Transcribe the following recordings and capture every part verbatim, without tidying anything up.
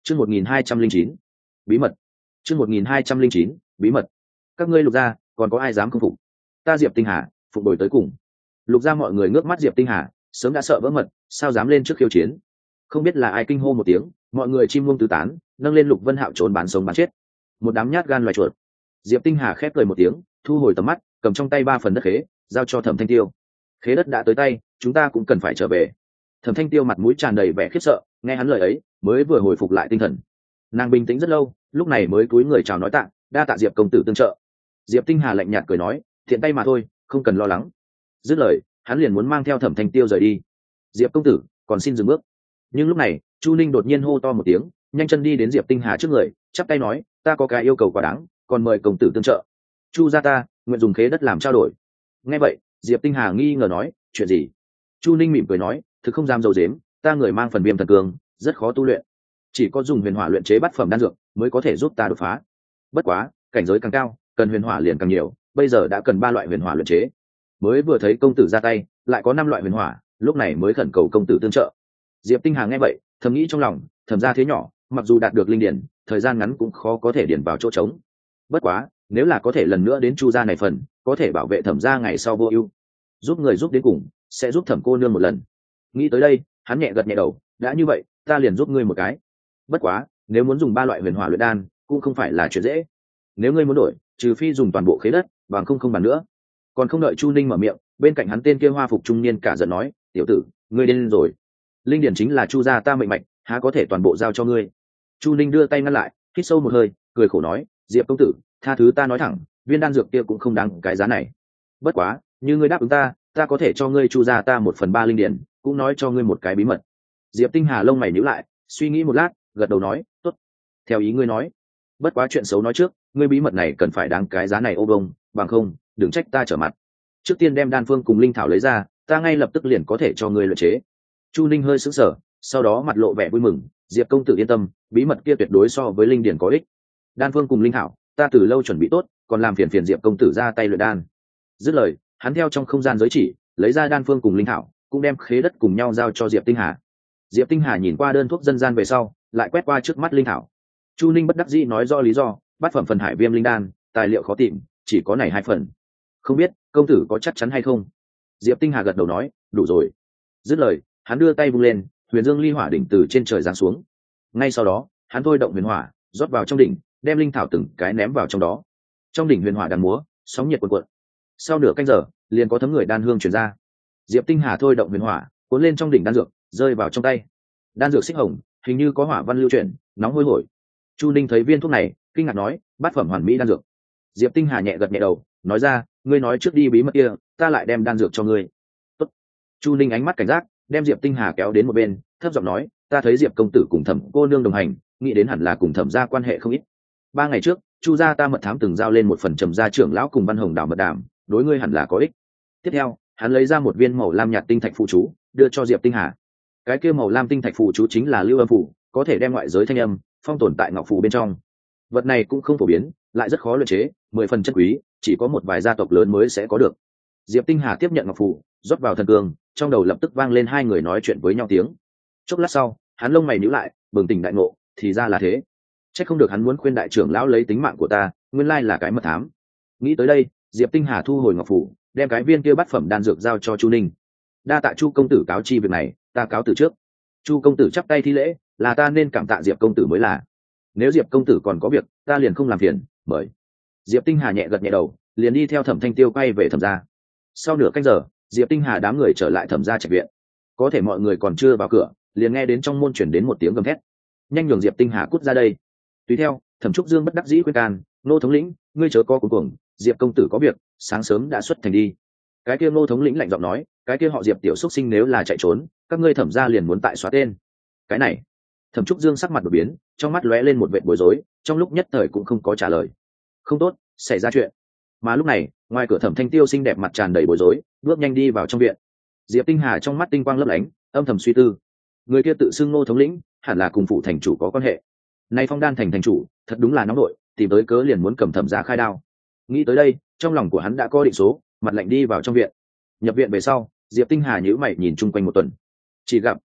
chương một nghìn hai trăm linh chín bí mật. chương một nghìn hai trăm linh chín bí mật. Các ngươi Lục gia còn có ai dám không phục? Ta Diệp Tinh Hà phục đổi tới cùng. Lục gia mọi người ngước mắt Diệp Tinh Hà, sớm đã sợ vỡ mật, sao dám lên trước khiêu chiến? Không biết là ai kinh hô một tiếng, mọi người chim muông tứ tán, nâng lên Lục Vân Hạo trốn bán sống bán chết. Một đám nhát gan loài chuột. Diệp Tinh Hà khép cười một tiếng, thu hồi tầm mắt, cầm trong tay ba phần đất khế, giao cho Thẩm Thanh Tiêu. Khế đất đã tới tay, chúng ta cũng cần phải trở về. Thẩm Thanh Tiêu mặt mũi tràn đầy vẻ khiếp sợ, nghe hắn lời ấy, mới vừa hồi phục lại tinh thần. Nàng bình tĩnh rất lâu, lúc này mới cúi người chào nói tạ, đa tạ Diệp công tử tương trợ. Diệp Tinh Hà lạnh nhạt cười nói, thiện tay mà thôi, không cần lo lắng. Dứt lời, hắn liền muốn mang theo Thẩm Thanh Tiêu rời đi. Diệp công tử, còn xin dừng bước. Nhưng lúc này, Chu Ninh đột nhiên hô to một tiếng, nhanh chân đi đến Diệp Tinh Hà trước người, chắp tay nói, ta có cái yêu cầu quá đáng, còn mời công tử tương trợ. Chu gia ta nguyện dùng khế đất làm trao đổi. Nghe vậy, Diệp Tinh Hà nghi ngờ nói, chuyện gì? Chu Ninh mỉm cười nói, thực không dám dầu dếm, ta người mang phần viêm thần cương, rất khó tu luyện, chỉ có dùng huyền hỏa luyện chế bát phẩm đan dược mới có thể giúp ta đột phá. Bất quá, cảnh giới càng cao, cần huyền hỏa liền càng nhiều, bây giờ đã cần ba loại huyền hỏa luyện chế. Mới vừa thấy công tử ra tay, lại có năm loại huyền hỏa, lúc này mới khẩn cầu công tử tương trợ. Diệp Tinh Hà nghe vậy, thầm nghĩ trong lòng, thầm ra thế nhỏ, mặc dù đạt được linh điển, thời gian ngắn cũng khó có thể điển vào chỗ trống. Bất quá, nếu là có thể lần nữa đến Chu gia này phần, có thể bảo vệ Thẩm gia ngày sau vô ưu, giúp người giúp đến cùng, sẽ giúp Thẩm cô nương một lần. Nghĩ tới đây, hắn nhẹ gật nhẹ đầu, đã như vậy, ta liền giúp ngươi một cái. Bất quá, nếu muốn dùng ba loại huyền hỏa luyện đan, cũng không phải là chuyện dễ. Nếu ngươi muốn đổi, trừ phi dùng toàn bộ khế đất, bằng không không bàn nữa. Còn không đợi Chu Ninh mở miệng, bên cạnh hắn tên kia hoa phục trung niên cả giận nói, tiểu tử, ngươi điên rồi. Linh điển chính là Chu gia ta mệnh mạch, há có thể toàn bộ giao cho ngươi. Chu Ninh đưa tay ngăn lại, hít sâu một hơi, cười khổ nói, Diệp công tử, tha thứ ta nói thẳng, viên đan dược kia cũng không đáng cái giá này. Bất quá, như ngươi đáp ứng ta, ta có thể cho ngươi Chu gia ta một phần ba linh điển, cũng nói cho ngươi một cái bí mật. Diệp Tinh Hà lông mày nhíu lại, suy nghĩ một lát, gật đầu nói, tốt, theo ý ngươi nói. Bất quá chuyện xấu nói trước, ngươi bí mật này cần phải đáng cái giá này ô bông, bằng không, đừng trách ta trở mặt. Trước tiên đem đan phương cùng linh thảo lấy ra, ta ngay lập tức liền có thể cho ngươi luyện chế. Chu Ninh hơi sững sờ, sau đó mặt lộ vẻ vui mừng, Diệp công tử yên tâm, bí mật kia tuyệt đối so với linh điển có ích. Đan phương cùng linh thảo, ta từ lâu chuẩn bị tốt, còn làm phiền phiền Diệp công tử ra tay luyện đan. Dứt lời, hắn theo trong không gian giới chỉ, lấy ra đan phương cùng linh thảo, cũng đem khế đất cùng nhau giao cho Diệp Tinh Hà. Diệp Tinh Hà nhìn qua đơn thuốc dân gian về sau, lại quét qua trước mắt linh thảo. Chu Ninh bất đắc dĩ nói do lý do, bát phẩm phần hải viêm linh đan, tài liệu khó tìm, chỉ có này hai phần. Không biết công tử có chắc chắn hay không? Diệp Tinh Hà gật đầu nói, đủ rồi. Dứt lời, hắn đưa tay vung lên, huyền dương ly hỏa đỉnh từ trên trời giáng xuống. Ngay sau đó, hắn thôi động huyền hỏa, rót vào trong đỉnh, đem linh thảo từng cái ném vào trong đó. Trong đỉnh huyền hỏa đàn múa, sóng nhiệt cuồn cuộn. Sau nửa canh giờ, liền có thấm người đan hương truyền ra. Diệp Tinh Hà thôi động huyền hỏa, cuốn lên trong đỉnh đan dược, rơi vào trong tay. Đan dược xích hồng, hình như có hỏa văn lưu chuyển, nóng hôi hổi. Chu Ninh thấy viên thuốc này, kinh ngạc nói, bát phẩm hoàn mỹ đan dược. Diệp Tinh Hà nhẹ gật nhẹ đầu, nói ra, ngươi nói trước đi bí mật kia, ta lại đem đan dược cho ngươi. Tốt. Chu Ninh ánh mắt cảnh giác, đem Diệp Tinh Hà kéo đến một bên, thấp giọng nói, ta thấy Diệp công tử cùng Thẩm cô nương đồng hành, nghĩ đến hẳn là cùng Thẩm gia quan hệ không ít. Ba ngày trước, Chu gia ta mật thám từng giao lên một phần trầm gia trưởng lão cùng Văn Hồng đảo mật đàm, đối ngươi hẳn là có ích. Tiếp theo, hắn lấy ra một viên màu lam nhạt tinh thạch phụ chú, đưa cho Diệp Tinh Hà. Cái kia màu lam tinh thạch phụ chú chính là lưu âm phủ, có thể đem ngoại giới thanh âm phong tồn tại ngọc phù bên trong. Vật này cũng không phổ biến, lại rất khó luyện chế, mười phần chân quý, chỉ có một vài gia tộc lớn mới sẽ có được. Diệp Tinh Hà tiếp nhận ngọc phù, rót vào thần cương, trong đầu lập tức vang lên hai người nói chuyện với nhau tiếng. Chốc lát sau, hắn lông mày nhíu lại, bừng tỉnh đại ngộ, thì ra là thế. Chắc không được hắn muốn khuyên đại trưởng lão lấy tính mạng của ta, nguyên lai là cái mật thám. Nghĩ tới đây, Diệp Tinh Hà thu hồi ngọc phù, đem cái viên kia bát phẩm đan dược giao cho Chu Ninh. Đa tạ Chu công tử cáo chi việc này, ta cáo từ trước. Chu công tử chắp tay thi lễ, là ta nên cảm tạ Diệp công tử mới là. Nếu Diệp công tử còn có việc, ta liền không làm phiền, bởi. Diệp Tinh Hà nhẹ gật nhẹ đầu, liền đi theo Thẩm Thanh Tiêu quay về Thẩm gia. Sau nửa canh giờ, Diệp Tinh Hà đám người trở lại Thẩm gia trạch viện. Có thể mọi người còn chưa vào cửa, liền nghe đến trong môn chuyển đến một tiếng gầm thét. Nhanh nhường Diệp Tinh Hà cút ra đây. Tùy theo, Thẩm Trúc Dương bất đắc dĩ khuyên can, nô thống lĩnh, ngươi chớ có cuống cuồng, Diệp công tử có việc, sáng sớm đã xuất thành đi. Cái kia nô thống lĩnh lạnh giọng nói, cái kia họ Diệp tiểu xuất sinh nếu là chạy trốn, các ngươi Thẩm gia liền muốn tại xóa tên. Cái này, Thẩm Trúc Dương sắc mặt đổi biến, trong mắt lóe lên một vệt bối rối, trong lúc nhất thời cũng không có trả lời. Không tốt, xảy ra chuyện. Mà lúc này, ngoài cửa Thẩm Thanh Tiêu xinh đẹp mặt tràn đầy bối rối, bước nhanh đi vào trong viện. Diệp Tinh Hà trong mắt tinh quang lấp lánh, âm thầm suy tư, người kia tự xưng nô thống lĩnh, hẳn là cùng phụ thành chủ có quan hệ. Nay Phong Đan thành thành chủ, thật đúng là nóng nội, tìm tới cớ liền muốn cầm Thẩm gia khai đao. Nghĩ tới đây, trong lòng của hắn đã có định số, mặt lạnh đi vào trong viện. Nhập viện về sau, Diệp Tinh Hà nhíu mày nhìn chung quanh một tuần, chỉ gặp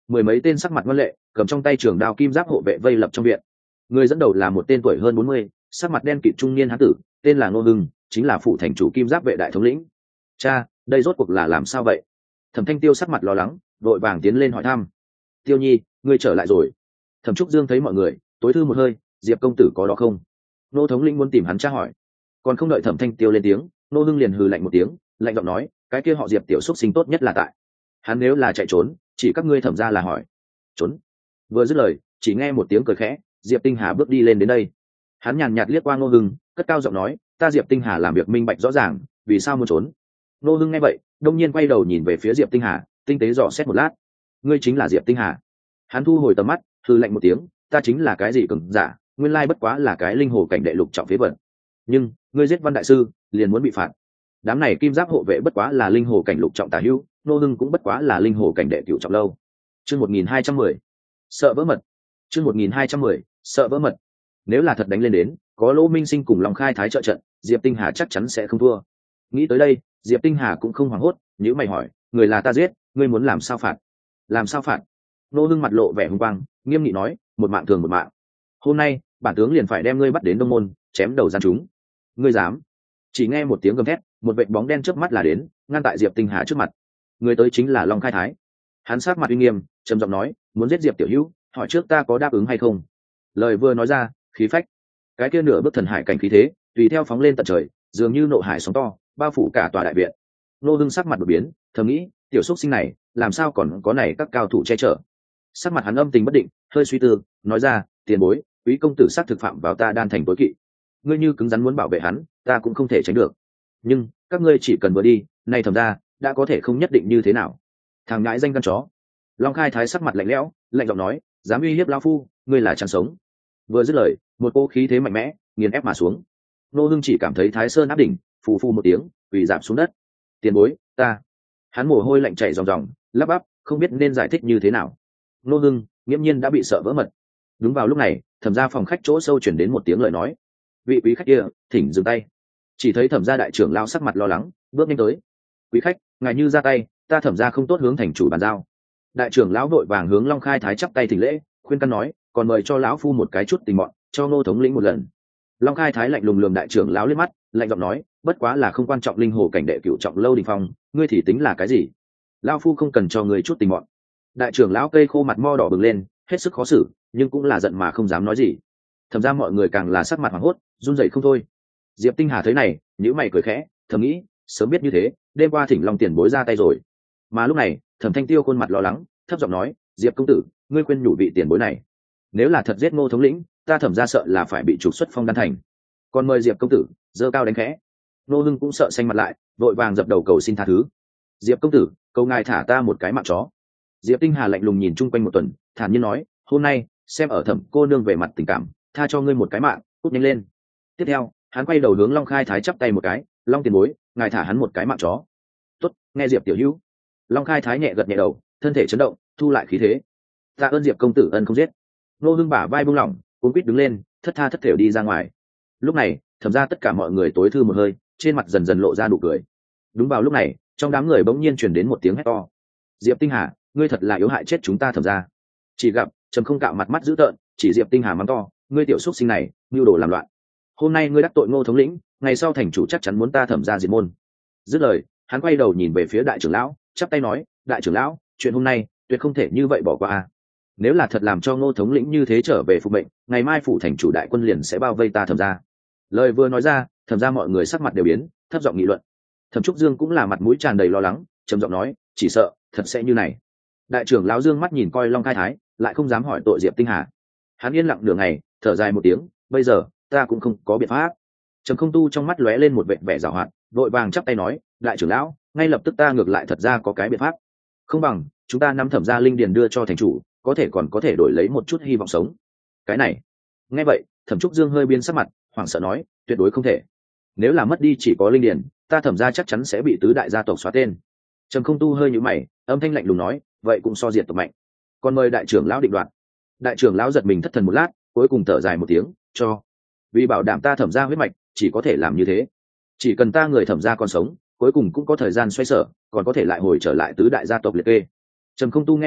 mười mấy tên sắc mặt ngoan lệ cầm trong tay trường đao kim giáp hộ vệ vây lập trong viện. Người dẫn đầu là một tên tuổi hơn bốn mươi, sắc mặt đen kịt trung niên hán tử, tên là Ngô Hưng, chính là phụ thành chủ kim giáp vệ đại thống lĩnh. Cha, đây rốt cuộc là làm sao vậy? Thẩm Thanh Tiêu sắc mặt lo lắng, vội vàng tiến lên hỏi thăm. Tiêu Nhi, ngươi trở lại rồi. Thẩm Trúc Dương thấy mọi người, tối thư một hơi, Diệp công tử có đó không? Nô thống lĩnh muốn tìm hắn tra hỏi. Còn không đợi Thẩm Thanh Tiêu lên tiếng, Nô Hưng liền hừ lạnh một tiếng, lạnh giọng nói, cái kia họ Diệp tiểu xúc sinh tốt nhất là tại. Hắn nếu là chạy trốn, chỉ các ngươi thẩm ra là hỏi. Trốn. Vừa dứt lời, chỉ nghe một tiếng cười khẽ, Diệp Tinh Hà bước đi lên đến đây. Hắn nhàn nhạt liếc qua Nô Hưng, cất cao giọng nói, ta Diệp Tinh Hà làm việc minh bạch rõ ràng, vì sao muốn trốn? Nô Hưng nghe vậy, đông nhiên quay đầu nhìn về phía Diệp Tinh Hà, tinh tế dò xét một lát. Ngươi chính là Diệp Tinh Hà? Hắn thu hồi tầm mắt, hừ lạnh một tiếng, ta chính là cái gì cường giả, nguyên lai bất quá là cái linh hồ cảnh đệ lục trọng phế vật. Nhưng ngươi giết Văn đại sư, liền muốn bị phạt. Đám này kim giáp hộ vệ bất quá là linh hồ cảnh lục trọng tả hữu, Nô Hưng cũng bất quá là linh hồ cảnh đệ cửu trọng lâu. Chương một nghìn hai trăm mười, sợ vỡ mật. Chương một nghìn hai trăm mười, sợ vỡ mật. Nếu là thật đánh lên đến, có Lỗ Minh Sinh cùng Long Khai Thái trợ trận, Diệp Tinh Hà chắc chắn sẽ không thua. Nghĩ tới đây, Diệp Tinh Hà cũng không hoảng hốt, nhíu mày hỏi, người là ta giết, ngươi muốn làm sao phạt? Làm sao phạt? Nô Hưng mặt lộ vẻ hung quang, nghiêm nghị nói, một mạng thường một mạng. Hôm nay, bản tướng liền phải đem ngươi bắt đến Đông Môn, chém đầu gian chúng. Ngươi dám? Chỉ nghe một tiếng gầm thét, một vệt bóng đen chớp mắt là đến, ngăn tại Diệp Tinh Hà trước mặt. Người tới chính là Long Khai Thái. Hắn sát mặt uy nghiêm, trầm giọng nói, muốn giết Diệp tiểu hữu, hỏi trước ta có đáp ứng hay không? Lời vừa nói ra, khí phách, cái kia nửa bước thần hải cảnh khí thế, tùy theo phóng lên tận trời, dường như nộ hải sóng to, bao phủ cả tòa đại viện. Nô Hưng sắc mặt đột biến, thầm nghĩ, tiểu xúc sinh này, làm sao còn có này các cao thủ che chở? Sắc mặt hắn âm tình bất định, hơi suy tư, nói ra, tiền bối, quý công tử sát thực phạm vào ta đan thành tối kỵ. Ngươi như cứng rắn muốn bảo vệ hắn, ta cũng không thể tránh được. Nhưng các ngươi chỉ cần vừa đi, nay thầm ra, đã có thể không nhất định như thế nào. Thằng ngãi danh con chó. Long Khai Thái sắc mặt lạnh lẽo, lạnh giọng nói, dám uy hiếp lão phu, ngươi là chẳng sống. Vừa dứt lời, một cỗ khí thế mạnh mẽ nghiền ép mà xuống. Nô Hưng chỉ cảm thấy Thái Sơn áp đỉnh, phù phù một tiếng, quỳ rạp xuống đất. Tiền bối, ta. Hắn mồ hôi lạnh chảy ròng ròng, lắp bắp, không biết nên giải thích như thế nào. Nô Hưng nghiễm nhiên đã bị sợ vỡ mật. Đúng vào lúc này, thẩm gia phòng khách chỗ sâu chuyển đến một tiếng lời nói, vị quý khách kia, thỉnh dừng tay. Chỉ thấy thẩm gia đại trưởng lao sắc mặt lo lắng, bước nhanh tới. Quý khách, ngài như ra tay, ta thẩm gia không tốt hướng thành chủ bàn giao. Đại trưởng lão vội vàng hướng Long Khai Thái chắp tay thỉnh lễ, khuyên can nói, còn mời cho lão phu một cái chút tình mọn, cho Ngô thống lĩnh một lần. Long Khai Thái lạnh lùng lườm đại trưởng lão liếc mắt, lạnh giọng nói, bất quá là không quan trọng linh hồ cảnh đệ cửu trọng lâu đình phong, ngươi thì tính là cái gì? Lão phu không cần cho ngươi chút tình mọn. Đại trưởng lão cây khô mặt mo đỏ bừng lên, hết sức khó xử, nhưng cũng là giận mà không dám nói gì. Thẩm ra mọi người càng là sắc mặt hoảng hốt, run rẩy không thôi. Diệp Tinh Hà thấy này, nhíu mày cười khẽ, thầm nghĩ, sớm biết như thế, đêm qua thỉnh Long tiền bối ra tay rồi. Mà lúc này, Thẩm Thanh Tiêu khuôn mặt lo lắng, thấp giọng nói, Diệp công tử, ngươi quên nhủ vị tiền bối này. Nếu là thật giết Ngô thống lĩnh, ta thẩm ra sợ là phải bị trục xuất phong đan thành. Còn mời Diệp công tử, giơ cao đánh khẽ. Nô Hưng cũng sợ xanh mặt lại, vội vàng dập đầu cầu xin tha thứ. Diệp công tử, cầu ngài thả ta một cái mạng chó. Diệp Tinh Hà lạnh lùng nhìn chung quanh một tuần, thản nhiên nói, hôm nay xem ở thẩm cô nương về mặt tình cảm, tha cho ngươi một cái mạng, cút nhanh lên. Tiếp theo, hắn quay đầu hướng Long Khai Thái chắp tay một cái, Long tiền bối, ngài thả hắn một cái mạng chó. Tốt, nghe Diệp tiểu hữu. Long Khai Thái nhẹ gật nhẹ đầu, thân thể chấn động, thu lại khí thế. Tạ ơn Diệp công tử ân không giết. Nô Hưng bả vai buông lỏng, cuốn quýt đứng lên, thất tha thất thểu đi ra ngoài. Lúc này, thẩm ra tất cả mọi người tối thư một hơi, trên mặt dần dần lộ ra nụ cười. Đúng vào lúc này, trong đám người bỗng nhiên truyền đến một tiếng hét to. Diệp Tinh Hà, ngươi thật là yếu hại chết chúng ta thẩm ra. Chỉ gặp Trầm Không Cạo mặt mắt dữ tợn, chỉ Diệp Tinh Hà mắng to, ngươi tiểu xúc sinh này, mưu đồ làm loạn. Hôm nay ngươi đắc tội Ngô thống lĩnh, ngày sau thành chủ chắc chắn muốn ta thẩm ra diệt môn. Dứt lời, hắn quay đầu nhìn về phía đại trưởng lão, chắp tay nói, đại trưởng lão, chuyện hôm nay tuyệt không thể như vậy bỏ qua. Nếu là thật làm cho Ngô thống lĩnh như thế trở về phục mệnh, ngày mai phủ thành chủ đại quân liền sẽ bao vây ta thẩm ra. Lời vừa nói ra, thẩm ra mọi người sắc mặt đều biến, thấp giọng nghị luận. Thẩm Trúc Dương cũng là mặt mũi tràn đầy lo lắng, trầm giọng nói, chỉ sợ thật sẽ như này. Đại trưởng lão Dương mắt nhìn coi Long Khai Thái, lại không dám hỏi tội Diệp Tinh Hà. Hắn yên lặng nửa ngày, thở dài một tiếng, bây giờ ta cũng không có biện pháp. Trầm Không Tu trong mắt lóe lên một vẻ vẻ giảo hoạt, vội vàng chắp tay nói, đại trưởng lão, ngay lập tức ta ngược lại thật ra có cái biện pháp. Không bằng chúng ta nắm thẩm gia linh điền đưa cho thành chủ, có thể còn có thể đổi lấy một chút hy vọng sống. Cái này, nghe vậy, Thẩm Trúc Dương hơi biến sắc mặt, hoảng sợ nói, tuyệt đối không thể. Nếu là mất đi chỉ có linh điền, ta thẩm gia chắc chắn sẽ bị tứ đại gia tộc xóa tên. Trầm Không Tu hơi nhíu mày, âm thanh lạnh lùng nói, vậy cũng so diệt tộc mạnh. Còn mời đại trưởng lão định đoạt. Đại trưởng lão giật mình thất thần một lát, cuối cùng thở dài một tiếng, cho. Vì bảo đảm ta thẩm gia huyết mạch, chỉ có thể làm như thế. Chỉ cần ta người thẩm gia còn sống, cuối cùng cũng có thời gian xoay sở, còn có thể lại hồi trở lại tứ đại gia tộc liệt kê. Trầm Không Tu nghe vậy,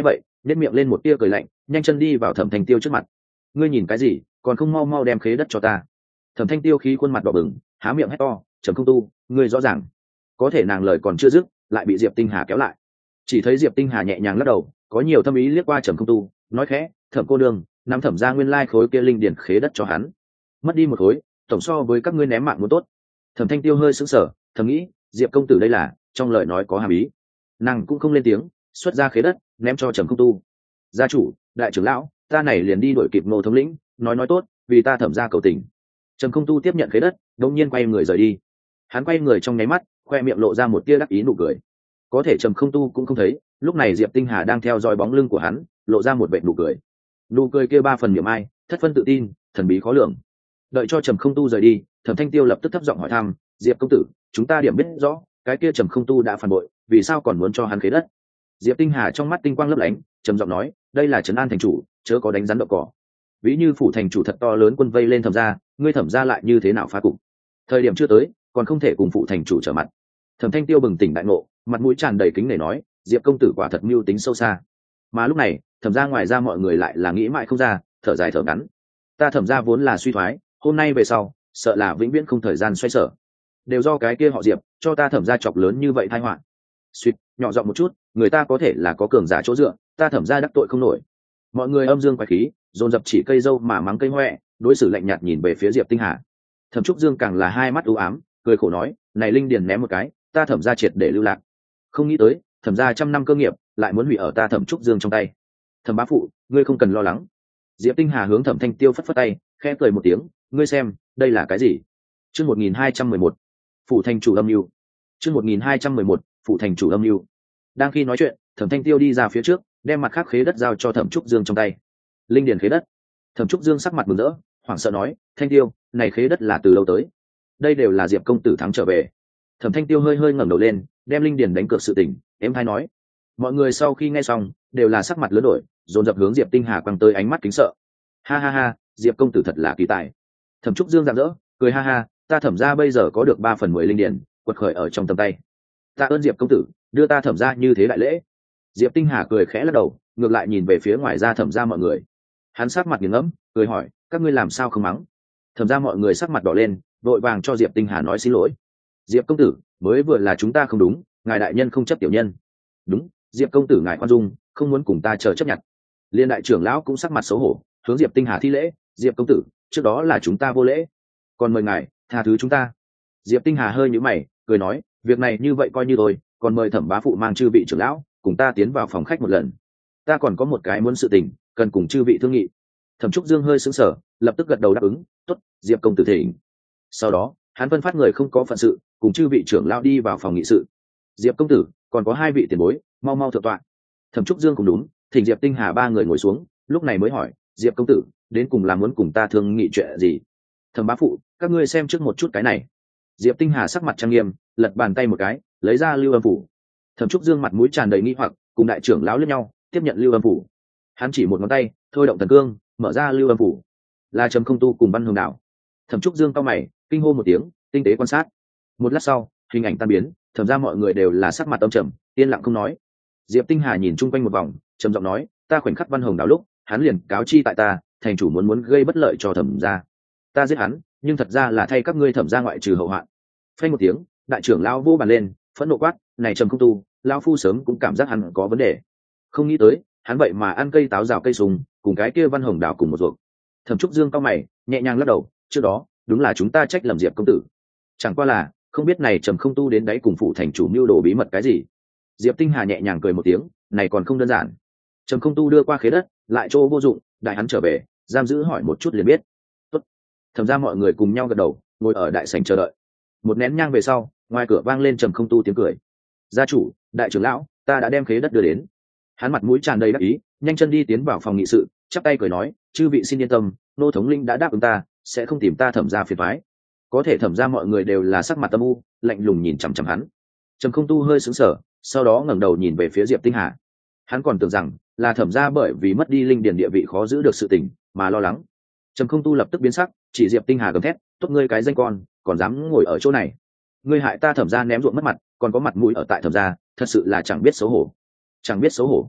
nếp miệng lên một tia cười lạnh, nhanh chân đi vào Thẩm Thanh Tiêu trước mặt. Ngươi nhìn cái gì, còn không mau mau đem khế đất cho ta. Thẩm Thanh Tiêu khí khuôn mặt đỏ bừng, há miệng hét to, Trầm Không Tu, ngươi rõ ràng. Có thể nàng lời còn chưa dứt, lại bị Diệp Tinh Hà kéo lại. Chỉ thấy Diệp Tinh Hà nhẹ nhàng lắc đầu, có nhiều thâm ý liếc qua Trầm Không Tu, nói khẽ, Thẩm cô đường, nắm Thẩm gia nguyên lai khối kia linh điển khế đất cho hắn. Mất đi một khối, tổng so với các ngươi ném mạng muốn tốt. Thẩm Thanh Tiêu hơi sững sờ, thầm nghĩ, Diệp công tử đây là, trong lời nói có hàm ý. Nàng cũng không lên tiếng, xuất ra khế đất, ném cho Trầm Không Tu. Gia chủ, đại trưởng lão, ta này liền đi đuổi kịp Ngô thống lĩnh, nói nói tốt, vì ta Thẩm gia cầu tình. Trầm Không Tu tiếp nhận khế đất, đột nhiên quay người rời đi. Hắn quay người trong nháy mắt, khoe miệng lộ ra một tia đắc ý nụ cười. Có thể Trầm Không Tu cũng không thấy, lúc này Diệp Tinh Hà đang theo dõi bóng lưng của hắn, lộ ra một vệt nụ cười. Nụ cười kia ba phần niềm ai, thất phân tự tin, thần bí khó lường. Đợi cho Trầm Không Tu rời đi, Thẩm Thanh Tiêu lập tức thấp giọng hỏi thăm, Diệp công tử, chúng ta điểm biết rõ, cái kia Trầm Không Tu đã phản bội, vì sao còn muốn cho hắn khế đất? Diệp Tinh Hà trong mắt tinh quang lấp lánh, trầm giọng nói, đây là trấn an thành chủ, chớ có đánh rắn đậu cỏ. Ví như phủ thành chủ thật to lớn quân vây lên Thẩm gia, ngươi Thẩm gia lại như thế nào phá cục? Thời điểm chưa tới, còn không thể cùng phụ thành chủ trở mặt. Thẩm Thanh Tiêu bừng tỉnh đại ngộ, mặt mũi tràn đầy kính nể nói, Diệp công tử quả thật mưu tính sâu xa. Mà lúc này, Thẩm gia ngoài ra mọi người lại là nghĩ mãi không ra, thở dài thở ngắn. Ta Thẩm gia vốn là suy thoái, hôm nay về sau, sợ là vĩnh viễn không thời gian xoay sở. Đều do cái kia họ Diệp, cho ta Thẩm gia chọc lớn như vậy tai họa. Suýt, nhỏ giọng một chút, người ta có thể là có cường giả chỗ dựa, ta Thẩm gia đắc tội không nổi. Mọi người âm dương quái khí, dồn dập chỉ cây dâu mà mắng cây hoẹ, đối xử lạnh nhạt nhìn về phía Diệp Tinh Hà. Thẩm Trúc Dương càng là hai mắt u ám, cười khổ nói, này linh điền ném một cái, ta Thẩm gia triệt để lưu lạc. Không nghĩ tới, Thẩm gia trăm năm cơ nghiệp, lại muốn hủy ở ta Thẩm Trúc Dương trong tay. Thẩm bá phụ, ngươi không cần lo lắng. Diệp Tinh Hà hướng Thẩm Thanh Tiêu phất phất tay, khẽ cười một tiếng, ngươi xem, đây là cái gì? Chương một nghìn hai trăm mười một, phủ thành chủ âm mưu. Chương một nghìn hai trăm mười một, phủ thành chủ âm mưu. Đang khi nói chuyện, Thẩm Thanh Tiêu đi ra phía trước, đem mặt khác khế đất giao cho Thẩm Trúc Dương trong tay. Linh điền khế đất. Thẩm Trúc Dương sắc mặt mừng rỡ, hoảng sợ nói, Thanh Tiêu, này khế đất là từ lâu tới. Đây đều là Diệp công tử thắng trở về. Thẩm Thanh Tiêu hơi hơi ngẩng đầu lên, đem linh điền đánh cược sự tình, em thay nói. Mọi người sau khi nghe xong, đều là sắc mặt lớn đổi, dồn dập hướng Diệp Tinh Hà quăng tới ánh mắt kính sợ. Ha ha ha, Diệp công tử thật là kỳ tài. Thẩm Trúc Dương rạng rỡ, cười ha ha, ta Thẩm gia bây giờ có được ba phần mười linh điền, quật khởi ở trong tầm tay. Ta ơn Diệp công tử, đưa ta Thẩm gia như thế đại lễ. Diệp Tinh Hà cười khẽ lắc đầu, ngược lại nhìn về phía ngoài ra Thẩm gia mọi người. Hắn sắc mặt nghiêng ngẫm, cười hỏi, các ngươi làm sao không mắng? Thẩm gia mọi người sắc mặt đỏ lên, vội vàng cho Diệp Tinh Hà nói xin lỗi. Diệp công tử, mới vừa là chúng ta không đúng, ngài đại nhân không chấp tiểu nhân. Đúng, Diệp công tử ngài khoan dung, không muốn cùng ta chờ chấp nhận. Liên đại trưởng lão cũng sắc mặt xấu hổ, hướng Diệp Tinh Hà thi lễ, Diệp công tử, trước đó là chúng ta vô lễ, còn mời ngài tha thứ chúng ta. Diệp Tinh Hà hơi nhíu mày, cười nói, việc này như vậy coi như thôi, còn mời Thẩm bá phụ mang chư vị trưởng lão cùng ta tiến vào phòng khách một lần. Ta còn có một cái muốn sự tình, cần cùng chư vị thương nghị. Thẩm Trúc Dương hơi sững sờ, lập tức gật đầu đáp ứng, tốt, Diệp công tử thỉnh. Sau đó, hắn phân phát người không có phận sự, cùng chư vị trưởng lão đi vào phòng nghị sự. Diệp công tử, còn có hai vị tiền bối, mau mau thượng tọa. Thẩm Trúc Dương cũng đúng, thỉnh Diệp Tinh Hà ba người ngồi xuống, lúc này mới hỏi, Diệp công tử, đến cùng là muốn cùng ta thương nghị chuyện gì? Thẩm bá phụ, các ngươi xem trước một chút cái này. Diệp Tinh Hà sắc mặt trang nghiêm, lật bàn tay một cái, lấy ra lưu âm phủ. Thẩm Trúc Dương mặt mũi tràn đầy nghi hoặc, cùng đại trưởng lão liếc nhau, tiếp nhận lưu âm phủ. Hắn chỉ một ngón tay, thôi động thần cương, mở ra lưu âm phủ. Là Trầm Không Tu cùng Văn Hồng Đảo. Thẩm Trúc Dương cau mày, kinh hô một tiếng, tinh tế quan sát. Một lát sau, hình ảnh tan biến, thẩm ra mọi người đều là sắc mặt âm trầm, yên lặng không nói. Diệp Tinh Hà nhìn chung quanh một vòng, trầm giọng nói, ta khoảnh khắc Văn Hồng Đảo lúc, hắn liền cáo chi tại ta, thành chủ muốn muốn gây bất lợi cho thẩm gia. Ta giết hắn, nhưng thật ra là thay các ngươi thẩm gia ngoại trừ hậu hoạn. Phanh một tiếng, đại trưởng lão vô bàn lên, phẫn nộ quát, này Trầm Không Tu, lão phu sớm cũng cảm giác hắn có vấn đề. Không nghĩ tới, hắn vậy mà ăn cây táo rào cây sung, cùng cái kia Văn Hồng Đảo cùng một ruột. Thẩm Trúc Dương cau mày, nhẹ nhàng lắc đầu, trước đó, đúng là chúng ta trách lầm Diệp công tử. Chẳng qua là, không biết này Trầm Không Tu đến đấy cùng phụ thành chủ mưu đồ bí mật cái gì. Diệp Tinh Hà nhẹ nhàng cười một tiếng, này còn không đơn giản. Trầm Không Tu đưa qua khế đất, lại chỗ vô dụng, đại hắn trở về, giam giữ hỏi một chút liền biết. Tốt. Thẩm ra mọi người cùng nhau gật đầu, ngồi ở đại sảnh chờ đợi. Một nén nhang về sau, ngoài cửa vang lên Trầm Không Tu tiếng cười. Gia chủ, đại trưởng lão, ta đã đem khế đất đưa đến. Hắn mặt mũi tràn đầy đắc ý, nhanh chân đi tiến vào phòng nghị sự, chắp tay cười nói, chư vị xin yên tâm, nô thống linh đã đáp ứng ta, sẽ không tìm ta thẩm ra phiền toái. Có thể thẩm ra mọi người đều là sắc mặt tâm u, lạnh lùng nhìn chằm chằm hắn. Trầm Không Tu hơi sững sờ, sau đó ngẩng đầu nhìn về phía Diệp Tinh Hà. Hắn còn tưởng rằng là thẩm ra bởi vì mất đi linh điền địa vị khó giữ được sự tình mà lo lắng. Trầm Không Tu lập tức biến sắc, chỉ Diệp Tinh Hà gầm thét, tốt ngươi cái danh con, còn dám ngồi ở chỗ này. Ngươi hại ta thẩm ra ném ruộng mất mặt, còn có mặt mũi ở tại thẩm ra, thật sự là chẳng biết xấu hổ. Chẳng biết xấu hổ.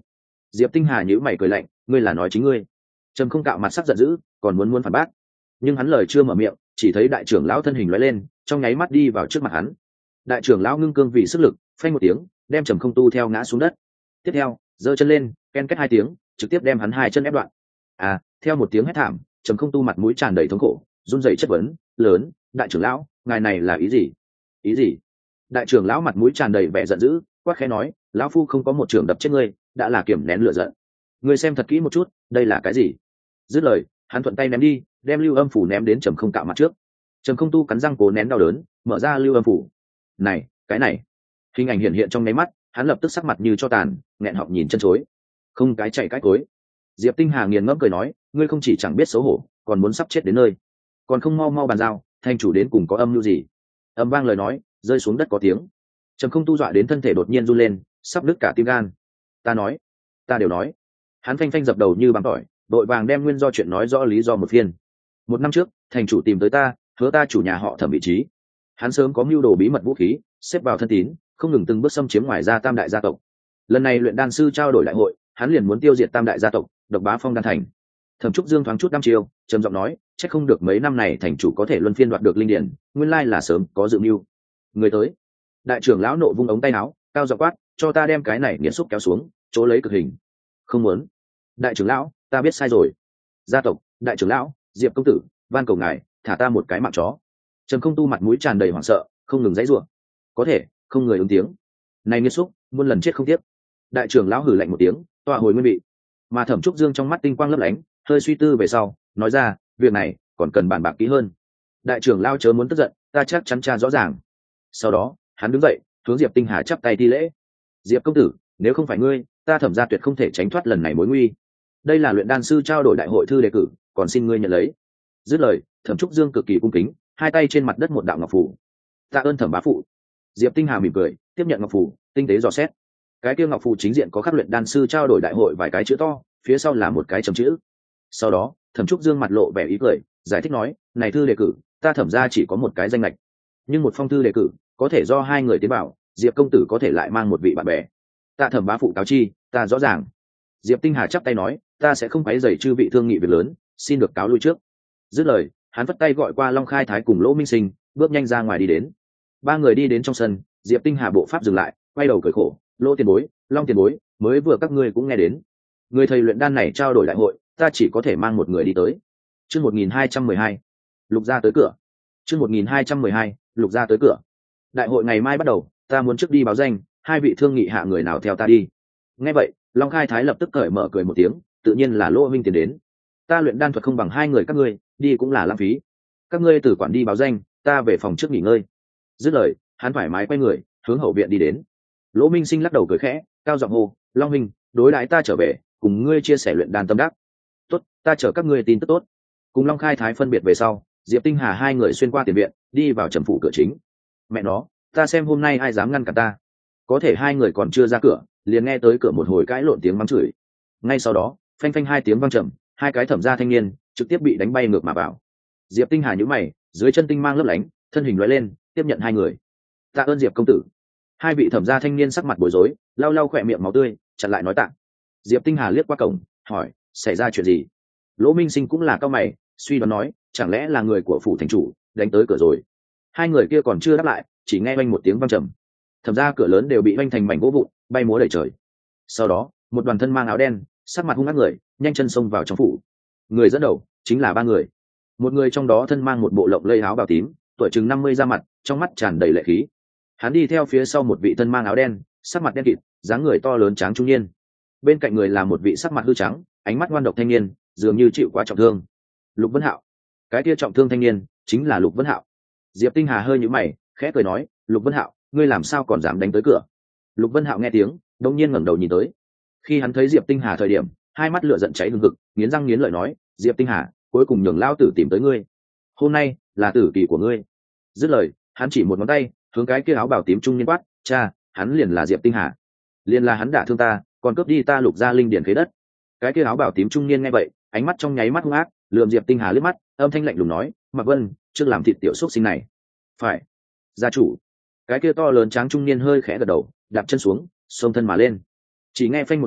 Diệp Tinh Hà nhíu mày cười lạnh, ngươi là nói chính ngươi. Trầm Không Cạo mặt sắc giận dữ, còn muốn muốn phản bác, nhưng hắn lời chưa mở miệng, chỉ thấy đại trưởng lão thân hình lóe lên, trong nháy mắt đi vào trước mặt hắn. Đại trưởng lão ngưng cương vì sức lực, phanh một tiếng, đem Trầm Không Tu theo ngã xuống đất. Tiếp theo, giơ chân lên, ken két hai tiếng, trực tiếp đem hắn hai chân ép đoạn. À, theo một tiếng hét thảm, Trầm Không Tu mặt mũi tràn đầy thống khổ, run rẩy chất vấn, lớn, đại trưởng lão, ngài này là ý gì? Ý gì? Đại trưởng lão mặt mũi tràn đầy vẻ giận dữ, quát khẽ nói, lão phu không có một trưởng đập chết ngươi, đã là kiểm nén lửa giận. Ngươi xem thật kỹ một chút, đây là cái gì? Dứt lời, hắn thuận tay ném đi, đem lưu âm phủ ném đến Trầm Không Cạo mặt trước. Trầm Không Tu cắn răng cố nén đau đớn, mở ra lưu âm phủ. Này, cái này! Hình ảnh hiện hiện trong nháy mắt, hắn lập tức sắc mặt như cho tàn, nghẹn họng nhìn chân chối. Không cái chạy cái cối. Diệp Tinh Hà nghiền ngẫm cười nói, ngươi không chỉ chẳng biết xấu hổ, còn muốn sắp chết đến nơi, còn không mau mau bàn giao, thành chủ đến cùng có âm mưu gì? Âm vang lời nói, rơi xuống đất có tiếng. Trầm Không Tu dọa đến thân thể đột nhiên run lên, sắp đứt cả tim gan. Ta nói, ta đều nói. Hắn phanh phanh dập đầu như bằng tỏi, đội vàng đem nguyên do chuyện nói rõ lý do một phiên. Một năm trước, thành chủ tìm tới ta, hứa ta chủ nhà họ Thẩm vị trí. Hắn sớm có mưu đồ bí mật vũ khí, xếp vào thân tín, không ngừng từng bước xâm chiếm ngoài ra tam đại gia tộc. Lần này luyện đan sư trao đổi đại hội, hắn liền muốn tiêu diệt tam đại gia tộc, độc bá phong đan thành. Thẩm Trúc Dương thoáng chút năm chiều, trầm giọng nói, chắc không được mấy năm này thành chủ có thể luân phiên đoạt được linh điển, nguyên lai là sớm có dự mưu. Người tới. Đại trưởng lão nộ vung ống tay áo, cao giọng quát, cho ta đem cái này nghiệt xúc kéo xuống, chỗ lấy cực hình. Không muốn. Đại trưởng lão, ta biết sai rồi. Gia tộc, đại trưởng lão, Diệp công tử, van cầu ngài, thả ta một cái mạng chó. Trầm Không Tu mặt mũi tràn đầy hoảng sợ, không ngừng giãy giụa. Có thể, không người ứng tiếng. Này nghiệt xúc, muôn lần chết không tiếc. Đại trưởng lão hừ lạnh một tiếng, tọa hồi nguyên vị. Mà Thẩm Trúc Dương trong mắt tinh quang lấp lánh, hơi suy tư về sau, nói ra, việc này còn cần bàn bạc kỹ hơn. Đại trưởng lão chớ muốn tức giận, ta chắc chắn tra rõ ràng. Sau đó, hắn đứng dậy, hướng Diệp Tinh Hà chắp tay thi lễ. Diệp công tử, nếu không phải ngươi, ta Thẩm gia tuyệt không thể tránh thoát lần này mối nguy. Đây là luyện đan sư trao đổi đại hội thư đề cử, còn xin ngươi nhận lấy. Dứt lời, Thẩm Trúc Dương cực kỳ cung kính, hai tay trên mặt đất một đạo ngọc phù. Tạ ơn Thẩm bá phụ. Diệp Tinh Hà mỉm cười, tiếp nhận ngọc phù, tinh tế dò xét. Cái kia ngọc phù chính diện có khắc luyện đan sư trao đổi đại hội vài cái chữ to, phía sau là một cái chấm chữ. Sau đó, Thẩm Trúc Dương mặt lộ vẻ ý cười, giải thích nói, này thư đề cử, ta Thẩm gia chỉ có một cái danh lệch, nhưng một phong thư đề cử có thể do hai người tiến bảo, Diệp công tử có thể lại mang một vị bạn bè. Tạ Thẩm bá phụ cáo chi, ta rõ ràng. Diệp Tinh Hà chắp tay nói, ta sẽ không quấy rầy chư vị thương nghị việc lớn, xin được cáo lui trước. Dứt lời, hắn vất tay gọi qua Long Khai Thái cùng Lỗ Minh Sinh, bước nhanh ra ngoài đi đến. Ba người đi đến trong sân, Diệp Tinh Hà bộ pháp dừng lại, quay đầu cười khổ, Lỗ tiền bối, Long tiền bối, mới vừa các ngươi cũng nghe đến, người thầy luyện đan này trao đổi đại hội, ta chỉ có thể mang một người đi tới. Chương một nghìn hai trăm mười hai, Lục gia tới cửa. Chương một nghìn hai trăm mười hai, Lục gia tới cửa. Đại hội ngày mai bắt đầu, ta muốn trước đi báo danh, hai vị thương nghị hạ người nào theo ta đi. Nghe vậy, Long Khai Thái lập tức cởi mở cười một tiếng, tự nhiên là Lỗ Minh tiến đến. Ta luyện đan thuật không bằng hai người các ngươi, đi cũng là lãng phí. Các ngươi từ quản đi báo danh, ta về phòng trước nghỉ ngơi. Dứt lời, hắn thoải mái quay người, hướng hậu viện đi đến. Lỗ Minh Sinh lắc đầu cười khẽ, cao giọng hô, Long Minh, đối đãi ta trở về, cùng ngươi chia sẻ luyện đan tâm đắc. Tốt, ta chở các ngươi tin tức tốt. Cùng Long Khai Thái phân biệt về sau, Diệp Tinh Hà hai người xuyên qua tiền viện, đi vào trầm phủ cửa chính. Mẹ nó, ta xem hôm nay ai dám ngăn cản ta. Có thể hai người còn chưa ra cửa, liền nghe tới cửa một hồi cãi lộn tiếng mắng chửi. Ngay sau đó, phanh phanh hai tiếng vang trầm, hai cái thẩm gia thanh niên trực tiếp bị đánh bay ngược mà vào. Diệp Tinh Hà nhíu mày, dưới chân tinh mang lấp lánh, thân hình lóe lên, tiếp nhận hai người. Tạ ơn Diệp công tử. Hai vị thẩm gia thanh niên sắc mặt bối rối, lau lau khỏe miệng máu tươi, chặn lại nói tạ. Diệp Tinh Hà liếc qua cổng, hỏi, xảy ra chuyện gì? Lỗ Minh Sinh cũng là cao mày, suy đoán nói, chẳng lẽ là người của phủ thành chủ đánh tới cửa rồi? Hai người kia còn chưa đáp lại, chỉ nghe oanh một tiếng vang trầm. Thẩm gia cửa lớn đều bị oanh thành mảnh gỗ vụn, bay múa đầy trời. Sau đó, một đoàn thân mang áo đen, sắc mặt hung ác người, nhanh chân xông vào trong phủ. Người dẫn đầu chính là ba người. Một người trong đó thân mang một bộ lộng lây áo bào tím, tuổi chừng năm mươi ra mặt, trong mắt tràn đầy lệ khí. Hắn đi theo phía sau một vị thân mang áo đen, sắc mặt đen kịt, dáng người to lớn tráng trung niên. Bên cạnh người là một vị sắc mặt hư trắng, ánh mắt ngoan độc thanh niên, dường như chịu quá trọng thương. Lục Vân Hạo. Cái kia trọng thương thanh niên chính là Lục Vân Hạo. Diệp Tinh Hà hơi nhíu mày, khẽ cười nói, Lục Vân Hạo, ngươi làm sao còn dám đánh tới cửa? Lục Vân Hạo nghe tiếng, đột nhiên ngẩng đầu nhìn tới. Khi hắn thấy Diệp Tinh Hà thời điểm, hai mắt lửa giận cháy hừng hực, nghiến răng nghiến lợi nói, Diệp Tinh Hà, cuối cùng nhường lao tử tìm tới ngươi. Hôm nay là tử kỳ của ngươi. Dứt lời, hắn chỉ một ngón tay, hướng cái kia áo bào tím trung niên quát, cha, hắn liền là Diệp Tinh Hà. Liền là hắn đả thương ta, còn cướp đi ta Lục gia linh điển khế đất. Cái kia áo bào tím trung niên nghe vậy, ánh mắt trong nháy mắt hung ác, lườm Diệp Tinh Hà liếc mắt, âm thanh lạnh lùng nói, Mạc Vân, trước làm thịt tiểu xúc sinh này. Phải. Gia chủ. Cái kia to lớn tráng trung niên hơi khẽ gật đầu, đạp chân xuống, xông thân mà lên. Chỉ nghe phanh một tiếng,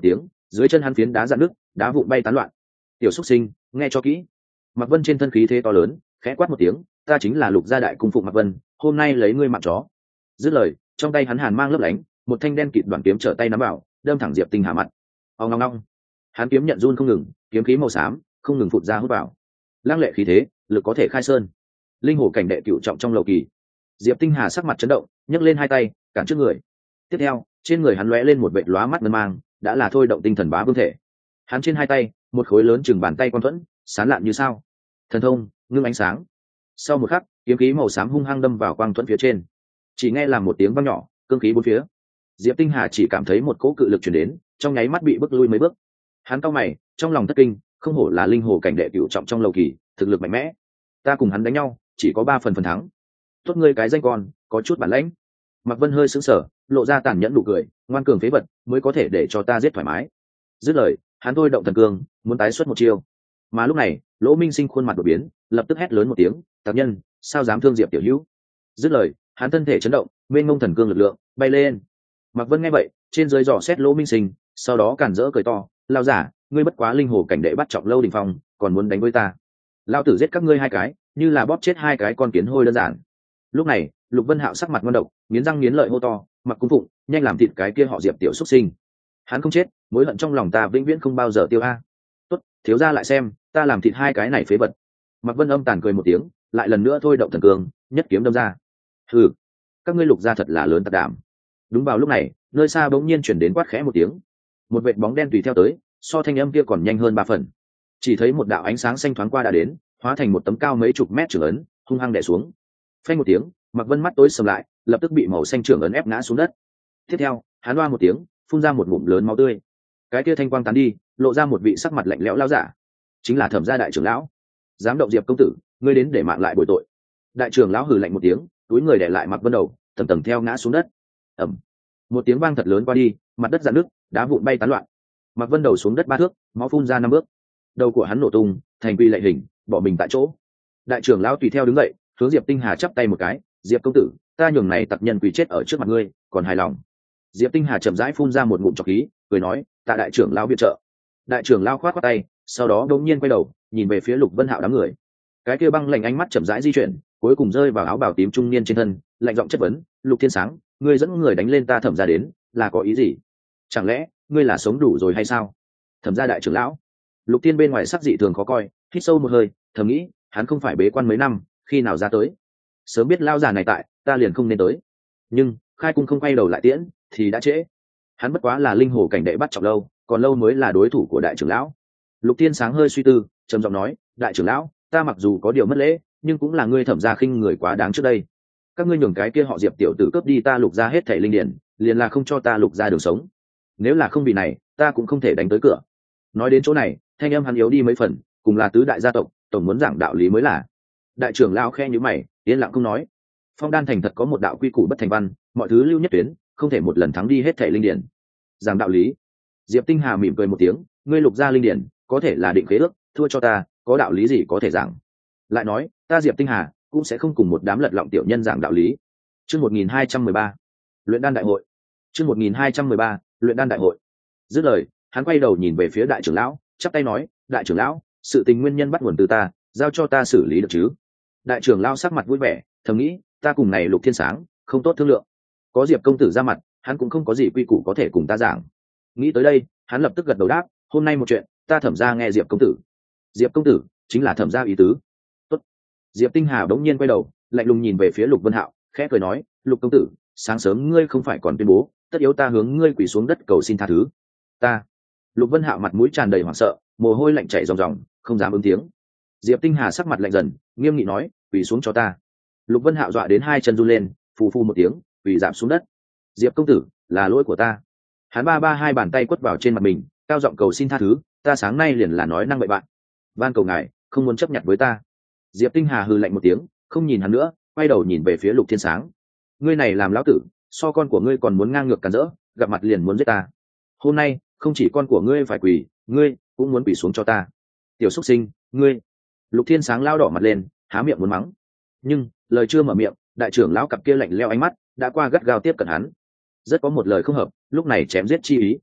dưới chân hắn phiến đá dạn nước, đá vụn bay tán loạn. Tiểu xúc sinh, nghe cho kỹ. Mạc Vân trên thân khí thế to lớn, khẽ quát một tiếng, ta chính là Lục gia đại cung phụng Mạc Vân, hôm nay lấy ngươi mạng chó. Dứt lời, trong tay hắn hàn mang lấp lánh, một thanh đen kịt đoạn kiếm trở tay nắm vào, đâm thẳng Diệp Tinh Hà mặt. Ong ong ong. Hắn kiếm nhận run không ngừng, kiếm khí màu xám không ngừng phụt ra hút vào. Lăng lệ khí thế, lực có thể khai sơn. Linh hồ cảnh đệ cửu trọng trong lầu kỳ. Diệp Tinh Hà sắc mặt chấn động, nhấc lên hai tay, cản trước người. Tiếp theo, trên người hắn lóe lên một vệt lóa mắt ngân mang, đã là thôi động tinh thần bá vương thể. Hắn trên hai tay, một khối lớn chừng bàn tay quan thuẫn, sáng lạn như sao. Thần thông, ngưng ánh sáng. Sau một khắc, kiếm khí màu xám hung hăng đâm vào quang thuẫn phía trên. Chỉ nghe làm một tiếng vang nhỏ, cương khí bốn phía. Diệp Tinh Hà chỉ cảm thấy một cỗ cự lực truyền đến, trong nháy mắt bị bước lui mấy bước. Hắn cau mày, trong lòng thất kinh, không hổ là linh hồ cảnh đệ cửu trọng trong lầu kỳ, thực lực mạnh mẽ. Ta cùng hắn đánh nhau, chỉ có ba phần phần thắng. Tốt ngươi cái danh con, có chút bản lãnh. Mạc Vân hơi sững sờ, lộ ra tàn nhẫn nụ cười, ngoan cường phế vật, mới có thể để cho ta giết thoải mái. Dứt lời, hắn thôi động thần cương, muốn tái xuất một chiêu. Mà lúc này, Lỗ Minh Sinh khuôn mặt đột biến, lập tức hét lớn một tiếng, tặc nhân, sao dám thương Diệp tiểu hữu? Dứt lời, hắn thân thể chấn động, mênh mông thần cương lực lượng bay lên. Mạc Vân nghe vậy, trên dưới dò xét Lỗ Minh Sinh, sau đó cản rỡ cười to, lao giả, ngươi bất quá linh hồ cảnh đệ bắt trọng lâu đỉnh phong, còn muốn đánh với ta? Lao tử giết các ngươi hai cái, như là bóp chết hai cái con kiến hôi đơn giản. Lúc này, Lục Vân Hạo sắc mặt ngon độc, nghiến răng nghiến lợi hô to, Mặc Cung Phụng, nhanh làm thịt cái kia họ Diệp tiểu xuất sinh. Hắn không chết, mối hận trong lòng ta vĩnh viễn không bao giờ tiêu a. Tốt, thiếu gia lại xem, ta làm thịt hai cái này phế vật. Mạc Vân âm tàn cười một tiếng, lại lần nữa thôi động thần cường, nhất kiếm đâm ra. Hừ, các ngươi Lục gia thật là lớn tặc đảm. Đúng vào lúc này, nơi xa bỗng nhiên chuyển đến quát khẽ một tiếng, một vệt bóng đen tùy theo tới, so thanh âm kia còn nhanh hơn ba phần. Chỉ thấy một đạo ánh sáng xanh thoáng qua đã đến, hóa thành một tấm cao mấy chục mét trưởng ấn, hung hăng đè xuống. Phanh một tiếng, Mạc Vân mắt tối sầm lại, lập tức bị màu xanh trưởng ấn ép ngã xuống đất. Tiếp theo, hắn oa một tiếng, phun ra một ngụm lớn máu tươi. Cái kia thanh quang tán đi, lộ ra một vị sắc mặt lạnh lẽo lão giả, chính là Thẩm gia đại trưởng lão. Dám động Diệp công tử, ngươi đến để mạng lại bồi tội. Đại trưởng lão hừ lạnh một tiếng, túi người để lại Mạc Vân đầu, tầng tầng theo ngã xuống đất. Ầm. Một tiếng vang thật lớn qua đi, mặt đất rạn nứt, đá vụn bay tán loạn. Mạc Vân đầu xuống đất ba thước, máu phun ra năm bước. Đầu của hắn nổ tung, thành quy lệ hình, bỏ mình tại chỗ. Đại trưởng lão tùy theo đứng dậy, hướng Diệp Tinh Hà chắp tay một cái, Diệp công tử, ta nhường này tặc nhân quỳ chết ở trước mặt ngươi, còn hài lòng? Diệp Tinh Hà chậm rãi phun ra một ngụm trọc khí, cười nói, tạ đại trưởng lão viện trợ. Đại trưởng lão khoát khoát tay, sau đó đột nhiên quay đầu, nhìn về phía Lục Vân Hạo đám người. Cái kia băng lạnh ánh mắt chậm rãi di chuyển, cuối cùng rơi vào áo bào tím trung niên trên thân, lạnh giọng chất vấn, Lục Thiên Sáng, ngươi dẫn người đánh lên ta Thẩm gia đến, là có ý gì? Chẳng lẽ ngươi là sống đủ rồi hay sao? Thẩm gia đại trưởng lão. Lục Tiên bên ngoài sắc dị thường khó coi, hít sâu một hơi, thầm nghĩ, hắn không phải bế quan mấy năm, khi nào ra tới? Sớm biết lao già này tại, ta liền không nên tới. Nhưng khai cung không quay đầu lại tiễn, thì đã trễ. Hắn bất quá là linh hồ cảnh đệ bắt trọng lâu, còn lâu mới là đối thủ của đại trưởng lão. Lục Tiên sáng hơi suy tư, trầm giọng nói, đại trưởng lão, ta mặc dù có điều mất lễ, nhưng cũng là ngươi Thẩm gia khinh người quá đáng trước đây. Các ngươi nhường cái kia họ Diệp tiểu tử cướp đi ta Lục gia hết thảy linh điển, liền là không cho ta Lục gia đường sống. Nếu là không vì này, ta cũng không thể đánh tới cửa. Nói đến chỗ này, thanh âm hắn yếu đi mấy phần, cùng là tứ đại gia tộc, tổng muốn giảng đạo lý mới là. Đại trưởng lão khe nhíu mày, yên lặng không nói. Phong Đan thành thật có một đạo quy củ bất thành văn, mọi thứ lưu nhất tuyến, không thể một lần thắng đi hết thảy linh điển. Giảng đạo lý. Diệp Tinh Hà mỉm cười một tiếng, ngươi Lục gia linh điển, có thể là định khế ước, thua cho ta, có đạo lý gì có thể giảng? Lại nói, ta Diệp Tinh Hà cũng sẽ không cùng một đám lật lọng tiểu nhân giảng đạo lý. Chương một nghìn hai trăm mười ba, luyện đan đại hội. Chương một nghìn hai trăm mười ba, luyện đan đại hội. Dứt lời, hắn quay đầu nhìn về phía đại trưởng lão, chắp tay nói, đại trưởng lão, sự tình nguyên nhân bắt nguồn từ ta, giao cho ta xử lý được chứ? Đại trưởng lão sắc mặt vui vẻ, thầm nghĩ, ta cùng này Lục Thiên Sáng không tốt thương lượng, có Diệp công tử ra mặt, hắn cũng không có gì quy củ có thể cùng ta giảng. Nghĩ tới đây, hắn lập tức gật đầu đáp, hôm nay một chuyện, ta Thẩm gia nghe Diệp công tử. Diệp công tử chính là Thẩm gia ý tứ. Tốt. Diệp Tinh Hà đống nhiên quay đầu, lạnh lùng nhìn về phía Lục Vân Hạo, khẽ cười nói, Lục công tử, sáng sớm ngươi không phải còn tuyên bố, tất yếu ta hướng ngươi quỳ xuống đất cầu xin tha thứ. Ta. Lục Vân Hạo mặt mũi tràn đầy hoảng sợ, mồ hôi lạnh chảy ròng ròng, không dám ứng tiếng. Diệp Tinh Hà sắc mặt lạnh dần, nghiêm nghị nói, quỳ xuống cho ta. Lục Vân Hạo dọa đến hai chân run lên, phù phù một tiếng, quỳ giảm xuống đất. Diệp công tử, là lỗi của ta. Hắn ba ba hai bàn tay quất vào trên mặt mình, cao giọng cầu xin tha thứ, ta sáng nay liền là nói năng bậy bạn, van cầu ngài không muốn chấp nhận với ta. Diệp Tinh Hà hừ lạnh một tiếng, không nhìn hắn nữa, quay đầu nhìn về phía Lục Thiên Sáng. Ngươi này làm lão tử, so con của ngươi còn muốn ngang ngược cản rỡ, gặp mặt liền muốn giết ta. Hôm nay không chỉ con của ngươi phải quỳ, ngươi cũng muốn quỳ xuống cho ta. Tiểu xuất sinh, ngươi. Lục Thiên Sáng lao đỏ mặt lên, há miệng muốn mắng, nhưng lời chưa mở miệng, đại trưởng lão cặp kia lạnh lẽo ánh mắt đã qua gắt gao tiếp cận hắn. Rất có một lời không hợp, lúc này chém giết chi ý.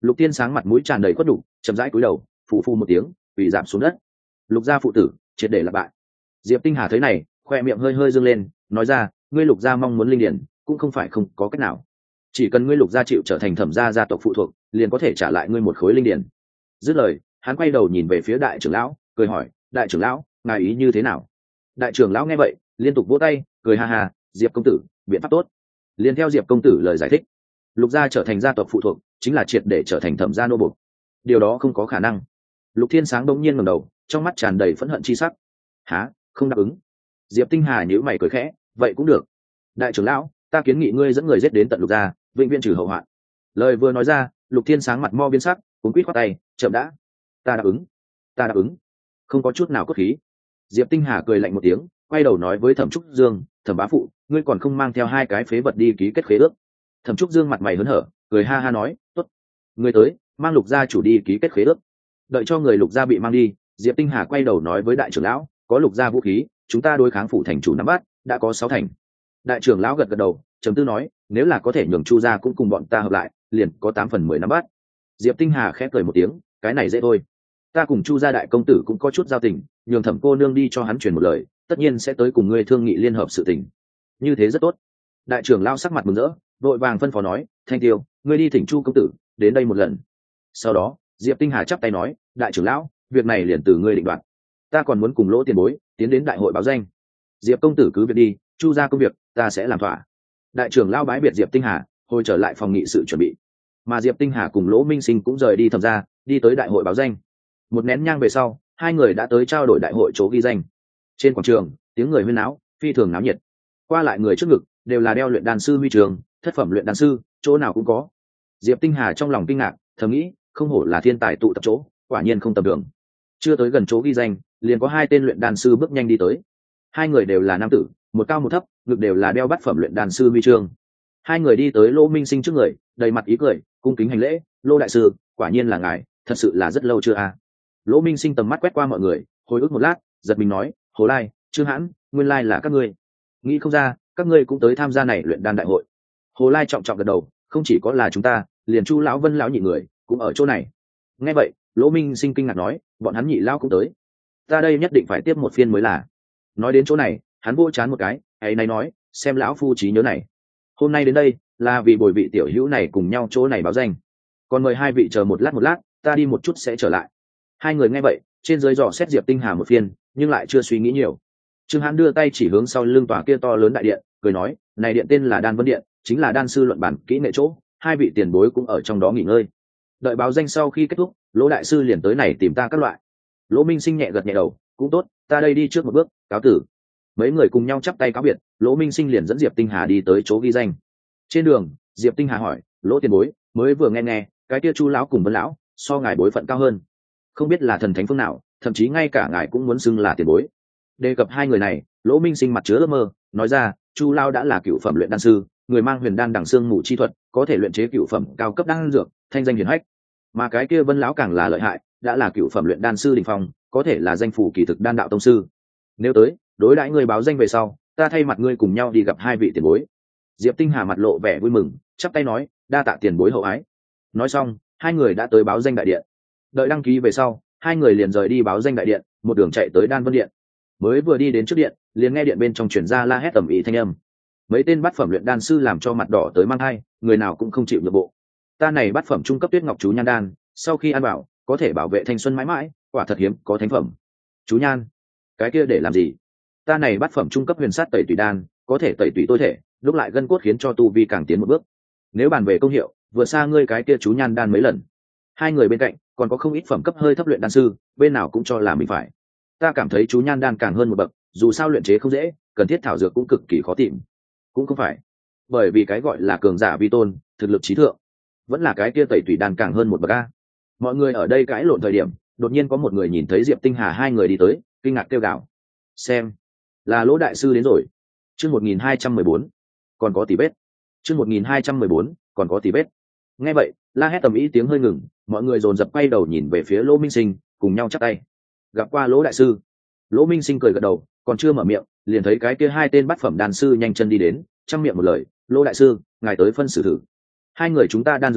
Lục Thiên Sáng mặt mũi tràn đầy khuất đủ, chậm rãi cúi đầu, phù phù một tiếng, bị giảm xuống đất. Lục gia phụ tử triệt để là bại. Diệp Tinh Hà thấy này, khoe miệng hơi hơi dương lên, nói ra, ngươi Lục gia mong muốn linh điển, cũng không phải không có cách nào. Chỉ cần ngươi Lục gia chịu trở thành Thẩm gia gia tộc phụ thuộc, liền có thể trả lại ngươi một khối linh điển. Dứt lời, hắn quay đầu nhìn về phía đại trưởng lão, cười hỏi, đại trưởng lão, ngài ý như thế nào? Đại trưởng lão nghe vậy, liên tục vỗ tay, cười ha ha, Diệp công tử, biện pháp tốt. Liên theo Diệp công tử lời giải thích, Lục gia trở thành gia tộc phụ thuộc, chính là triệt để trở thành Thẩm gia nô bộc. Điều đó không có khả năng. Lục Thiên Sáng bỗng nhiên ngẩng đầu, trong mắt tràn đầy phẫn hận chi sắc. Hả? Không đáp ứng? Diệp Tinh Hà nhíu mày cười khẽ, vậy cũng được. Đại trưởng lão, ta kiến nghị ngươi dẫn người giết đến tận Lục gia, vĩnh viễn trừ hậu hoạn. Lời vừa nói ra, Lục Thiên Sáng mặt mo biến sắc, cuống quýt khoát tay, chậm đã. Ta đáp ứng, ta đáp ứng. Không có chút nào cốt khí. Diệp Tinh Hà cười lạnh một tiếng, quay đầu nói với Thẩm Trúc Dương, Thẩm bá phụ, ngươi còn không mang theo hai cái phế vật đi ký kết khế ước? Thẩm Trúc Dương mặt mày hớn hở, cười ha ha nói, tốt. Ngươi tới, mang Lục gia chủ đi ký kết khế ước. Đợi cho người Lục gia bị mang đi, Diệp Tinh Hà quay đầu nói với đại trưởng lão, có Lục gia vũ khí, chúng ta đối kháng phủ thành chủ nắm bắt, đã có sáu thành. Đại trưởng lão gật gật đầu, trầm tư nói, nếu là có thể nhường Chu gia cũng cùng bọn ta hợp lại, liền có tám phần mười nắm bắt. Diệp Tinh Hà khẽ cười một tiếng, cái này dễ thôi. Ta cùng Chu gia đại công tử cũng có chút giao tình, nhường Thẩm cô nương đi cho hắn truyền một lời, tất nhiên sẽ tới cùng ngươi thương nghị liên hợp sự tình. Như thế rất tốt. Đại trưởng lão sắc mặt mừng rỡ, vội vàng phân phó nói, Thanh Tiêu, ngươi đi thỉnh Chu công tử đến đây một lần. Sau đó, Diệp Tinh Hà chắp tay nói, đại trưởng lão, việc này liền từ ngươi định đoạt. Ta còn muốn cùng Lỗ tiền bối tiến đến đại hội báo danh. Diệp công tử cứ việc đi, Chu gia công việc ta sẽ làm thỏa. Đại trưởng lão bái biệt Diệp Tinh Hà, hồi trở lại phòng nghị sự chuẩn bị. Mà Diệp Tinh Hà cùng Lỗ Minh Sinh cũng rời đi Thẩm gia, đi tới đại hội báo danh. Một nén nhang về sau, hai người đã tới trao đổi đại hội chỗ ghi danh. Trên quảng trường, tiếng người huyên náo, phi thường náo nhiệt. Qua lại người trước ngực đều là đeo luyện đan sư huy trường, thất phẩm luyện đan sư, chỗ nào cũng có. Diệp Tinh Hà trong lòng kinh ngạc, thầm nghĩ, không hổ là thiên tài tụ tập chỗ, quả nhiên không tầm thường. Chưa tới gần chỗ ghi danh, liền có hai tên luyện đan sư bước nhanh đi tới. Hai người đều là nam tử, một cao một thấp, ngực đều là đeo bát phẩm luyện đan sư huy chương. Hai người đi tới Lỗ Minh Sinh trước người, đầy mặt ý cười, cung kính hành lễ, Lô đại sư, quả nhiên là ngài, thật sự là rất lâu chưa a? À? Lỗ Minh Sinh tầm mắt quét qua mọi người, hồi ức một lát, giật mình nói, Hồ Lai, Trương Hãn, nguyên lai là các ngươi. Nghĩ không ra, các ngươi cũng tới tham gia này luyện đan đại hội. Hồ Lai trọng trọng gật đầu, không chỉ có là chúng ta, liền Chu lão Vân lão nhị người cũng ở chỗ này. Nghe vậy, Lỗ Minh Sinh kinh ngạc nói, bọn hắn nhị lão cũng tới. Ta đây nhất định phải tiếp một phiên mới là. Nói đến chỗ này, hắn vô chán một cái, ấy này nói, xem lão phu trí nhớ này. Hôm nay đến đây là vì bồi vị tiểu hữu này cùng nhau chỗ này báo danh. Còn mời hai vị chờ một lát một lát, ta đi một chút sẽ trở lại. Hai người nghe vậy, trên dưới dò xét Diệp Tinh Hà một phiên, nhưng lại chưa suy nghĩ nhiều. Trương Hãn đưa tay chỉ hướng sau lưng tòa kia to lớn đại điện, cười nói, này điện tên là Đan Vân Điện, chính là đan sư luận bản kỹ nghệ chỗ, hai vị tiền bối cũng ở trong đó nghỉ ngơi. Đợi báo danh sau khi kết thúc, Lỗ đại sư liền tới này tìm ta các loại. Lỗ Minh Sinh nhẹ gật nhẹ đầu, cũng tốt, ta đây đi trước một bước, cáo tử. Mấy người cùng nhau chắp tay cáo biệt, Lỗ Minh Sinh liền dẫn Diệp Tinh Hà đi tới chỗ ghi danh. Trên đường, Diệp Tinh Hà hỏi, Lỗ tiền bối, mới vừa nghe nghe, cái kia Chu lão cùng Vân lão, so ngài bối phận cao hơn, không biết là thần thánh phương nào, thậm chí ngay cả ngài cũng muốn xưng là tiền bối. Đề cập hai người này, Lỗ Minh Sinh mặt chứa ước mơ, nói ra, Chu lão đã là cựu phẩm luyện đan sư, người mang huyền đan đằng xương mù chi thuật, có thể luyện chế cựu phẩm cao cấp đan dược, thanh danh hiển hách. Mà cái kia Vân lão càng là lợi hại, đã là cựu phẩm luyện đan sư đỉnh phong, có thể là danh phủ kỳ thực đan đạo tông sư. Nếu tới, đối đãi người báo danh về sau, ta thay mặt ngươi cùng nhau đi gặp hai vị tiền bối. Diệp Tinh Hà mặt lộ vẻ vui mừng, chắp tay nói, đa tạ tiền bối hậu ái. Nói xong, hai người đã tới báo danh đại điện. Đợi đăng ký về sau, hai người liền rời đi báo danh đại điện, một đường chạy tới Đan Vân Điện. Mới vừa đi đến trước điện, liền nghe điện bên trong truyền ra la hét tầm ý thanh âm. Mấy tên bát phẩm luyện đan sư làm cho mặt đỏ tới mang hai, người nào cũng không chịu nhượng bộ. Ta này bát phẩm trung cấp tuyết ngọc chú nhan đan, sau khi ăn bảo, có thể bảo vệ thanh xuân mãi mãi, quả thật hiếm có thánh phẩm. Chú nhan, cái kia để làm gì? Ta này bát phẩm trung cấp huyền sát tẩy tùy đan, có thể tẩy tùy tôi thể, lúc lại gân cốt khiến cho tu vi càng tiến một bước. Nếu bàn về công hiệu, vừa xa ngươi cái kia chú nhan đan mấy lần. Hai người bên cạnh còn có không ít phẩm cấp hơi thấp luyện đan sư, bên nào cũng cho là mình phải. Ta cảm thấy chú nhan đan càng hơn một bậc, dù sao luyện chế không dễ, cần thiết thảo dược cũng cực kỳ khó tìm. Cũng không phải, bởi vì cái gọi là cường giả vi tôn, thực lực trí thượng, vẫn là cái kia tẩy tùy đan càng hơn một bậc a. Mọi người ở đây cãi lộn thời điểm, đột nhiên có một người nhìn thấy Diệp Tinh Hà hai người đi tới, kinh ngạc kêu gào, xem, là Lỗ đại sư đến rồi. Chương một nghìn hai trăm mười bốn, còn có tỷ bết. Chương một nghìn hai trăm mười bốn, còn có tỷ bết. Nghe vậy, la hét tầm ý tiếng hơi ngừng, mọi người dồn dập quay đầu nhìn về phía Lỗ Minh Sinh, cùng nhau chắp tay. Gặp qua Lỗ đại sư. Lỗ Minh Sinh cười gật đầu, còn chưa mở miệng, liền thấy cái kia hai tên bát phẩm đan sư nhanh chân đi đến, trong miệng một lời, Lỗ đại sư, ngài tới phân xử thử. Hai người chúng ta đan dược này,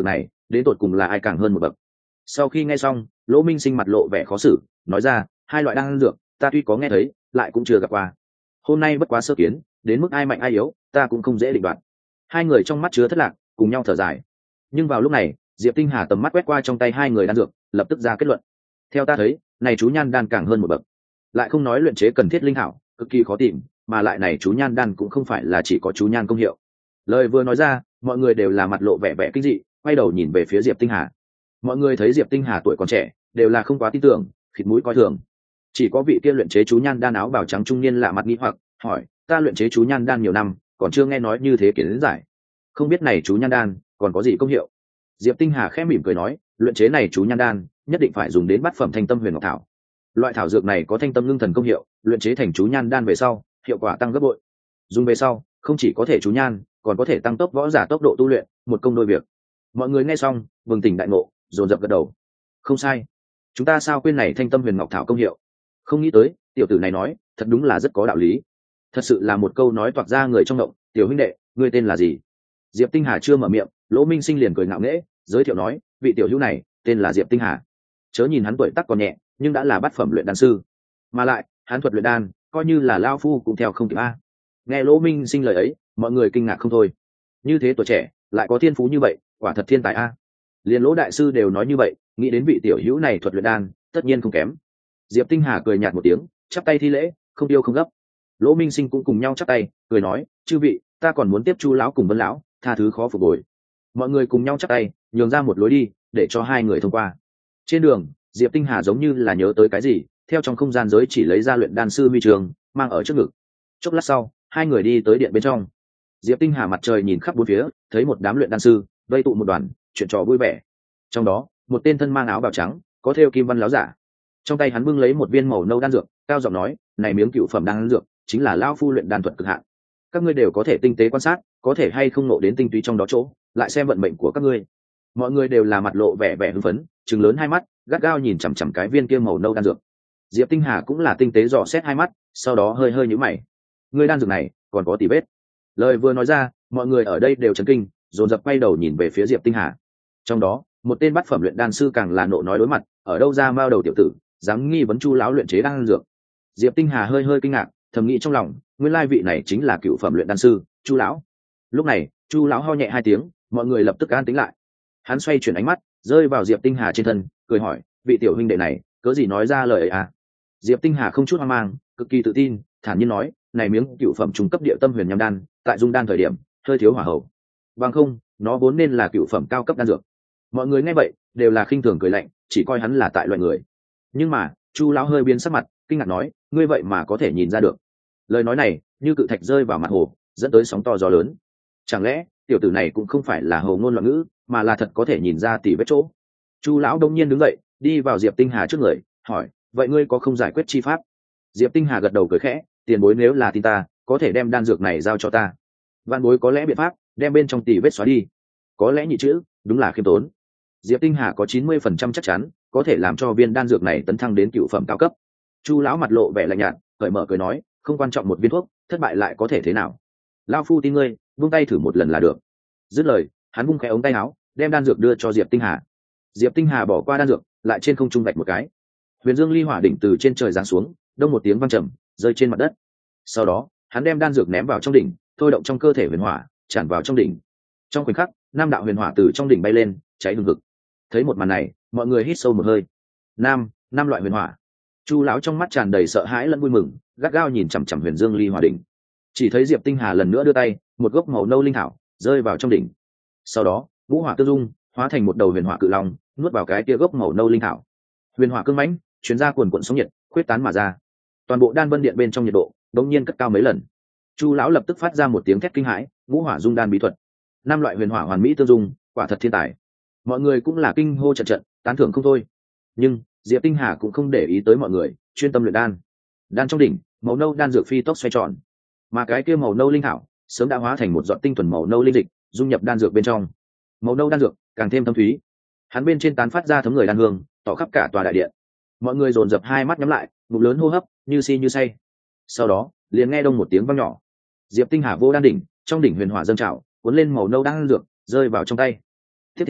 đến tột cùng là ai càng hơn một bậc. Sau khi nghe xong, Lỗ Minh Sinh mặt lộ vẻ khó xử, nói ra, hai loại đan dược ta tuy có nghe thấy, lại cũng chưa gặp qua. Hôm nay bất quá sơ kiến, đến mức ai mạnh ai yếu, ta cũng không dễ định đoạt. Hai người trong mắt chứa thất lạc, cùng nhau thở dài. Nhưng vào lúc này, Diệp Tinh Hà tầm mắt quét qua trong tay hai người đan dược, lập tức ra kết luận. Theo ta thấy, này chú nhan đan càng hơn một bậc. Lại không nói luyện chế cần thiết linh hảo, cực kỳ khó tìm, mà lại này chú nhan đan cũng không phải là chỉ có chú nhan công hiệu. Lời vừa nói ra, mọi người đều là mặt lộ vẻ vẻ kinh dị, quay đầu nhìn về phía Diệp Tinh Hà. Mọi người thấy Diệp Tinh Hà tuổi còn trẻ, đều là không quá tin tưởng, khịt mũi coi thường. Chỉ có vị kia luyện chế chú nhan đan áo bào trắng trung niên lạ mặt nghi hoặc, hỏi, ta luyện chế chú nhan đan nhiều năm, còn chưa nghe nói như thế kiến giải. Không biết này chú nhan đan còn có gì công hiệu? Diệp Tinh Hà khẽ mỉm cười nói, luyện chế này chú nhan đan, nhất định phải dùng đến bát phẩm thanh tâm huyền ngọc thảo. Loại thảo dược này có thanh tâm ngưng thần công hiệu, luyện chế thành chú nhan đan về sau, hiệu quả tăng gấp bội. Dùng về sau, không chỉ có thể chú nhan, còn có thể tăng tốc võ giả tốc độ tu luyện, một công đôi việc. Mọi người nghe xong, bừng tỉnh đại ngộ, dồn dập gật đầu. Không sai, chúng ta sao quên này thanh tâm huyền ngọc thảo công hiệu? Không nghĩ tới, tiểu tử này nói, thật đúng là rất có đạo lý. Thật sự là một câu nói toạc ra người trong động. Tiểu huynh đệ, ngươi tên là gì? Diệp Tinh Hà chưa mở miệng, Lỗ Minh Sinh liền cười ngạo nghễ, giới thiệu nói, vị tiểu hữu này, tên là Diệp Tinh Hà. Chớ nhìn hắn tuổi tác còn nhẹ, nhưng đã là bát phẩm luyện đan sư, mà lại, hắn thuật luyện đan, coi như là lao phu cũng theo không kịp a. Nghe Lỗ Minh Sinh lời ấy, mọi người kinh ngạc không thôi. Như thế tuổi trẻ, lại có thiên phú như vậy, quả thật thiên tài a. Liên Lỗ đại sư đều nói như vậy, nghĩ đến vị tiểu hữu này thuật luyện đan, tất nhiên không kém. Diệp Tinh Hà cười nhạt một tiếng, chắp tay thi lễ, không tiêu không gấp. Lỗ Minh Sinh cũng cùng nhau chắp tay, cười nói, chư vị, ta còn muốn tiếp Chu lão cùng Vân lão, tha thứ khó phục hồi. Mọi người cùng nhau chắp tay, nhường ra một lối đi, để cho hai người thông qua. Trên đường, Diệp Tinh Hà giống như là nhớ tới cái gì, theo trong không gian giới chỉ lấy ra luyện đan sư huy trường, mang ở trước ngực. Chốc lát sau, hai người đi tới điện bên trong. Diệp Tinh Hà mặt trời nhìn khắp bốn phía, thấy một đám luyện đan sư vây tụ một đoàn, chuyện trò vui vẻ. Trong đó, một tên thân mang áo bào trắng, có thêu kim văn láo giả. Trong tay hắn bưng lấy một viên màu nâu đan dược, cao giọng nói, này miếng cựu phẩm đan dược, chính là lão phu luyện đan thuật cực hạn. Các ngươi đều có thể tinh tế quan sát, có thể hay không nộ đến tinh túy trong đó chỗ, lại xem vận mệnh của các ngươi. Mọi người đều là mặt lộ vẻ vẻ hưng phấn, trừng lớn hai mắt, gắt gao nhìn chằm chằm cái viên kia màu nâu đan dược. Diệp Tinh Hà cũng là tinh tế dò xét hai mắt, sau đó hơi hơi nhíu mày. Người đan dược này còn có tỉ vết. Lời vừa nói ra, mọi người ở đây đều chấn kinh, dồn dập quay đầu nhìn về phía Diệp Tinh Hà. Trong đó, một tên bát phẩm luyện đan sư càng là nộ nói đối mặt, ở đâu ra mao đầu tiểu tử, dám nghi vấn Chu lão luyện chế đan dược. Diệp Tinh Hà hơi hơi kinh ngạc, thầm nghĩ trong lòng, nguyên lai vị này chính là cựu phẩm luyện đan sư, Chu lão. Lúc này, Chu lão ho nhẹ hai tiếng, mọi người lập tức an tĩnh lại. Hắn xoay chuyển ánh mắt, rơi vào Diệp Tinh Hà trên thân, cười hỏi, vị tiểu huynh đệ này, cớ gì nói ra lời ấy à? Diệp Tinh Hà không chút hoang mang, cực kỳ tự tin, thản nhiên nói, này miếng cựu phẩm trung cấp địa tâm huyền nham đan, tại dung đan thời điểm, hơi thiếu hỏa hậu. Bằng không, nó vốn nên là cựu phẩm cao cấp đan dược. Mọi người nghe vậy, đều là khinh thường cười lạnh, chỉ coi hắn là tại loại người. Nhưng mà, Chu lão hơi biến sắc mặt, kinh ngạc nói, ngươi vậy mà có thể nhìn ra được. Lời nói này, như cự thạch rơi vào mặt hồ, dẫn tới sóng to gió lớn. Chẳng lẽ, tiểu tử này cũng không phải là hồ ngôn loạn ngữ, mà là thật có thể nhìn ra tỉ vết chỗ. Chu lão đông nhiên đứng dậy, đi vào Diệp Tinh Hà trước người, hỏi, vậy ngươi có không giải quyết chi pháp? Diệp Tinh Hà gật đầu cười khẽ, tiền bối nếu là tin ta, có thể đem đan dược này giao cho ta. Vạn bối có lẽ biện pháp, đem bên trong tỉ vết xóa đi. Có lẽ nhị chữ, đúng là khiêm tốn. Diệp Tinh Hà có chín mươi phần trăm chắc chắn, có thể làm cho viên đan dược này tấn thăng đến cựu phẩm cao cấp. Chu lão mặt lộ vẻ lạnh nhạt, cởi mở cười nói, không quan trọng một viên thuốc, thất bại lại có thể thế nào? Lão phu tin ngươi, vung tay thử một lần là được. Dứt lời, hắn vung khẽ ống tay áo, đem đan dược đưa cho Diệp Tinh Hà. Diệp Tinh Hà bỏ qua đan dược, lại trên không trung vạch một cái. Huyền Dương Ly Hỏa đỉnh từ trên trời giáng xuống, đông một tiếng vang trầm, rơi trên mặt đất. Sau đó, hắn đem đan dược ném vào trong đỉnh, thôi động trong cơ thể huyền hỏa, tràn vào trong đỉnh. Trong khoảnh khắc, nam đạo huyền hỏa từ trong đỉnh bay lên, cháy hừng hực. Thấy một màn này, mọi người hít sâu một hơi. Nam, năm loại huyền hỏa. Chu lão trong mắt tràn đầy sợ hãi lẫn vui mừng, gắt gao nhìn chằm chằm Huyền Dương Ly Hỏa đỉnh. Chỉ thấy Diệp Tinh Hà lần nữa đưa tay, một gốc màu nâu linh thảo rơi vào trong đỉnh. Sau đó, ngũ hỏa tương dung, hóa thành một đầu huyền hỏa cự long, nuốt vào cái kia gốc màu nâu linh thảo. Huyền hỏa cương mãnh, truyền ra cuồn cuộn sóng nhiệt, khuyết tán mà ra. Toàn bộ đan vân điện bên trong nhiệt độ đột nhiên cất cao mấy lần. Chu lão lập tức phát ra một tiếng thét kinh hãi, ngũ hỏa dung đan bí thuật, năm loại huyền hỏa hoàn mỹ tương dung, quả thật thiên tài. Mọi người cũng là kinh hô trận trận, tán thưởng không thôi. Nhưng Diệp Tinh Hà cũng không để ý tới mọi người, chuyên tâm luyện đan. Đan trong đỉnh, màu nâu đan dược phi tốc xoay tròn, mà cái kia màu nâu linh thảo sớm đã hóa thành một giọt tinh thuần màu nâu linh dịch, dung nhập đan dược bên trong. Màu nâu đan dược càng thêm thâm thúy, hắn bên trên tán phát ra thấm người đan hương, tỏ khắp cả tòa đại điện. Mọi người dồn dập hai mắt nhắm lại, ngụm lớn hô hấp, như si như say. Sau đó, liền nghe đông một tiếng vang nhỏ. Diệp Tinh Hà vô đan đỉnh, trong đỉnh huyền hỏa dâng trào, cuốn lên màu nâu đan dược, rơi vào trong tay. Tiếp theo,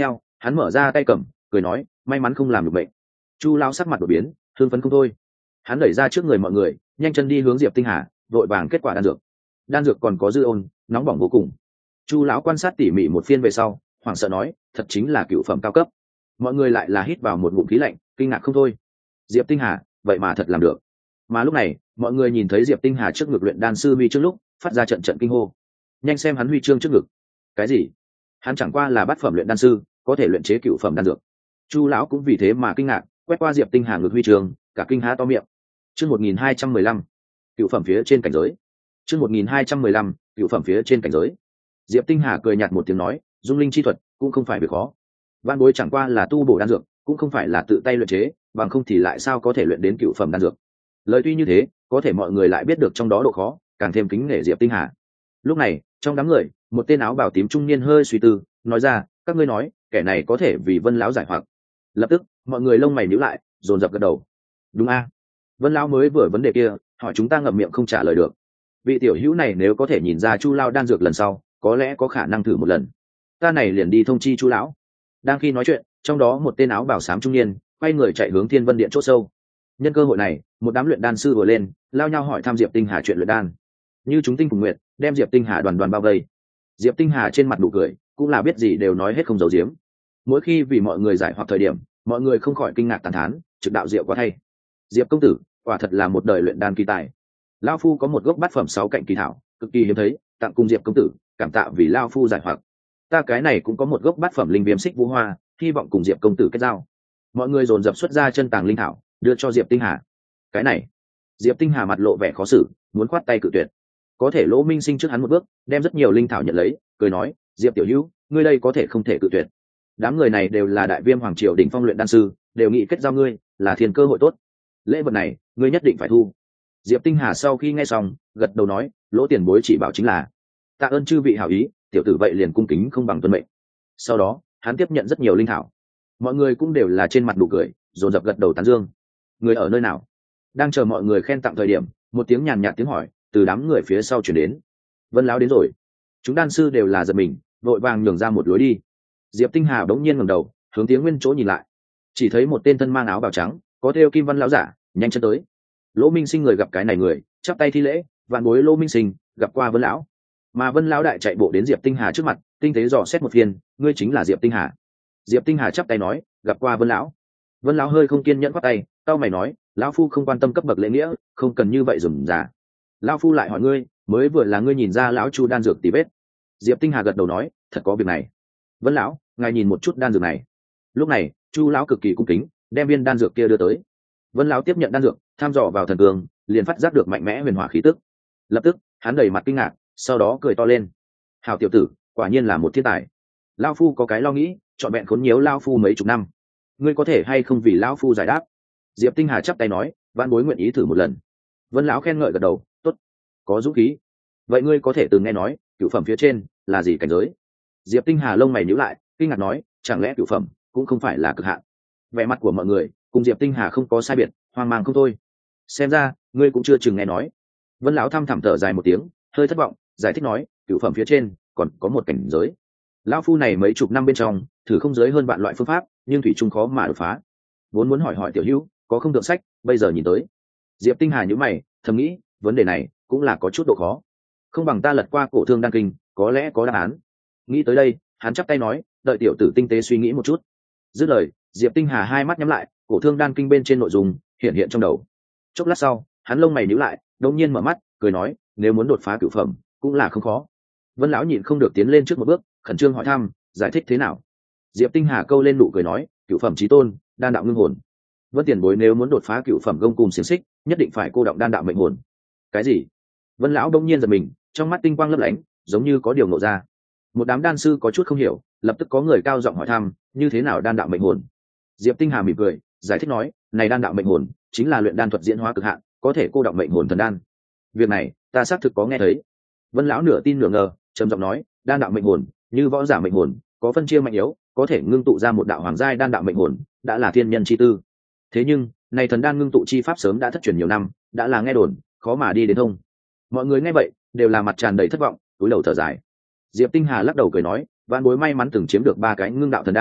Hắn mở ra tay cầm cười nói, may mắn không làm được bệnh. Chu lão sắc mặt đột biến, thương phấn không thôi. Hắn đẩy ra trước người mọi người, nhanh chân đi hướng Diệp Tinh Hà, vội vàng kết quả đan dược. Đan dược còn có dư ôn, nóng bỏng vô cùng. Chu lão quan sát tỉ mỉ một phiên về sau, hoảng sợ nói, thật chính là cựu phẩm cao cấp. Mọi người lại là hít vào một ngụm khí lạnh, kinh ngạc không thôi. Diệp Tinh Hà vậy mà thật làm được. Mà lúc này mọi người nhìn thấy Diệp Tinh Hà trước ngực luyện đan sư huy chương lúc phát ra trận trận kinh hô. Nhanh xem hắn huy chương trước ngực. Cái gì? Hắn chẳng qua là bát phẩm luyện đan sư, có thể luyện chế cựu phẩm đan dược. Chu lão cũng vì thế mà kinh ngạc, quét qua Diệp Tinh Hà ngực huy chương, cả kinh há to miệng. Chương một nghìn hai trăm mười lăm, cựu phẩm phía trên cảnh giới. Chương một nghìn hai trăm mười lăm, cựu phẩm phía trên cảnh giới. Diệp Tinh Hà cười nhạt một tiếng nói, dung linh chi thuật cũng không phải việc khó. Vạn bối chẳng qua là tu bổ đan dược, cũng không phải là tự tay luyện chế, bằng không thì lại sao có thể luyện đến cựu phẩm đan dược. Lời tuy như thế, có thể mọi người lại biết được trong đó độ khó, càng thêm kính nể Diệp Tinh Hà. Lúc này trong đám người, một tên áo bào tím trung niên hơi suy tư, nói ra, các ngươi nói kẻ này có thể vì Vân lão giải hoặc. Lập tức mọi người lông mày nhíu lại, dồn dập gật đầu. Đúng a, Vân lão mới vừa vấn đề kia hỏi chúng ta ngậm miệng không trả lời được. Vị tiểu hữu này nếu có thể nhìn ra Chu lão đan dược lần sau, có lẽ có khả năng thử một lần. Ta này liền đi thông chi Chu lão. Đang khi nói chuyện, trong đó một tên áo bào xám trung niên quay người chạy hướng Thiên Vân Điện chỗ sâu. Nhân cơ hội này, một đám luyện đan sư vừa lên, lao nhau hỏi thăm Diệp Tinh Hà chuyện luyện đan. Như chúng tinh cùng nguyệt, đem Diệp Tinh Hà đoàn đoàn bao vây. Diệp Tinh Hà trên mặt nụ cười, cũng là biết gì đều nói hết không giấu giếm. Mỗi khi vì mọi người giải hoặc thời điểm, mọi người không khỏi kinh ngạc tán thán, trực đạo diệu quá thay. Diệp công tử, quả thật là một đời luyện đan kỳ tài. Lão phu có một gốc bát phẩm sáu cạnh kỳ thảo, cực kỳ hiếm thấy, tặng cùng Diệp công tử, cảm tạ vì lão phu giải hoặc. Ta cái này cũng có một gốc bát phẩm linh viêm xích vũ hoa, hy vọng cùng Diệp công tử kết giao. Mọi người dồn dập xuất ra chân tàng linh thảo, đưa cho Diệp Tinh Hà. Cái này, Diệp Tinh Hà mặt lộ vẻ khó xử, muốn khoát tay cự tuyệt. Có thể Lỗ Minh Sinh trước hắn một bước, đem rất nhiều linh thảo nhận lấy, cười nói, Diệp tiểu hữu, ngươi đây có thể không thể cự tuyệt. Đám người này đều là đại viêm hoàng triều đỉnh phong luyện đan sư, đều nghĩ kết giao ngươi, là thiên cơ hội tốt. Lễ vật này, ngươi nhất định phải thu. Diệp Tinh Hà sau khi nghe xong, gật đầu nói, Lỗ tiền bối chỉ bảo chính là. Tạ ơn chư vị hảo ý, tiểu tử vậy liền cung kính không bằng tuân mệnh. Sau đó, hắn tiếp nhận rất nhiều linh thảo. Mọi người cũng đều là trên mặt đủ cười, dồn dập gật đầu tán dương. Người ở nơi nào? Đang chờ mọi người khen tặng thời điểm, một tiếng nhàn nhạt tiếng hỏi từ đám người phía sau chuyển đến. Vân lão đến rồi. Chúng đan sư đều là giật mình, vội vàng nhường ra một lối đi. Diệp Tinh Hà bỗng nhiên ngẩng đầu, hướng tiếng nguyên chỗ nhìn lại, chỉ thấy một tên thân mang áo bào trắng, có thêu kim văn lão giả, nhanh chân tới. Lỗ Minh Sinh người gặp cái này người, chắp tay thi lễ, vạn bối Lỗ Minh Sinh, gặp qua Vân lão. Mà Vân lão đại chạy bộ đến Diệp Tinh Hà trước mặt, tinh tế dò xét một phiên, ngươi chính là Diệp Tinh Hà. Diệp Tinh Hà chắp tay nói, gặp qua Vân lão. Vân lão hơi không kiên nhẫn quát tay, tao mày nói, lão phu không quan tâm cấp bậc lễ nghĩa, không cần như vậy dùm giả. Lão phu lại hỏi ngươi, mới vừa là ngươi nhìn ra lão Chu đan dược tì vết. Diệp Tinh Hà gật đầu nói, thật có việc này. Vân lão, ngài nhìn một chút đan dược này. Lúc này Chu lão cực kỳ cung kính, đem viên đan dược kia đưa tới. Vân lão tiếp nhận đan dược, tham dò vào thần cường, liền phát giác được mạnh mẽ huyền hỏa khí tức. Lập tức hắn đầy mặt kinh ngạc, sau đó cười to lên. Hảo tiểu tử, quả nhiên là một thiên tài. Lão phu có cái lo nghĩ, chọn vẹn khốn nhiễu lão phu mấy chục năm, ngươi có thể hay không vì lão phu giải đáp? Diệp Tinh Hà chắp tay nói, vạn bối nguyện ý thử một lần. Vân lão khen ngợi gật đầu, tốt, có dũng khí. Vậy ngươi có thể từng nghe nói cửu phẩm phía trên là gì cảnh giới? Diệp Tinh Hà lông mày nhíu lại, kinh ngạc nói, chẳng lẽ cửu phẩm cũng không phải là cực hạn? Vẻ mặt của mọi người cùng Diệp Tinh Hà không có sai biệt, hoang mang không thôi. Xem ra ngươi cũng chưa chừng nghe nói. Vân lão thăm thẳm thở dài một tiếng, hơi thất vọng, giải thích nói, cửu phẩm phía trên còn có một cảnh giới. Lão phu này mấy chục năm bên trong thử không giới hơn vạn loại phương pháp, nhưng thủy chung khó mà đột phá. Vốn muốn hỏi hỏi tiểu hữu có không thượng sách, bây giờ nhìn tới. Diệp Tinh Hà nhíu mày, thầm nghĩ, vấn đề này cũng là có chút độ khó, không bằng ta lật qua cổ thương đan kinh, có lẽ có đáp án. Nghĩ tới đây, hắn chắp tay nói, đợi tiểu tử tinh tế suy nghĩ một chút. Dứt lời, Diệp Tinh Hà hai mắt nhắm lại, cổ thương đan kinh bên trên nội dung hiện hiện trong đầu. Chốc lát sau, hắn lông mày nhíu lại, đột nhiên mở mắt, cười nói, nếu muốn đột phá cửu phẩm cũng là không khó. Vân lão nhịn không được tiến lên trước một bước, khẩn trương hỏi thăm, giải thích thế nào? Diệp Tinh Hà câu lên nụ cười nói, cửu phẩm chí tôn, đan đạo ngưng hồn. Vân tiền bối nếu muốn đột phá cửu phẩm gông cùng xiềng xích, nhất định phải cô động đan đạo mệnh hồn. Cái gì? Vân lão đông nhiên giật mình, trong mắt tinh quang lấp lánh, giống như có điều ngộ ra. Một đám đan sư có chút không hiểu, lập tức có người cao giọng hỏi thăm, như thế nào đan đạo mệnh hồn? Diệp Tinh Hà mỉm cười, giải thích nói, này đan đạo mệnh hồn chính là luyện đan thuật diễn hóa cực hạn, có thể cô động mệnh hồn thần đan. Việc này ta xác thực có nghe thấy. Vân lão nửa tin nửa ngờ, trầm giọng nói, đan đạo mệnh hồn như võ giả mệnh hồn, có phân chia mạnh yếu, có thể ngưng tụ ra một đạo hoàng giai đan đạo mệnh hồn, đã là thiên nhân chi tư. Thế nhưng này thần đan ngưng tụ chi pháp sớm đã thất truyền nhiều năm, đã là nghe đồn, khó mà đi đến thông. Mọi người nghe vậy đều là mặt tràn đầy thất vọng, túi đầu thở dài. Diệp Tinh Hà lắc đầu cười nói, vạn bối may mắn từng chiếm được ba cái ngưng đạo thần đan,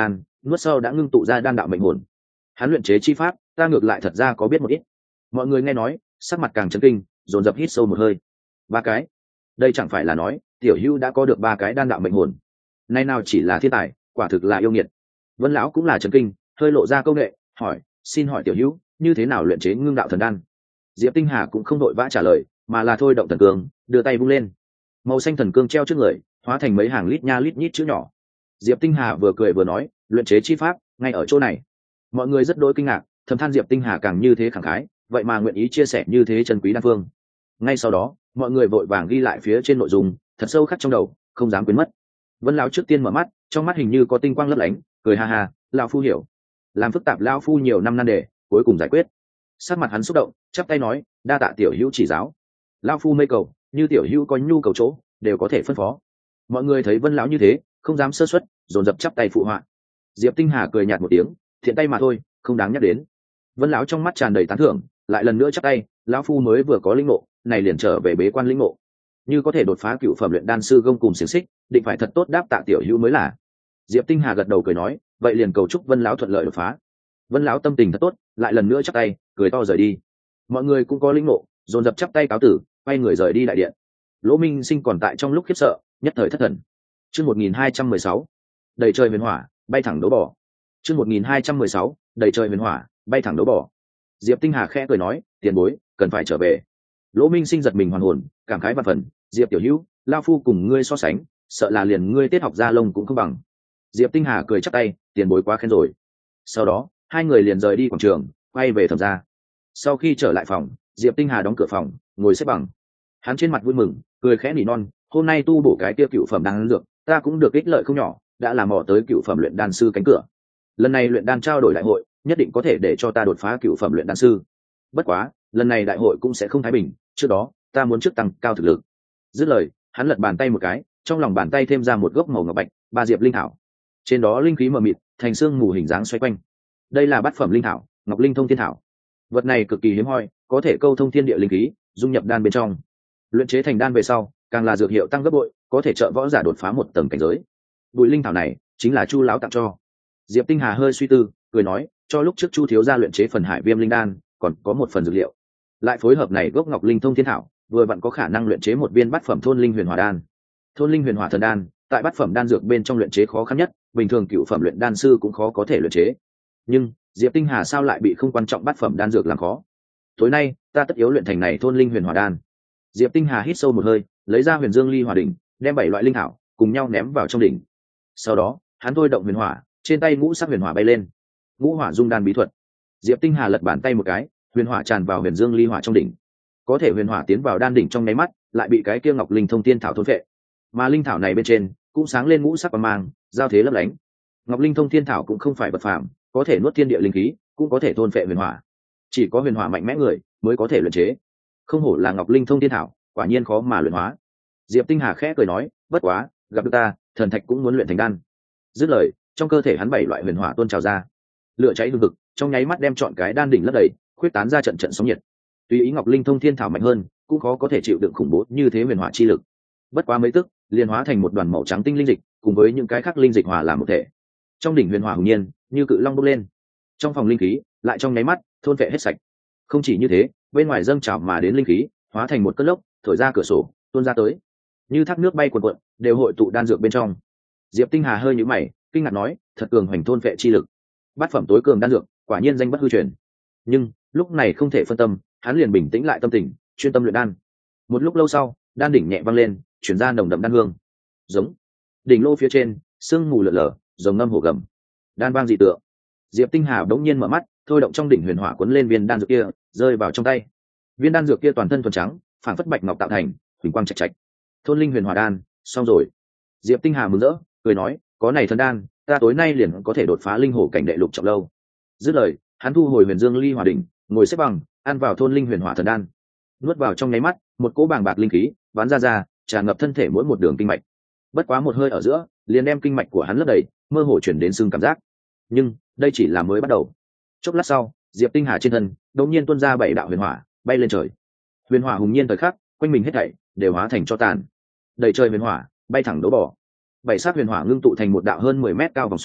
nuốt sâu đã ngưng tụ ra đan đạo mệnh hồn. Hắn luyện chế chi pháp ta ngược lại thật ra có biết một ít. Mọi người nghe nói sắc mặt càng chấn kinh, dồn dập hít sâu một hơi. Ba cái? Đây chẳng phải là nói tiểu hữu đã có được ba cái đan đạo mệnh hồn? Nay nào chỉ là thiên tài, quả thực là yêu nghiệt. Vân lão cũng là chấn kinh, hơi lộ ra câu nghệ, hỏi: xin hỏi tiểu hữu như thế nào luyện chế ngưng đạo thần đan? Diệp Tinh Hà cũng không đội vã trả lời, mà là thôi động thần cương, đưa tay vung lên. Màu xanh thần cương treo trước người, hóa thành mấy hàng lít nha lít nhít chữ nhỏ. Diệp Tinh Hà vừa cười vừa nói: luyện chế chi pháp ngay ở chỗ này. Mọi người rất đối kinh ngạc, thầm than Diệp Tinh Hà càng như thế khẳng khái, vậy mà nguyện ý chia sẻ như thế chân quý đan phương. Ngay sau đó mọi người vội vàng ghi lại phía trên nội dung, thật sâu khắc trong đầu, không dám quên mất. Vân lão trước tiên mở mắt, trong mắt hình như có tinh quang lấp lánh, cười ha ha: lão phu hiểu, làm phức tạp lão phu nhiều năm nan đề, cuối cùng giải quyết. Sắc mặt hắn xúc động, chắp tay nói: đa tạ tiểu hữu chỉ giáo. Lão phu mê cầu, như tiểu hữu có nhu cầu chỗ đều có thể phân phó. Mọi người thấy Vân lão như thế, không dám sơ suất, dồn dập chắp tay phụ họa. Diệp Tinh Hà cười nhạt một tiếng: thiện tay mà thôi, không đáng nhắc đến. Vân lão trong mắt tràn đầy tán thưởng, lại lần nữa chắp tay: lão phu mới vừa có linh ngộ, này liền trở về bế quan linh ngộ, như có thể đột phá cựu phẩm luyện đan sư gông cùng xiềng xích, định phải thật tốt đáp tạ tiểu hữu mới là. Diệp Tinh Hà gật đầu cười nói: vậy liền cầu chúc Vân lão thuận lợi đột phá. Vân lão tâm tình thật tốt, lại lần nữa chắp tay, cười to rời đi. Mọi người cũng có linh ngộ, dồn dập chắp tay cáo tử, quay người rời đi đại điện. Lỗ Minh Sinh còn tại trong lúc khiếp sợ, nhất thời thất thần. Chương một nghìn hai trăm mười sáu, đầy trời huyền hỏa, bay thẳng đấu bỏ. Chương một nghìn hai trăm mười sáu, đầy trời huyền hỏa, bay thẳng đấu bỏ. Diệp Tinh Hà khẽ cười nói: tiền bối, cần phải trở về. Lỗ Minh Sinh giật mình hoàn hồn, cảm khái vạn phần: Diệp tiểu hữu, lao phu cùng ngươi so sánh, sợ là liền ngươi tiết học gia lông cũng không bằng. Diệp Tinh Hà cười chắp tay: tiền bối quá khen rồi. Sau đó hai người liền rời đi quảng trường, quay về Thẩm gia. Sau khi trở lại phòng, Diệp Tinh Hà đóng cửa phòng, ngồi xếp bằng. Hắn trên mặt vui mừng, cười khẽ nỉ non: hôm nay tu bổ cái tiêu cựu phẩm đan dược, ta cũng được ích lợi không nhỏ, đã làm mò tới cựu phẩm luyện đan sư cánh cửa. Lần này luyện đan trao đổi đại hội, nhất định có thể để cho ta đột phá cựu phẩm luyện đan sư. Bất quá lần này đại hội cũng sẽ không thái bình, trước đó ta muốn trước tăng cao thực lực. Dứt lời, hắn lật bàn tay một cái, trong lòng bàn tay thêm ra một gốc màu ngọc bạch, ba diệp linh thảo. Trên đó linh khí mờ mịt, thành xương mù hình dáng xoay quanh. Đây là bát phẩm linh thảo, Ngọc Linh Thông Thiên Thảo. Vật này cực kỳ hiếm hoi, có thể câu thông thiên địa linh khí, dung nhập đan bên trong. Luyện chế thành đan về sau, càng là dược hiệu tăng gấp bội, có thể trợ võ giả đột phá một tầng cảnh giới. Bụi linh thảo này chính là Chu lão tặng cho. Diệp Tinh Hà hơi suy tư, cười nói: cho lúc trước Chu thiếu gia luyện chế phần Hải Viêm linh đan, còn có một phần dược liệu. Lại phối hợp này gốc Ngọc Linh Thông Thiên Thảo, vừa vặn có khả năng luyện chế một viên bát phẩm thôn linh huyền hỏa đan. Thôn linh huyền hỏa thần đan, tại bát phẩm đan dược bên trong luyện chế khó khăn nhất, bình thường cựu phẩm luyện đan sư cũng khó có thể luyện chế. Nhưng Diệp Tinh Hà sao lại bị không quan trọng bát phẩm đan dược làm khó? Tối nay ta tất yếu luyện thành này thôn linh huyền hỏa đan. Diệp Tinh Hà hít sâu một hơi, lấy ra Huyền Dương Ly Hỏa đỉnh, đem bảy loại linh thảo cùng nhau ném vào trong đỉnh. Sau đó hắn thôi động huyền hỏa, trên tay ngũ sắc huyền hỏa bay lên. Ngũ hỏa dung đan bí thuật. Diệp Tinh Hà lật bàn tay một cái, huyền hỏa tràn vào Huyền Dương Ly Hỏa trong đỉnh. Có thể huyền hỏa tiến vào đan đỉnh trong nháy mắt, lại bị cái kia Ngọc Linh Thông Thiên Thảo thôn phệ. Mà linh thảo này bên trên cũng sáng lên ngũ sắc quang mang, giao thế lấp lánh. Ngọc Linh Thông Thiên Thảo cũng không phải vật phàm, có thể nuốt thiên địa linh khí, cũng có thể thôn phệ huyền hỏa. Chỉ có huyền hỏa mạnh mẽ người mới có thể luyện chế. Không hổ là Ngọc Linh Thông Thiên Thảo, quả nhiên khó mà luyện hóa. Diệp Tinh Hà khẽ cười nói: bất quá, gặp được ta, thần thạch cũng muốn luyện thành đan. Dứt lời, trong cơ thể hắn bảy loại huyền hỏa tuôn trào ra, lửa cháy hừng hực, trong nháy mắt đem trọn cái đan đỉnh lấp đầy, khuyết tán ra trận trận sóng nhiệt. Tuy ý Ngọc Linh Thông Thiên Thảo mạnh hơn, cũng khó có thể chịu đựng khủng bố như thế huyền hỏa chi lực. Bất quá mấy tức, liền hóa thành một đoàn màu trắng tinh linh dịch, cùng với những cái khác linh dịch hòa làm một thể. Trong đỉnh huyền hỏa hùng nhiên, như cự long bốc lên. Trong phòng linh khí, lại trong nháy mắt thôn vệ hết sạch. Không chỉ như thế, bên ngoài dâng trào mà đến linh khí, hóa thành một cơn lốc, thổi ra cửa sổ, tuôn ra tới. Như thác nước bay cuồn cuộn, đều hội tụ đan dược bên trong. Diệp Tinh Hà hơi nhíu mày, kinh ngạc nói: thật cường hoành thôn vệ chi lực. Bát phẩm tối cường đan dược, quả nhiên danh bất hư truyền. Nhưng lúc này không thể phân tâm, hắn liền bình tĩnh lại tâm tình, chuyên tâm luyện đan. Một lúc lâu sau, đan đỉnh nhẹ vang lên, chuyển ra nồng đậm đan hương. Giống. Đỉnh lô phía trên, sương mù lượn lờ, rồng ngâm hổ gầm. Đan vang dị tượng. Diệp Tinh Hà đống nhiên mở mắt, thôi động trong đỉnh huyền hỏa cuốn lên viên đan dược kia, rơi vào trong tay. Viên đan dược kia toàn thân thuần trắng, phản phất bạch ngọc tạo thành, huỳnh quang chạch chạch. Thôn linh huyền hỏa đan, xong rồi. Diệp Tinh Hà mừng rỡ, cười nói: có này thần đan, ta tối nay liền có thể đột phá linh hổ cảnh đệ lục trọng lâu. Dứt lời, hắn thu hồi Huyền Dương Ly Hỏa đỉnh, ngồi xếp bằng, ăn vào thôn linh huyền hỏa thần đan. Nuốt vào trong nháy mắt, một cỗ bàng bạc linh khí bắn ra ra, tràn ngập thân thể mỗi một đường kinh mạch. Bất quá một hơi ở giữa, liền đem kinh mạch của hắn lấp đầy, mơ hồ chuyển đến sưng cảm giác. Nhưng đây chỉ là mới bắt đầu. Chốc lát sau, Diệp Tinh Hà trên thân đột nhiên tuôn ra bảy đạo huyền hỏa, bay lên trời. Huyền hỏa hùng nhiên thời khắc, quanh mình hết thảy đều hóa thành cho tàn. Đầy trời huyền hỏa, bay thẳng đấu bỏ. Bảy sát huyền hỏa ngưng tụ thành một đạo hơn mười mét cao vòng xoáy,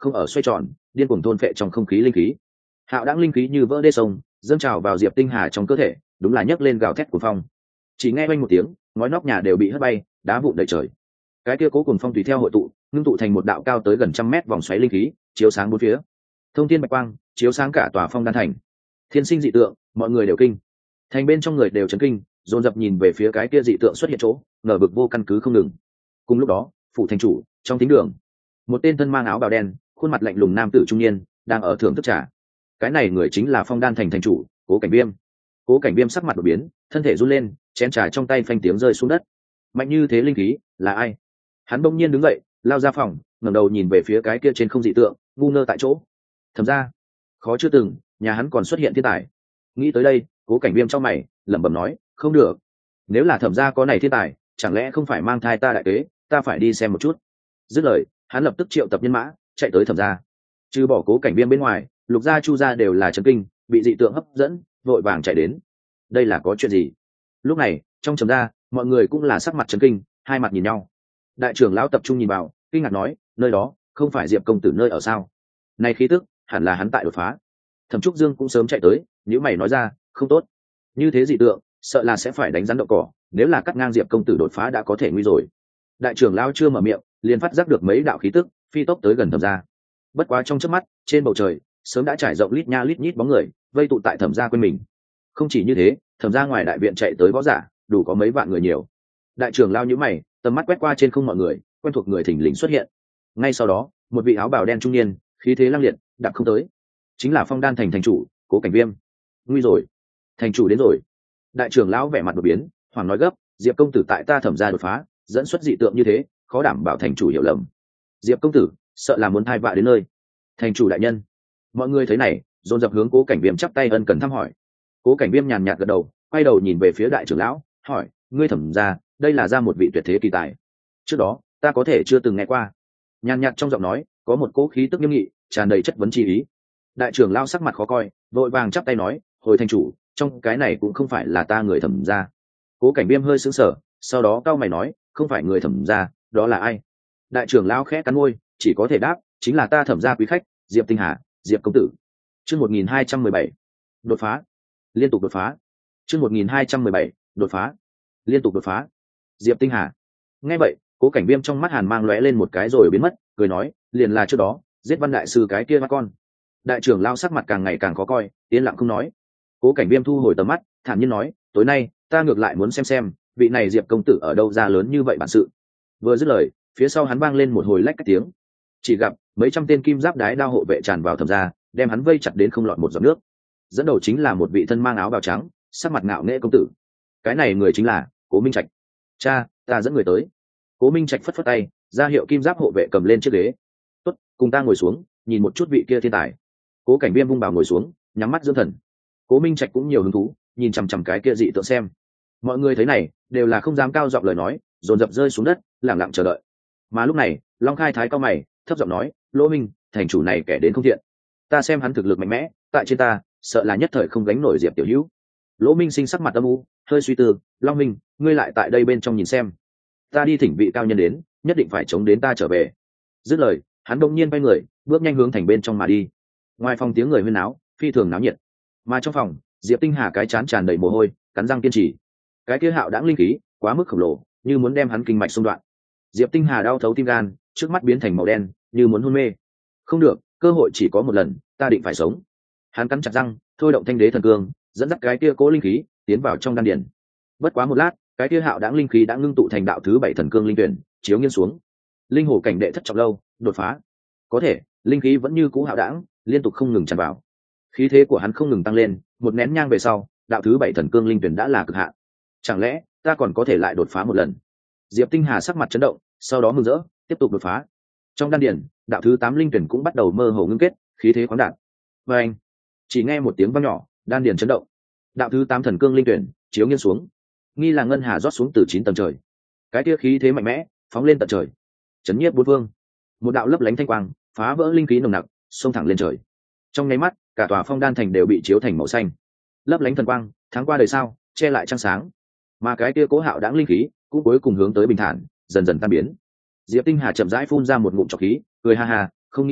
không ở xoay tròn, điên cuồng thôn phệ trong không khí linh khí. Hạo đãng linh khí như vỡ đê sông, dâng trào vào Diệp Tinh Hà trong cơ thể, đúng là nhấc lên gào thét của phong. Chỉ nghe oanh một tiếng, ngói nóc nhà đều bị hất bay, đá vụn đầy trời. Cái kia cố cùng phong tùy theo hội tụ, ngưng tụ thành một đạo cao tới gần trăm mét vòng xoáy linh khí, chiếu sáng bốn phía. Thông thiên bạch quang, chiếu sáng cả tòa phong đan thành. Thiên sinh dị tượng, mọi người đều kinh. Thành bên trong người đều chấn kinh, dồn dập nhìn về phía cái kia dị tượng xuất hiện chỗ, ngờ vực vô căn cứ không ngừng. Cùng lúc đó, phủ thành chủ, trong thính đường, một tên thân mang áo bào đen, khuôn mặt lạnh lùng nam tử trung niên, đang ở thưởng thức trà. Cái này người chính là phong đan thành thành chủ, Cố Cảnh Viêm. Cố Cảnh Viêm sắc mặt đột biến, thân thể run lên, chén trà trong tay phanh tiếng rơi xuống đất. Mạnh như thế linh khí, là ai? Hắn bỗng nhiên đứng dậy, lao ra phòng, ngẩng đầu nhìn về phía cái kia trên không dị tượng, ngu ngơ tại chỗ. Thẩm ra, khó chưa từng, nhà hắn còn xuất hiện thiên tài. Nghĩ tới đây, Cố Cảnh Viêm trong mày, lẩm bẩm nói, không được. Nếu là Thẩm ra có này thiên tài, chẳng lẽ không phải mang thai ta đại kế, ta phải đi xem một chút. Dứt lời, hắn lập tức triệu tập nhân mã, chạy tới Thẩm ra. Trừ bỏ Cố Cảnh Viêm bên ngoài, Lục gia Chu gia đều là chấn kinh, bị dị tượng hấp dẫn, vội vàng chạy đến. Đây là có chuyện gì? Lúc này, trong trầm gia, mọi người cũng là sắc mặt chấn kinh, hai mặt nhìn nhau. Đại trưởng lão tập trung nhìn vào, kinh ngạc nói, nơi đó không phải Diệp công tử nơi ở sao? Này khí tức, hẳn là hắn tại đột phá. Thẩm Trúc Dương cũng sớm chạy tới, nếu mày nói ra, không tốt. Như thế dị tượng, sợ là sẽ phải đánh rắn đậu cỏ, nếu là cắt ngang Diệp công tử đột phá đã có thể nguy rồi. Đại trưởng lão chưa mở miệng, liền phát giác được mấy đạo khí tức, phi tốc tới gần Thẩm gia. Bất quá trong chớp mắt, trên bầu trời sớm đã trải rộng lít nha lít nhít bóng người, vây tụ tại Thẩm gia quanh mình. Không chỉ như thế, Thẩm gia ngoài đại viện chạy tới võ giả, đủ có mấy vạn người nhiều. Đại trưởng lão nhíu mày, tầm mắt quét qua trên không mọi người, quen thuộc người thình lình xuất hiện. Ngay sau đó, một vị áo bào đen trung niên, khí thế lăng liệt, đạp không tới, chính là Phong Đan thành thành chủ, Cố Cảnh Viêm. Nguy rồi, thành chủ đến rồi. Đại trưởng lão vẻ mặt đột biến, hoảng nói gấp, Diệp công tử tại ta Thẩm gia đột phá, dẫn xuất dị tượng như thế, khó đảm bảo thành chủ hiểu lầm. Diệp công tử, sợ là muốn thai vạ đến nơi. Thành chủ đại nhân. Mọi người thấy này, dồn dập hướng Cố Cảnh Viêm chắp tay ân cần thăm hỏi. Cố Cảnh Viêm nhàn nhạt gật đầu, quay đầu nhìn về phía đại trưởng lão, hỏi, ngươi Thẩm gia, đây là ra một vị tuyệt thế kỳ tài. Trước đó, ta có thể chưa từng nghe qua. Nhàn nhạt trong giọng nói, có một cỗ khí tức nghiêm nghị, tràn đầy chất vấn chi ý. Đại trưởng lão sắc mặt khó coi, vội vàng chắp tay nói, hồi thành chủ, trong cái này cũng không phải là ta người Thẩm gia. Cố Cảnh Viêm hơi sững sờ, sau đó cau mày nói, không phải người Thẩm gia, đó là ai? Đại trưởng lão khẽ cắn môi, chỉ có thể đáp, chính là ta Thẩm gia quý khách, Diệp Tinh Hà, Diệp công tử. Chương một nghìn hai trăm mười bảy, đột phá. Liên tục đột phá. Chương một nghìn hai trăm mười bảy, đột phá. Liên tục đột phá. Diệp Tinh Hà. Nghe vậy, Cố Cảnh Viêm trong mắt hàn mang lóe lên một cái rồi biến mất, cười nói, liền là trước đó, giết Văn đại sư cái kia mắt con. Đại trưởng lão sắc mặt càng ngày càng khó coi, yên lặng không nói. Cố Cảnh Viêm thu hồi tầm mắt, thản nhiên nói, tối nay, ta ngược lại muốn xem xem, vị này Diệp công tử ở đâu ra lớn như vậy bản sự. Vừa dứt lời, phía sau hắn vang lên một hồi lách cách tiếng. Chỉ gặp mấy trăm tên kim giáp đái đao hộ vệ tràn vào Thẩm gia, đem hắn vây chặt đến không lọt một giọt nước. Dẫn đầu chính là một vị thân mang áo bào trắng, sắc mặt ngạo nghễ công tử. Cái này người chính là Cố Minh Trạch. Cha, ta dẫn người tới. Cố Minh Trạch phất phất tay, ra hiệu kim giáp hộ vệ cầm lên chiếc ghế. Tốt, cùng ta ngồi xuống, nhìn một chút vị kia thiên tài. Cố Cảnh Viêm vung bào ngồi xuống, nhắm mắt dưỡng thần. Cố Minh Trạch cũng nhiều hứng thú, nhìn chằm chằm cái kia dị tượng xem. Mọi người thấy này, đều là không dám cao giọng lời nói, dồn dập rơi xuống đất, lặng lặng chờ đợi. Mà lúc này, Long Khai Thái cao mày, thấp giọng nói, Lỗ Minh, thành chủ này kẻ đến không thiện. Ta xem hắn thực lực mạnh mẽ, tại trên ta, sợ là nhất thời không gánh nổi Diệp tiểu hữu. Lỗ Minh sinh sắc mặt âm u, hơi suy tư, Long Minh, ngươi lại tại đây bên trong nhìn xem. Ta đi thỉnh vị cao nhân đến, nhất định phải chống đến ta trở về. Dứt lời, hắn đông nhiên quay người, bước nhanh hướng thành bên trong mà đi. Ngoài phòng tiếng người huyên náo, phi thường náo nhiệt. Mà trong phòng, Diệp Tinh Hà cái chán tràn đầy mồ hôi, cắn răng kiên trì. Cái kia hạo đãng linh khí, quá mức khổng lồ, như muốn đem hắn kinh mạch xung đoạn. Diệp Tinh Hà đau thấu tim gan, trước mắt biến thành màu đen, như muốn hôn mê. Không được, cơ hội chỉ có một lần, ta định phải sống. Hắn cắn chặt răng, thôi động thanh đế thần cương, dẫn dắt cái kia cố linh khí tiến vào trong đan điền. Bất quá một lát, cái kia hạo đãng linh khí đã ngưng tụ thành đạo thứ bảy thần cương linh tuyển, chiếu nghiêng xuống. Linh hồ cảnh đệ thất trọng lâu, đột phá. Có thể, linh khí vẫn như cũ hạo đãng, liên tục không ngừng tràn vào. Khí thế của hắn không ngừng tăng lên, một nén nhang về sau, đạo thứ bảy thần cương linh tuyển đã là cực hạn. Chẳng lẽ ta còn có thể lại đột phá một lần? Diệp Tinh Hà sắc mặt chấn động, sau đó mừng rỡ, tiếp tục đột phá. Trong đan điền, đạo thứ tám linh tuyển cũng bắt đầu mơ hồ ngưng kết, khí thế khoáng đạt. Và anh, chỉ nghe một tiếng vang nhỏ, đan điền chấn động. Đạo thứ tám thần cương linh tuyển chiếu nghiêng xuống, nghi là ngân hà rót xuống từ chín tầng trời. Cái kia khí thế mạnh mẽ, phóng lên tận trời, chấn nhiếp bốn phương. Một đạo lấp lánh thanh quang, phá vỡ linh khí nồng nặc, xông thẳng lên trời. Trong nháy mắt, cả tòa phong đan thành đều bị chiếu thành màu xanh. Lấp lánh thần quang, tháng qua đời sao, che lại trăng sáng. Mà cái kia cố hạo đãng linh khí, cũng cuối cùng hướng tới bình thản, dần dần tan biến. Diệp Tinh Hà chậm rãi phun ra một ngụm trọc khí, cười ha ha, không nghĩ tới,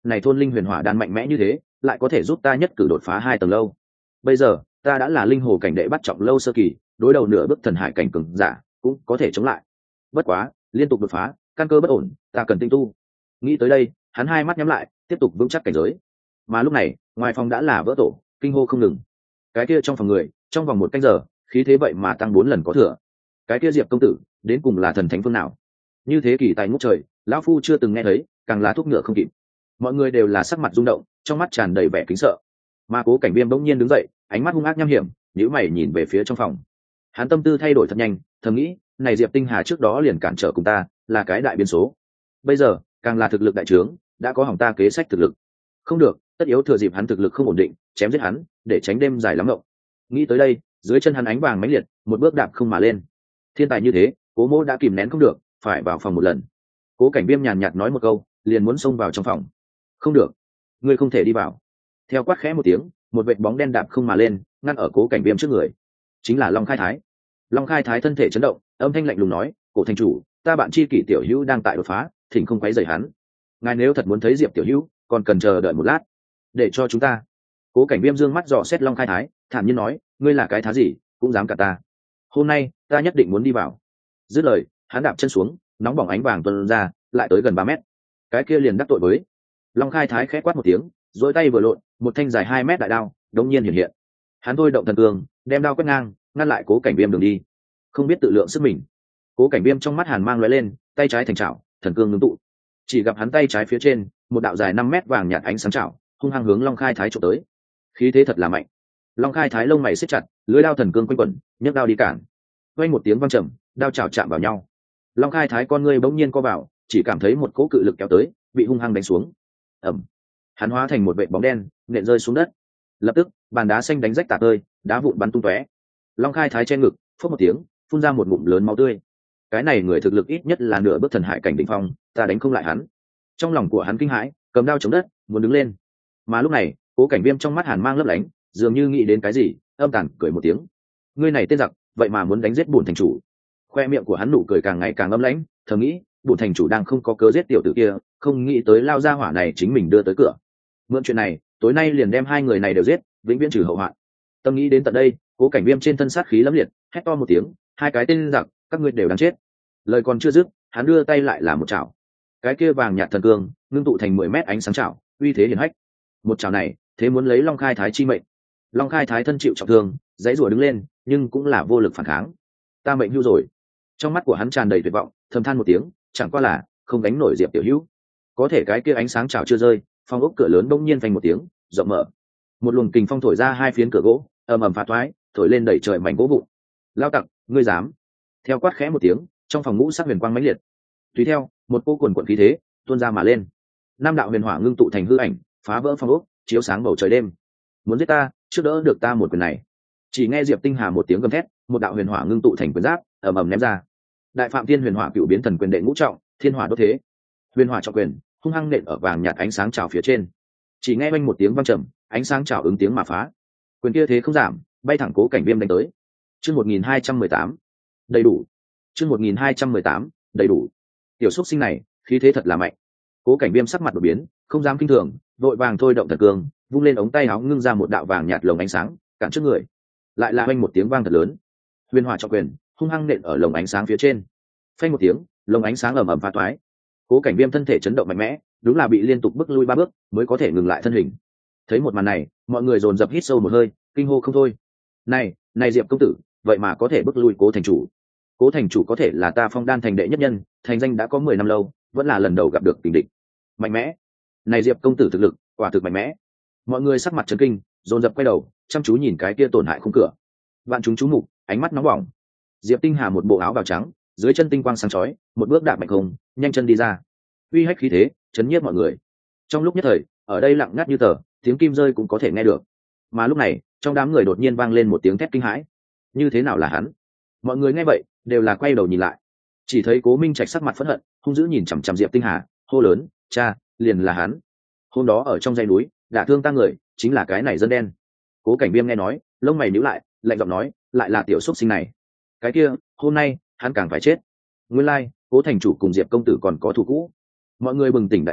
này thôn linh huyền hỏa đan mạnh mẽ như thế lại có thể giúp ta nhất cử đột phá hai tầng lâu. Bây giờ ta đã là linh hồ cảnh đệ bắt trọng lâu sơ kỳ, đối đầu nửa bước thần hải cảnh cường giả cũng có thể chống lại. Bất quá liên tục đột phá, căn cơ bất ổn, ta cần tinh tu. Nghĩ tới đây, hắn hai mắt nhắm lại, tiếp tục vững chắc cảnh giới. Mà lúc này ngoài phòng đã là vỡ tổ, kinh hô không ngừng. Cái kia trong phòng người, trong vòng một canh giờ khí thế vậy mà tăng bốn lần có thừa. Cái kia Diệp công tử đến cùng là thần thánh phương nào? Như thế kỳ tài ngút trời, lão phu chưa từng nghe thấy, càng là thúc ngựa không kịp. Mọi người đều là sắc mặt rung động, trong mắt tràn đầy vẻ kính sợ. Mà Cố Cảnh Viêm bỗng nhiên đứng dậy, ánh mắt hung ác nham hiểm, nhíu mày nhìn về phía trong phòng. Hắn tâm tư thay đổi thật nhanh, thầm nghĩ, này Diệp Tinh Hà trước đó liền cản trở cùng ta, là cái đại biến số. Bây giờ, càng là thực lực đại trướng, đã có hỏng ta kế sách thực lực. Không được, tất yếu thừa dịp hắn thực lực không ổn định, chém giết hắn, để tránh đêm dài lắm ngộng. Nghĩ tới đây, dưới chân hắn ánh vàng mãnh liệt, một bước đạp không mà lên. Thiên tài như thế, Cố Mỗ đã kìm nén không được, phải vào phòng một lần. Cố Cảnh Viêm nhàn nhạt nói một câu, liền muốn xông vào trong phòng. Không được, ngươi không thể đi vào. Theo quát khẽ một tiếng, một vệt bóng đen đạp không mà lên, ngăn ở Cố Cảnh Viêm trước người. Chính là Long Khai Thái. Long Khai Thái thân thể chấn động, âm thanh lạnh lùng nói, Cổ thành chủ, ta bạn tri kỷ tiểu hữu đang tại đột phá, thỉnh không quấy rầy hắn. Ngài nếu thật muốn thấy Diệp tiểu hữu, còn cần chờ đợi một lát, để cho chúng ta. Cố Cảnh Viêm dương mắt dò xét Long Khai Thái, thản nhiên nói, ngươi là cái thá gì, cũng dám cả ta. Hôm nay ta nhất định muốn đi vào. Dứt lời, hắn đạp chân xuống, nóng bỏng ánh vàng tuôn ra, lại tới gần ba mét. Cái kia liền đắc tội với. Long Khai Thái khẽ quát một tiếng, duỗi tay vừa lộn, một thanh dài hai mét đại đao đống nhiên hiện hiện. Hắn thôi động thần cương, đem đao quét ngang, ngăn lại Cố Cảnh Viêm đường đi. Không biết tự lượng sức mình. Cố Cảnh Viêm trong mắt hàn mang lóe lên, tay trái thành chảo, thần cương ngưng tụ. Chỉ gặp hắn tay trái phía trên, một đạo dài năm mét vàng nhạt ánh sáng chảo, hung hăng hướng Long Khai Thái chụp tới. Khí thế thật là mạnh. Long Khai Thái lông mày siết chặt, lưỡi đao thần cương quanh quẩn, nhấc đao đi cản. Vang một tiếng vang trầm, đao chảo chạm vào nhau. Long Khai Thái con ngươi bỗng nhiên co vào, chỉ cảm thấy một cỗ cự lực kéo tới, bị hung hăng đánh xuống. Ầm. Hắn hóa thành một vệt bóng đen, nện rơi xuống đất. Lập tức, bàn đá xanh đánh rách tả tơi, đá vụn bắn tung tóe. Long Khai Thái che ngực, phốc một tiếng, phun ra một ngụm lớn máu tươi. Cái này người thực lực ít nhất là nửa bước thần hải cảnh đỉnh phong, ta đánh không lại hắn. Trong lòng của hắn kinh hãi, cầm đao chống đất, muốn đứng lên. Mà lúc này, Cố Cảnh Viêm trong mắt hàn mang lấp lánh, dường như nghĩ đến cái gì, âm tàn cười một tiếng. Ngươi này tên giặc, vậy mà muốn đánh giết bổn thành chủ. Khoe miệng của hắn nụ cười càng ngày càng âm lãnh, thầm nghĩ, bổn thành chủ đang không có cớ giết tiểu tử kia, không nghĩ tới lao ra hỏa này chính mình đưa tới cửa. Mượn chuyện này, tối nay liền đem hai người này đều giết, vĩnh viễn trừ hậu hoạn. Tâm nghĩ đến tận đây, Cố Cảnh Viêm trên thân sát khí lẫm liệt, hét to một tiếng, hai cái tên giặc, các ngươi đều đáng chết. Lời còn chưa dứt, hắn đưa tay lại là một chảo. Cái kia vàng nhạt thần cương, ngưng tụ thành mười mét ánh sáng chảo, uy thế hiển hách. Một chảo này, thế muốn lấy Long Khai Thái chi mệnh. Long Khai Thái thân chịu trọng thương, dãy rủa đứng lên, nhưng cũng là vô lực phản kháng. Ta mệnh hưu rồi. Trong mắt của hắn tràn đầy tuyệt vọng, thầm than một tiếng, chẳng qua là không đánh nổi Diệp tiểu hữu. Có thể cái kia ánh sáng chảo chưa rơi, phòng ốc cửa lớn bỗng nhiên phanh một tiếng, rộng mở. Một luồng kình phong thổi ra hai phiến cửa gỗ, ầm ầm phá toái, thổi lên đẩy trời mảnh gỗ vụn. Lao tặc, ngươi dám? Theo quát khẽ một tiếng, trong phòng ngũ sắc huyền quang mãnh liệt. Tùy theo, một cô quần quần khí thế tuôn ra mà lên. Nam đạo huyền hỏa ngưng tụ thành hư ảnh, phá vỡ phòng ốc, chiếu sáng bầu trời đêm. Muốn giết ta, trước đỡ được ta một quyền này. Chỉ nghe Diệp Tinh Hà một tiếng gầm thét, một đạo huyền hỏa ngưng tụ thành quyền giáp, ầm ầm ném ra. Đại Phạm Thiên Huyền Hỏa Cựu Biến Thần Quyền đệ ngũ trọng, thiên hỏa đốt thế. Huyền hỏa trọng quyền, hung hăng nện ở vàng nhạt ánh sáng chảo phía trên. Chỉ nghe vang một tiếng vang trầm, ánh sáng chảo ứng tiếng mà phá. Quyền kia thế không giảm, bay thẳng Cố Cảnh Viêm đánh tới. Chương một nghìn hai trăm mười tám, đầy đủ. Chương một nghìn hai trăm mười tám, đầy đủ. Tiểu xúc sinh này, khí thế thật là mạnh. Cố Cảnh Viêm sắc mặt đột biến, không dám kinh thường, vội vàng thôi động thần cương, vung lên ống tay áo ngưng ra một đạo vàng nhạt lồng ánh sáng, cản trước người. Lại là vang một tiếng vang thật lớn. Huyền hỏa trọng quyền, hung hăng nện ở lồng ánh sáng phía trên. Phanh một tiếng, lồng ánh sáng ầm ầm phá toái. Cố Cảnh Viêm thân thể chấn động mạnh mẽ, đúng là bị liên tục bước lui ba bước mới có thể ngừng lại thân hình. Thấy một màn này, mọi người dồn dập hít sâu một hơi, kinh hô không thôi. Này, này Diệp công tử, vậy mà có thể bước lui Cố thành chủ. Cố thành chủ có thể là ta Phong Đan thành đệ nhất nhân, thành danh đã có mười năm lâu, vẫn là lần đầu gặp được tình địch. Mạnh mẽ. Này Diệp công tử thực lực, quả thực mạnh mẽ. Mọi người sắc mặt chấn kinh, dồn dập quay đầu, chăm chú nhìn cái kia tổn hại khung cửa. Vạn chúng chú mục, ánh mắt nóng bỏng. Diệp Tinh Hà một bộ áo bào trắng, dưới chân tinh quang sáng chói, một bước đạp mạnh hùng, nhanh chân đi ra. Uy hách khí thế, chấn nhiếp mọi người. Trong lúc nhất thời, ở đây lặng ngắt như tờ, tiếng kim rơi cũng có thể nghe được. Mà lúc này, trong đám người đột nhiên vang lên một tiếng thét kinh hãi. Như thế nào là hắn? Mọi người nghe vậy, đều là quay đầu nhìn lại. Chỉ thấy Cố Minh Trạch sắc mặt phẫn hận, hung dữ nhìn chằm chằm Diệp Tinh Hà, hô lớn, "Cha, liền là hắn. Hôm đó ở trong dãy núi, đả thương ta người, chính là cái này dân đen." Cố Cảnh Viêm nghe nói, lông mày nhíu lại, lạnh giọng nói, "Lại là tiểu xúc sinh này. Cái kia, hôm nay, hắn càng phải chết." Nguyên lai, like, Cố thành chủ cùng Diệp công tử còn có thù cũ. Mọi người bừng tỉnh đại ngộ,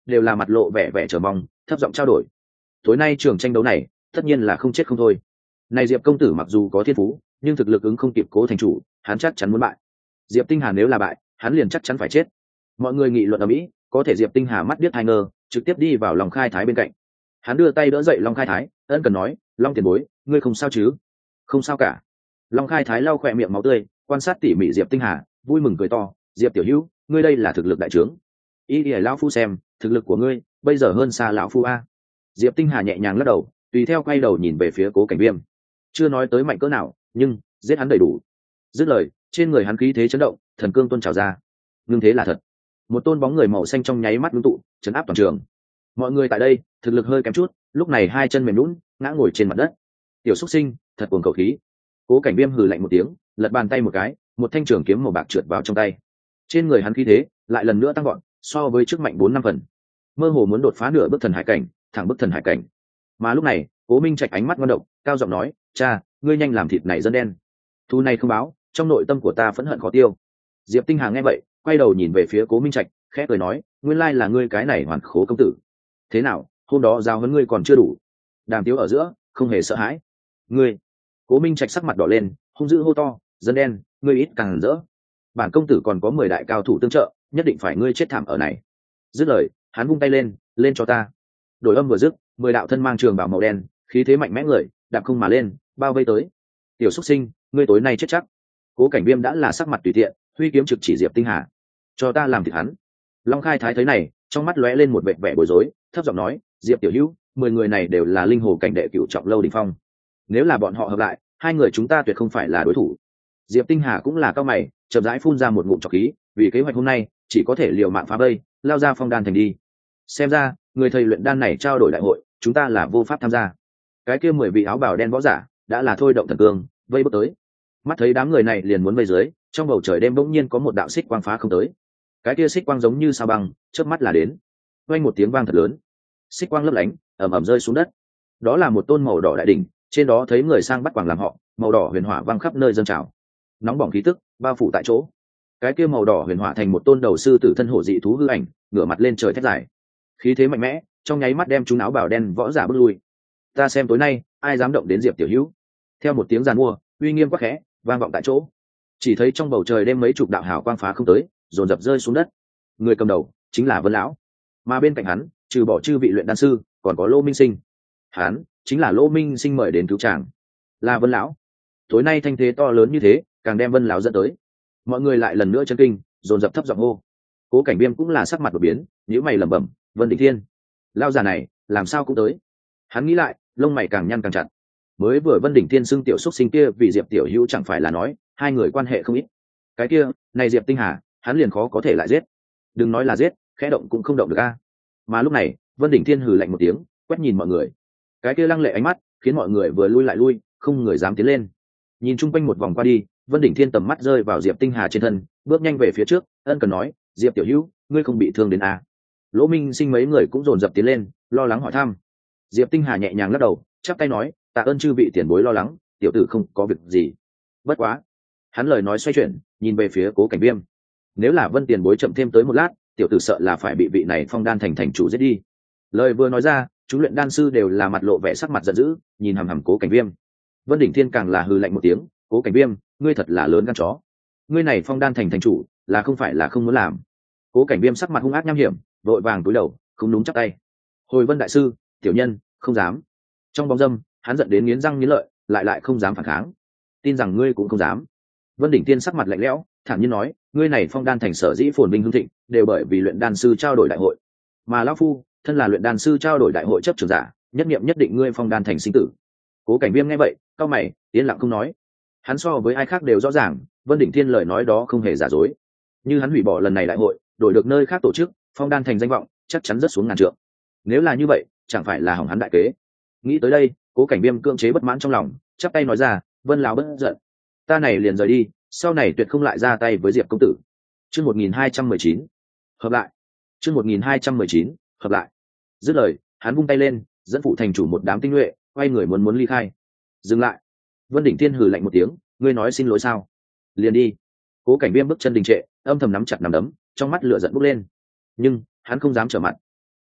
đều là mặt lộ vẻ vẻ chờ mong, thấp giọng trao đổi. Tối nay trường tranh đấu này tất nhiên là không chết không thôi. Này Diệp công tử mặc dù có thiên phú, nhưng thực lực ứng không kịp Cố thành chủ, hắn chắc chắn muốn bại. Diệp Tinh Hà nếu là bại, hắn liền chắc chắn phải chết. Mọi người nghị luận ở mỹ, có thể Diệp Tinh Hà mắt biết hai ngơ, trực tiếp đi vào Long Khai Thái bên cạnh. Hắn đưa tay đỡ dậy Long Khai Thái, ân cần nói, Long tiền bối, ngươi không sao chứ? Không sao cả. Long Khai Thái lau khỏe miệng máu tươi, quan sát tỉ mỉ Diệp Tinh Hà, vui mừng cười to, Diệp tiểu hữu, ngươi đây là thực lực đại trướng. Ý đi lão phu xem, thực lực của ngươi bây giờ hơn xa lão phu a. Diệp Tinh Hà nhẹ nhàng lắc đầu, tùy theo quay đầu nhìn về phía Cố Cảnh Viêm. Chưa nói tới mạnh cỡ nào, nhưng giết hắn đầy đủ. Dứt lời, trên người hắn khí thế chấn động, thần cương tuôn trào ra. Ngưng thế là thật. Một tôn bóng người màu xanh trong nháy mắt ngưng tụ, chấn áp toàn trường. Mọi người tại đây, thực lực hơi kém chút, lúc này hai chân mềm nhũn, ngã ngồi trên mặt đất. Tiểu Súc Sinh, thật cuồng cầu khí. Cố Cảnh Viêm hừ lạnh một tiếng, lật bàn tay một cái, một thanh trường kiếm màu bạc trượt vào trong tay. Trên người hắn khí thế lại lần nữa tăng gọn, so với trước mạnh bốn năm phần. Mơ hồ muốn đột phá nửa bước thần hải cảnh, thẳng bước thần hải cảnh. Mà lúc này, Cố Minh Trạch ánh mắt ngoan độc, cao giọng nói, "Cha, ngươi nhanh làm thịt này dân đen. Thu này không báo, trong nội tâm của ta phẫn hận khó tiêu." Diệp Tinh Hà nghe vậy, quay đầu nhìn về phía Cố Minh Trạch, khẽ cười nói, "Nguyên lai là ngươi cái này hoàn khố công tử. Thế nào, hôm đó giao huấn ngươi còn chưa đủ?" Đàm Tiếu ở giữa, không hề sợ hãi. "Ngươi?" Cố Minh Trạch sắc mặt đỏ lên, hung dữ hô to, "Dân đen, ngươi ít càng rỡ. Bản công tử còn có mười đại cao thủ tương trợ, nhất định phải ngươi chết thảm ở này." Dứt lời, hắn vung tay lên, "Lên cho ta." Đổi âm vừa dứt, mười đạo thân mang trường bào màu đen, khí thế mạnh mẽ người, đạp không mà lên, bao vây tới. "Tiểu Súc Sinh, ngươi tối nay chết chắc." Cố Cảnh Viêm đã là sắc mặt tùy tiện, huy kiếm trực chỉ Diệp Tinh Hà. "Cho ta làm thịt hắn." Long Khai Thái thấy này, trong mắt lóe lên một vẻ vẻ bối rối, thấp giọng nói, "Diệp tiểu hữu, mười người này đều là linh hồ cảnh đệ cửu trọng lâu đỉnh phong. Nếu là bọn họ hợp lại, hai người chúng ta tuyệt không phải là đối thủ." Diệp Tinh Hà cũng là cao mày, chậm rãi phun ra một ngụm trọc khí, vì kế hoạch hôm nay chỉ có thể liều mạng phá vây, lao ra phong đan thành đi. Xem ra, người thầy luyện đan này trao đổi đại hội, chúng ta là vô pháp tham gia. Cái kia mười vị áo bào đen võ giả đã là thôi động thần cương, vây bước tới. Mắt thấy đám người này liền muốn vây dưới, trong bầu trời đêm bỗng nhiên có một đạo xích quang phá không tới. Cái kia xích quang giống như sao băng, chớp mắt là đến. Vang một tiếng vang thật lớn, xích quang lấp lánh, ầm ầm rơi xuống đất. Đó là một tôn màu đỏ đại đỉnh, trên đó thấy người sang bắt quàng làm họ, màu đỏ huyền hỏa vang khắp nơi dâng trào. Nóng bỏng khí tức bao phủ tại chỗ. Cái kia màu đỏ huyền hỏa thành một tôn đầu sư tử thân hổ dị thú hư ảnh, ngửa mặt lên trời thét dài. Khí thế mạnh mẽ, trong nháy mắt đem chúng áo bào đen võ giả bước lui. "Ta xem tối nay ai dám động đến Diệp tiểu hữu." Theo một tiếng giàn mua, uy nghiêm quắc khẽ vang vọng tại chỗ. Chỉ thấy trong bầu trời đêm mấy chục đạo hào quang phá không tới, dồn dập rơi xuống đất. Người cầm đầu chính là Vân lão, mà bên cạnh hắn, trừ bỏ chư vị luyện đan sư, còn có Lô Minh Sinh. Hắn chính là Lô Minh Sinh mời đến cứu chàng. Là Vân lão. Tối nay thanh thế to lớn như thế, càng đem Vân lão dẫn tới. Mọi người lại lần nữa chấn kinh, dồn dập thấp giọng hô. Cố Cảnh Viêm cũng là sắc mặt đột biến, nhíu mày lẩm bẩm, Vân Đỉnh Thiên, lao già này làm sao cũng tới. Hắn nghĩ lại, lông mày càng nhăn càng chặt. Mới vừa Vân Đỉnh Thiên xưng Tiểu Súc Sinh kia vì Diệp tiểu hữu chẳng phải là nói hai người quan hệ không ít. Cái kia, này Diệp Tinh Hà, hắn liền khó có thể lại giết. Đừng nói là giết, khẽ động cũng không động được a. Mà lúc này, Vân Đỉnh Thiên hừ lạnh một tiếng, quét nhìn mọi người. Cái kia lăng lệ ánh mắt, khiến mọi người vừa lui lại lui, không người dám tiến lên. Nhìn chung quanh một vòng qua đi, Vân Đỉnh Thiên tầm mắt rơi vào Diệp Tinh Hà trên thân, bước nhanh về phía trước, ân cần nói, "Diệp tiểu hữu, ngươi không bị thương đến à?" Lỗ Minh Sinh mấy người cũng dồn dập tiến lên, lo lắng hỏi thăm. Diệp Tinh Hà nhẹ nhàng lắc đầu, chắp tay nói, "Tạ ơn chư vị tiền bối lo lắng, tiểu tử không có việc gì. Bất quá." Hắn lời nói xoay chuyển, nhìn về phía Cố Cảnh Viêm. "Nếu là Vân tiền bối chậm thêm tới một lát, tiểu tử sợ là phải bị vị này phong đan thành thành chủ giết đi." Lời vừa nói ra, chúng luyện đan sư đều là mặt lộ vẻ sắc mặt giận dữ, nhìn hằm hằm Cố Cảnh Viêm. Vân Đỉnh Thiên càng là hừ lạnh một tiếng, "Cố Cảnh Viêm, ngươi thật là lớn gan chó. Ngươi này phong đan thành thành chủ, là không phải là không muốn làm." Cố Cảnh Viêm sắc mặt hung ác nham hiểm, vội vàng cúi đầu, không đúng chắp tay. "Hồi Vân đại sư, tiểu nhân không dám." Trong bóng dâm, hắn giận đến nghiến răng nghiến lợi, lại lại không dám phản kháng. "Tin rằng ngươi cũng không dám." Vân Đỉnh Thiên sắc mặt lạnh lẽo, thản nhiên nói, "Ngươi này phong đan thành sở dĩ phồn vinh hưng thịnh, đều bởi vì luyện đan sư trao đổi đại hội. Mà lão phu, thân là luyện đan sư trao đổi đại hội chấp trưởng giả, nhất niệm nhất định ngươi phong đan thành sinh tử." Cố Cảnh Viêm nghe vậy, cau mày, yên lặng không nói. Hắn so với ai khác đều rõ ràng, Vân Đỉnh Thiên lời nói đó không hề giả dối. Như hắn hủy bỏ lần này đại hội, đổi được nơi khác tổ chức, phong đan thành danh vọng chắc chắn rất xuống ngàn trượng. Nếu là như vậy, chẳng phải là hỏng hắn đại kế. Nghĩ tới đây, Cố Cảnh Viêm cưỡng chế bất mãn trong lòng, chắp tay nói ra, "Vân lão bất giận, ta này liền rời đi, sau này tuyệt không lại ra tay với Diệp công tử." Chương một nghìn hai trăm mười chín, hợp lại. Chương một nghìn hai trăm mười chín, hợp lại. Dứt lời, hắn vung tay lên, dẫn phụ thành chủ một đám tinh nhuệ, quay người muốn muốn ly khai. Dừng lại. Vân Đỉnh Thiên hừ lạnh một tiếng, "Ngươi nói xin lỗi sao? Liền đi." Cố Cảnh Viêm bước chân đình trệ, âm thầm nắm chặt nắm đấm, trong mắt lửa giận bốc lên. Nhưng hắn không dám trở mặt.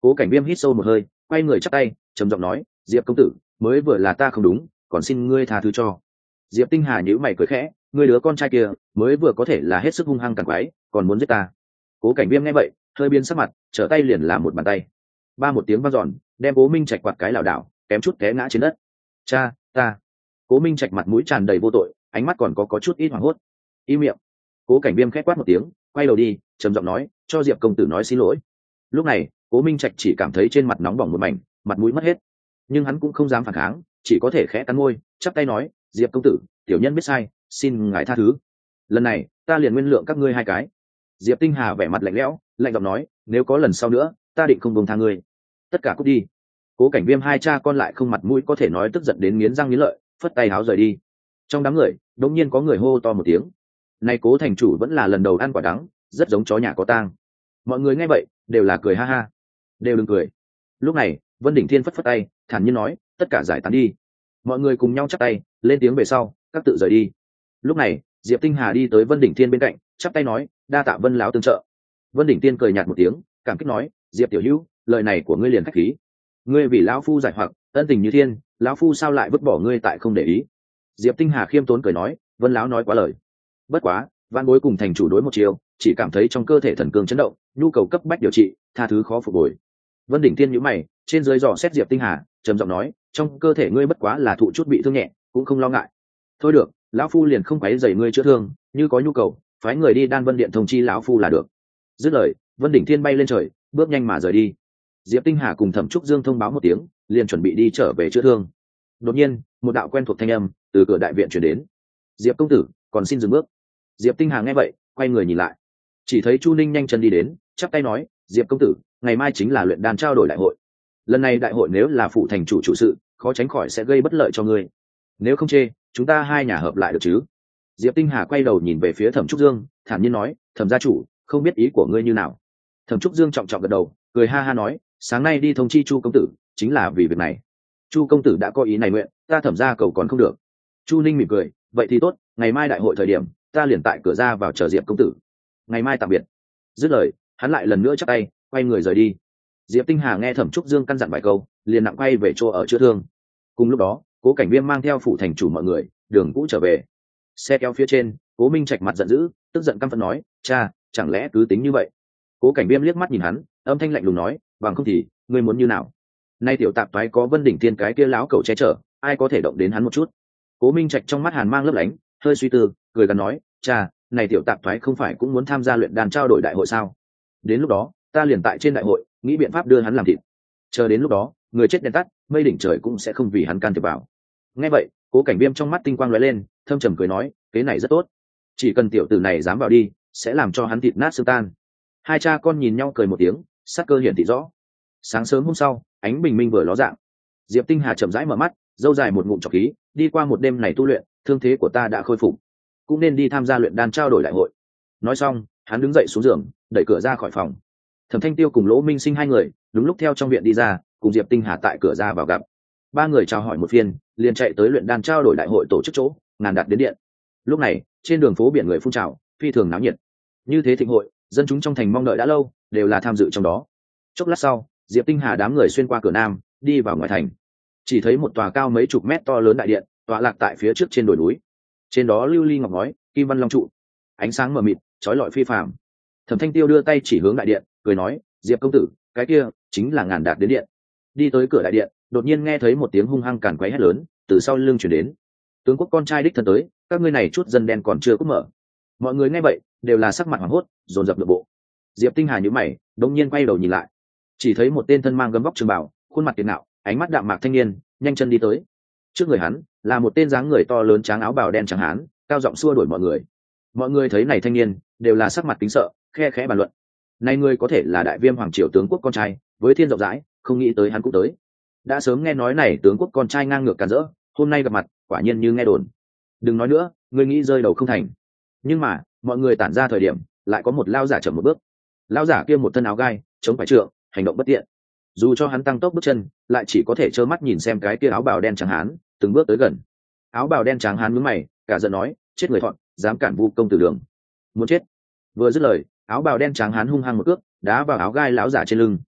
Cố Cảnh Viêm hít sâu một hơi, quay người chắp tay trầm giọng nói, Diệp công tử, mới vừa là ta không đúng, còn xin ngươi tha thứ cho. Diệp Tinh Hà nhíu mày cười khẽ, ngươi đứa con trai kia mới vừa có thể là hết sức hung hăng càn quái, còn muốn giết ta. Cố Cảnh Viêm nghe vậy hơi biến sắc mặt, trở tay liền làm một bàn tay, ba một tiếng vang dọn, đem Cố Minh Trạch quạt cái lảo đảo, kém chút té ngã trên đất. Cha, ta. Cố Minh Trạch mặt mũi tràn đầy vô tội, ánh mắt còn có có chút ít hoảng hốt. Im miệng. Cố Cảnh Viêm khẽ quát một tiếng, quay đầu đi trầm giọng nói, cho Diệp công tử nói xin lỗi. Lúc này Cố Minh Trạch chỉ cảm thấy trên mặt nóng bỏng một mảnh, mặt mũi mất hết, nhưng hắn cũng không dám phản kháng, chỉ có thể khẽ cắn môi chắp tay nói, Diệp công tử, tiểu nhân biết sai, xin ngài tha thứ. Lần này ta liền nguyên lượng các ngươi hai cái. Diệp Tinh Hà vẻ mặt lạnh lẽo, lạnh giọng nói, nếu có lần sau nữa ta định không buông tha ngươi. Tất cả cút đi. Cố Cảnh Viêm hai cha con lại không mặt mũi có thể nói tức giận đến nghiến răng nghiến lợi, phất tay háo rời đi. Trong đám người đột nhiên có người hô to một tiếng, này Cố thành chủ vẫn là lần đầu ăn quả đắng, rất giống chó nhà có tang. Mọi người nghe vậy đều là cười ha ha, đều đừng cười. Lúc này Vân Đỉnh Thiên phất phất tay, thản nhiên nói, tất cả giải tán đi. Mọi người cùng nhau chắp tay lên tiếng về sau các tự rời đi. Lúc này Diệp Tinh Hà đi tới Vân Đỉnh Thiên bên cạnh, chắp tay nói, đa tạ Vân lão tương trợ. Vân Đỉnh Thiên cười nhạt một tiếng, cảm kích nói, Diệp tiểu hữu, lời này của ngươi liền khách khí. Ngươi vì lão phu giải hoặc, ân tình như thiên, lão phu sao lại vứt bỏ ngươi tại không để ý. Diệp Tinh Hà khiêm tốn cười nói, Vân lão nói quá lời. Bất quá văn bối cùng thành chủ đối một chiều, chỉ cảm thấy trong cơ thể thần cương chấn động, nhu cầu cấp bách điều trị, tha thứ khó phục hồi. Vân Đỉnh Thiên nhíu mày, trên dưới dò xét Diệp Tinh Hà, trầm giọng nói, trong cơ thể ngươi bất quá là thụ chút bị thương nhẹ, cũng không lo ngại. Thôi được, lão phu liền không quấy rầy ngươi chữa thương, như có nhu cầu phái người đi Đan Vân Điện thông chi lão phu là được. Dứt lời Vân Đỉnh Thiên bay lên trời, bước nhanh mà rời đi. Diệp Tinh Hà cùng Thẩm Trúc Dương thông báo một tiếng, liền chuẩn bị đi trở về chữa thương. Đột nhiên một đạo quen thuộc thanh âm từ cửa đại viện truyền đến, Diệp công tử, còn xin dừng bước. Diệp Tinh Hà nghe vậy quay người nhìn lại, chỉ thấy Chu Ninh nhanh chân đi đến, chắp tay nói, Diệp công tử, ngày mai chính là luyện đan trao đổi đại hội. Lần này đại hội nếu là phụ thành chủ chủ sự, khó tránh khỏi sẽ gây bất lợi cho ngươi. Nếu không chê, chúng ta hai nhà hợp lại được chứ? Diệp Tinh Hà quay đầu nhìn về phía Thẩm Trúc Dương, thản nhiên nói, Thẩm gia chủ, không biết ý của ngươi như nào. Thẩm Trúc Dương trọng trọng gật đầu, cười ha ha nói, sáng nay đi thông chi Chu công tử, chính là vì việc này. Chu công tử đã có ý này nguyện, ta Thẩm gia cầu còn không được. Chu Ninh mỉm cười, vậy thì tốt, ngày mai đại hội thời điểm, ta liền tại cửa ra vào chờ Diệp công tử. Ngày mai tạm biệt. Dứt lời, hắn lại lần nữa chắp tay, quay người rời đi. Diệp Tinh Hà nghe Thẩm Trúc Dương căn dặn vài câu, liền nặng quay về chỗ ở chữa thương. Cùng lúc đó, Cố Cảnh Viêm mang theo phủ thành chủ mọi người, đường cũ trở về. Xe kéo phía trên, Cố Minh Trạch mặt giận dữ, tức giận căm phẫn nói, cha, chẳng lẽ cứ tính như vậy? Cố Cảnh Viêm liếc mắt nhìn hắn, âm thanh lạnh lùng nói, bằng không thì ngươi muốn như nào? Nay tiểu tạp toái có Vân Đỉnh Thiên cái kia láo cẩu che chở, ai có thể động đến hắn một chút? Cố Minh Trạch trong mắt hàn mang lấp lánh, hơi suy tư, cười gần nói, cha, này tiểu tạp toái không phải cũng muốn tham gia luyện đan trao đổi đại hội sao? Đến lúc đó ta liền tại trên đại hội nghĩ biện pháp đưa hắn làm thịt, chờ đến lúc đó người chết đèn tắt, mây đỉnh trời cũng sẽ không vì hắn can thiệp vào. Nghe vậy Cố Cảnh Viêm trong mắt tinh quang lóe lên, thâm trầm cười nói, cái này rất tốt, chỉ cần tiểu tử này dám vào đi, sẽ làm cho hắn thịt nát xương tan. Hai cha con nhìn nhau cười một tiếng, sắc cơ hiển thị rõ. Sáng sớm hôm sau, ánh bình minh vừa ló dạng, Diệp Tinh Hà chậm rãi mở mắt, dâu dài một ngụm trọc khí, đi qua một đêm này tu luyện, thương thế của ta đã khôi phục, cũng nên đi tham gia luyện đan trao đổi đại hội. Nói xong hắn đứng dậy xuống giường, đẩy cửa ra khỏi phòng. Thẩm Thanh Tiêu cùng Lỗ Minh Sinh hai người đúng lúc theo trong viện đi ra, cùng Diệp Tinh Hà tại cửa ra vào gặp. Ba người chào hỏi một phiên, liền chạy tới luyện đan trao đổi đại hội tổ chức chỗ, ngàn đạt đến điện. Lúc này trên đường phố biển người phun trào, phi thường náo nhiệt. Như thế thịnh hội, dân chúng trong thành mong đợi đã lâu, đều là tham dự trong đó. Chốc lát sau, Diệp Tinh Hà đám người xuyên qua cửa nam, đi vào ngoài thành. Chỉ thấy một tòa cao mấy chục mét to lớn đại điện, tọa lạc tại phía trước trên đồi núi. Trên đó lưu ly ngọc ngói, kim văn long trụ, ánh sáng mờ mịt, chói lọi phi phàm. Thẩm Thanh Tiêu đưa tay chỉ hướng đại điện, cười nói, Diệp công tử, cái kia chính là ngàn đạt đến điện. Đi tới cửa đại điện, đột nhiên nghe thấy một tiếng hung hăng càn quấy hét lớn từ sau lưng chuyển đến, tướng quốc con trai đích thân tới, các ngươi này chút dân đen còn chưa cút mở. Mọi người nghe vậy đều là sắc mặt hoảng hốt, dồn dập nội bộ. Diệp Tinh Hà nhíu mày, đột nhiên quay đầu nhìn lại, chỉ thấy một tên thân mang gấm vóc trường bào, khuôn mặt kiệt ngạo, ánh mắt đạm mạc thanh niên nhanh chân đi tới. Trước người hắn là một tên dáng người to lớn trắng áo bào đen trắng hán, cao giọng xua đuổi mọi người. Mọi người thấy này thanh niên đều là sắc mặt kính sợ, khe khẽ bàn luận, này người có thể là Đại Viêm hoàng triều tướng quốc con trai, với thiên rộng rãi, không nghĩ tới hắn cũng tới. Đã sớm nghe nói này tướng quốc con trai ngang ngược càn rỡ, hôm nay gặp mặt quả nhiên như nghe đồn. Đừng nói nữa, ngươi nghĩ rơi đầu không thành. Nhưng mà mọi người tản ra thời điểm, lại có một lao giả chậm một bước. Lao giả kia một thân áo gai, chống phải trượng, hành động bất tiện. Dù cho hắn tăng tốc bước chân, lại chỉ có thể trơ mắt nhìn xem cái kia áo bào đen trắng hán từng bước tới gần. Áo bào đen trắng hán nhướng mày, cả giận nói, chết người thọn, dám cản vu công tử đường, muốn chết. Vừa dứt lời, áo bào đen trắng hán hung hăng một cước đá vào áo gai lão giả trên lưng.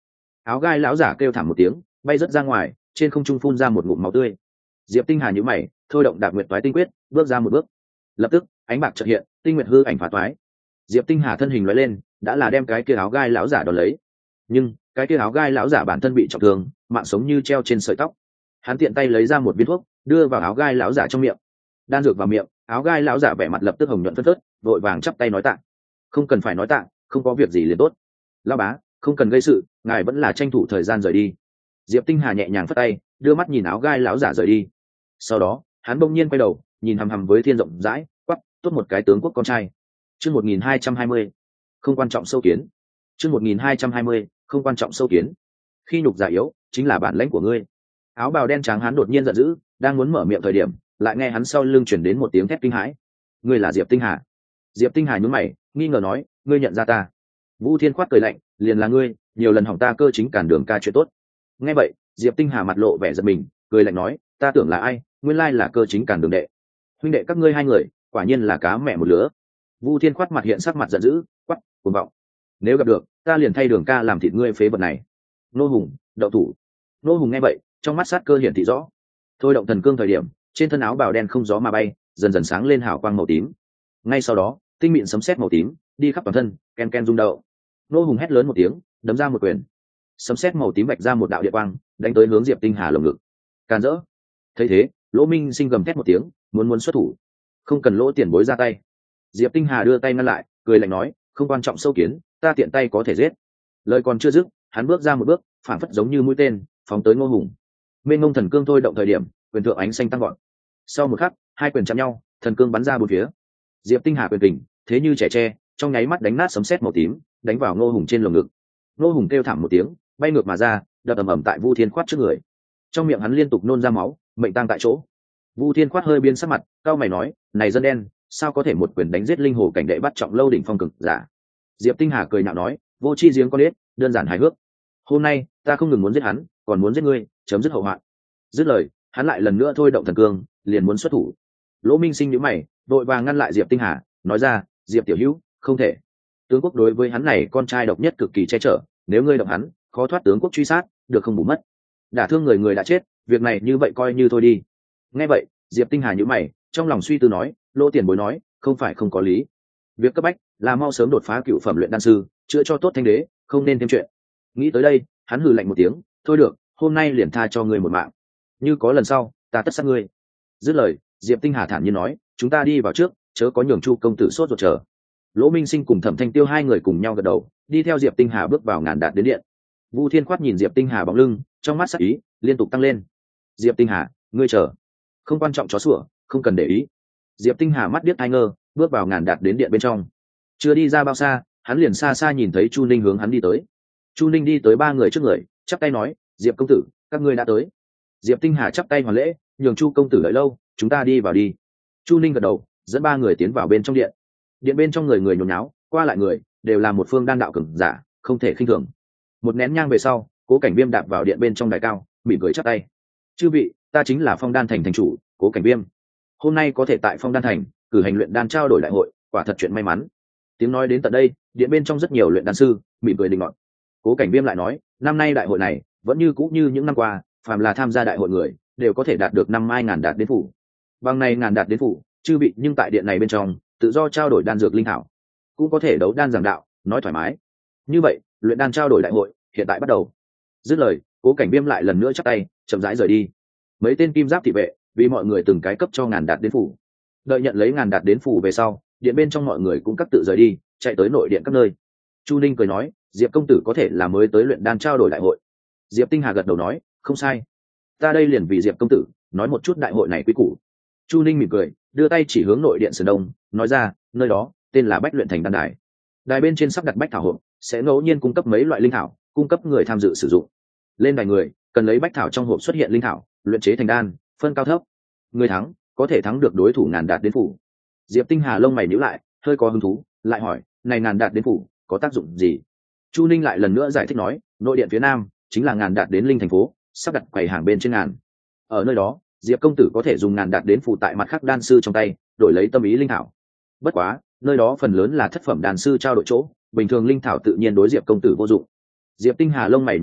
Áo gai lão giả kêu thảm một tiếng, bay rớt ra ngoài, trên không trung phun ra một ngụm máu tươi. Diệp Tinh Hà nhíu mày, thôi động Đạp Nguyệt Toái Tinh Quyết, bước ra một bước. Lập tức, ánh bạc chợt hiện, tinh nguyệt hư ảnh phá toái. Diệp Tinh Hà thân hình lóe lên, đã là đem cái kia áo gai lão giả đón lấy. Nhưng, cái kia áo gai lão giả bản thân bị trọng thương, mạng sống như treo trên sợi tóc. Hắn tiện tay lấy ra một viên thuốc, đưa vào áo gai lão giả trong miệng. Đan dược vào miệng, áo gai lão giả vẻ mặt lập tức hồng nhuận phấn phớt, vội vàng chắp tay nói tạ. Không cần phải nói tạ, không có việc gì liền tốt. Lão bá, không cần gây sự, ngài vẫn là tranh thủ thời gian rời đi. Diệp Tinh Hà nhẹ nhàng phất tay, đưa mắt nhìn áo gai lão giả rời đi. Sau đó, hắn bỗng nhiên quay đầu, nhìn hằm hằm với thiên rộng rãi, quắc, tốt một cái tướng quốc con trai. Chương một nghìn hai trăm hai mươi, không quan trọng sâu kiến. Chương một nghìn hai trăm hai mươi, không quan trọng sâu kiến. Khi nhục giả yếu, chính là bản lãnh của ngươi. Áo bào đen trắng hắn đột nhiên giận dữ, đang muốn mở miệng thời điểm, lại nghe hắn sau lưng truyền đến một tiếng thét kinh hãi. Ngươi là Diệp Tinh Hà? Diệp Tinh Hà nhướng mày, nghi ngờ nói, ngươi nhận ra ta? Vũ Thiên khoát cười lạnh, liền là ngươi, nhiều lần hỏng ta cơ chính cản đường ca chuyện tốt. Nghe vậy, Diệp Tinh Hà mặt lộ vẻ giận mình, cười lạnh nói, ta tưởng là ai, nguyên lai là cơ chính cản đường đệ. Huynh đệ các ngươi hai người, quả nhiên là cá mẹ một lứa. Vu Thiên khoát mặt hiện sắc mặt giận dữ, quát, cuồng vọng. Nếu gặp được, ta liền thay đường ca làm thịt ngươi phế vật này. Nô Hùng, đậu thủ. Nô Hùng nghe vậy, trong mắt sát cơ hiển thị rõ. Thôi động thần cương thời điểm, trên thân áo bào đen không gió mà bay, dần dần sáng lên hào quang màu tím. Ngay sau đó, tinh mịn sấm sét màu tím đi khắp toàn thân, ken ken rung động. Nô Hùng hét lớn một tiếng, đấm ra một quyền. Sấm sét màu tím vạch ra một đạo địa quang, đánh tới hướng Diệp Tinh Hà lồng ngực. Càn rỡ. Thấy thế, Lỗ Minh Sinh gầm thét một tiếng, muốn muốn xuất thủ. Không cần Lỗ tiền bối ra tay. Diệp Tinh Hà đưa tay ngăn lại, cười lạnh nói, không quan trọng sâu kiến, ta tiện tay có thể giết. Lời còn chưa dứt, hắn bước ra một bước, phản phất giống như mũi tên, phóng tới Ngô Hùng. Mênh mông thần cương thôi động thời điểm, quyền thượng ánh xanh tăng gọn. Sau một khắc, hai quyền chạm nhau, thần cương bắn ra bốn phía. Diệp Tinh Hà quyền kình, thế như trẻ tre, trong nháy mắt đánh nát sấm sét màu tím, đánh vào Ngô Hùng trên lồng ngực. Ngô Hùng kêu thảm một tiếng, bay ngược mà ra, đập ầm ầm tại Vu Thiên Khoát trước người. Trong miệng hắn liên tục nôn ra máu, mệnh tang tại chỗ. Vu Thiên Khoát hơi biến sắc mặt, cao mày nói, này dân đen, sao có thể một quyền đánh giết linh hồ cảnh đệ bắt trọng lâu đỉnh phong cực giả? Diệp Tinh Hà cười nhạo nói, vô chi giếng con đít, đơn giản hài hước. Hôm nay, ta không ngừng muốn giết hắn, còn muốn giết ngươi, chấm dứt hậu hoạn. Dứt lời, hắn lại lần nữa thôi động thần cương, liền muốn xuất thủ. Lỗ Minh Sinh nhíu mày, đội vàng ngăn lại Diệp Tinh Hà, nói ra, Diệp tiểu hữu, không thể. Tướng quốc đối với hắn này con trai độc nhất cực kỳ che chở, nếu ngươi động hắn, khó thoát tướng quốc truy sát, được không bù mất. Đả thương người người đã chết, việc này như vậy coi như thôi đi. Nghe vậy, Diệp Tinh Hà nhíu mày, trong lòng suy tư nói, Lỗ tiền bối nói, không phải không có lý. Việc cấp bách là mau sớm đột phá cựu phẩm luyện đan sư, chữa cho tốt thanh đế, không nên thêm chuyện. Nghĩ tới đây, hắn hừ lạnh một tiếng, thôi được, hôm nay liền tha cho ngươi một mạng. Như có lần sau, ta tất sát ngươi. Dứt lời, Diệp Tinh Hà thản nhiên nói, chúng ta đi vào trước, chớ có nhường Chu công tử sốt ruột chờ. Lỗ Minh Sinh cùng Thẩm Thanh Tiêu hai người cùng nhau gật đầu, đi theo Diệp Tinh Hà bước vào ngàn đạt đến điện. Vu Thiên Khoát nhìn Diệp Tinh Hà bóng lưng, trong mắt sắc ý liên tục tăng lên. Diệp Tinh Hà, ngươi chờ, không quan trọng chó sủa, không cần để ý. Diệp Tinh Hà mắt điếc ai ngơ, bước vào ngàn đạt đến điện bên trong. Chưa đi ra bao xa, hắn liền xa xa nhìn thấy Chu Ninh hướng hắn đi tới. Chu Ninh đi tới ba người trước người, chắp tay nói, Diệp công tử, các ngươi đã tới. Diệp Tinh Hà chắp tay hoàn lễ, nhường Chu công tử đợi lâu, chúng ta đi vào đi. Chu Ninh gật đầu, dẫn ba người tiến vào bên trong điện. Điện bên trong người người nhốn nháo, qua lại người đều là một phương đan đạo cường giả, không thể khinh thường. Một nén nhang về sau, Cố Cảnh Viêm đạp vào điện bên trong đài cao, mỉm cười chắp tay. Chư vị, ta chính là Phong Đan thành thành chủ, Cố Cảnh Viêm. Hôm nay có thể tại Phong Đan thành cử hành luyện đan trao đổi đại hội, quả thật chuyện may mắn. Tiếng nói đến tận đây, điện bên trong rất nhiều luyện đan sư mỉm cười đình ngọn. Cố Cảnh Viêm lại nói, năm nay đại hội này vẫn như cũ như những năm qua, phàm là tham gia đại hội người đều có thể đạt được năm mai ngàn đạt đến phủ. Bằng này ngàn đạt đến phủ, chư vị nhưng tại điện này bên trong tự do trao đổi đan dược linh thảo, cũng có thể đấu đan giảng đạo, nói thoải mái. Như vậy, luyện đan trao đổi đại hội hiện tại bắt đầu. Dứt lời, Cố Cảnh Viêm lại lần nữa chắp tay, chậm rãi rời đi. Mấy tên kim giáp thị vệ vì mọi người từng cái cấp cho ngàn đạt đến phủ. Đợi nhận lấy ngàn đạt đến phủ về sau, điện bên trong mọi người cũng các tự rời đi, chạy tới nội điện các nơi. Chu Ninh cười nói, Diệp công tử có thể là mới tới luyện đan trao đổi đại hội. Diệp Tinh Hà gật đầu nói, không sai, ta đây liền vì Diệp công tử nói một chút đại hội này quý củ. Chu Ninh mỉm cười, đưa tay chỉ hướng nội điện sườn đông, nói ra, nơi đó tên là Bách Luyện Thành Đan Đài. Đài bên trên sắp đặt bách thảo hộp, sẽ ngẫu nhiên cung cấp mấy loại linh thảo, cung cấp người tham dự sử dụng. Lên đài người cần lấy bách thảo trong hộp xuất hiện linh thảo, luyện chế thành đan, phân cao thấp. Người thắng có thể thắng được đối thủ ngàn đạt đến phủ. Diệp Tinh Hà lông mày nhíu lại, hơi có hứng thú, lại hỏi, này ngàn đạt đến phủ có tác dụng gì? Chu Ninh lại lần nữa giải thích nói, nội điện phía nam chính là ngàn đạt đến linh thành phố, sắp đặt quầy hàng bên trên ngàn. Ở nơi đó, Diệp công tử có thể dùng ngàn đạt đến phủ tại mặt khác đan sư trong tay, đổi lấy tâm ý linh thảo. Bất quá, nơi đó phần lớn là thất phẩm đan sư trao đổi chỗ, bình thường linh thảo tự nhiên đối Diệp công tử vô dụng. Diệp Tinh Hà lông mày nhíu lại,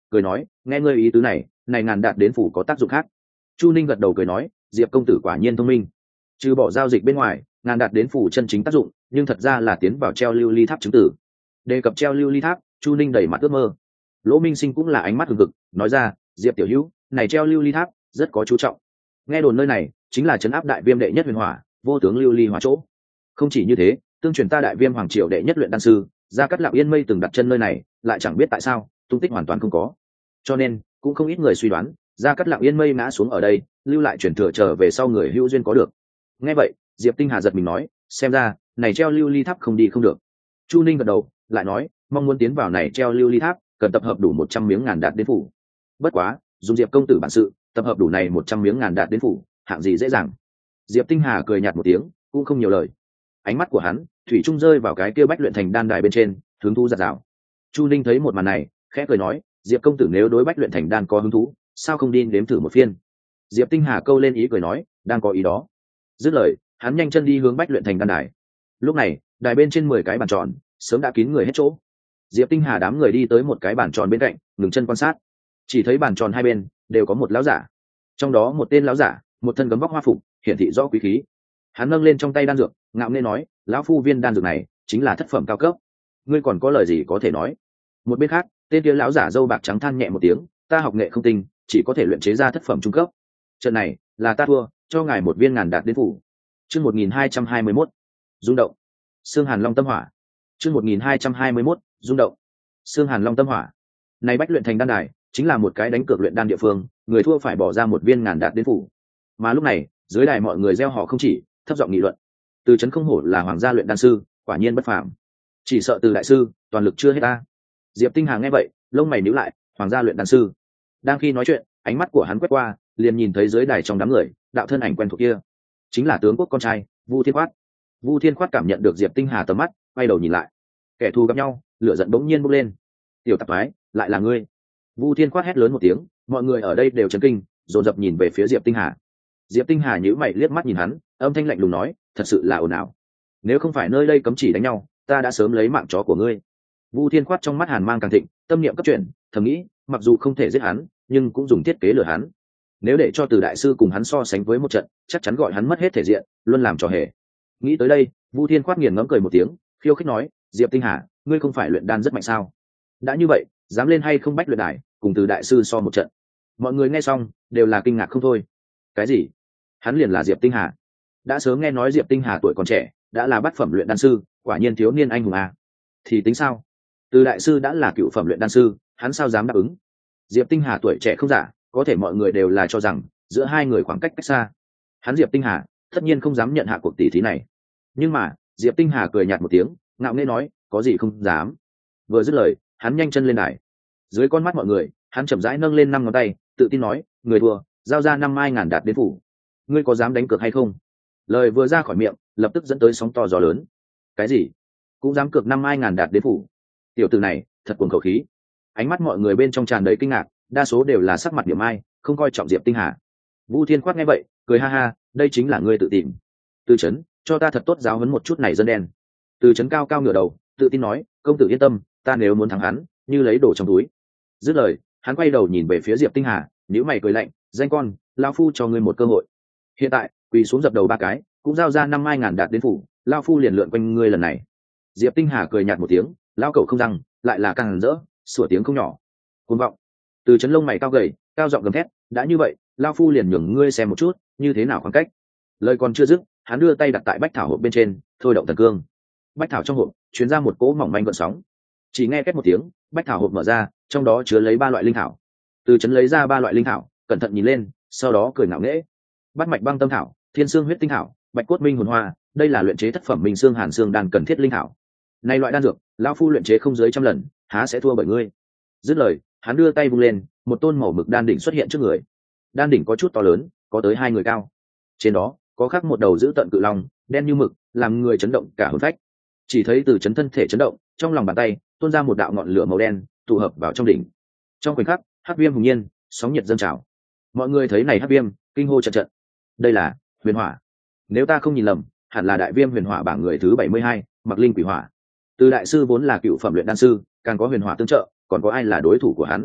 cười nói nghe ngươi ý tứ này này ngàn đạt đến phủ có tác dụng khác. Chu Ninh gật đầu cười nói diệp công tử quả nhiên thông minh. Trừ bỏ giao dịch bên ngoài, ngàn đạt đến phủ chân chính tác dụng nhưng thật ra là tiến vào treo lưu ly tháp chứng tử. Đề cập treo lưu ly tháp, Chu Ninh đầy mặt ước mơ. Lỗ Minh Sinh cũng là ánh mắt hừng hực nói ra diệp tiểu hữu này treo lưu ly tháp rất có chú trọng. Nghe đồn nơi này chính là trấn áp đại viêm đệ nhất huyền hỏa vô tướng lưu ly hỏa chỗ. Không chỉ như thế, tương truyền ta đại viêm hoàng triều đệ nhất luyện đan sư Gia Cát Lặng Yên Mây từng đặt chân nơi này, lại chẳng biết tại sao tung tích hoàn toàn không có. Cho nên cũng không ít người suy đoán Gia Cát Lặng Yên Mây ngã xuống ở đây, lưu lại truyền thừa trở về sau người hữu duyên có được. Nghe vậy, Diệp Tinh Hà giật mình nói, xem ra này treo lưu ly tháp không đi không được. Chu Ninh gật đầu, lại nói, mong muốn tiến vào này treo lưu ly tháp, cần tập hợp đủ một trăm miếng ngàn đạt đến phủ. Bất quá, dùng Diệp công tử bản sự, tập hợp đủ này một trăm miếng ngàn đạt đến phủ, hạng gì dễ dàng. Diệp Tinh Hà cười nhạt một tiếng, cũng không nhiều lời. Ánh mắt của hắn thủy chung rơi vào cái kia bách luyện thành đan đài bên trên, hứng thú giật giảo. Chu Ninh thấy một màn này, khẽ cười nói, Diệp công tử nếu đối bách luyện thành đan có hứng thú, sao không đi nếm thử một phiên. Diệp Tinh Hà câu lên ý cười nói, đang có ý đó. Dứt lời, hắn nhanh chân đi hướng bách luyện thành đan đài. Lúc này, đài bên trên mười cái bàn tròn sớm đã kín người hết chỗ. Diệp Tinh Hà đám người đi tới một cái bàn tròn bên cạnh, ngừng chân quan sát. Chỉ thấy bàn tròn hai bên đều có một lão giả, trong đó một tên lão giả một thân gấm vóc hoa phục, hiển thị rõ quý khí. Hắn nâng lên trong tay đan dược, ngạo nghễ nói, lão phu viên đan dược này chính là thất phẩm cao cấp, ngươi còn có lời gì có thể nói. Một bên khác, tên kia lão giả râu bạc trắng than nhẹ một tiếng, ta học nghệ không tinh, chỉ có thể luyện chế ra thất phẩm trung cấp. Trận này là ta thua, cho ngài một viên ngàn đạt đến phủ. Chương một nghìn hai trăm hai mươi mốt, rung động. Xương Hàn Long tâm hỏa. Chương một nghìn hai trăm hai mươi mốt, rung động. Xương Hàn Long tâm hỏa. Này bách luyện thành đan đài chính là một cái đánh cược luyện đan địa phương, người thua phải bỏ ra một viên ngàn đạt đến phủ. Mà lúc này, dưới đài mọi người reo hò không chỉ, thấp giọng nghị luận. Từ Trấn không hổ là hoàng gia luyện đan sư, quả nhiên bất phàm. Chỉ sợ Từ đại sư, toàn lực chưa hết ta. Diệp Tinh Hà nghe vậy, lông mày nhíu lại, hoàng gia luyện đan sư. Đang khi nói chuyện, ánh mắt của hắn quét qua, liền nhìn thấy dưới đài trong đám người, đạo thân ảnh quen thuộc kia, chính là tướng quốc con trai, Vu Thiên Khoát. Vu Thiên Khoát cảm nhận được Diệp Tinh Hà tầm mắt, quay đầu nhìn lại. Kẻ thù gặp nhau, lửa giận bỗng nhiên bốc lên. Tiểu tạp ái, lại là ngươi. Vu Thiên Khoát hét lớn một tiếng, mọi người ở đây đều chấn kinh, dồn dập nhìn về phía Diệp Tinh Hà. Diệp Tinh Hà nhíu mày liếc mắt nhìn hắn, âm thanh lạnh lùng nói, thật sự là ồn ào. Nếu không phải nơi đây cấm chỉ đánh nhau, ta đã sớm lấy mạng chó của ngươi. Vu Thiên Khoát trong mắt hàn mang càng thịnh, tâm niệm cấp chuyển, thầm nghĩ, mặc dù không thể giết hắn, nhưng cũng dùng thiết kế lừa hắn. Nếu để cho Từ đại sư cùng hắn so sánh với một trận, chắc chắn gọi hắn mất hết thể diện, luôn làm trò hề. Nghĩ tới đây, Vu Thiên Khoát nghiền ngẫm cười một tiếng, khiêu khích nói, Diệp Tinh Hà, ngươi không phải luyện đan rất mạnh sao? Đã như vậy, dám lên hay không bách luyện đài, cùng Từ đại sư so một trận. Mọi người nghe xong, đều là kinh ngạc không thôi. Cái gì? Hắn liền là Diệp Tinh Hà? Đã sớm nghe nói Diệp Tinh Hà tuổi còn trẻ, đã là bát phẩm luyện đan sư, quả nhiên thiếu niên anh hùng à? Thì tính sao? Từ đại sư đã là cựu phẩm luyện đan sư, hắn sao dám đáp ứng? Diệp Tinh Hà tuổi trẻ không giả, có thể mọi người đều là cho rằng giữa hai người khoảng cách cách xa. Hắn Diệp Tinh Hà tất nhiên không dám nhận hạ cuộc tỷ thí này. Nhưng mà Diệp Tinh Hà cười nhạt một tiếng, ngạo nghễ nói, có gì không dám. Vừa dứt lời, hắn nhanh chân lên đài. Dưới con mắt mọi người, hắn chậm rãi nâng lên năm ngón tay, tự tin nói, người thua, giao ra năm mai ngàn đạt đến phủ. Ngươi có dám đánh cược hay không? Lời vừa ra khỏi miệng, lập tức dẫn tới sóng to gió lớn. Cái gì? Cũng dám cược năm mai ngàn đạt đến phủ? Tiểu tử này thật cuồng khẩu khí. Ánh mắt mọi người bên trong tràn đầy kinh ngạc, đa số đều là sắc mặt điểm ai, không coi trọng Diệp Tinh Hà. Vu Thiên Khoát nghe vậy, cười ha ha, đây chính là ngươi tự tìm. Từ Trấn, cho ta thật tốt giáo huấn một chút này dân đen. Từ Trấn cao cao ngửa đầu, tự tin nói, công tử yên tâm, ta nếu muốn thắng hắn, như lấy đồ trong túi. Dứt lời, hắn quay đầu nhìn về phía Diệp Tinh Hà, nhíu mày cười lạnh, danh con, lão phu cho ngươi một cơ hội. Hiện tại, quỳ xuống dập đầu ba cái, cũng giao ra năm mai ngàn đạt đến phủ, lão phu liền lượn quanh ngươi lần này. Diệp Tinh Hà cười nhạt một tiếng, lão cẩu không răng, lại là càng rỡ, sủa tiếng không nhỏ. Cuồng vọng. Từ Trấn lông mày cao gầy, cao giọng gầm thét, đã như vậy, lão phu liền nhường ngươi xem một chút, như thế nào khoảng cách. Lời còn chưa dứt, hắn đưa tay đặt tại bách thảo hộp bên trên, thôi động thần cương. Bách thảo trong hộp truyền ra một cỗ mỏng manh gợn sóng. Chỉ nghe két một tiếng, bách thảo hộp mở ra, trong đó chứa lấy ba loại linh thảo. Từ Trấn lấy ra ba loại linh thảo, cẩn thận nhìn lên, sau đó cười ngạo nghễ. Bát mạch băng tâm thảo, thiên xương huyết tinh thảo, bạch cốt minh hồn hoa, đây là luyện chế thất phẩm minh xương hàn xương đan cần thiết linh thảo. Này loại đan dược, lão phu luyện chế không dưới trăm lần, há sẽ thua bởi ngươi. Dứt lời, hắn đưa tay vung lên, một tôn màu mực đan đỉnh xuất hiện trước người. Đan đỉnh có chút to lớn, có tới hai người cao. Trên đó có khắc một đầu dữ tợn cự long, đen như mực, làm người chấn động cả hồn phách. Chỉ thấy Từ Trấn thân thể chấn động, trong lòng bàn tay tuôn ra một đạo ngọn lửa màu đen, tụ hợp vào trong đỉnh. Trong khoảnh khắc, hắc viêm hùng nhiên, sóng nhiệt dâng trào. Mọi người thấy này hắc viêm, kinh hô trận trận. Đây là huyền hỏa. Nếu ta không nhìn lầm, hẳn là đại viêm huyền hỏa bảng người thứ bảy mươi hai, Mặc Linh Quỷ Hỏa. Từ đại sư vốn là cựu phẩm luyện đan sư, càng có huyền hỏa tương trợ, còn có ai là đối thủ của hắn?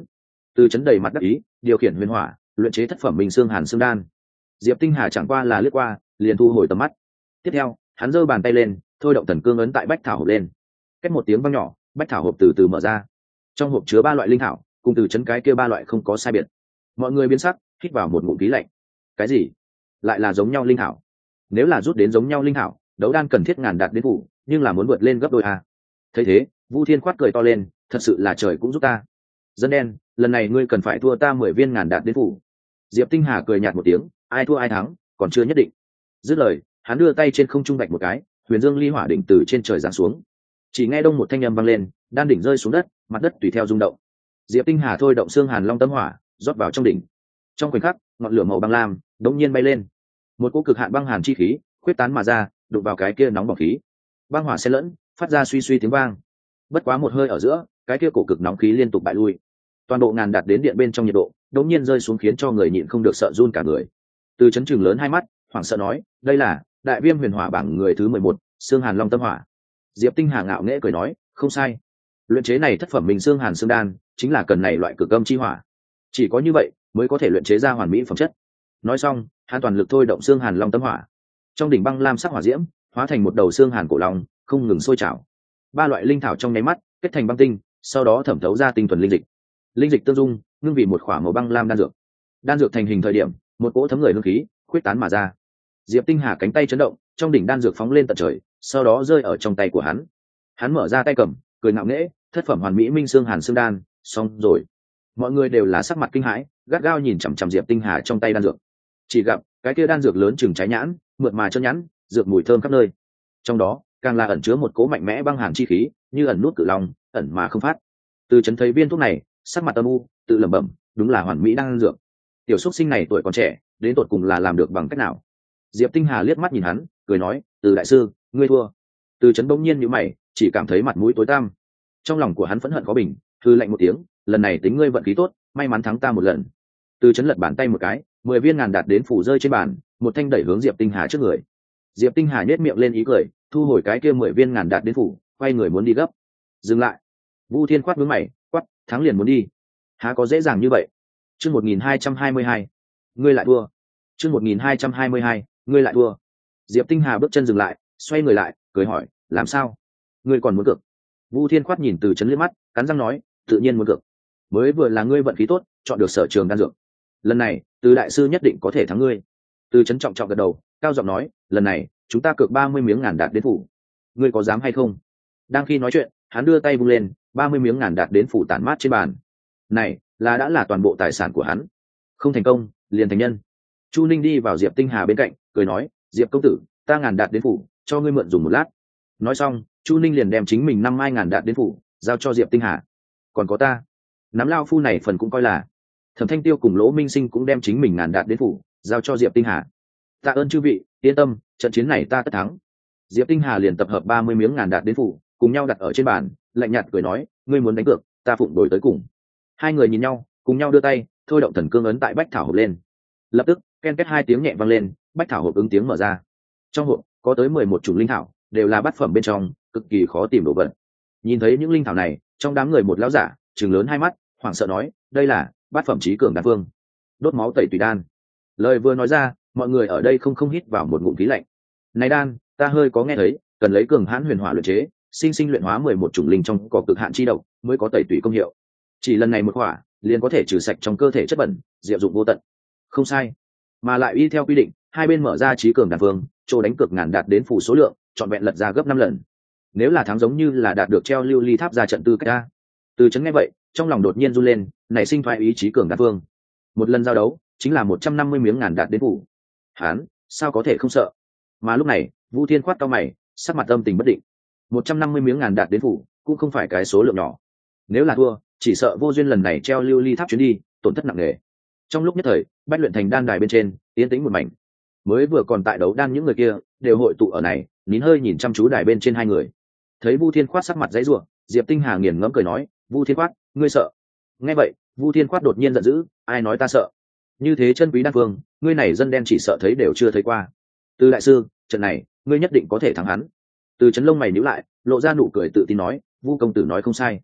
Từ chấn đầy mặt đắc ý điều khiển huyền hỏa luyện chế thất phẩm minh xương hàn xương đan. Diệp Tinh Hà chẳng qua là lướt qua liền thu hồi tầm mắt. Tiếp theo hắn giơ bàn tay lên thôi động thần cương ấn tại bách thảo hộp lên. Cách một tiếng vang nhỏ, bách thảo hộp từ từ mở ra. Trong hộp chứa ba loại linh thảo cùng từ chấn cái kia ba loại không có sai biệt. Mọi người biến sắc hít vào một ngụm khí lạnh. Cái gì lại là giống nhau linh thảo? Nếu là rút đến giống nhau linh thảo đấu đan cần thiết ngàn đạt đến phủ, nhưng là muốn vượt lên gấp đôi a. Thấy thế Vu Thiên khoát cười to lên, thật sự là trời cũng giúp ta. Dân đen, lần này ngươi cần phải thua ta mười viên ngàn đạt đến phủ. Diệp Tinh Hà cười nhạt một tiếng, ai thua ai thắng còn chưa nhất định. Dứt lời hắn đưa tay trên không trung vạch một cái, huyền dương ly hỏa đỉnh từ trên trời giáng xuống. Chỉ nghe đông một thanh âm vang lên, đan đỉnh rơi xuống đất, mặt đất tùy theo rung động. Diệp Tinh Hà thôi động xương hàn long tâm hỏa rót vào trong đỉnh. Trong khoảnh khắc ngọn lửa màu băng lam đống nhiên bay lên, một cỗ cực hạn băng hàn chi khí khuyết tán mà ra, đụng vào cái kia nóng bỏng khí, băng hỏa xen lẫn phát ra suy suy tiếng vang. Bất quá một hơi ở giữa, cái kia cổ cực nóng khí liên tục bại lui. Toàn bộ ngàn đạt đến điện bên trong nhiệt độ đống nhiên rơi xuống, khiến cho người nhịn không được sợ run cả người. Từ chấn chừng lớn hai mắt hoảng sợ nói, đây là đại viêm huyền hỏa bảng người thứ mười một, xương hàn long tâm hỏa. Diệp Tinh Hà ngạo nghễ cười nói, không sai, luyện chế này thất phẩm mình xương hàn xương đan chính là cần này loại cực âm chi hỏa, chỉ có như vậy mới có thể luyện chế ra hoàn mỹ phẩm chất. Nói xong hắn toàn lực thôi động xương hàn long tâm hỏa, trong đỉnh băng lam sắc hỏa diễm hóa thành một đầu xương hàn cổ long không ngừng sôi trào. Ba loại linh thảo trong nháy mắt kết thành băng tinh, sau đó thẩm thấu ra tinh thuần linh dịch. Linh dịch tương dung ngưng vì một khỏa màu băng lam đan dược. Đan dược thành hình thời điểm một cỗ thấm người hương khí khuyết tán mà ra. Diệp Tinh Hà cánh tay chấn động, trong đỉnh đan dược phóng lên tận trời, sau đó rơi ở trong tay của hắn. Hắn mở ra tay cầm cười ngạo nghễ, thất phẩm hoàn mỹ minh xương hàn xương đan xong rồi. Mọi người đều là sắc mặt kinh hãi, gắt gao nhìn chằm chằm Diệp Tinh Hà trong tay đan dược. Chỉ gặp cái kia đan dược lớn chừng trái nhãn, mượt mà chân nhẵn, dược mùi thơm khắp nơi. Trong đó càng là ẩn chứa một cỗ mạnh mẽ băng hàn chi khí, như ẩn nút cự long, ẩn mà không phát. Từ chấn thấy viên thuốc này, sắc mặt âm u, tự lẩm bẩm, đúng là hoàn mỹ đan dược. Tiểu xuất sinh này tuổi còn trẻ, đến tột cùng là làm được bằng cách nào? Diệp Tinh Hà liếc mắt nhìn hắn, cười nói, từ đại sư, ngươi thua. Từ chấn bỗng nhiên nhíu mày, chỉ cảm thấy mặt mũi tối tăm. Trong lòng của hắn phẫn hận khó bình, hư lạnh một tiếng, lần này tính ngươi vận khí tốt, may mắn thắng ta một lần. Từ chấn lật bàn tay một cái, mười viên ngàn đạt đến phủ rơi trên bàn, một thanh đẩy hướng Diệp Tinh Hà trước người. Diệp Tinh Hà nhếch miệng lên ý cười, thu hồi cái kia mười viên ngàn đạt đến phủ, quay người muốn đi gấp. Dừng lại. Vu Thiên quát hướng mày, quát, thắng liền muốn đi. Há có dễ dàng như vậy? Chương một nghìn hai trăm hai mươi hai, ngươi lại thua. Chương một nghìn hai trăm hai mươi hai, ngươi lại thua. Diệp Tinh Hà bước chân dừng lại, xoay người lại, cười hỏi, làm sao? Ngươi còn muốn cược? Vu Thiên quát nhìn Từ chấn liếc mắt, cắn răng nói, tự nhiên muốn cược. Mới vừa là ngươi vận khí tốt, chọn được sở trường đan dược. Lần này, Từ đại sư nhất định có thể thắng ngươi. Từ chấn trọng trọng gật đầu, cao giọng nói, lần này chúng ta cược ba mươi miếng ngàn đạt đến phủ. Ngươi có dám hay không? Đang khi nói chuyện, hắn đưa tay vung lên, ba mươi miếng ngàn đạt đến phủ tản mát trên bàn. Này, là đã là toàn bộ tài sản của hắn. Không thành công, liền thành nhân. Chu Ninh đi vào Diệp Tinh Hà bên cạnh, cười nói, Diệp công tử, ta ngàn đạt đến phủ, cho ngươi mượn dùng một lát. Nói xong, Chu Ninh liền đem chính mình năm mai ngàn đạt đến phủ giao cho Diệp Tinh Hà. Còn có ta, nắm lao phu này phần cũng coi là. Thẩm Thanh Tiêu cùng Lỗ Minh Sinh cũng đem chính mình ngàn đạt đến phủ giao cho Diệp Tinh Hà. Tạ ơn chư vị, yên tâm, trận chiến này ta tất thắng. Diệp Tinh Hà liền tập hợp ba mươi miếng ngàn đạt đến phủ, cùng nhau đặt ở trên bàn, lạnh nhạt cười nói, ngươi muốn đánh cược, ta phụng đổi tới cùng. Hai người nhìn nhau, cùng nhau đưa tay, thôi động thần cương ấn tại bách thảo hộp lên. Lập tức, ken két hai tiếng nhẹ vang lên, bách thảo hộp ứng tiếng mở ra. Trong hộp có tới mười một chủng linh thảo, đều là bát phẩm bên trong, cực kỳ khó tìm đồ vật. Nhìn thấy những linh thảo này, trong đám người một lão giả, trừng lớn hai mắt, hoảng sợ nói, đây là bát phẩm chí cường đan phương, đốt máu tẩy tùy đan. Lời vừa nói ra, mọi người ở đây không không hít vào một ngụm khí lạnh. Này đan, ta hơi có nghe thấy, cần lấy cường hãn huyền hỏa luyện chế, sinh sinh luyện hóa mười một chủng linh trong cỏ cực hạn chi độc, mới có tẩy tùy công hiệu. Chỉ lần này một hỏa, liền có thể trừ sạch trong cơ thể chất bẩn, diệu dụng vô tận. Không sai, mà lại y theo quy định, hai bên mở ra chí cường đan phương, chỗ đánh cược ngàn đạt đến phủ số lượng, chọn vẹn lật ra gấp năm lần. Nếu là thắng giống như là đạt được treo lưu ly tháp ra trận tư cách ta. Từ chấn nghe vậy, trong lòng đột nhiên run lên, nảy sinh thoái ý chí cường đan phương. Một lần giao đấu, chính là một trăm năm mươi miếng ngàn đạt đến phủ. Hán, sao có thể không sợ? Mà lúc này, Vu Thiên khoát cao mày, sắc mặt âm tình bất định. một trăm năm mươi miếng ngàn đạt đến phủ, cũng không phải cái số lượng nhỏ. Nếu là thua, chỉ sợ vô duyên lần này treo lưu ly tháp chuyến đi, tổn thất nặng nề. Trong lúc nhất thời, bách luyện thành đan đài bên trên, tiến tĩnh một mảnh. Mới vừa còn tại đấu đan những người kia, đều hội tụ ở này, nín hơi nhìn chăm chú đài bên trên hai người. Thấy Vu Thiên khoát sắc mặt dãy rủa, Diệp Tinh Hà nghiền ngẫm cười nói, Vu Thiên khoát, ngươi sợ? Nghe vậy, Vu Thiên khoát đột nhiên giận dữ, ai nói ta sợ? Như thế chân quý đan phương, ngươi này dân đen chỉ sợ thấy đều chưa thấy qua. Từ đại sư, trận này, ngươi nhất định có thể thắng hắn. Từ chấn lông mày nhíu lại, lộ ra nụ cười tự tin nói, Vu công tử nói không sai.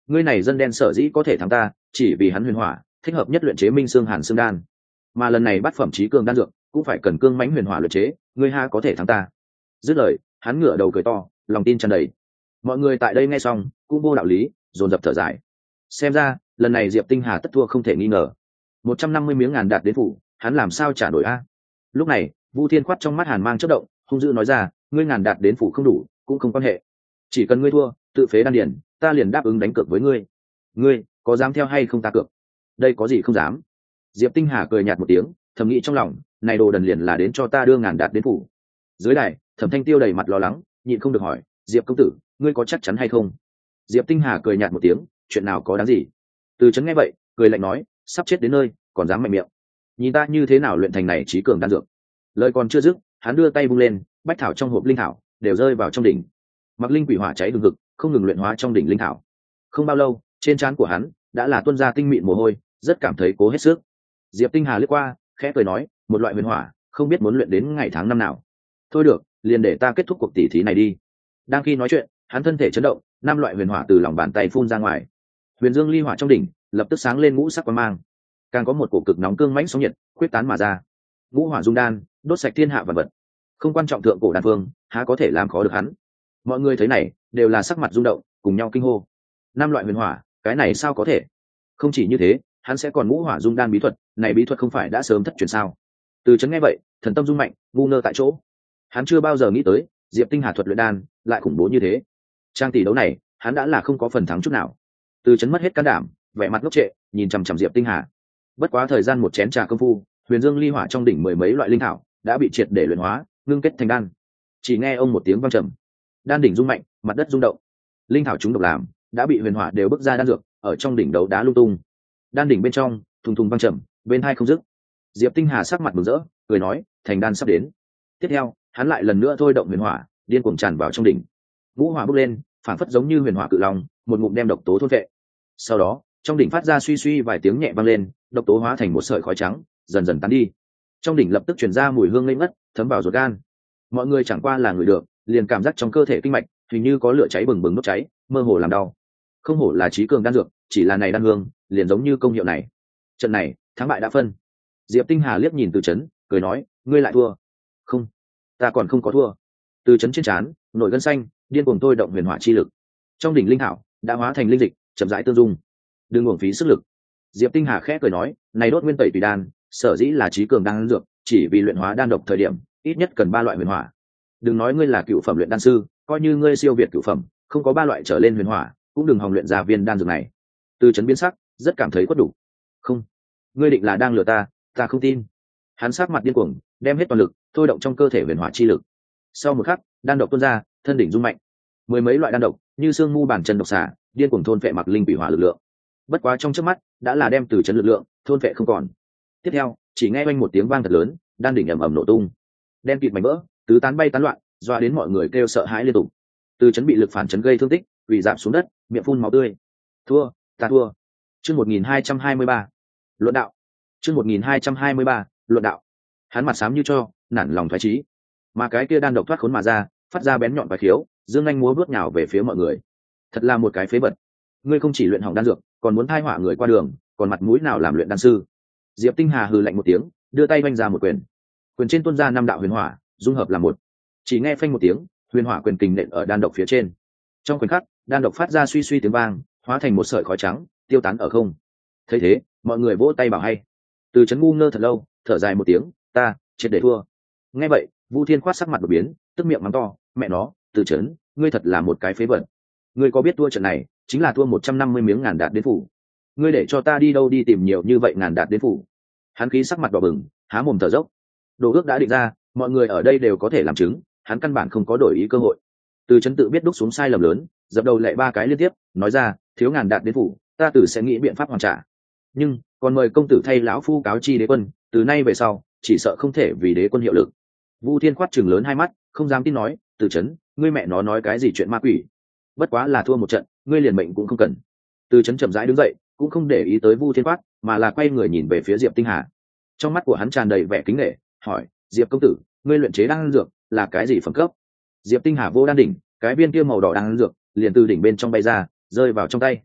ngươi này dân đen sở dĩ có thể thắng ta chỉ vì hắn huyền hỏa thích hợp nhất luyện chế minh xương hàn xương đan, mà lần này bắt phẩm trí cường đan dược cũng phải cần cương mãnh huyền hỏa luyện chế, ngươi ha có thể thắng ta. Dứt lời hắn ngửa đầu cười to, lòng tin tràn đầy. Mọi người tại đây nghe xong cũng vô đạo lý, dồn dập thở dài. Xem ra lần này Diệp Tinh Hà tất thua không thể nghi ngờ. Một trăm năm mươi miếng ngàn đạt đến phủ, hắn làm sao trả nổi a? Lúc này Vu Thiên Khoát trong mắt hàn mang chớp động, hung dữ nói ra, ngươi ngàn đạt đến phủ không đủ cũng không quan hệ, chỉ cần ngươi thua tự phế đan điển, ta liền đáp ứng đánh cược với ngươi. Ngươi có dám theo hay không ta cược? Đây có gì không dám. Diệp Tinh Hà cười nhạt một tiếng, thầm nghĩ trong lòng, này đồ đần liền là đến cho ta đưa ngàn đạt đến phủ. Dưới đài Thẩm Thanh Tiêu đầy mặt lo lắng, nhịn không được hỏi, Diệp công tử, ngươi có chắc chắn hay không? Diệp Tinh Hà cười nhạt một tiếng, chuyện nào có đáng gì. Từ Chấn nghe vậy cười lạnh nói, sắp chết đến nơi còn dám mạnh miệng, nhìn ta như thế nào luyện thành này trí cường đan dược. Lời còn chưa dứt, hắn đưa tay vung lên, bách thảo trong hộp linh thảo đều rơi vào trong đỉnh. Mặc linh quỷ hỏa cháy hừng hực, không ngừng luyện hóa trong đỉnh linh thảo. Không bao lâu trên trán của hắn đã là tuôn ra tinh mịn mồ hôi, rất cảm thấy cố hết sức. Diệp Tinh Hà lướt qua khẽ cười nói, một loại huyền hỏa không biết muốn luyện đến ngày tháng năm nào. Thôi được, liền để ta kết thúc cuộc tỉ thí này đi. Đang khi nói chuyện hắn thân thể chấn động, năm loại huyền hỏa từ lòng bàn tay phun ra ngoài. Huyền dương ly hỏa trong đỉnh lập tức sáng lên ngũ sắc quang mang, càng có một cổ cực nóng cương mãnh sóng nhiệt quyết tán mà ra. Ngũ hỏa dung đan đốt sạch thiên hạ vật vật, không quan trọng thượng cổ đan phương há có thể làm khó được hắn. Mọi người thấy này đều là sắc mặt rung động, cùng nhau kinh hô, năm loại huyền hỏa cái này sao có thể. Không chỉ như thế, hắn sẽ còn ngũ hỏa dung đan bí thuật, này bí thuật không phải đã sớm thất truyền sao? Từ Chấn nghe vậy thần tâm rung mạnh, ngu ngơ tại chỗ. Hắn chưa bao giờ nghĩ tới Diệp Tinh Hà thuật luyện đan lại khủng bố như thế. Trang tỷ đấu này hắn đã là không có phần thắng chút nào. Từ Chấn mất hết can đảm, vẻ mặt ngốc trệ nhìn chằm chằm Diệp Tinh Hà. Bất quá thời gian một chén trà công phu, huyền dương ly hỏa trong đỉnh mười mấy loại linh thảo đã bị triệt để luyện hóa, ngưng kết thành đan. Chỉ nghe ông một tiếng vang trầm, đan đỉnh rung mạnh, mặt đất rung động. Linh thảo chúng độc làm đã bị huyền hỏa đều bức ra đan dược, ở trong đỉnh đấu đá lung tung. Đan đỉnh bên trong thùng thùng vang trầm, bên hai không dứt. Diệp Tinh Hà sắc mặt mừng rỡ, cười nói, thành đan sắp đến. Tiếp theo hắn lại lần nữa thôi động huyền hỏa điên cuồng tràn vào trong đỉnh. Ngũ hỏa bốc lên, phản phất giống như huyền hỏa cự long, một ngụm đem độc tố thôn vệ. Sau đó trong đỉnh phát ra suy suy vài tiếng nhẹ vang lên, độc tố hóa thành một sợi khói trắng dần dần tán đi. Trong đỉnh lập tức truyền ra mùi hương ngây ngất, thấm vào ruột gan. Mọi người chẳng qua là người được, liền cảm giác trong cơ thể kinh mạch hình như có lửa cháy bừng bừng đốt cháy, mơ hồ làm đau. Không hổ là trí cường đan dược, chỉ là này đan hương liền giống như công hiệu này. Trận này thắng bại đã phân. Diệp Tinh Hà liếc nhìn Từ Chấn, cười nói, ngươi lại thua? Không, ta còn không có thua. Từ Chấn trên trán nổi gân xanh, điên cuồng thôi động huyền hỏa chi lực. Trong đỉnh linh thảo đã hóa thành linh dịch, chậm rãi tương dung. Đừng uổng phí sức lực. Diệp Tinh Hà khẽ cười nói, này đốt nguyên tẩy tùy đan sở dĩ là trí cường đan dược, chỉ vì luyện hóa đan độc thời điểm ít nhất cần ba loại huyền hỏa. Đừng nói ngươi là cựu phẩm luyện đan sư, coi như ngươi siêu việt cựu phẩm, không có ba loại trở lên huyền hỏa cũng đừng hòng luyện ra viên đan dược này. Từ Chấn biến sắc, rất cảm thấy quất đủ. Không, ngươi định là đang lừa ta, ta không tin. Hắn sát mặt điên cuồng, đem hết toàn lực thôi động trong cơ thể huyền hỏa chi lực. Sau một khắc đan độc tuôn ra, thân đỉnh rung mạnh, mười mấy loại đan độc như xương mu bàn chân độc xà điên cuồng thôn phệ mặc linh quỷ hỏa lực lượng. Bất quá trong chớp mắt đã là đem Từ Chấn lực lượng thôn phệ không còn. Tiếp theo chỉ nghe oanh một tiếng vang thật lớn, đan đỉnh ầm ầm nổ tung, đen kịt mảnh vỡ tứ tán bay tán loạn, doa đến mọi người kêu sợ hãi liên tục. Từ Chấn bị lực phản chấn gây thương tích, quỳ rạp xuống đất, miệng phun máu tươi. Thua, ta thua. Chương một nghìn hai trăm hai mươi ba, luận đạo. Chương một nghìn hai trăm hai mươi ba, luận đạo. Hắn mặt xám như cho, nản lòng thoái chí. Mà cái kia đan độc thoát khốn mà ra, phát ra bén nhọn và khiếu, dương anh múa bước nhào về phía mọi người. Thật là một cái phế vật. Ngươi không chỉ luyện hỏng đan dược, còn muốn thai họa người qua đường, còn mặt mũi nào làm luyện đan sư? Diệp Tinh Hà hừ lạnh một tiếng, đưa tay vung ra một quyền. Quyền trên tuôn ra năm đạo huyền hỏa, dung hợp làm một. Chỉ nghe phanh một tiếng, huyền hỏa quyền kình nện ở đan độc phía trên. Trong khoảnh khắc, đan độc phát ra suy suy tiếng vang, hóa thành một sợi khói trắng, tiêu tán ở không. Thấy thế, mọi người vỗ tay bảo hay. Từ Chấn ngu ngơ thật lâu, thở dài một tiếng, ta triệt để thua. Nghe vậy, Vu Thiên Khoát sắc mặt đột biến, tức miệng mắng to, mẹ nó, Từ Chấn, ngươi thật là một cái phế vật. Ngươi có biết thua trận này chính là thua một trăm năm mươi miếng ngàn đạt đến phủ. Ngươi để cho ta đi đâu đi tìm nhiều như vậy ngàn đạt đến phủ? Hắn khí sắc mặt đỏ bừng, há mồm thở dốc. Đồ ước đã định ra, mọi người ở đây đều có thể làm chứng, hắn căn bản không có đổi ý cơ hội. Từ Chấn tự biết đúc xuống sai lầm lớn, dập đầu lệ ba cái liên tiếp, nói ra, thiếu ngàn đạt đến phủ, ta tử sẽ nghĩ biện pháp hoàn trả. Nhưng còn mời công tử thay lão phu cáo chi đế quân, từ nay về sau chỉ sợ không thể vì đế quân hiệu lực. Vu Thiên Khoát chừng lớn hai mắt, không dám tin nói, Từ Chấn, ngươi mẹ nó nói cái gì chuyện ma quỷ? Bất quá là thua một trận, ngươi liền mệnh cũng không cần. Từ Chấn chậm rãi đứng dậy, cũng không để ý tới Vu Thiên Khoát, mà là quay người nhìn về phía Diệp Tinh Hà. Trong mắt của hắn tràn đầy vẻ kính nể, hỏi, Diệp công tử, ngươi luyện chế đan dược là cái gì phẩm cấp? Diệp Tinh Hà vô đan đỉnh, cái viên kia màu đỏ đan dược liền từ đỉnh bên trong bay ra, rơi vào trong tay.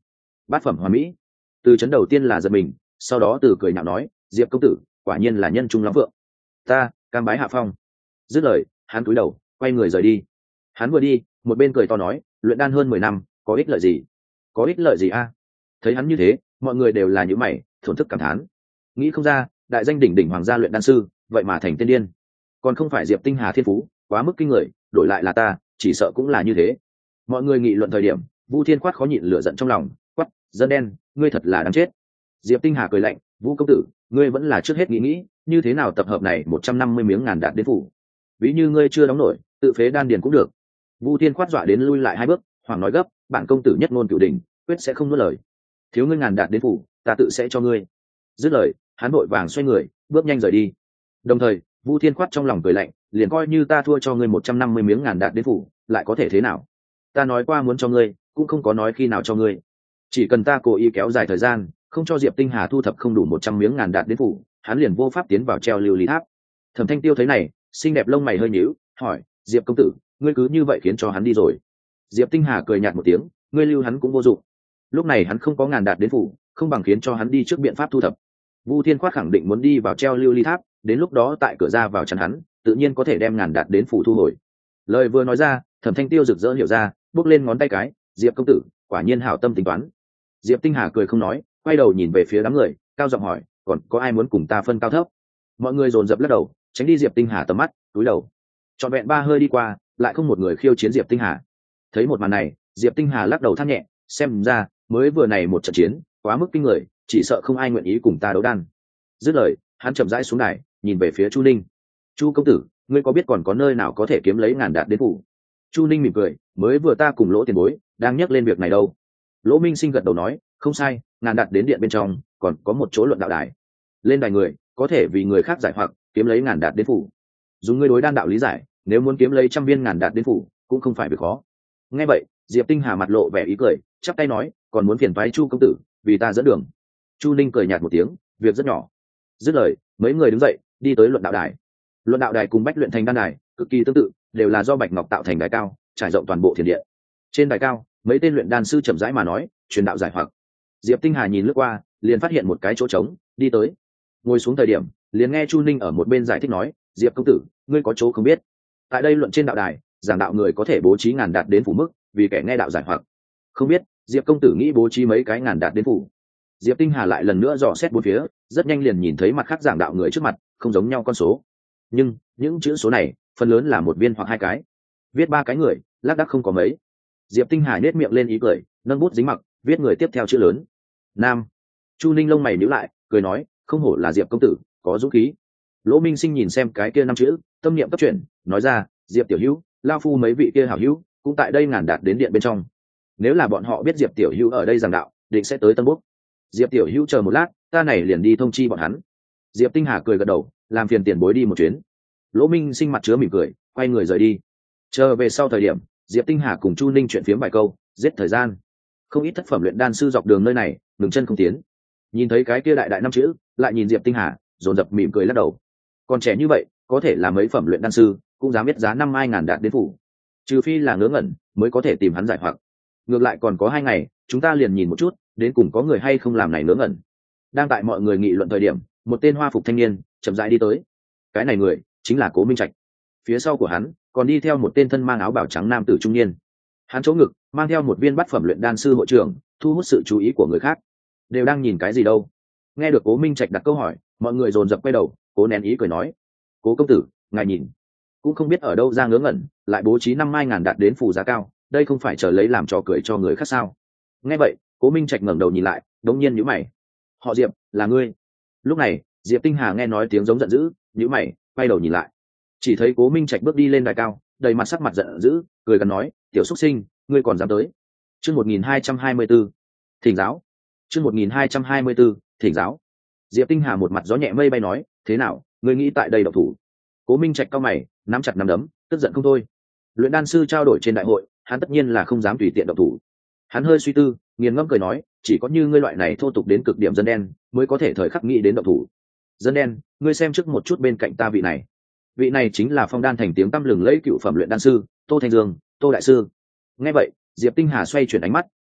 bát phẩm hoàn mỹ. Từ chấn đầu tiên là giật mình, sau đó từ cười nhạo nói, diệp công tử quả nhiên là nhân trung lắm vượng, ta cam bái hạ phong. Dứt lời hắn cúi đầu quay người rời đi. Hắn vừa đi một bên cười to nói, luyện đan hơn mười năm có ích lợi gì? Có ích lợi gì a? Thấy hắn như thế mọi người đều là những mày thổn thức cảm thán, nghĩ không ra đại danh đỉnh đỉnh hoàng gia luyện đan sư vậy mà thành tiên điên. Còn không phải diệp tinh hà thiên phú quá mức kinh người, đổi lại là ta chỉ sợ cũng là như thế. Mọi người nghị luận thời điểm Vu Thiên Khoát khó nhịn lửa giận trong lòng, quát, dân đen ngươi thật là đáng chết. Diệp Tinh Hà cười lạnh, Vũ công tử ngươi vẫn là trước hết nghĩ nghĩ như thế nào tập hợp này một trăm năm mươi miếng ngàn đạt đến phủ, ví như ngươi chưa đóng nổi tự phế đan điền cũng được. Vu Thiên Khoát dọa đến lui lại hai bước, hoàng nói gấp, bản công tử nhất ngôn cửu đình quyết sẽ không nuốt lời, thiếu ngươi ngàn đạt đến phủ ta tự sẽ cho ngươi. Dứt lời hắn vội vàng xoay người bước nhanh rời đi. Đồng thời Vu Thiên Khoát trong lòng cười lạnh, liền coi như ta thua cho ngươi một trăm năm mươi miếng ngàn đạt đến phủ lại có thể thế nào? Ta nói qua muốn cho ngươi cũng không có nói khi nào cho ngươi, chỉ cần ta cố ý kéo dài thời gian không cho diệp tinh hà thu thập không đủ một trăm miếng ngàn đạt đến phủ, hắn liền vô pháp tiến vào treo lưu ly tháp. Thẩm Thanh Tiêu thấy này xinh đẹp lông mày hơi nhíu, hỏi, diệp công tử ngươi cứ như vậy khiến cho hắn đi rồi? Diệp Tinh Hà cười nhạt một tiếng, ngươi lưu hắn cũng vô dụng, lúc này hắn không có ngàn đạt đến phủ, không bằng khiến cho hắn đi trước biện pháp thu thập. Vu Thiên Khoát khẳng định muốn đi vào treo lưu ly tháp, đến lúc đó tại cửa ra vào chắn hắn tự nhiên có thể đem ngàn đạt đến phủ thu hồi. Lời vừa nói ra Thẩm Thanh Tiêu rực rỡ hiểu ra, bước lên ngón tay cái, diệp công tử quả nhiên hảo tâm tính toán. Diệp Tinh Hà cười không nói, quay đầu nhìn về phía đám người cao giọng hỏi, còn có ai muốn cùng ta phân cao thấp? Mọi người dồn dập lắc đầu tránh đi Diệp Tinh Hà tầm mắt, cúi đầu. Trọn vẹn ba hơi đi qua lại không một người khiêu chiến Diệp Tinh Hà. Thấy một màn này Diệp Tinh Hà lắc đầu than nhẹ, xem ra mới vừa này một trận chiến quá mức kinh người, chỉ sợ không ai nguyện ý cùng ta đấu đan. Dứt lời hắn chậm rãi xuống đài nhìn về phía Chu Ninh, Chu công tử ngươi có biết còn có nơi nào có thể kiếm lấy ngàn đạt đến phủ? Chu Ninh mỉm cười, mới vừa ta cùng Lỗ tiền bối đang nhắc lên việc này đâu. Lỗ Minh Sinh gật đầu nói, không sai, ngàn đạt đến điện bên trong còn có một chỗ luận đạo đài, lên đài người có thể vì người khác giải hoặc kiếm lấy ngàn đạt đến phủ. Dùng ngươi đối đan đạo lý giải, nếu muốn kiếm lấy trăm viên ngàn đạt đến phủ cũng không phải việc khó. Nghe vậy Diệp Tinh Hà mặt lộ vẻ ý cười, chắp tay nói, còn muốn phiền phái Chu công tử vì ta dẫn đường. Chu Ninh cười nhạt một tiếng, việc rất nhỏ. Dứt lời mấy người đứng dậy đi tới luận đạo đài. Luận đạo đài cùng bách luyện thành đan đài cực kỳ tương tự, đều là do bạch ngọc tạo thành đài cao trải rộng toàn bộ thiền điện. Trên đài cao mấy tên luyện đan sư chậm rãi mà nói, truyền đạo giải hoặc. Diệp Tinh Hà nhìn lướt qua liền phát hiện một cái chỗ trống, đi tới ngồi xuống thời điểm liền nghe Chu Ninh ở một bên giải thích nói, Diệp công tử ngươi có chỗ không biết, tại đây luận trên đạo đài giảng đạo người có thể bố trí ngàn đạt đến phủ mức vì kẻ nghe đạo giải hoặc. Không biết Diệp công tử nghĩ bố trí mấy cái ngàn đạt đến phủ? Diệp Tinh Hà lại lần nữa dò xét bốn phía, rất nhanh liền nhìn thấy mặt khác giảng đạo người trước mặt không giống nhau con số, nhưng những chữ số này phần lớn là một viên hoặc hai cái, viết ba cái người lác đác không có mấy. Diệp Tinh Hà nhếch miệng lên ý cười, nâng bút dính mặc viết người tiếp theo chữ lớn nam. Chu Ninh lông mày nhíu lại cười nói, không hổ là Diệp công tử có dũng khí. Lỗ Minh Sinh nhìn xem cái kia năm chữ tâm niệm cấp chuyển, nói ra, Diệp tiểu hữu lao phu mấy vị kia hảo hữu cũng tại đây ngàn đạt đến điện bên trong, nếu là bọn họ biết Diệp tiểu hữu ở đây giảng đạo định sẽ tới tân búc. Diệp tiểu hữu chờ một lát, ta này liền đi thông chi bọn hắn. Diệp Tinh Hà cười gật đầu, làm phiền tiền bối đi một chuyến. Lỗ Minh Sinh mặt chứa mỉm cười quay người rời đi. Chờ về sau thời điểm Diệp Tinh Hà cùng Chu Ninh chuyện phiếm vài câu giết thời gian. Không ít thất phẩm luyện đan sư dọc đường nơi này ngừng chân không tiến, nhìn thấy cái kia đại đại năm chữ lại nhìn Diệp Tinh Hà dồn dập mỉm cười lắc đầu. Còn trẻ như vậy có thể là mấy phẩm luyện đan sư cũng dám biết giá năm hai ngàn đạt đến phủ, trừ phi là ngớ ngẩn mới có thể tìm hắn giải hoặc. Ngược lại còn có hai ngày chúng ta liền nhìn một chút đến cùng có người hay không làm này ngớ ngẩn. Đang tại mọi người nghị luận thời điểm một tên hoa phục thanh niên chậm rãi đi tới. Cái này người chính là Cố Minh Trạch, phía sau của hắn còn đi theo một tên thân mang áo bào trắng nam tử trung niên. Hắn chỗ ngực mang theo một viên bát phẩm luyện đan sư hội trưởng, thu hút sự chú ý của người khác. Đều đang nhìn cái gì đâu? Nghe được Cố Minh Trạch đặt câu hỏi mọi người dồn dập quay đầu, Cố nén ý cười nói, Cố công tử ngài nhìn, cũng không biết ở đâu ra ngớ ngẩn lại bố trí năm mai ngàn đạt đến phủ giá cao, đây không phải chờ lấy làm trò cười cho người khác sao? Nghe vậy Cố Minh Trạch ngẩng đầu nhìn lại, đống nhiên nhíu mày, họ Diệp là ngươi? Lúc này Diệp Tinh Hà nghe nói tiếng giống giận dữ, nhíu mày quay đầu nhìn lại, chỉ thấy Cố Minh Trạch bước đi lên đài cao, đầy mặt sắc mặt giận dữ, cười gần nói, tiểu xuất sinh ngươi còn dám tới? Chương một nghìn hai trăm hai mươi 4, thỉnh giáo. Chương một nghìn hai trăm hai mươi 4, thỉnh giáo. Diệp Tinh Hà một mặt gió nhẹ mây bay nói, thế nào ngươi nghĩ tại đây độc thủ? Cố Minh Trạch cao mày nắm chặt nắm đấm, tức giận không thôi. Luyện đan sư trao đổi trên đại hội hắn tất nhiên là không dám tùy tiện độc thủ. Hắn hơi suy tư nghiền ngẫm cười nói, chỉ có như ngươi loại này thô tục đến cực điểm dân đen mới có thể thời khắc nghĩ đến độc thủ. Dân đen, ngươi xem trước một chút bên cạnh ta vị này. Vị này chính là phong đan thành tiếng tăm lừng lẫy cựu phẩm luyện đan sư Tô Thanh Dương, Tô đại sư. Nghe vậy Diệp Tinh Hà xoay chuyển ánh mắt,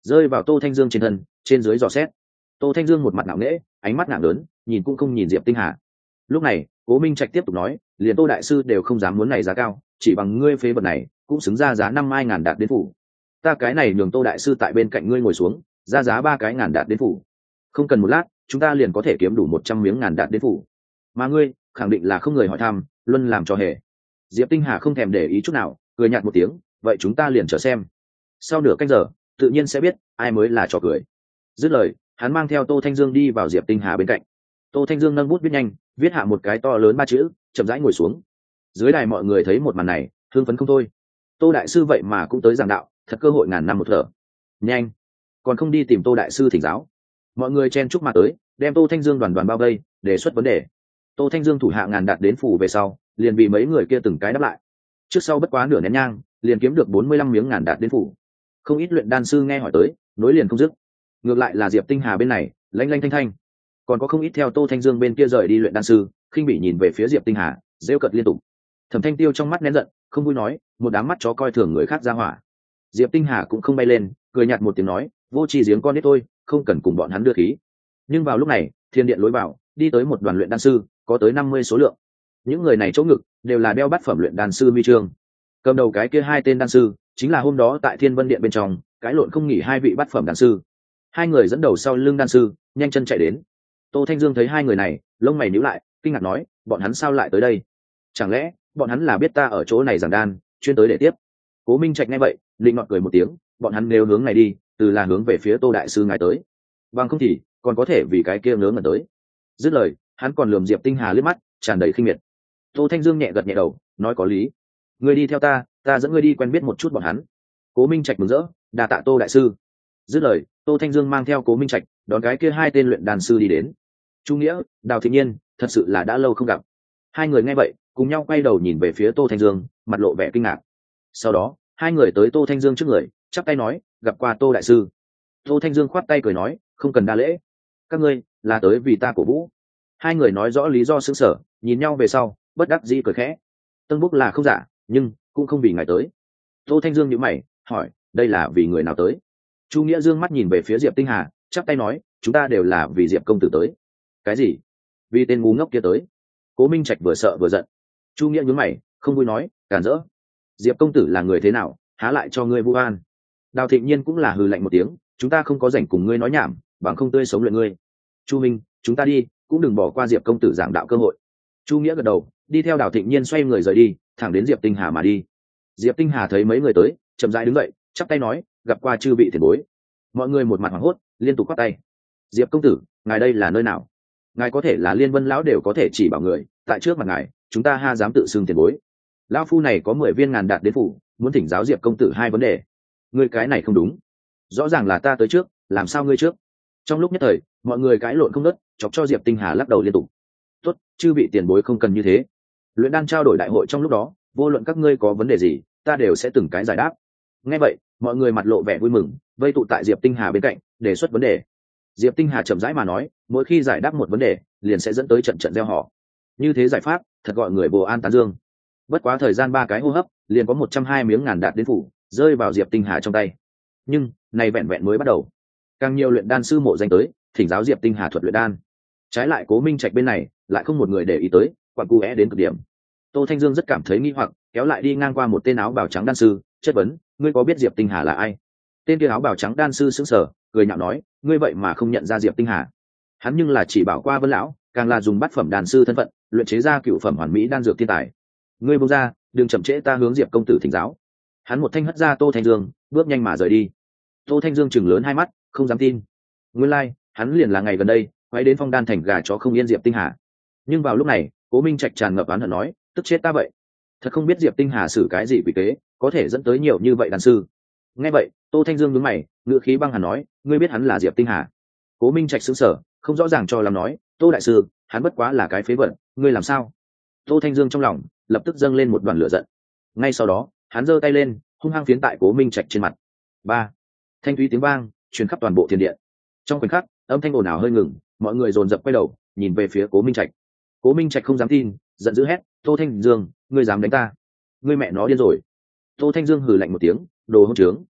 rơi vào tô thanh dương trên thân, trên dưới dò xét. Tô thanh dương một mặt ngạo nghễ, ánh mắt ngạo lớn, nhìn cũng không nhìn diệp tinh hà. Lúc này Cố Minh Trạch tiếp tục nói, liền Tô đại sư đều không dám muốn này giá cao, chỉ bằng ngươi phế vật này cũng xứng ra giá năm mươi ngàn đạt đến phủ. Ta cái này nhường Tô đại sư tại bên cạnh ngươi ngồi xuống, ra giá ba cái ngàn đạt đến phủ. Không cần một lát, chúng ta liền có thể kiếm đủ một trăm miếng ngàn đạt đến phủ. Mà ngươi khẳng định là không người hỏi thăm, luôn làm trò hề. Diệp Tinh Hà không thèm để ý chút nào, cười nhạt một tiếng, vậy chúng ta liền chờ xem. Sau nửa canh giờ, tự nhiên sẽ biết ai mới là trò cười. Dứt lời, hắn mang theo Tô Thanh Dương đi vào Diệp Tinh Hà bên cạnh. Tô Thanh Dương nâng bút viết nhanh, viết hạ một cái to lớn ba chữ, chậm rãi ngồi xuống. Dưới đài mọi người thấy một màn này, hưng phấn không thôi. Tô đại sư vậy mà cũng tới giảng đạo, thật cơ hội ngàn năm một thở. Nhanh, còn không đi tìm Tô đại sư thỉnh giáo. Mọi người chen chúc mà tới, đem Tô Thanh Dương đoàn đoàn bao vây, đề xuất vấn đề. Tô Thanh Dương thủ hạ ngàn đạt đến phủ về sau, liền vì mấy người kia từng cái đáp lại. Trước sau bất quá nửa nén nhang, liền kiếm được bốn mươi lăm miếng ngàn đạt đến phủ. Không ít luyện đan sư nghe hỏi tới, nối liền không dứt. Ngược lại là Diệp Tinh Hà bên này, lanh lanh thanh thanh. Còn có không ít theo Tô Thanh Dương bên kia rời đi luyện đan sư, khinh bị nhìn về phía Diệp Tinh Hà, rêu cợt liên tục. Thẩm Thanh Tiêu trong mắt nén giận, không vui nói, một đám mắt chó coi thường người khác ra hỏa. Diệp Tinh Hà cũng không bay lên, cười nhạt một tiếng nói, vô tri giếng con nít thôi, không cần cùng bọn hắn đưa khí. Nhưng vào lúc này, thiên điện lối vào, đi tới một đoàn luyện đan sư, có tới năm mươi số lượng. Những người này chỗ ngực đều là đeo bát phẩm luyện đan sư huy chương. Cầm đầu cái kia hai tên đan sư, chính là hôm đó tại Thiên Vân Điện bên trong, cái lộn không nghỉ hai vị bát phẩm đan sư. Hai người dẫn đầu sau lưng đan sư, nhanh chân chạy đến. Tô Thanh Dương thấy hai người này, lông mày nhíu lại, kinh ngạc nói, bọn hắn sao lại tới đây? Chẳng lẽ bọn hắn là biết ta ở chỗ này giảng đan, chuyên tới để tiếp? Cố Minh Trạch nghe vậy, định ngọt cười một tiếng, bọn hắn nếu hướng này đi, từ là hướng về phía Tô đại sư ngài tới. Bằng không thì, còn có thể vì cái kia ngớ ngẩn tới. Dứt lời, hắn còn lườm Diệp Tinh Hà liếc mắt, tràn đầy khinh miệt. Tô Thanh Dương nhẹ gật nhẹ đầu, nói có lý. Ngươi đi theo ta, ta dẫn ngươi đi quen biết một chút bọn hắn. Cố Minh Trạch mừng rỡ, đa tạ Tô đại sư. Dứt lời, Tô Thanh Dương mang theo Cố Minh Trạch, đón cái kia hai tên luyện đan sư đi đến. Chu Nghĩa, Đào Thị Nhiên, thật sự là đã lâu không gặp. Hai người nghe vậy, cùng nhau quay đầu nhìn về phía Tô Thanh Dương, mặt lộ vẻ kinh ngạc. Sau đó, hai người tới Tô Thanh Dương trước người, chắp tay nói, gặp qua Tô đại sư. Tô Thanh Dương khoát tay cười nói, không cần đa lễ. Các ngươi là tới vì ta cổ vũ. Hai người nói rõ lý do sững sở, nhìn nhau về sau, bất đắc dĩ cười khẽ. Tân Búc là không giả, nhưng cũng không vì ngài tới. Tô Thanh Dương nhíu mày, hỏi, đây là vì người nào tới? Chu Nghĩa dương mắt nhìn về phía Diệp Tinh Hà, chắp tay nói, chúng ta đều là vì Diệp công tử tới. Cái gì? Vì tên ngu ngốc kia tới? Cố Minh Trạch vừa sợ vừa giận. Chu Nghĩa nhướng mày, không vui nói, cản rỡ. Diệp công tử là người thế nào, há lại cho ngươi vu oan? Đào Thịnh Nhiên cũng là hừ lạnh một tiếng, chúng ta không có rảnh cùng ngươi nói nhảm, bằng không tươi sống luyện ngươi. Chu Minh, chúng ta đi, cũng đừng bỏ qua Diệp công tử giảng đạo cơ hội. Chu Nghĩa gật đầu, đi theo Đào Thịnh Nhiên xoay người rời đi, thẳng đến Diệp Tinh Hà mà đi. Diệp Tinh Hà thấy mấy người tới, chậm rãi đứng dậy, chắp tay nói, gặp qua chư vị tiền bối. Mọi người một mặt hoảng hốt, liên tục quát tay. Diệp công tử, ngài đây là nơi nào? Ngài có thể là Liên Vân lão đều có thể chỉ bảo người, tại trước mặt ngài, chúng ta ha dám tự xưng tiền bối. Lão phu này có mười viên ngàn đạt đến phủ, muốn thỉnh giáo Diệp công tử hai vấn đề. Ngươi cái này không đúng, rõ ràng là ta tới trước, làm sao ngươi trước? Trong lúc nhất thời, mọi người cãi lộn không ngớt, chọc cho Diệp Tinh Hà lắc đầu liên tục. Tốt, chư vị tiền bối không cần như thế. Luyện đan trao đổi đại hội trong lúc đó, vô luận các ngươi có vấn đề gì, ta đều sẽ từng cái giải đáp. Nghe vậy, mọi người mặt lộ vẻ vui mừng, vây tụ tại Diệp Tinh Hà bên cạnh, đề xuất vấn đề. Diệp Tinh Hà chậm rãi mà nói, mỗi khi giải đáp một vấn đề, liền sẽ dẫn tới trận trận gieo họ. Như thế giải pháp, thật gọi người vô an tán dương. Bất quá thời gian ba cái hô hấp, liền có một trăm hai miếng ngàn đạt đến phủ, rơi vào Diệp Tinh Hà trong tay. Nhưng, này vẹn vẹn mới bắt đầu. Càng nhiều luyện đan sư mộ danh tới, thỉnh giáo Diệp Tinh Hà thuật luyện đan. Trái lại Cố Minh Trạch bên này, lại không một người để ý tới, quặn cu é đến cực điểm. Tô Thanh Dương rất cảm thấy nghi hoặc, kéo lại đi ngang qua một tên áo bào trắng đan sư, chất vấn, ngươi có biết Diệp Tinh Hà là ai? Tên kia áo bào trắng đan sư sững sờ, cười nhạo nói, ngươi vậy mà không nhận ra Diệp Tinh Hà? Hắn nhưng là chỉ bảo qua Vân lão, càng là dùng bát phẩm đan sư thân phận, luyện chế ra cựu phẩm hoàn mỹ đan dược thiên tài. Ngươi buông ra, đừng chậm trễ ta hướng Diệp công tử thỉnh giáo. Hắn một thanh hất ra Tô Thanh Dương, bước nhanh mà rời đi. Tô Thanh Dương chừng lớn hai mắt, không dám tin. Nguyên lai, like, hắn liền là ngày gần đây, quay đến Phong Đan thành gà chó không yên Diệp Tinh Hà. Nhưng vào lúc này, Cố Minh Trạch tràn ngập oán hận nói, tức chết ta vậy. Thật không biết Diệp Tinh Hà xử cái gì quỷ kế, có thể dẫn tới nhiều như vậy đàn sư. Nghe vậy, Tô Thanh Dương nhướng mày, ngữ khí băng hàn nói, ngươi biết hắn là Diệp Tinh Hà? Cố Minh Trạch sững sờ, không rõ ràng cho làm nói, Tô đại sư, hắn bất quá là cái phế vật, ngươi làm sao? Tô Thanh Dương trong lòng lập tức dâng lên một đoàn lửa giận. Ngay sau đó, hắn giơ tay lên, hung hăng phiến tại Cố Minh Trạch trên mặt. Ba, thanh thúy tiếng vang truyền khắp toàn bộ thiên điện. Trong khoảnh khắc, âm thanh ồn ào hơi ngừng, mọi người dồn dập quay đầu, nhìn về phía Cố Minh Trạch. Cố Minh Trạch không dám tin, giận dữ hét, Tô Thanh Dương, ngươi dám đánh ta? Ngươi mẹ nó điên rồi! Tô Thanh Dương hừ lạnh một tiếng, đồ hỗn trướng.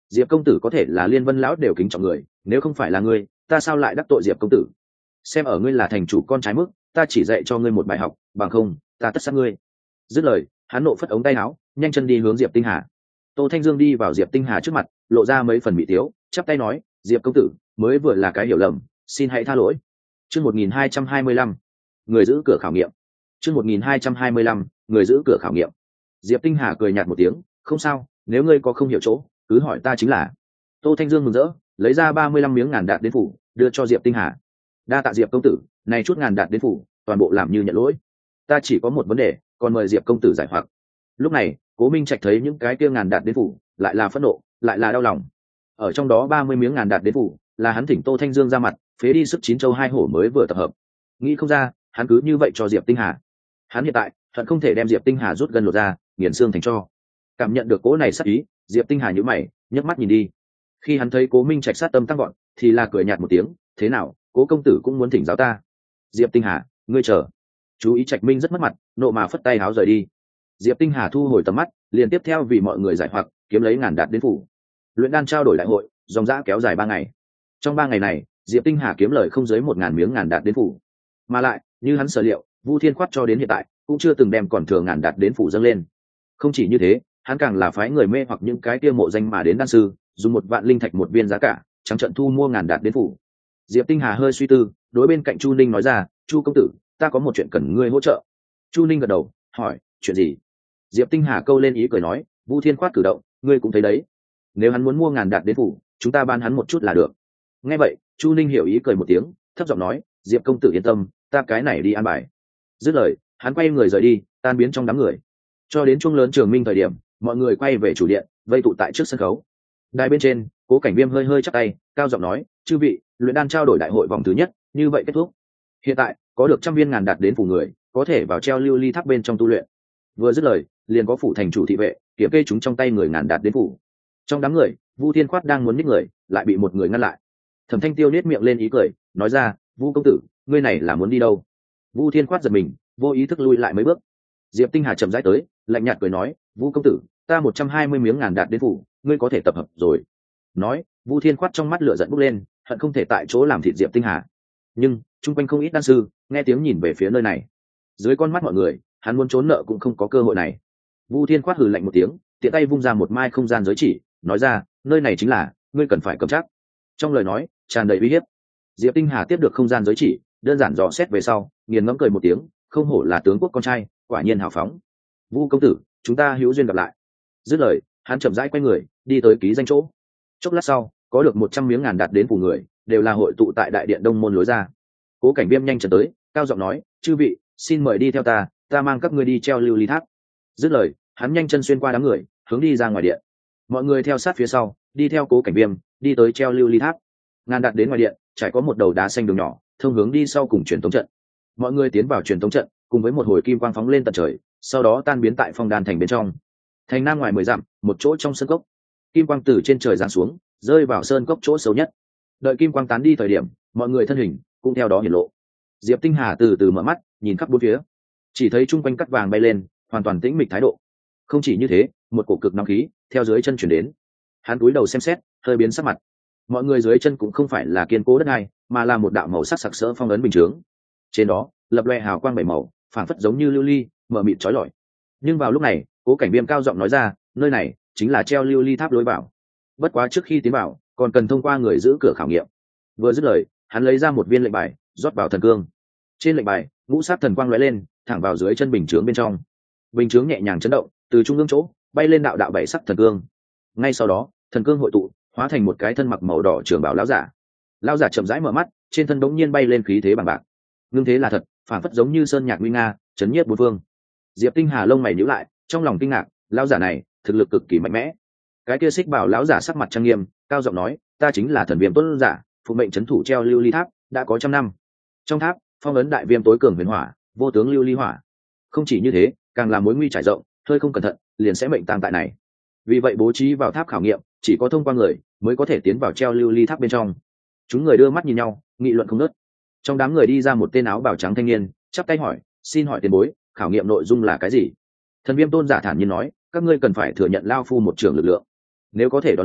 Diệp công tử có thể là Liên Vân lão đều kính trọng người, nếu không phải là ngươi, ta sao lại đắc tội Diệp công tử? Xem ở ngươi là thành chủ con trái mức, ta chỉ dạy cho ngươi một bài học, bằng không ta tất sát ngươi. Dứt lời, hắn nộ phất ống tay áo, nhanh chân đi hướng Diệp Tinh Hà. Tô Thanh Dương đi vào Diệp Tinh Hà trước mặt, lộ ra mấy phần mỹ tiếu, chắp tay nói, Diệp công tử, mới vừa là cái hiểu lầm, xin hãy tha lỗi. Chương một nghìn hai trăm hai mươi lăm, người giữ cửa khảo nghiệm. Chương một nghìn hai trăm hai mươi lăm, người giữ cửa khảo nghiệm. Diệp Tinh Hà cười nhạt một tiếng, không sao, nếu ngươi có không hiểu chỗ, cứ hỏi ta chính là. Tô Thanh Dương mừng rỡ, lấy ra ba mươi lăm miếng ngàn đạt đến phủ, đưa cho Diệp Tinh Hà. Đa tạ Diệp công tử, này chút ngàn đạt đến phủ, toàn bộ làm như nhận lỗi. Ta chỉ có một vấn đề, còn mời Diệp công tử giải hoặc. Lúc này, Cố Minh Trạch thấy những cái kia ngàn đạt đến phủ, lại là phẫn nộ, lại là đau lòng. Ở trong đó ba mươi miếng ngàn đạt đến phủ, là hắn thỉnh Tô Thanh Dương ra mặt, phế đi sức chín châu hai hổ mới vừa tập hợp. Nghĩ không ra, hắn cứ như vậy cho Diệp Tinh Hà. Hắn hiện tại, hận không thể đem Diệp Tinh Hà rút gần lột ra, nghiền xương thành tro. Cảm nhận được cố này sát ý, Diệp Tinh Hà nhíu mày, nhấc mắt nhìn đi. Khi hắn thấy Cố Minh Trạch sát tâm tăng gọn, thì là cười nhạt một tiếng, thế nào, Cố công tử cũng muốn thỉnh giáo ta. Diệp Tinh Hà, ngươi chờ. Chú ý Trạch Minh rất mất mặt, nộ mà phất tay háo rời đi. Diệp Tinh Hà thu hồi tầm mắt, liền tiếp theo vì mọi người giải hoặc, kiếm lấy ngàn đạt đến phủ. Luyện đan trao đổi đại hội, dòng dã kéo dài ba ngày. Trong ba ngày này, Diệp Tinh Hà kiếm lời không dưới một ngàn miếng ngàn đạt đến phủ. Mà lại, như hắn sở liệu, Vu Thiên Khoát cho đến hiện tại cũng chưa từng đem còn thừa ngàn đạt đến phủ dâng lên. Không chỉ như thế, hắn càng là phái người mê hoặc những cái tiêu mộ danh mà đến đan sư, dùng một vạn linh thạch một viên giá cả, trắng trận thu mua ngàn đạt đến phủ. Diệp Tinh Hà hơi suy tư, đối bên cạnh Chu Ninh nói ra, Chu công tử, ta có một chuyện cần ngươi hỗ trợ. Chu Ninh gật đầu, hỏi, chuyện gì? Diệp Tinh Hà câu lên ý cười nói, Vu Thiên Khoát cử động, ngươi cũng thấy đấy. Nếu hắn muốn mua ngàn đạt đến phủ, chúng ta ban hắn một chút là được. Nghe vậy, Chu Ninh hiểu ý cười một tiếng, thấp giọng nói, Diệp công tử yên tâm, ta cái này đi an bài. Dứt lời, hắn quay người rời đi, tan biến trong đám người. Cho đến chuông lớn trường minh thời điểm, mọi người quay về chủ điện, vây tụ tại trước sân khấu. Đài bên trên, Cố Cảnh Viêm hơi hơi chắp tay, cao giọng nói, chư vị, luyện đan trao đổi đại hội vòng thứ nhất, như vậy kết thúc. Hiện tại, có được trăm viên ngàn đạt đến phủ người, có thể vào treo lưu ly tháp bên trong tu luyện. Vừa dứt lời, liền có phủ thành chủ thị vệ, kiểm kê chúng trong tay người ngàn đạt đến phủ. Trong đám người, Vu Thiên Khoát đang muốn nhích người, lại bị một người ngăn lại. Thẩm Thanh Tiêu nét miệng lên ý cười, nói ra, Vu công tử, ngươi này là muốn đi đâu? Vu Thiên Khoát giật mình, vô ý thức lui lại mấy bước. Diệp Tinh Hà chậm rãi tới, lạnh nhạt cười nói, Vu công tử, ta một trăm hai mươi miếng ngàn đạt đến phủ, ngươi có thể tập hợp rồi. Nói, Vu Thiên Khoát trong mắt lửa giận bốc lên, hận không thể tại chỗ làm thịt Diệp Tinh Hà. Nhưng chung quanh không ít đan sư, nghe tiếng nhìn về phía nơi này. Dưới con mắt mọi người, hắn muốn trốn nợ cũng không có cơ hội này. Vu Thiên Khoát hừ lạnh một tiếng, tiện tay vung ra một mai không gian giới chỉ, nói ra, nơi này chính là, ngươi cần phải cầm chắc. Trong lời nói, tràn đầy uy hiếp. Diệp Tinh Hà tiếp được không gian giới chỉ, đơn giản dò xét về sau, nghiền ngẫm cười một tiếng, không hổ là tướng quốc con trai, quả nhiên hào phóng. Vu công tử, chúng ta hữu duyên gặp lại. Dứt lời, hắn chậm rãi quay người, đi tới ký danh chỗ. Chốc lát sau, có được một trăm miếng ngàn đạt đến phủ người, đều là hội tụ tại đại điện đông môn lối ra. Cố Cảnh Viêm nhanh chóng tới, cao giọng nói, chư vị, xin mời đi theo ta, ta mang các ngươi đi treo lưu ly tháp. Dứt lời, hắn nhanh chân xuyên qua đám người, hướng đi ra ngoài điện. Mọi người theo sát phía sau, đi theo Cố Cảnh Viêm, đi tới treo lưu ly tháp. Ngàn đạt đến ngoài điện, trải có một đầu đá xanh đường nhỏ, thông hướng đi sau cùng truyền tống trận. Mọi người tiến vào truyền tống trận, cùng với một hồi kim quang phóng lên tận trời, sau đó tan biến tại phong đan thành bên trong. Thành nam ngoài mười dặm, một chỗ trong sơn cốc, kim quang từ trên trời giáng xuống, rơi vào sơn cốc chỗ xấu nhất. Đợi kim quang tán đi thời điểm, mọi người thân hình cũng theo đó hiển lộ. Diệp Tinh Hà từ từ mở mắt, nhìn khắp bốn phía, chỉ thấy chung quanh cắt vàng bay lên, hoàn toàn tĩnh mịch thái độ. Không chỉ như thế, một cổ cực nóng khí theo dưới chân chuyển đến. Hắn cúi đầu xem xét, hơi biến sắc mặt. Mọi người dưới chân cũng không phải là kiên cố đất đai, mà là một đạo màu sắc sặc sỡ phong ấn bình chướng. Trên đó lập loè hào quang bảy màu, phảng phất giống như lưu ly, mở mịt chói lọi. Nhưng vào lúc này, Cố Cảnh Viêm cao giọng nói ra, nơi này chính là treo lưu ly tháp lối vào. Bất quá trước khi tiến vào, còn cần thông qua người giữ cửa khảo nghiệm. Vừa dứt lời, hắn lấy ra một viên lệnh bài, rót vào thần cương. Trên lệnh bài, ngũ sát thần quang lóe lên, thẳng vào dưới chân bình chướng bên trong. Bình chướng nhẹ nhàng chấn động, từ trung ương chỗ bay lên đạo đạo bảy sắc thần cương. Ngay sau đó, thần cương hội tụ, hóa thành một cái thân mặc màu đỏ trường bảo lão giả. Lão giả chậm rãi mở mắt, trên thân bỗng nhiên bay lên khí thế bằng bạc. Ngưng thế là thật, phản phất giống như sơn nhạc nguy nga, chấn nhiếp bốn phương. Diệp Tinh Hà lông mày nhíu lại, trong lòng kinh ngạc, lão giả này thực lực cực kỳ mạnh mẽ. Cái kia xích bảo lão giả sắc mặt trang nghiêm, cao giọng nói, ta chính là thần viêm tuấn giả, phụ mệnh trấn thủ treo lưu ly tháp, đã có trăm năm. Trong tháp, phong ấn đại viêm tối cường huyền hỏa, vô tướng lưu ly hỏa. Không chỉ như thế, càng làm mối nguy trải rộng, hơi không cẩn thận, liền sẽ mệnh tang tại này. Vì vậy bố trí vào tháp khảo nghiệm, chỉ có thông qua người mới có thể tiến vào treo lưu ly tháp bên trong. Chúng người đưa mắt nhìn nhau, nghị luận không ngớt. Trong đám người đi ra một tên áo bào trắng thanh niên, chắp tay hỏi, xin hỏi tiền bối, khảo nghiệm nội dung là cái gì? Thần viêm tôn giả thản nhiên nói, các ngươi cần phải thừa nhận lao phu một trường lực lượng. Nếu có thể đón lấy,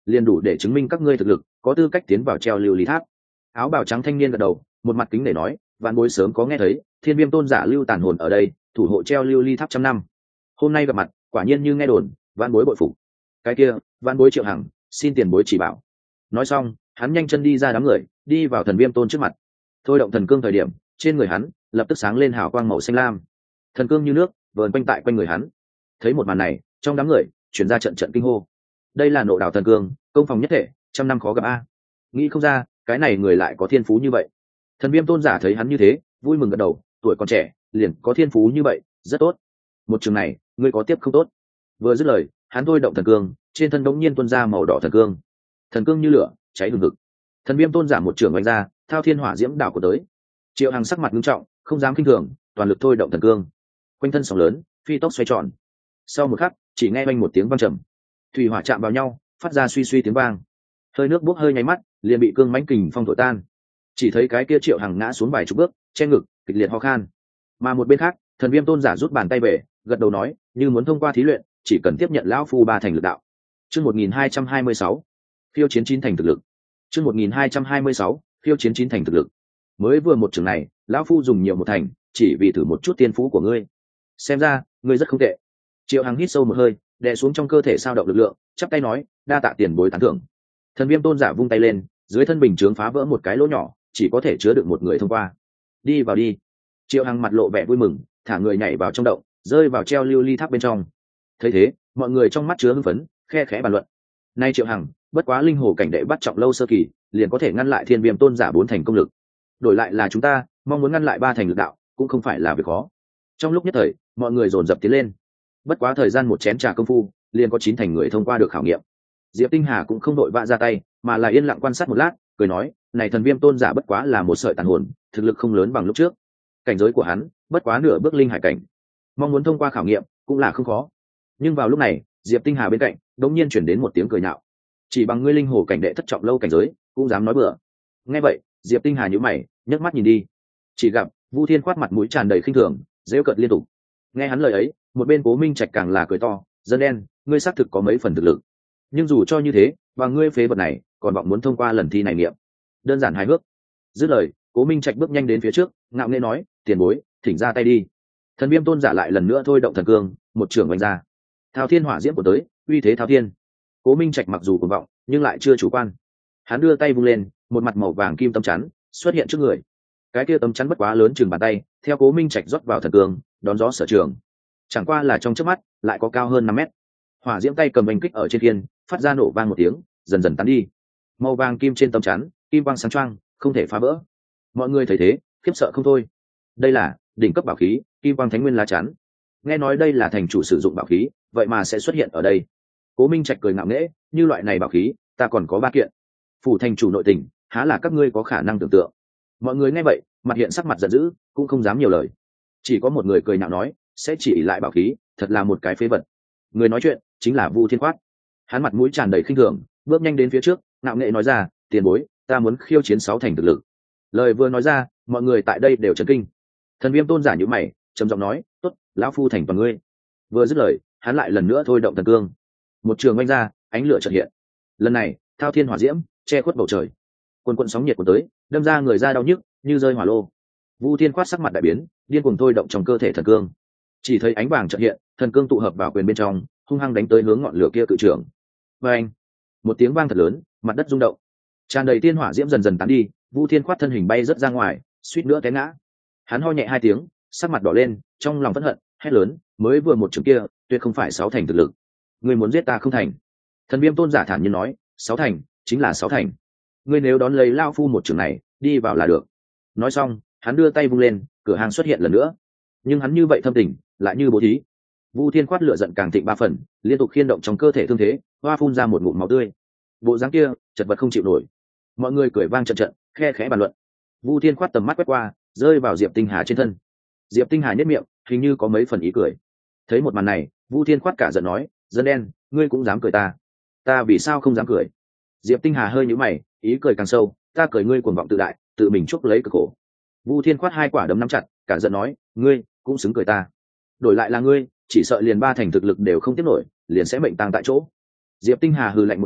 liền đủ để chứng minh các ngươi thực lực có tư cách tiến vào treo lưu ly tháp. Áo bào trắng thanh niên gật đầu, một mặt kính để nói, vạn bối sớm có nghe thấy thiên viêm tôn giả lưu tàn hồn ở đây thủ hộ treo lưu ly tháp trăm năm, hôm nay gặp mặt quả nhiên như nghe đồn, vạn bối bội phục. Cái kia, vạn bối Triệu Hằng xin tiền bối chỉ bảo. Nói xong hắn nhanh chân đi ra đám người, đi vào thần viêm tôn trước mặt. Thôi động thần cương thời điểm, trên người hắn lập tức sáng lên hào quang màu xanh lam, thần cương như nước vờn quanh tại quanh người hắn. Thấy một màn này, trong đám người chuyển ra trận trận kinh hô. Đây là nộ đạo thần cương, công phòng nhất thể, trăm năm khó gặp a. Nghĩ không ra cái này người lại có thiên phú như vậy. Thần viêm tôn giả thấy hắn như thế, vui mừng gật đầu, tuổi còn trẻ liền có thiên phú như vậy, rất tốt. Một trường này ngươi có tiếp không tốt. Vừa dứt lời, hắn thôi động thần cương, trên thân đống nhiên tuôn ra màu đỏ thần cương, thần cương như lửa cháy hừng hực. Thần viêm tôn giả một trường oanh ra, thao thiên hỏa diễm đảo của tới. Triệu Hằng sắc mặt nghiêm trọng, không dám kinh thường, toàn lực thôi động thần cương, quanh thân sóng lớn phi tốc xoay tròn. Sau một khắc, chỉ nghe oanh một tiếng vang trầm, thủy hỏa chạm vào nhau, phát ra suy suy tiếng vang. Hơi nước bốc hơi nháy mắt, liền bị cương mãnh kình phong thổi tan. Chỉ thấy cái kia Triệu Hằng ngã xuống vài chục bước, che ngực kịch liệt ho khan. Mà một bên khác, thần viêm tôn giả rút bàn tay về, gật đầu nói, như muốn thông qua thí luyện, chỉ cần tiếp nhận lão phu ba thành lực đạo. Chương một nghìn hai trăm hai mươi sáu, khiêu chiến chín thành thực lực. Chương một nghìn hai trăm hai mươi sáu, khiêu chiến chín thành thực lực. Mới vừa một trường này, lão phu dùng nhiều một thành, chỉ vì thử một chút tiên phú của ngươi. Xem ra, ngươi rất không tệ. Triệu Hằng hít sâu một hơi, đè xuống trong cơ thể sao động lực lượng, chắp tay nói, đa tạ tiền bối tán thưởng. Thần viêm tôn giả vung tay lên, dưới thân bình chướng phá vỡ một cái lỗ nhỏ, chỉ có thể chứa được một người thông qua. Đi vào đi. Triệu Hằng mặt lộ vẻ vui mừng, thả người nhảy vào trong động, rơi vào treo lưu ly tháp bên trong. Thấy thế, mọi người trong mắt chứa hưng phấn, khe khẽ bàn luận. Nay Triệu Hằng, bất quá linh hồ cảnh đệ bắt trọng lâu sơ kỳ, liền có thể ngăn lại thiên viêm tôn giả bốn thành công lực. Đổi lại là chúng ta, mong muốn ngăn lại ba thành lực đạo, cũng không phải là việc khó. Trong lúc nhất thời, mọi người dồn dập tiến lên. Bất quá thời gian một chén trà công phu, liền có chín thành người thông qua được khảo nghiệm. Diệp Tinh Hà cũng không đội vã ra tay, mà là yên lặng quan sát một lát, cười nói, này thần viêm tôn giả bất quá là một sợi tàn hồn, thực lực không lớn bằng lúc trước. Cảnh giới của hắn, bất quá nửa bước linh hải cảnh. Mong muốn thông qua khảo nghiệm, cũng là không khó. Nhưng vào lúc này, Diệp Tinh Hà bên cạnh, đống nhiên chuyển đến một tiếng cười nhạo. Chỉ bằng ngươi linh hồ cảnh đệ thất trọng lâu cảnh giới, cũng dám nói bừa. Nghe vậy, Diệp Tinh Hà nhíu mày, nhấc mắt nhìn đi. Chỉ gặp Vu Thiên Khoát mặt mũi tràn đầy khinh thường, giễu cợt liên tục. Nghe hắn lời ấy, một bên Cố Minh Trạch càng là cười to, dân đen, ngươi xác thực có mấy phần thực lực. Nhưng dù cho như thế, và ngươi phế vật này, còn vọng muốn thông qua lần thi này nghiệm. Đơn giản hài hước. Dứt lời, Cố Minh Trạch bước nhanh đến phía trước, ngạo nghễ nói, tiền bối, thỉnh ra tay đi. Thần viêm tôn giả lại lần nữa thôi động thần cương, một trường oanh ra. Thao thiên hỏa diễm của tới, uy thế thao thiên. Cố Minh Trạch mặc dù cuồng vọng, nhưng lại chưa chủ quan. Hắn đưa tay vung lên, một mặt màu vàng kim tấm chắn xuất hiện trước người. Cái kia tấm chắn bất quá lớn chừng bàn tay, theo Cố Minh Trạch rót vào thần cương, đón gió sở trường. Chẳng qua là trong chớp mắt, lại có cao hơn năm mét. Hỏa diễm tay cầm oanh kích ở trên thiên, phát ra nổ vang một tiếng, dần dần tán đi. Màu vàng kim trên tấm chắn, kim quang sáng choang, không thể phá vỡ. Mọi người thấy thế, khiếp sợ không thôi. Đây là đỉnh cấp bảo khí, kim quang thánh nguyên lá chắn. Nghe nói đây là thành chủ sử dụng bảo khí, vậy mà sẽ xuất hiện ở đây. Cố Minh Trạch cười ngạo nghễ, như loại này bảo khí, ta còn có ba kiện. Phủ thành chủ nội tình, há là các ngươi có khả năng tưởng tượng. Mọi người nghe vậy, mặt hiện sắc mặt giận dữ, cũng không dám nhiều lời. Chỉ có một người cười nhạo nói, sẽ chỉ lại bảo khí, thật là một cái phế vật. Người nói chuyện chính là Vu Thiên Khoát. Hắn mặt mũi tràn đầy khinh thường, bước nhanh đến phía trước, ngạo nghễ nói ra, tiền bối, ta muốn khiêu chiến sáu thành thực lực. Lời vừa nói ra, mọi người tại đây đều chấn kinh. Thần viêm tôn giả nhíu mày, trầm giọng nói, tốt, lão phu thành toàn ngươi. Vừa dứt lời, hắn lại lần nữa thôi động thần cương, một trường oanh ra, ánh lửa chợt hiện. Lần này, thao thiên hỏa diễm che khuất bầu trời, quần quần sóng nhiệt cuốn tới, đâm ra người ra đau nhức như rơi hỏa lô. Vu Thiên Khoát sắc mặt đại biến, điên cuồng thôi động trong cơ thể thần cương. Chỉ thấy ánh vàng chợt hiện, thần cương tụ hợp vào quyền bên trong, hung hăng đánh tới hướng ngọn lửa kia cự trường. Và anh, một tiếng vang thật lớn, mặt đất rung động, tràn đầy tiên hỏa diễm dần dần tán đi. Vu Thiên Khoát thân hình bay rất ra ngoài, suýt nữa té ngã. Hắn ho nhẹ hai tiếng, sắc mặt đỏ lên, trong lòng phẫn hận, hét lớn, mới vừa một trường kia, tuyệt không phải sáu thành thực lực. Ngươi muốn giết ta không thành. Thần viêm tôn giả thản nhiên nói, sáu thành chính là sáu thành. Ngươi nếu đón lấy lao phu một trường này, đi vào là được. Nói xong, hắn đưa tay vung lên, cửa hàng xuất hiện lần nữa. Nhưng hắn như vậy thâm tình, lại như bố thí. Vu Thiên Khoát lửa giận càng thịnh ba phần, liên tục khiên động trong cơ thể thương thế, hoa phun ra một ngụm máu tươi. Bộ dáng kia, chật vật không chịu nổi. Mọi người cười vang trận trận, khe khẽ bàn luận. Vu Thiên Khoát tầm mắt quét qua, rơi vào Diệp Tinh Hà trên thân. Diệp Tinh Hà nhếch miệng, hình như có mấy phần ý cười. Thấy một màn này, Vu Thiên Khoát cả giận nói, dân đen, ngươi cũng dám cười ta? Ta vì sao không dám cười? Diệp Tinh Hà hơi nhíu mày, ý cười càng sâu, ta cười ngươi cuồng vọng tự đại, tự mình chuốc lấy cực khổ. Vu Thiên Khoát hai quả đấm nắm chặt, cả giận nói, ngươi cũng xứng cười ta? Đổi lại là ngươi, chỉ sợ liền ba thành thực lực đều không tiếp nổi, liền sẽ mệnh tang tại chỗ. Diệp Tinh Hà hừ lạnh một tiếng,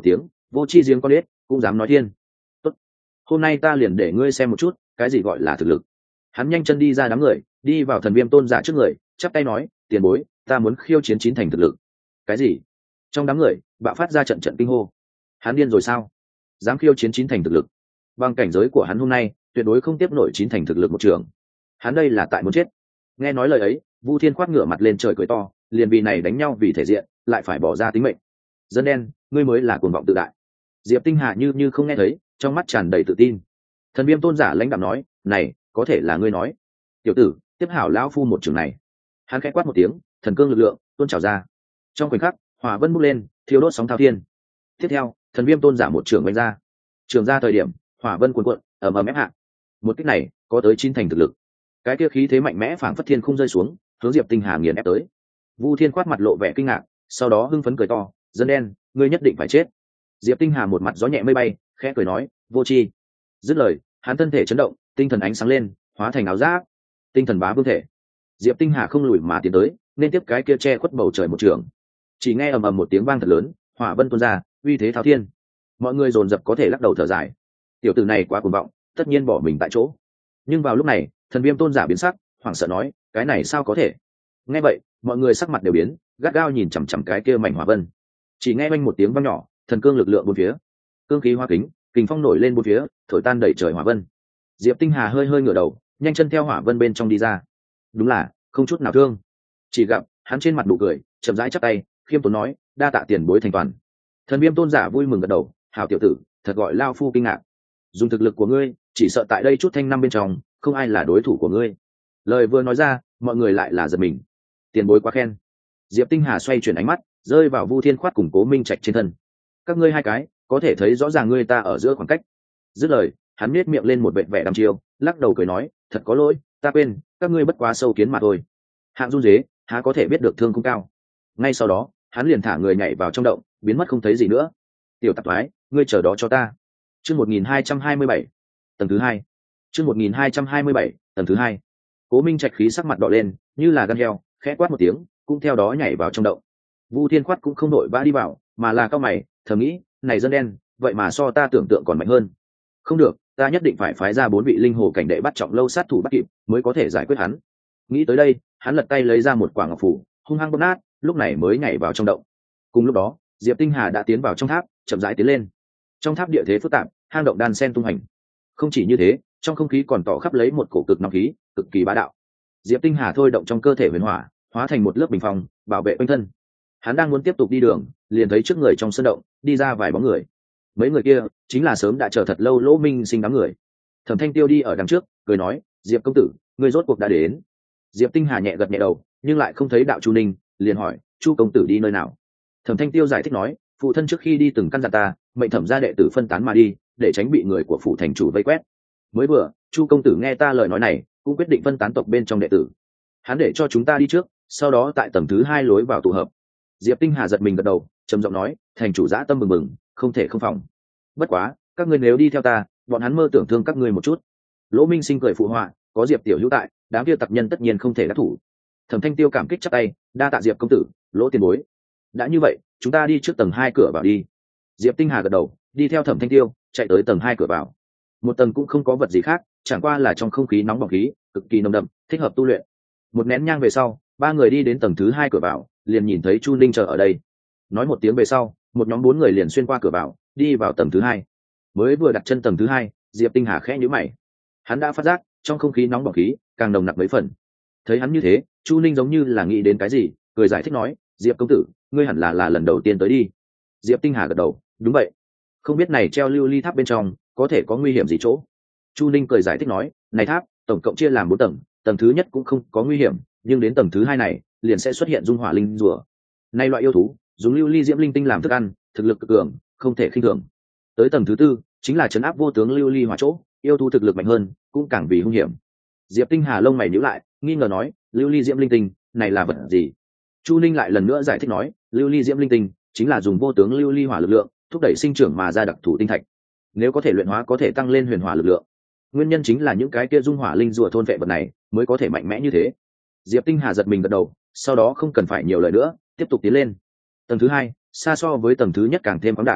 vô chi riêng con ếch cũng dám nói thiên. Tốt, hôm nay ta liền để ngươi xem một chút cái gì gọi là thực lực. Hắn nhanh chân đi ra đám người, đi vào thần viêm tôn giả trước người, chắp tay nói, tiền bối, ta muốn khiêu chiến chín thành thực lực. Cái gì? Trong đám người bạo phát ra trận trận kinh hô. Hắn điên rồi sao? Dám khiêu chiến chín thành thực lực? Bằng cảnh giới của hắn hôm nay tuyệt đối không tiếp nổi chín thành thực lực một trường. Hắn đây là tại muốn chết. Nghe nói lời ấy, Vu Thiên khoát ngửa mặt lên trời cười to, liền vì này đánh nhau vì thể diện lại phải bỏ ra tính mệnh. Dân đen, ngươi mới là cuồng vọng tự đại. Diệp Tinh Hà như như không nghe thấy, trong mắt tràn đầy tự tin. Thần viêm tôn giả lãnh đạm nói, này có thể là ngươi nói. Tiểu tử, tiếp hảo lão phu một trường này. Hắn khẽ quát một tiếng, thần cương lực lượng tuôn trào ra. Trong khoảnh khắc, hỏa vân bốc lên, thiêu đốt sóng thao thiên. Tiếp theo, thần viêm tôn giả một trường đánh ra. Trường ra thời điểm, hỏa vân cuồn cuộn, ầm ầm ép hạ. Một kích này có tới chín thành thực lực. Cái kia khí thế mạnh mẽ phảng phất thiên không rơi xuống, hướng Diệp Tinh Hà nghiền ép tới. Vu Thiên khoát mặt lộ vẻ kinh ngạc, sau đó hưng phấn cười to, dân đen, ngươi nhất định phải chết. Diệp Tinh Hà một mặt gió nhẹ mây bay, khẽ cười nói, vô tri. Dứt lời, hắn thân thể chấn động, tinh thần ánh sáng lên, hóa thành áo giáp, tinh thần bá vương thể. Diệp Tinh Hà không lùi mà tiến tới, nên tiếp cái kia che khuất bầu trời một trường. Chỉ nghe ầm ầm một tiếng vang thật lớn, hỏa vân tuôn ra, uy thế thao thiên. Mọi người dồn dập có thể lắc đầu thở dài. Tiểu tử này quá cuồng vọng, tất nhiên bỏ mình tại chỗ. Nhưng vào lúc này, thần viêm tôn giả biến sắc, hoảng sợ nói, cái này sao có thể? Nghe vậy, mọi người sắc mặt đều biến, gắt gao nhìn chằm chằm cái kia mảnh hỏa vân. Chỉ nghe oanh một tiếng vang nhỏ, thần cương lực lượng bốn phía, cương khí hoa kính, kình phong nổi lên bốn phía, thổi tan đầy trời hỏa vân. Diệp Tinh Hà hơi hơi ngửa đầu, nhanh chân theo hỏa vân bên trong đi ra. Đúng là không chút nào thương. Chỉ gặp hắn trên mặt nụ cười, chậm rãi chắp tay, khiêm tốn nói, đa tạ tiền bối thành toàn. Thần viêm tôn giả vui mừng gật đầu, hảo tiểu tử, thật gọi lao phu kinh ngạc. Dùng thực lực của ngươi, chỉ sợ tại đây chút thanh năm bên trong, không ai là đối thủ của ngươi. Lời vừa nói ra, mọi người lại là giật mình. Tiền bối quá khen. Diệp Tinh Hà xoay chuyển ánh mắt, rơi vào Vu Thiên khoát cùng Cố Minh Trạch trên thân. Các ngươi hai cái, có thể thấy rõ ràng ngươi ta ở giữa khoảng cách. Dứt lời, hắn nhếch miệng lên một vẻ vẻ đăm chiêu, lắc đầu cười nói, thật có lỗi, ta quên, các ngươi bất quá sâu kiến mà thôi. Hạng run dế, há có thể biết được thương không cao. Ngay sau đó, hắn liền thả người nhảy vào trong động, biến mất không thấy gì nữa. Tiểu tạp thoái, ngươi chờ đó cho ta. Chương một nghìn hai trăm hai mươi bảy, tầng thứ hai. Chương một nghìn hai trăm hai mươi bảy, tầng thứ hai. Cố Minh Trạch khí sắc mặt đỏ lên, như là gan heo, khẽ quát một tiếng, cũng theo đó nhảy vào trong động. Vu Thiên Khoát cũng không đội vã đi vào, mà là cao mày, thầm nghĩ, này dân đen, vậy mà so ta tưởng tượng còn mạnh hơn. Không được, ta nhất định phải phái ra bốn vị linh hồ cảnh đệ bắt trọng lâu sát thủ bắt kịp, mới có thể giải quyết hắn. Nghĩ tới đây, hắn lật tay lấy ra một quả ngọc phù, hung hăng bóp nát, lúc này mới nhảy vào trong động. Cùng lúc đó, Diệp Tinh Hà đã tiến vào trong tháp, chậm rãi tiến lên. Trong tháp địa thế phức tạp, hang động đan sen tung hành. Không chỉ như thế, trong không khí còn tỏ khắp lấy một cổ cực nóng khí, cực kỳ bá đạo. Diệp Tinh Hà thôi động trong cơ thể huyền hỏa, hóa thành một lớp bình phong, bảo vệ quanh thân. Hắn đang muốn tiếp tục đi đường, liền thấy trước người trong sân động đi ra vài bóng người. Mấy người kia chính là sớm đã chờ thật lâu Lỗ Minh Sinh đám người. Thẩm Thanh Tiêu đi ở đằng trước, cười nói, Diệp công tử, ngươi rốt cuộc đã đến. Diệp Tinh Hà nhẹ gật nhẹ đầu, nhưng lại không thấy đạo Chu Ninh, liền hỏi, Chu công tử đi nơi nào? Thẩm Thanh Tiêu giải thích nói, phụ thân trước khi đi từng căn dặn ta, mệnh thẩm gia đệ tử phân tán mà đi, để tránh bị người của phủ thành chủ vây quét. Mới vừa, Chu công tử nghe ta lời nói này, cũng quyết định phân tán tộc bên trong đệ tử. Hắn để cho chúng ta đi trước, sau đó tại tầng thứ hai lối vào tụ hợp. Diệp Tinh Hà giật mình gật đầu, trầm giọng nói, thành chủ dã tâm mừng mừng, không thể không phòng. Bất quá, các ngươi nếu đi theo ta, bọn hắn mơ tưởng thương các ngươi một chút. Lỗ Minh Sinh cười phụ họa, có Diệp tiểu hữu tại, đám kia tặc nhân tất nhiên không thể đắc thủ. Thẩm Thanh Tiêu cảm kích chắp tay, đa tạ Diệp công tử, Lỗ tiền bối. Đã như vậy, chúng ta đi trước tầng hai cửa vào đi. Diệp Tinh Hà gật đầu, đi theo Thẩm Thanh Tiêu, chạy tới tầng hai cửa vào. Một tầng cũng không có vật gì khác, chẳng qua là trong không khí nóng bỏng khí, cực kỳ nồng đậm, thích hợp tu luyện. Một nén nhang về sau, ba người đi đến tầng thứ hai cửa vào, liền nhìn thấy Chu Ninh chờ ở đây. Nói một tiếng về sau, một nhóm bốn người liền xuyên qua cửa vào, đi vào tầng thứ hai. Mới vừa đặt chân tầng thứ hai, Diệp Tinh Hà khẽ nhíu mày. Hắn đã phát giác, trong không khí nóng bỏng khí càng nồng nặc mấy phần. Thấy hắn như thế, Chu Ninh giống như là nghĩ đến cái gì, cười giải thích nói, Diệp công tử, ngươi hẳn là là lần đầu tiên tới đi. Diệp Tinh Hà gật đầu, đúng vậy. Không biết này treo lưu ly tháp bên trong có thể có nguy hiểm gì chỗ? Chu Ninh cười giải thích nói, này tháp tổng cộng chia làm bốn tầng, tầng thứ nhất cũng không có nguy hiểm, nhưng đến tầng thứ hai này liền sẽ xuất hiện dung hỏa linh rùa. Nay loại yêu thú dùng lưu ly diễm linh tinh làm thức ăn, thực lực cực cường, không thể khinh thường. Tới tầng thứ tư chính là trấn áp vô tướng lưu ly hỏa chỗ, yêu thú thực lực mạnh hơn, cũng càng vì hung hiểm. Diệp Tinh Hà lông mày nhíu lại, nghi ngờ nói, lưu ly diễm linh tinh này là vật gì? Chu Ninh lại lần nữa giải thích nói, lưu ly diễm linh tinh chính là dùng vô tướng lưu ly hỏa lực lượng thúc đẩy sinh trưởng mà ra đặc thù tinh thạch. Nếu có thể luyện hóa có thể tăng lên huyền hỏa lực lượng. Nguyên nhân chính là những cái kia dung hỏa linh rùa thôn vệ vật này mới có thể mạnh mẽ như thế. Diệp Tinh Hà giật mình gật đầu, sau đó không cần phải nhiều lời nữa, tiếp tục tiến lên. Tầng thứ hai xa so với tầng thứ nhất càng thêm khoáng đạt.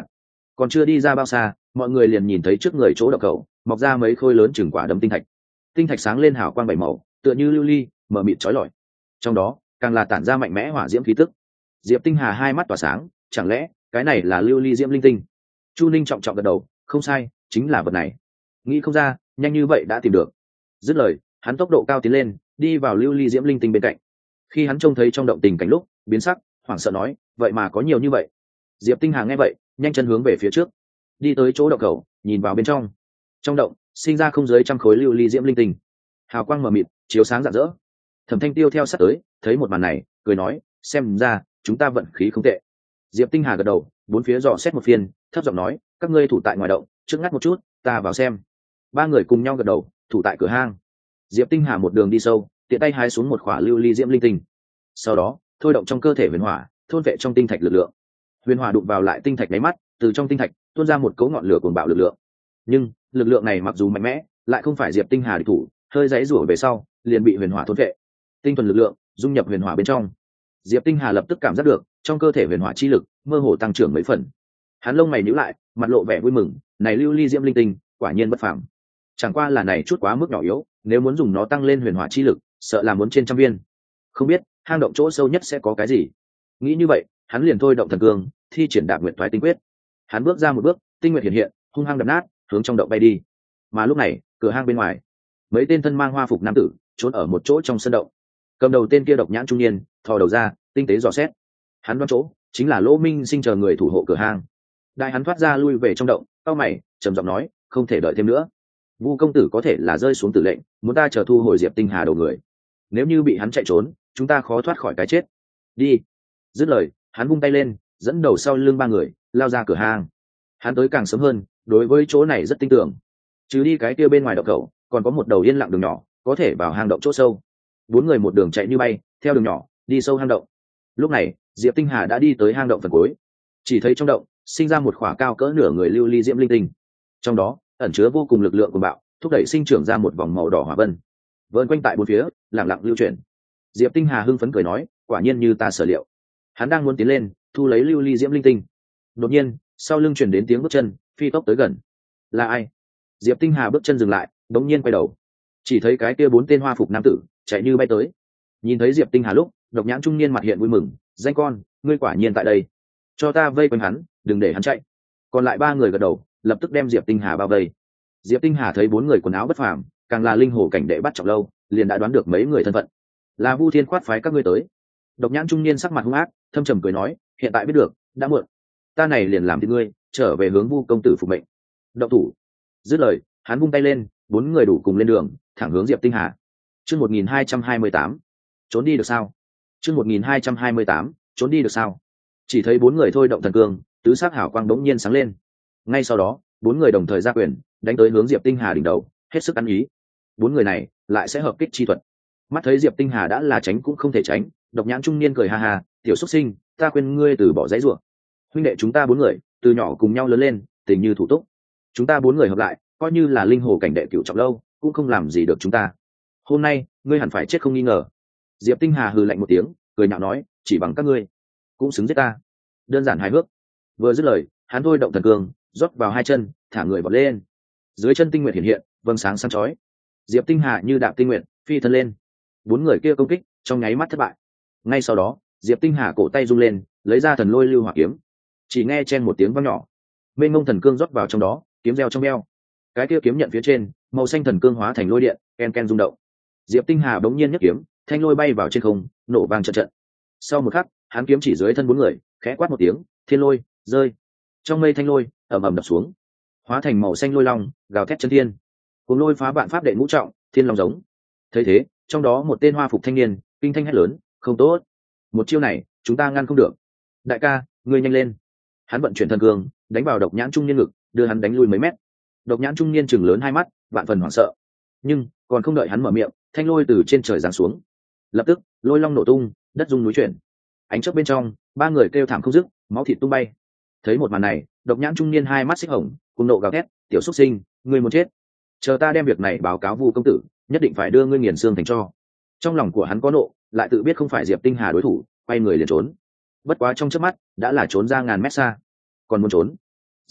còn chưa đi ra bao xa mọi người liền nhìn thấy trước người chỗ đậu cầu mọc ra mấy khối lớn chừng quả đấm tinh thạch. Tinh thạch sáng lên hào quang bảy màu, tựa như lưu ly mờ mịt chói lọi, trong đó càng là tản ra mạnh mẽ hỏa diễm khí tức. Diệp Tinh Hà hai mắt tỏa sáng, chẳng lẽ cái này là lưu ly diễm linh tinh? Chu Ninh trọng trọng gật đầu, không sai, chính là vật này. Nghĩ không ra nhanh như vậy đã tìm được. Dứt lời hắn tốc độ cao tiến lên, đi vào lưu ly diễm linh tinh bên cạnh. Khi hắn trông thấy trong động tình cảnh lúc biến sắc, hoảng sợ nói, vậy mà có nhiều như vậy. Diệp Tinh Hà nghe vậy nhanh chân hướng về phía trước, đi tới chỗ động cầu, nhìn vào bên trong. Trong động sinh ra không dưới trăm khối lưu ly diễm linh tinh, hào quang mờ mịt chiếu sáng rạng rỡ. Thẩm Thanh Tiêu theo sát tới, thấy một màn này cười nói, xem ra chúng ta vận khí không tệ. Diệp Tinh Hà gật đầu, bốn phía dò xét một phiên, thấp giọng nói, các ngươi thủ tại ngoài động, trước ngắt một chút, ta vào xem. Ba người cùng nhau gật đầu, thủ tại cửa hang. Diệp Tinh Hà một đường đi sâu, tiện tay hái xuống một khỏa lưu ly diễm linh tinh, sau đó thôi động trong cơ thể huyền hỏa, thôn vệ trong tinh thạch lực lượng. Huyền hỏa đụng vào lại tinh thạch nháy mắt, từ trong tinh thạch tuôn ra một cấu ngọn lửa cuồng bạo lực lượng. Nhưng lực lượng này mặc dù mạnh mẽ, lại không phải Diệp Tinh Hà địch thủ, hơi giãy rủa về sau, liền bị huyền hỏa thôn vệ. Tinh thuần lực lượng dung nhập huyền hỏa bên trong. Diệp Tinh Hà lập tức cảm giác được trong cơ thể huyền hỏa chi lực mơ hồ tăng trưởng mấy phần. Hắn lông mày nhíu lại, mặt lộ vẻ vui mừng, này lưu ly diễm linh tinh, quả nhiên bất phàm. Chẳng qua là này chút quá mức nhỏ yếu, nếu muốn dùng nó tăng lên huyền hỏa chi lực, sợ là muốn trên trăm viên. Không biết hang động chỗ sâu nhất sẽ có cái gì. Nghĩ như vậy, hắn liền thôi động thần cương, thi triển Đạp Nguyệt Toái Tinh Quyết. Hắn bước ra một bước, tinh nguyệt hiện hiện, hung hăng đập nát, hướng trong động bay đi. Mà lúc này, cửa hang bên ngoài, mấy tên thân mang hoa phục nam tử trốn ở một chỗ trong sân động. Cầm đầu tên kia độc nhãn trung niên, thò đầu ra, tinh tế dò xét. Hắn đoán chỗ chính là Lỗ Minh Sinh chờ người thủ hộ cửa hang. Đại hắn thoát ra lui về trong động, cau mày, trầm giọng nói, không thể đợi thêm nữa. Vu công tử có thể là rơi xuống tử lệnh, muốn ta chờ thu hồi Diệp Tinh Hà đầu người. Nếu như bị hắn chạy trốn, chúng ta khó thoát khỏi cái chết. Đi. Dứt lời, hắn vung tay lên, dẫn đầu sau lưng ba người lao ra cửa hang. Hắn tới càng sớm hơn, đối với chỗ này rất tin tưởng. Chứ đi cái kia bên ngoài động khẩu, còn có một đầu yên lặng đường nhỏ, có thể vào hang động chỗ sâu. Bốn người một đường chạy như bay, theo đường nhỏ đi sâu hang động. Lúc này, Diệp Tinh Hà đã đi tới hang động phần cuối. Chỉ thấy trong động sinh ra một khỏa cao cỡ nửa người lưu ly diễm linh tinh, trong đó ẩn chứa vô cùng lực lượng cuồng bạo, thúc đẩy sinh trưởng ra một vòng màu đỏ hỏa vân, vờn quanh tại bốn phía, lặng lặng lưu chuyển. Diệp Tinh Hà hưng phấn cười nói, quả nhiên như ta sở liệu. Hắn đang muốn tiến lên thu lấy lưu ly diễm linh tinh, đột nhiên sau lưng truyền đến tiếng bước chân phi tốc tới gần. Là ai? Diệp Tinh Hà bước chân dừng lại, đống nhiên quay đầu, chỉ thấy cái kia bốn tên hoa phục nam tử chạy như bay tới. Nhìn thấy Diệp Tinh Hà lúc, độc nhãn trung niên mặt hiện vui mừng, danh con, ngươi quả nhiên tại đây, cho ta vây quanh hắn, đừng để hắn chạy. Còn lại ba người gật đầu, lập tức đem Diệp Tinh Hà bao vây. Diệp Tinh Hà thấy bốn người quần áo bất phàm, càng là linh hồ cảnh đệ bắt trọng lâu, liền đã đoán được mấy người thân phận. Là Vu Thiên khoát phái các ngươi tới. Độc nhãn trung niên sắc mặt hung ác, thâm trầm cười nói, hiện tại biết được, đã muộn. Ta này liền làm thì ngươi trở về hướng Vu công tử phục mệnh. Động thủ. Dứt lời, hắn vung tay lên, bốn người đủ cùng lên đường, thẳng hướng Diệp Tinh Hà. Chương một nghìn hai trăm hai mươi tám, trốn đi được sao? Chương một nghìn hai trăm hai mươi tám, trốn đi được sao? Chỉ thấy bốn người thôi động thần cương, tứ sắc hào quang đống nhiên sáng lên. Ngay sau đó, bốn người đồng thời ra quyền, đánh tới hướng Diệp Tinh Hà đỉnh đầu, hết sức ăn ý. Bốn người này lại sẽ hợp kích chi thuật. Mắt thấy Diệp Tinh Hà đã là tránh cũng không thể tránh, độc nhãn trung niên cười ha ha, tiểu xuất sinh, ta khuyên ngươi từ bỏ giấy rủa. Huynh đệ chúng ta bốn người, từ nhỏ cùng nhau lớn lên, tình như thủ túc. Chúng ta bốn người hợp lại, coi như là linh hồ cảnh đệ cửu trọng lâu, cũng không làm gì được chúng ta. Hôm nay, ngươi hẳn phải chết không nghi ngờ. Diệp Tinh Hà hừ lạnh một tiếng, cười nhạo nói, chỉ bằng các ngươi, cũng xứng giết ta. Đơn giản hài hước. Vừa dứt lời, hắn thôi động thần cương, rót vào hai chân, thả người vọt lên. Dưới chân tinh nguyệt hiện hiện, vầng sáng sáng chói. Diệp Tinh Hà như đạp tinh nguyệt, phi thân lên. Bốn người kia công kích, trong nháy mắt thất bại. Ngay sau đó, Diệp Tinh Hà cổ tay rung lên, lấy ra thần lôi lưu hỏa kiếm. Chỉ nghe chen một tiếng vang nhỏ, mênh mông thần cương rót vào trong đó, kiếm reo trong beo. Cái kia kiếm nhận phía trên, màu xanh thần cương hóa thành lôi điện, ken ken rung động. Diệp Tinh Hà bỗng nhiên nhấc kiếm, thanh lôi bay vào trên không, nổ vang trận trận. Sau một khắc, hắn kiếm chỉ dưới thân bốn người, khẽ quát một tiếng, thiên lôi rơi. Trong mây thanh lôi ầm ầm đập xuống, hóa thành màu xanh lôi long, gào thét chân thiên. Cuồng lôi phá vạn pháp đệ ngũ trọng, thiên long giống. Thấy thế, trong đó một tên hoa phục thanh niên kinh thanh hét lớn, không tốt, một chiêu này chúng ta ngăn không được. Đại ca, ngươi nhanh lên. Hắn vận chuyển thần cương, đánh vào độc nhãn trung niên ngực, đưa hắn đánh lui mấy mét. Độc nhãn trung niên chừng lớn hai mắt, vạn phần hoảng sợ. Nhưng còn không đợi hắn mở miệng, thanh lôi từ trên trời giáng xuống. Lập tức, lôi long nổ tung, đất rung núi chuyển. Ánh chớp bên trong, ba người kêu thảm không dứt, máu thịt tung bay. Thấy một màn này, độc nhãn trung niên hai mắt xích hồng, cùng nộ gào thét, tiểu xuất sinh, ngươi muốn chết. Chờ ta đem việc này báo cáo Vu công tử, nhất định phải đưa ngươi nghiền xương thành tro. Trong lòng của hắn có nộ, lại tự biết không phải Diệp Tinh Hà đối thủ, quay người liền trốn. Bất quá trong chớp mắt, đã là trốn ra ngàn mét xa. Còn muốn trốn?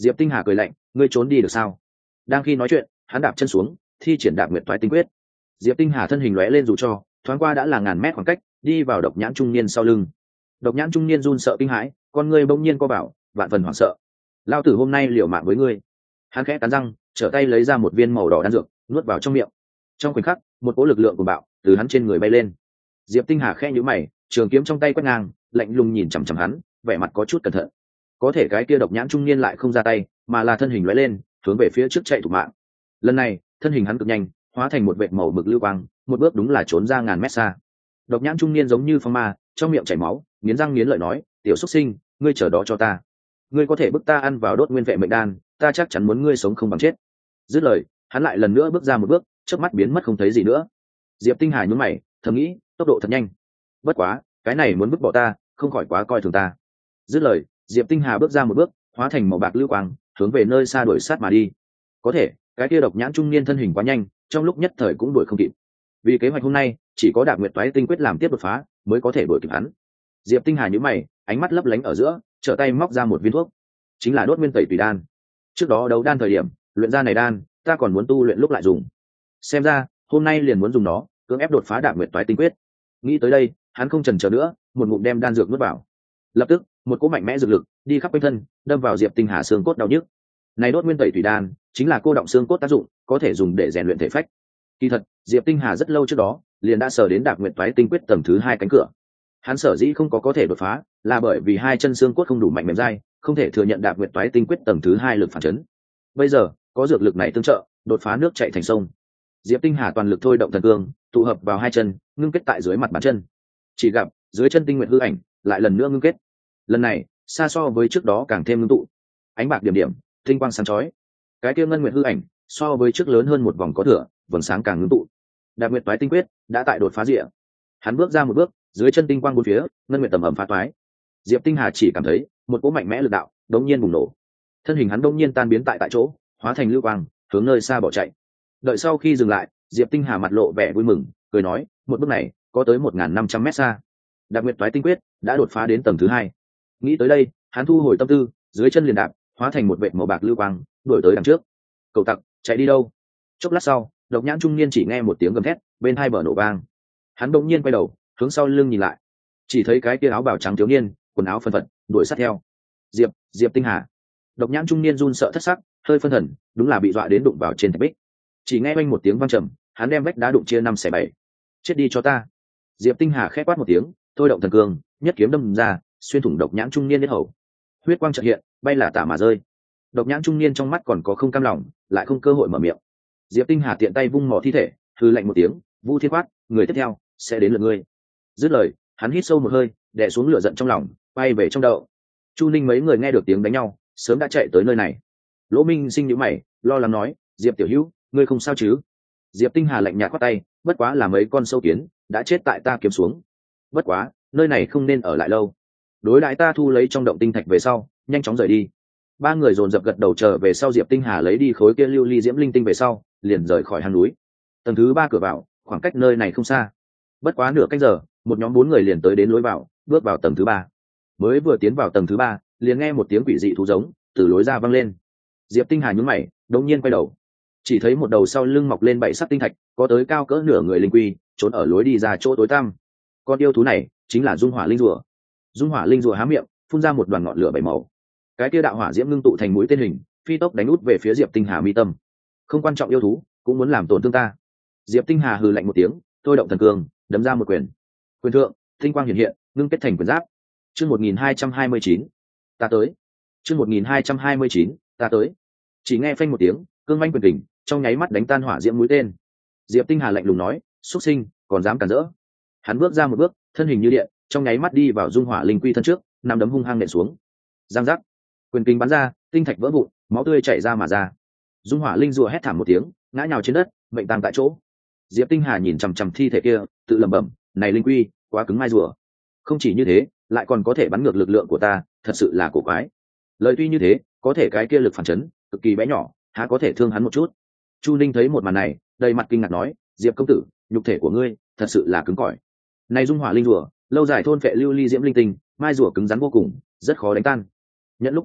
Diệp Tinh Hà cười lạnh, ngươi trốn đi được sao? Đang khi nói chuyện, hắn đạp chân xuống, thi triển Đạp Nguyệt Toái Tinh Quyết. Diệp Tinh Hà thân hình lóe lên dù cho, thoáng qua đã là ngàn mét khoảng cách, đi vào độc nhãn trung niên sau lưng. Độc nhãn trung niên run sợ kinh hãi, con ngươi bỗng nhiên co bảo, vạn phần hoảng sợ. Lao tử hôm nay liều mạng với ngươi. Hắn khẽ cắn răng, trở tay lấy ra một viên màu đỏ đan dược, nuốt vào trong miệng. Trong khoảnh khắc, một cỗ lực lượng của bạo từ hắn trên người bay lên. Diệp Tinh Hà khẽ nhíu mày, trường kiếm trong tay quét ngang, lạnh lùng nhìn chằm chằm hắn, vẻ mặt có chút cẩn thận. Có thể cái kia độc nhãn trung niên lại không ra tay, mà là thân hình lóe lên, hướng về phía trước chạy thủ mạng. Lần này, thân hình hắn cực nhanh, hóa thành một vệt màu mực lưu quang, một bước đúng là trốn ra ngàn mét xa. Độc nhãn trung niên giống như phong ma, trong miệng chảy máu, nghiến răng nghiến lợi nói, tiểu xuất sinh, ngươi chờ đó cho ta. Ngươi có thể bức ta ăn vào đốt nguyên vệ mệnh đan, ta chắc chắn muốn ngươi sống không bằng chết. Dứt lời, hắn lại lần nữa bước ra một bước, chớp mắt biến mất không thấy gì nữa. Diệp Tinh Hà nhún mày, thầm nghĩ, tốc độ thật nhanh. Bất quá, cái này muốn bức bỏ ta, không khỏi quá coi thường ta. Dứt lời, Diệp Tinh Hà bước ra một bước, hóa thành màu bạc lưu quang, hướng về nơi xa đuổi sát mà đi. Có thể, cái kia độc nhãn trung niên thân hình quá nhanh, trong lúc nhất thời cũng đuổi không kịp. Vì kế hoạch hôm nay, chỉ có Đạp Nguyệt Toái Tinh Quyết làm tiếp đột phá, mới có thể đuổi kịp hắn. Diệp Tinh Hà nhíu mày, ánh mắt lấp lánh ở giữa, trở tay móc ra một viên thuốc, chính là đốt nguyên tẩy tùy đan. Trước đó đấu đan thời điểm, luyện ra này đan, ta còn muốn tu luyện lúc lại dùng. Xem ra, hôm nay liền muốn dùng nó, cưỡng ép đột phá Đạp Nguyệt Toái Tinh Quyết. Nghĩ tới đây, hắn không chần chờ nữa, một ngụm đem đan dược nuốt vào. Lập tức, một cỗ mạnh mẽ dược lực đi khắp quanh thân, đâm vào Diệp Tinh Hà xương cốt đau nhức. Này đốt nguyên tẩy thủy đan, chính là cô động xương cốt tác dụng, có thể dùng để rèn luyện thể phách. Kỳ thật, Diệp Tinh Hà rất lâu trước đó, liền đã sở đến Đạp Nguyệt Toái Tinh Quyết tầng thứ hai cánh cửa. Hắn sở dĩ không có có thể đột phá, là bởi vì hai chân xương cốt không đủ mạnh mềm dai, không thể thừa nhận Đạp Nguyệt Toái Tinh Quyết tầng thứ hai lực phản chấn. Bây giờ, có dược lực này tương trợ, đột phá nước chảy thành sông. Diệp Tinh Hà toàn lực thôi động thần cương, tụ hợp vào hai chân, ngưng kết tại dưới mặt bàn chân. Chỉ gặp, dưới chân tinh nguyện hư ảnh, lại lần nữa ngưng kết. Lần này, xa so với trước đó càng thêm ngưng tụ. Ánh bạc điểm điểm, tinh quang sáng chói. Cái kia ngân nguyện hư ảnh, so với trước lớn hơn một vòng có thừa, vầng sáng càng ngưng tụ. Đạp Nguyệt Toái Tinh Quyết đã tại đột phá rìa. Hắn bước ra một bước, dưới chân tinh quang bốn phía, ngân nguyện tầm ẩm phá toái. Diệp Tinh Hà chỉ cảm thấy một cỗ mạnh mẽ lực đạo đống nhiên bùng nổ. Thân hình hắn đống nhiên tan biến tại tại chỗ, hóa thành lưu quang, hướng nơi xa bỏ chạy. Đợi sau khi dừng lại, Diệp Tinh Hà mặt lộ vẻ vui mừng, cười nói, một bước này có tới một nghìn năm trăm mét xa. Đạp Nguyệt Toái Tinh Quyết đã đột phá đến tầng thứ hai. Nghĩ tới đây, hắn thu hồi tâm tư, dưới chân liền đạp, hóa thành một vệt màu bạc lưu quang, đuổi tới đằng trước. Cậu tặc, chạy đi đâu? Chốc lát sau, độc nhãn trung niên chỉ nghe một tiếng gầm thét, bên hai bờ nổ vang. Hắn đột nhiên quay đầu, hướng sau lưng nhìn lại, chỉ thấy cái kia áo bào trắng thiếu niên, quần áo phân phật, đuổi sát theo. Diệp, Diệp Tinh Hà. Độc nhãn trung niên run sợ thất sắc, hơi phân thần, đúng là bị dọa đến đụng vào trên thạch bích. Chỉ nghe oanh một tiếng vang trầm, hắn đem vách đá đụng chia năm xẻ bảy. Chết đi cho ta! Diệp Tinh Hà khẽ quát một tiếng, thôi động thần cương, nhất kiếm đâm ra, xuyên thủng độc nhãn trung niên đến hầu. Huyết quang chợt hiện, bay là tả mà rơi. Độc nhãn trung niên trong mắt còn có không cam lòng, lại không cơ hội mở miệng. Diệp Tinh Hà tiện tay vung mỏ thi thể, hừ lạnh một tiếng, Vu Thiên Quát, người tiếp theo sẽ đến lượt ngươi. Dứt lời, hắn hít sâu một hơi, đè xuống lửa giận trong lòng, bay về trong đậu. Chu Ninh mấy người nghe được tiếng đánh nhau, sớm đã chạy tới nơi này. Lỗ Minh Sinh nhíu mày, lo lắng nói, Diệp tiểu hữu, ngươi không sao chứ? Diệp Tinh Hà lạnh nhạt quát tay, bất quá là mấy con sâu kiến đã chết tại ta kiếm xuống. Bất quá, nơi này không nên ở lại lâu. Đối đãi ta thu lấy trong động tinh thạch về sau, nhanh chóng rời đi. Ba người dồn dập gật đầu trở về sau. Diệp Tinh Hà lấy đi khối kia lưu ly diễm linh tinh về sau, liền rời khỏi hang núi. Tầng thứ ba cửa vào, khoảng cách nơi này không xa. Bất quá nửa canh giờ, một nhóm bốn người liền tới đến lối vào, bước vào tầng thứ ba. Mới vừa tiến vào tầng thứ ba, liền nghe một tiếng quỷ dị thú giống từ lối ra vang lên. Diệp Tinh Hà nhún mày, đột nhiên quay đầu, chỉ thấy một đầu sau lưng mọc lên bảy sắc tinh thạch, có tới cao cỡ nửa người linh quy, trốn ở lối đi ra chỗ tối tăm. Con yêu thú này chính là Dung Hỏa Linh Rùa. Dung Hỏa Linh Rùa há miệng, phun ra một đoàn ngọn lửa bảy màu. Cái kia đạo hỏa diễm ngưng tụ thành mũi tên hình, phi tốc đánh út về phía Diệp Tinh Hà mi tâm. Không quan trọng yêu thú, cũng muốn làm tổn thương ta. Diệp Tinh Hà hừ lạnh một tiếng, thôi động thần cương, đấm ra một quyền. Quyền thượng, tinh quang hiện hiện, ngưng kết thành quyền giáp. Chương một nghìn hai trăm hai mươi chín, ta tới. Chương một nghìn hai trăm hai mươi chín, ta tới. Chỉ nghe phanh một tiếng, cương manh quyền kình, trong nháy mắt đánh tan hỏa diễm mũi tên. Diệp Tinh Hà lạnh lùng nói, xuất sinh, còn dám cản rỡ. Hắn bước ra một bước, thân hình như điện, trong nháy mắt đi vào Dung Hỏa Linh Quy thân trước, nắm đấm hung hăng nện xuống. Giang giác, quyền kình bắn ra, tinh thạch vỡ vụn, máu tươi chảy ra mà ra. Dung Hỏa Linh rùa hét thảm một tiếng, ngã nhào trên đất, mệnh tang tại chỗ. Diệp Tinh Hà nhìn chằm chằm thi thể kia, tự lẩm bẩm, này linh quy, quá cứng mai rùa. Không chỉ như thế, lại còn có thể bắn ngược lực lượng của ta, thật sự là cổ quái. Lời tuy như thế, có thể cái kia lực phản chấn cực kỳ bé nhỏ, há có thể thương hắn một chút. Chu Ninh thấy một màn này, đầy mặt kinh ngạc nói, Diệp công tử, nhục thể của ngươi thật sự là cứng cỏi. Này Dung Hỏa Linh rùa, lâu dài thôn phệ lưu ly diễm linh tinh, mai rùa cứng rắn vô cùng, rất khó đánh tan. Nhận lúc công kích,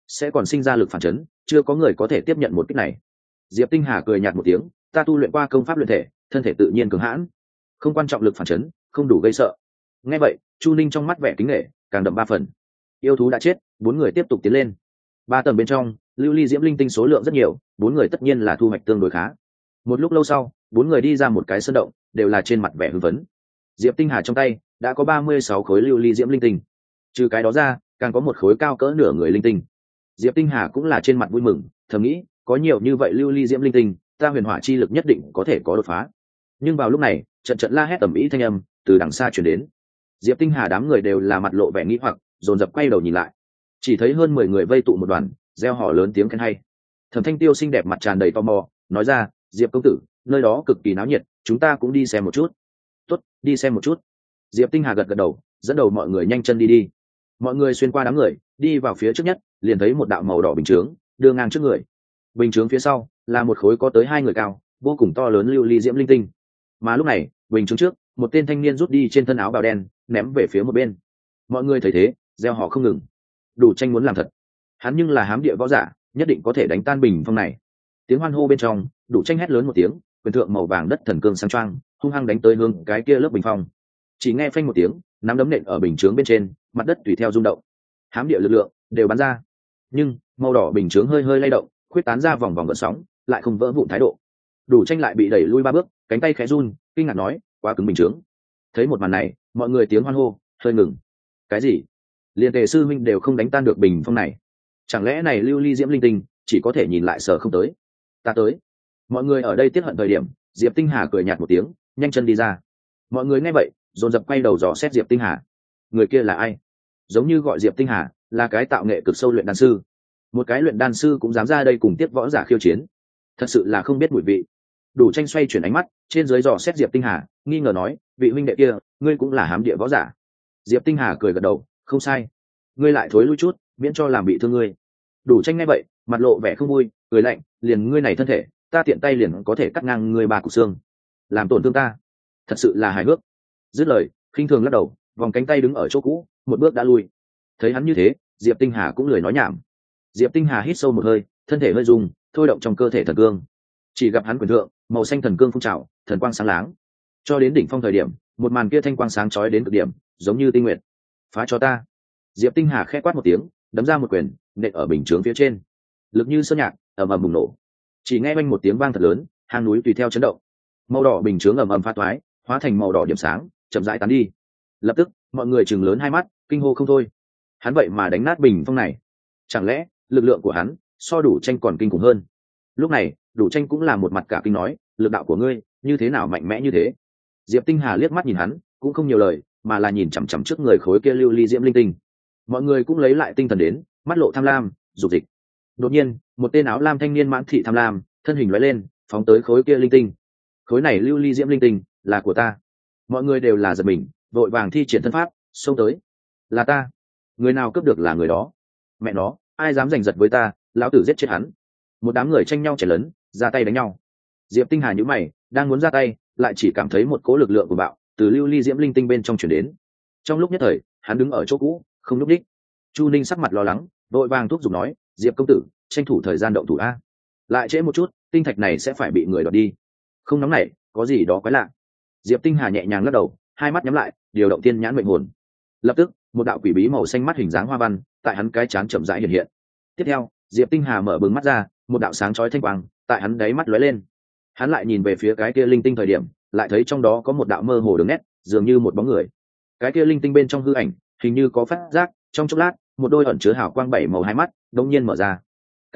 sẽ còn sinh ra lực phản chấn, chưa có người có thể tiếp nhận một kích này. Diệp Tinh Hà cười nhạt một tiếng, ta tu luyện qua công pháp luyện thể, thân thể tự nhiên cường hãn, không quan trọng lực phản chấn, không đủ gây sợ. Nghe vậy, Chu Ninh trong mắt vẻ kính nể càng đậm ba phần. Yêu thú đã chết, bốn người tiếp tục tiến lên. Ba tầng bên trong, lưu ly diễm linh tinh số lượng rất nhiều, bốn người tất nhiên là thu hoạch tương đối khá. Một lúc lâu sau, bốn người đi ra một cái sơn động, đều là trên mặt vẻ hưng phấn. Diệp Tinh Hà trong tay đã có ba mươi sáu khối lưu ly diễm linh tinh, trừ cái đó ra, càng có một khối cao cỡ nửa người linh tinh. Diệp Tinh Hà cũng là trên mặt vui mừng, thầm nghĩ, có nhiều như vậy lưu ly diễm linh tinh, ta huyền hỏa chi lực nhất định có thể có đột phá. Nhưng vào lúc này, trận trận la hét tầm ý thanh âm từ đằng xa truyền đến. Diệp Tinh Hà đám người đều là mặt lộ vẻ nghi hoặc, dồn dập quay đầu nhìn lại, chỉ thấy hơn mười người vây tụ một đoàn, reo hò lớn tiếng khen hay. Thẩm Thanh Tiêu xinh đẹp mặt tràn đầy tò mò, nói ra, Diệp công tử, nơi đó cực kỳ náo nhiệt, chúng ta cũng đi xem một chút. Tốt, đi xem một chút. Diệp Tinh Hà gật gật đầu, dẫn đầu mọi người nhanh chân đi đi. Mọi người xuyên qua đám người, đi vào phía trước nhất, liền thấy một đạo màu đỏ bình chướng đưa ngang trước người. Bình chướng phía sau là một khối có tới hai người cao, vô cùng to lớn lưu ly diễm linh tinh. Mà lúc này, bình chướng trước, một tên thanh niên rút đi trên thân áo bào đen, ném về phía một bên. Mọi người thấy thế, reo hò không ngừng. Đủ tranh muốn làm thật, hắn nhưng là hám địa võ giả, nhất định có thể đánh tan bình phong này. Tiếng hoan hô bên trong, Đủ tranh hét lớn một tiếng, quyền thượng màu vàng đất thần cương sang trang, hung hăng đánh tới hướng cái kia lớp bình phong. Chỉ nghe phanh một tiếng, nắm đấm nện ở bình chướng bên trên, mặt đất tùy theo rung động. Hám địa lực lượng đều bắn ra, nhưng màu đỏ bình chướng hơi hơi lay động, khuyết tán ra vòng vòng gợn sóng, lại không vỡ vụn thái độ. Đủ tranh lại bị đẩy lui ba bước, cánh tay khẽ run, kinh ngạc nói, quá cứng bình chướng. Thấy một màn này, mọi người tiếng hoan hô hơi ngừng. Cái gì? Liên Tề sư huynh đều không đánh tan được bình phong này, chẳng lẽ này lưu ly diễm linh tinh chỉ có thể nhìn lại sở không tới? Ta tới. Mọi người ở đây tiết hận thời điểm, Diệp Tinh Hà cười nhạt một tiếng, nhanh chân đi ra. Mọi người nghe vậy, dồn dập quay đầu dò xét Diệp Tinh Hà. Người kia là ai? Giống như gọi Diệp Tinh Hà là cái tạo nghệ cực sâu luyện đan sư. Một cái luyện đan sư cũng dám ra đây cùng tiếp võ giả khiêu chiến, thật sự là không biết mùi vị. Đủ tranh xoay chuyển ánh mắt, trên dưới dò xét Diệp Tinh Hà, nghi ngờ nói, vị huynh đệ kia, ngươi cũng là hám địa võ giả? Diệp Tinh Hà cười gật đầu, không sai. Ngươi lại thối lui chút, miễn cho làm bị thương ngươi. Đủ tranh nghe vậy, mặt lộ vẻ không vui, cười lạnh, liền ngươi này thân thể, ta tiện tay liền có thể cắt ngang ngươi ba cục xương, làm tổn thương ta, thật sự là hài hước. Dứt lời, khinh thường lắc đầu, vòng cánh tay đứng ở chỗ cũ, một bước đã lui. Thấy hắn như thế, Diệp Tinh Hà cũng lười nói nhảm. Diệp Tinh Hà hít sâu một hơi, thân thể hơi rung, thôi động trong cơ thể thần cương. Chỉ gặp hắn quyền thượng, màu xanh thần cương phun trào, thần quang sáng láng. Cho đến đỉnh phong thời điểm, một màn kia thanh quang sáng chói đến cực điểm, giống như tinh nguyệt. Phá cho ta! Diệp Tinh Hà khẽ quát một tiếng, đấm ra một quyền, nện ở bình chướng phía trên. Lực như sơn nhạc, ầm ầm bùng nổ. Chỉ nghe oanh một tiếng vang thật lớn, hang núi tùy theo chấn động. Màu đỏ bình chướng ầm ầm phá toái, hóa thành màu đỏ điểm sáng, chậm rãi tán đi. Lập tức, mọi người trừng lớn hai mắt, kinh hô không thôi. Hắn vậy mà đánh nát bình phong này, chẳng lẽ lực lượng của hắn so Đủ tranh còn kinh khủng hơn? Lúc này, Đủ tranh cũng là một mặt cả kinh nói, lực đạo của ngươi như thế nào mạnh mẽ như thế? Diệp Tinh Hà liếc mắt nhìn hắn, cũng không nhiều lời, mà là nhìn chằm chằm trước người khối kia lưu ly diễm linh tinh. Mọi người cũng lấy lại tinh thần đến, mắt lộ tham lam, dục dịch. Đột nhiên, một tên áo lam thanh niên mãn thị tham lam, thân hình lóe lên, phóng tới khối kia linh tinh. Khối này lưu ly diễm linh tinh là của ta. Mọi người đều là giật mình, vội vàng thi triển thân pháp, xông tới. Là ta. Người nào cướp được là người đó. Mẹ nó, ai dám giành giật với ta, lão tử giết chết hắn. Một đám người tranh nhau chảy lớn, ra tay đánh nhau. Diệp Tinh Hà nhíu mày, đang muốn ra tay, lại chỉ cảm thấy một cỗ lực lượng của bạo từ lưu ly diễm linh tinh bên trong truyền đến. Trong lúc nhất thời, hắn đứng ở chỗ cũ, không nhúc nhích. Chu Ninh sắc mặt lo lắng, vội vàng thúc giục nói, Diệp công tử, tranh thủ thời gian động thủ a. Lại trễ một chút, tinh thạch này sẽ phải bị người đoạt đi. Không nóng nảy, có gì đó quái lạ. Diệp Tinh Hà nhẹ nhàng lắc đầu, hai mắt nhắm lại, điều động tiên nhãn mệnh hồn. Lập tức, một đạo quỷ bí màu xanh mắt hình dáng hoa văn tại hắn cái trán chậm rãi hiện hiện. Tiếp theo, Diệp Tinh Hà mở bừng mắt ra, một đạo sáng chói thanh quang tại hắn đáy mắt lóe lên. Hắn lại nhìn về phía cái kia linh tinh thời điểm, lại thấy trong đó có một đạo mơ hồ đường nét, dường như một bóng người. Cái kia linh tinh bên trong hư ảnh, hình như có phát giác, trong chốc lát, một đôi ẩn chứa hào quang bảy màu hai mắt đột nhiên mở ra.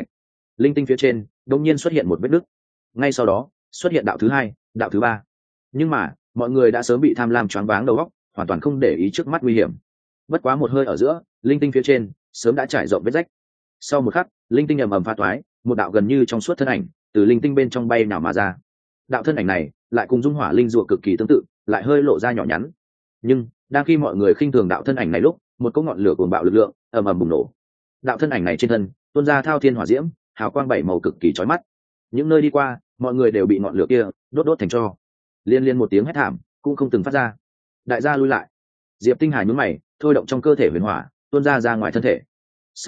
Linh tinh phía trên đột nhiên xuất hiện một vết nứt. Ngay sau đó, xuất hiện đạo thứ hai, đạo thứ ba. Nhưng mà, mọi người đã sớm bị tham lam choáng váng đầu óc, hoàn toàn không để ý trước mắt nguy hiểm. Bất quá một hơi ở giữa, linh tinh phía trên sớm đã trải rộng vết rách. Sau một khắc, linh tinh ầm ầm pha toái, một đạo gần như trong suốt thân ảnh từ linh tinh bên trong bay nào mà ra. Đạo thân ảnh này lại cùng dung hỏa linh rùa cực kỳ tương tự, lại hơi lộ ra nhỏ nhắn. Nhưng đang khi mọi người khinh thường đạo thân ảnh này lúc, một cỗ ngọn lửa cuồng bạo lực lượng ầm ầm bùng nổ. Đạo thân ảnh này trên thân tuôn ra thao thiên hỏa diễm, hào quang bảy màu cực kỳ chói mắt. Những nơi đi qua, mọi người đều bị ngọn lửa kia đốt đốt thành tro. Liên liên một tiếng hét thảm cũng không từng phát ra. Đại gia lui lại. Diệp Tinh Hà nhún mày, thôi động trong cơ thể huyền hỏa tuôn ra ra ngoài thân thể. Sau đó,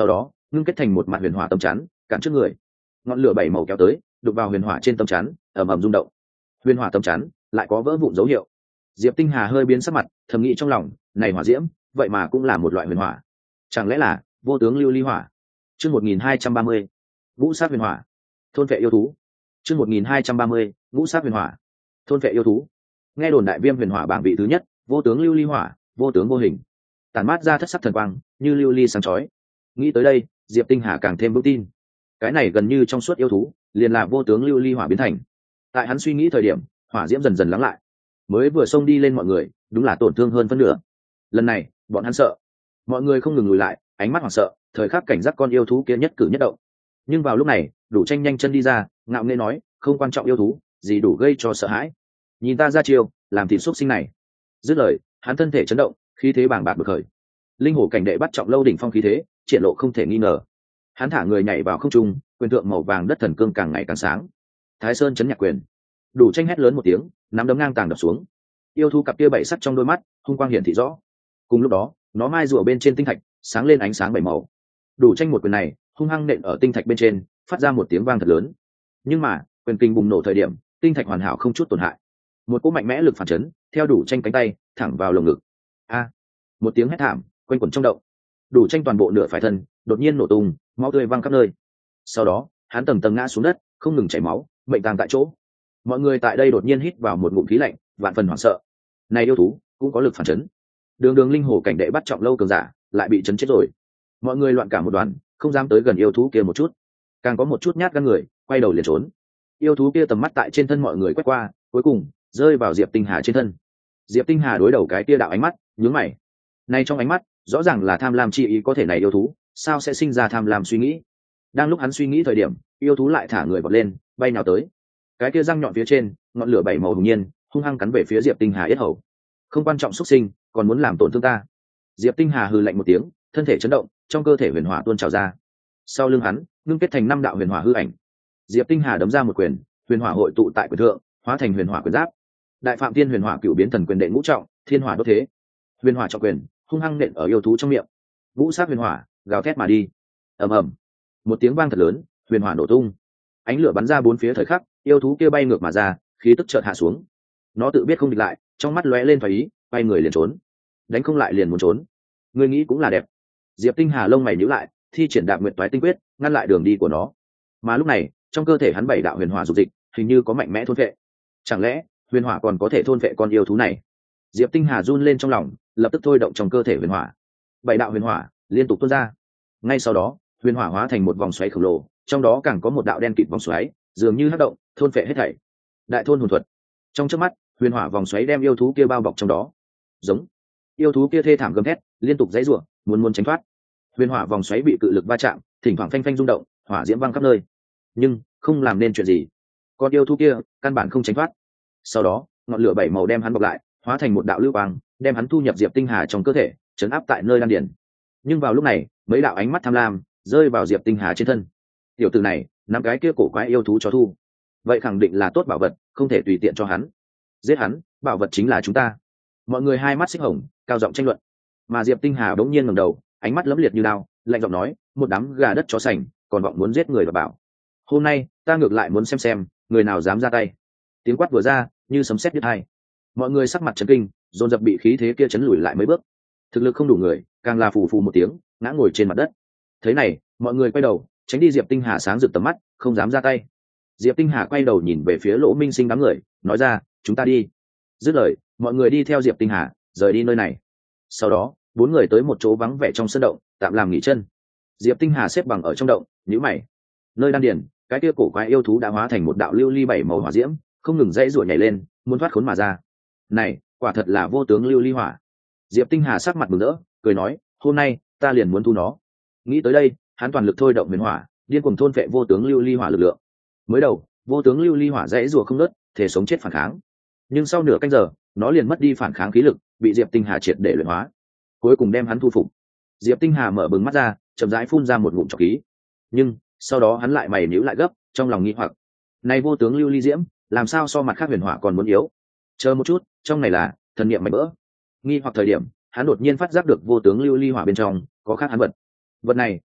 ngưng kết thành một mặt huyền hỏa tấm chắn cản trước người. Ngọn lửa bảy màu kéo tới đục vào huyền hỏa trên tấm chắn, ầm ầm rung động. Huyền hỏa tấm chắn lại có vỡ vụn dấu hiệu. Diệp Tinh Hà hơi biến sắc mặt, thầm nghĩ trong lòng, này hỏa diễm vậy mà cũng là một loại huyền hỏa, chẳng lẽ là vô tướng lưu ly hỏa? Chương một nghìn hai trăm ba mươi, ngũ sát huyền hỏa, thôn vệ yêu thú. Chương một nghìn hai trăm ba mươi, ngũ sát huyền hỏa, thôn vệ yêu thú. Nghe đồn đại viêm huyền hỏa bảng vị thứ nhất, vô tướng lưu ly hỏa, vô tướng vô hình, tản mát ra thất sắc thần quang, như lưu ly sáng chói. Nghĩ tới đây, Diệp Tinh Hà càng thêm vững tin, cái này gần như trong suốt yêu thú, liền là vô tướng lưu ly hỏa biến thành. Tại hắn suy nghĩ thời điểm, hỏa diễm dần dần lắng lại, mới vừa xông đi lên mọi người, đúng là tổn thương hơn phân nửa. Lần này, bọn hắn sợ, mọi người không ngừng lùi lại, ánh mắt hoảng sợ, thời khắc cảnh giác con yêu thú kia nhất cử nhất động. Nhưng vào lúc này, Đủ Tranh nhanh chân đi ra, ngạo nghễ nói, không quan trọng yêu thú, gì đủ gây cho sợ hãi. Nhìn ta ra chiêu, làm thịt xúc sinh này. Dứt lời, hắn thân thể chấn động, khí thế bàng bạc bực khởi. Linh hổ cảnh đệ bắt trọng lâu đỉnh phong khí thế, triển lộ không thể nghi ngờ. Hắn thả người nhảy vào không trung, quyền thượng màu vàng đất thần cương càng ngày càng sáng. Thái Sơn chấn nhạc quyền. Đủ Tranh hét lớn một tiếng, nắm đấm ngang tàng đập xuống. Yêu thú cặp kia bảy sắc trong đôi mắt, hung quang hiển thị rõ. Cùng lúc đó, nó mai rùa bên trên tinh thạch, sáng lên ánh sáng bảy màu. Đủ Tranh một quyền này, hung hăng nện ở tinh thạch bên trên, phát ra một tiếng vang thật lớn. Nhưng mà, quyền kinh bùng nổ thời điểm, tinh thạch hoàn hảo không chút tổn hại. Một cỗ mạnh mẽ lực phản chấn, theo Đủ Tranh cánh tay, thẳng vào lồng ngực. A! Một tiếng hét thảm, quanh quẩn trong động. Đủ Tranh toàn bộ nửa phải thân, đột nhiên nổ tung, máu tươi văng khắp nơi. Sau đó, hắn tầng tầng ngã xuống đất, không ngừng chảy máu, mệnh tang tại chỗ. Mọi người tại đây đột nhiên hít vào một ngụm khí lạnh, vạn phần hoảng sợ. Này yêu thú cũng có lực phản chấn. Đường đường linh hổ cảnh đệ bắt trọng lâu cường giả, lại bị chấn chết rồi. Mọi người loạn cả một đoàn, không dám tới gần yêu thú kia một chút. Càng có một chút nhát gan người, quay đầu liền trốn. Yêu thú kia tầm mắt tại trên thân mọi người quét qua, cuối cùng rơi vào Diệp Tinh Hà trên thân. Diệp Tinh Hà đối đầu cái kia đạo ánh mắt, nhướng mày. Nay trong ánh mắt, rõ ràng là tham lam chi ý, có thể này yêu thú, sao sẽ sinh ra tham lam suy nghĩ? Đang lúc hắn suy nghĩ thời điểm, yêu thú lại thả người vọt lên, bay nào tới. Cái kia răng nhọn phía trên, ngọn lửa bảy màu hùng nhiên, hung hăng cắn về phía Diệp Tinh Hà yết hầu. Không quan trọng xuất sinh, còn muốn làm tổn thương ta. Diệp Tinh Hà hừ lạnh một tiếng, thân thể chấn động, trong cơ thể huyền hỏa tuôn trào ra. Sau lưng hắn, ngưng kết thành năm đạo huyền hỏa hư ảnh. Diệp Tinh Hà đấm ra một quyền, huyền hỏa hội tụ tại quyền thượng, hóa thành huyền hỏa quyền giáp. Đại Phạm Thiên huyền hỏa cửu biến thần quyền đệ ngũ trọng, thiên hỏa đốt thế. Huyền hỏa trọng quyền, hung hăng nện ở yêu thú trong miệng. Ngũ sát huyền hỏa, gào thét mà đi. Ầm ầm. Một tiếng vang thật lớn, huyền hỏa nổ tung. Ánh lửa bắn ra bốn phía thời khắc, yêu thú kia bay ngược mà ra, khí tức chợt hạ xuống. Nó tự biết không địch lại, trong mắt lóe lên thoái ý, bay người liền trốn. Đánh không lại liền muốn trốn. Người nghĩ cũng là đẹp. Diệp Tinh Hà lông mày nhíu lại, thi triển Đạp Nguyệt Toái Tinh Quyết, ngăn lại đường đi của nó. Mà lúc này, trong cơ thể hắn bảy đạo huyền hỏa dục dịch, hình như có mạnh mẽ thôn vệ. Chẳng lẽ, huyền hỏa còn có thể thôn vệ con yêu thú này? Diệp Tinh Hà run lên trong lòng, lập tức thôi động trong cơ thể huyền hỏa. Bảy đạo huyền hỏa liên tục tuôn ra. Ngay sau đó, huyền hỏa hóa thành một vòng xoáy khổng lồ, trong đó càng có một đạo đen kịt vòng xoáy, dường như hắc động, thôn vệ hết thảy. Đại thôn hồn thuật. Trong chớp mắt, huyền hỏa vòng xoáy đem yêu thú kia bao bọc trong đó. Giống. Yêu thú kia thê thảm gầm thét, liên tục giãy giụa, muốn muốn tránh thoát. Huyền hỏa vòng xoáy bị cự lực va chạm, thỉnh thoảng phanh phanh rung động, hỏa diễm văng khắp nơi. Nhưng không làm nên chuyện gì. Con yêu thú kia căn bản không tránh thoát. Sau đó, ngọn lửa bảy màu đem hắn bọc lại, hóa thành một đạo lưu quang, đem hắn thu nhập Diệp Tinh Hà trong cơ thể, trấn áp tại nơi đan điền. Nhưng vào lúc này, mấy đạo ánh mắt tham lam rơi vào Diệp Tinh Hà trên thân. Tiểu tử này, năm cái kia cổ quái yêu thú cho thu, vậy khẳng định là tốt bảo vật, không thể tùy tiện cho hắn. Giết hắn, bảo vật chính là chúng ta. Mọi người hai mắt xích hồng, cao giọng tranh luận. Mà Diệp Tinh Hà bỗng nhiên ngẩng đầu, ánh mắt lẫm liệt như đao, lạnh giọng nói, một đám gà đất chó sành, còn vọng muốn giết người và bảo. Hôm nay, ta ngược lại muốn xem xem, người nào dám ra tay. Tiếng quát vừa ra, như sấm sét biết hai. Mọi người sắc mặt chấn kinh, dồn dập bị khí thế kia chấn lùi lại mấy bước. Thực lực không đủ người, càng là phù phù một tiếng, ngã ngồi trên mặt đất. Thế này, mọi người quay đầu, tránh đi Diệp Tinh Hà sáng rực tầm mắt, không dám ra tay. Diệp Tinh Hà quay đầu nhìn về phía Lỗ Minh Sinh đám người, nói ra, chúng ta đi. Dứt lời, mọi người đi theo Diệp Tinh Hà, rời đi nơi này. Sau đó, bốn người tới một chỗ vắng vẻ trong sân động, tạm làm nghỉ chân. Diệp Tinh Hà xếp bằng ở trong động, nhíu mày. Nơi đan điền, cái kia cổ quái yêu thú đã hóa thành một đạo lưu ly bảy màu hỏa diễm, không ngừng dãy rủa nhảy lên, muốn thoát khốn mà ra. Này, quả thật là vô tướng lưu ly hỏa. Diệp Tinh Hà sắc mặt mừng rỡ, cười nói, hôm nay ta liền muốn thu nó. Nghĩ tới đây, hắn toàn lực thôi động huyền hỏa, điên cuồng thôn phệ vô tướng lưu ly hỏa lực lượng. Mới đầu, vô tướng lưu ly hỏa dãy rủa không ngớt, thể sống chết phản kháng. Nhưng sau nửa canh giờ, nó liền mất đi phản kháng khí lực, bị Diệp Tinh Hà triệt để luyện hóa. Cuối cùng đem hắn thu phục. Diệp Tinh Hà mở bừng mắt ra, chậm rãi phun ra một ngụm trọc khí. Nhưng sau đó hắn lại mày nhíu lại gấp, trong lòng nghi hoặc, này vô tướng lưu ly diễm, làm sao so mặt khác huyền hỏa còn muốn yếu? Chờ một chút, trong này là thần niệm mạnh vỡ. Nghi hoặc thời điểm, hắn đột nhiên phát giác được vô tướng lưu ly hỏa bên trong có khác hắn vật. Vật này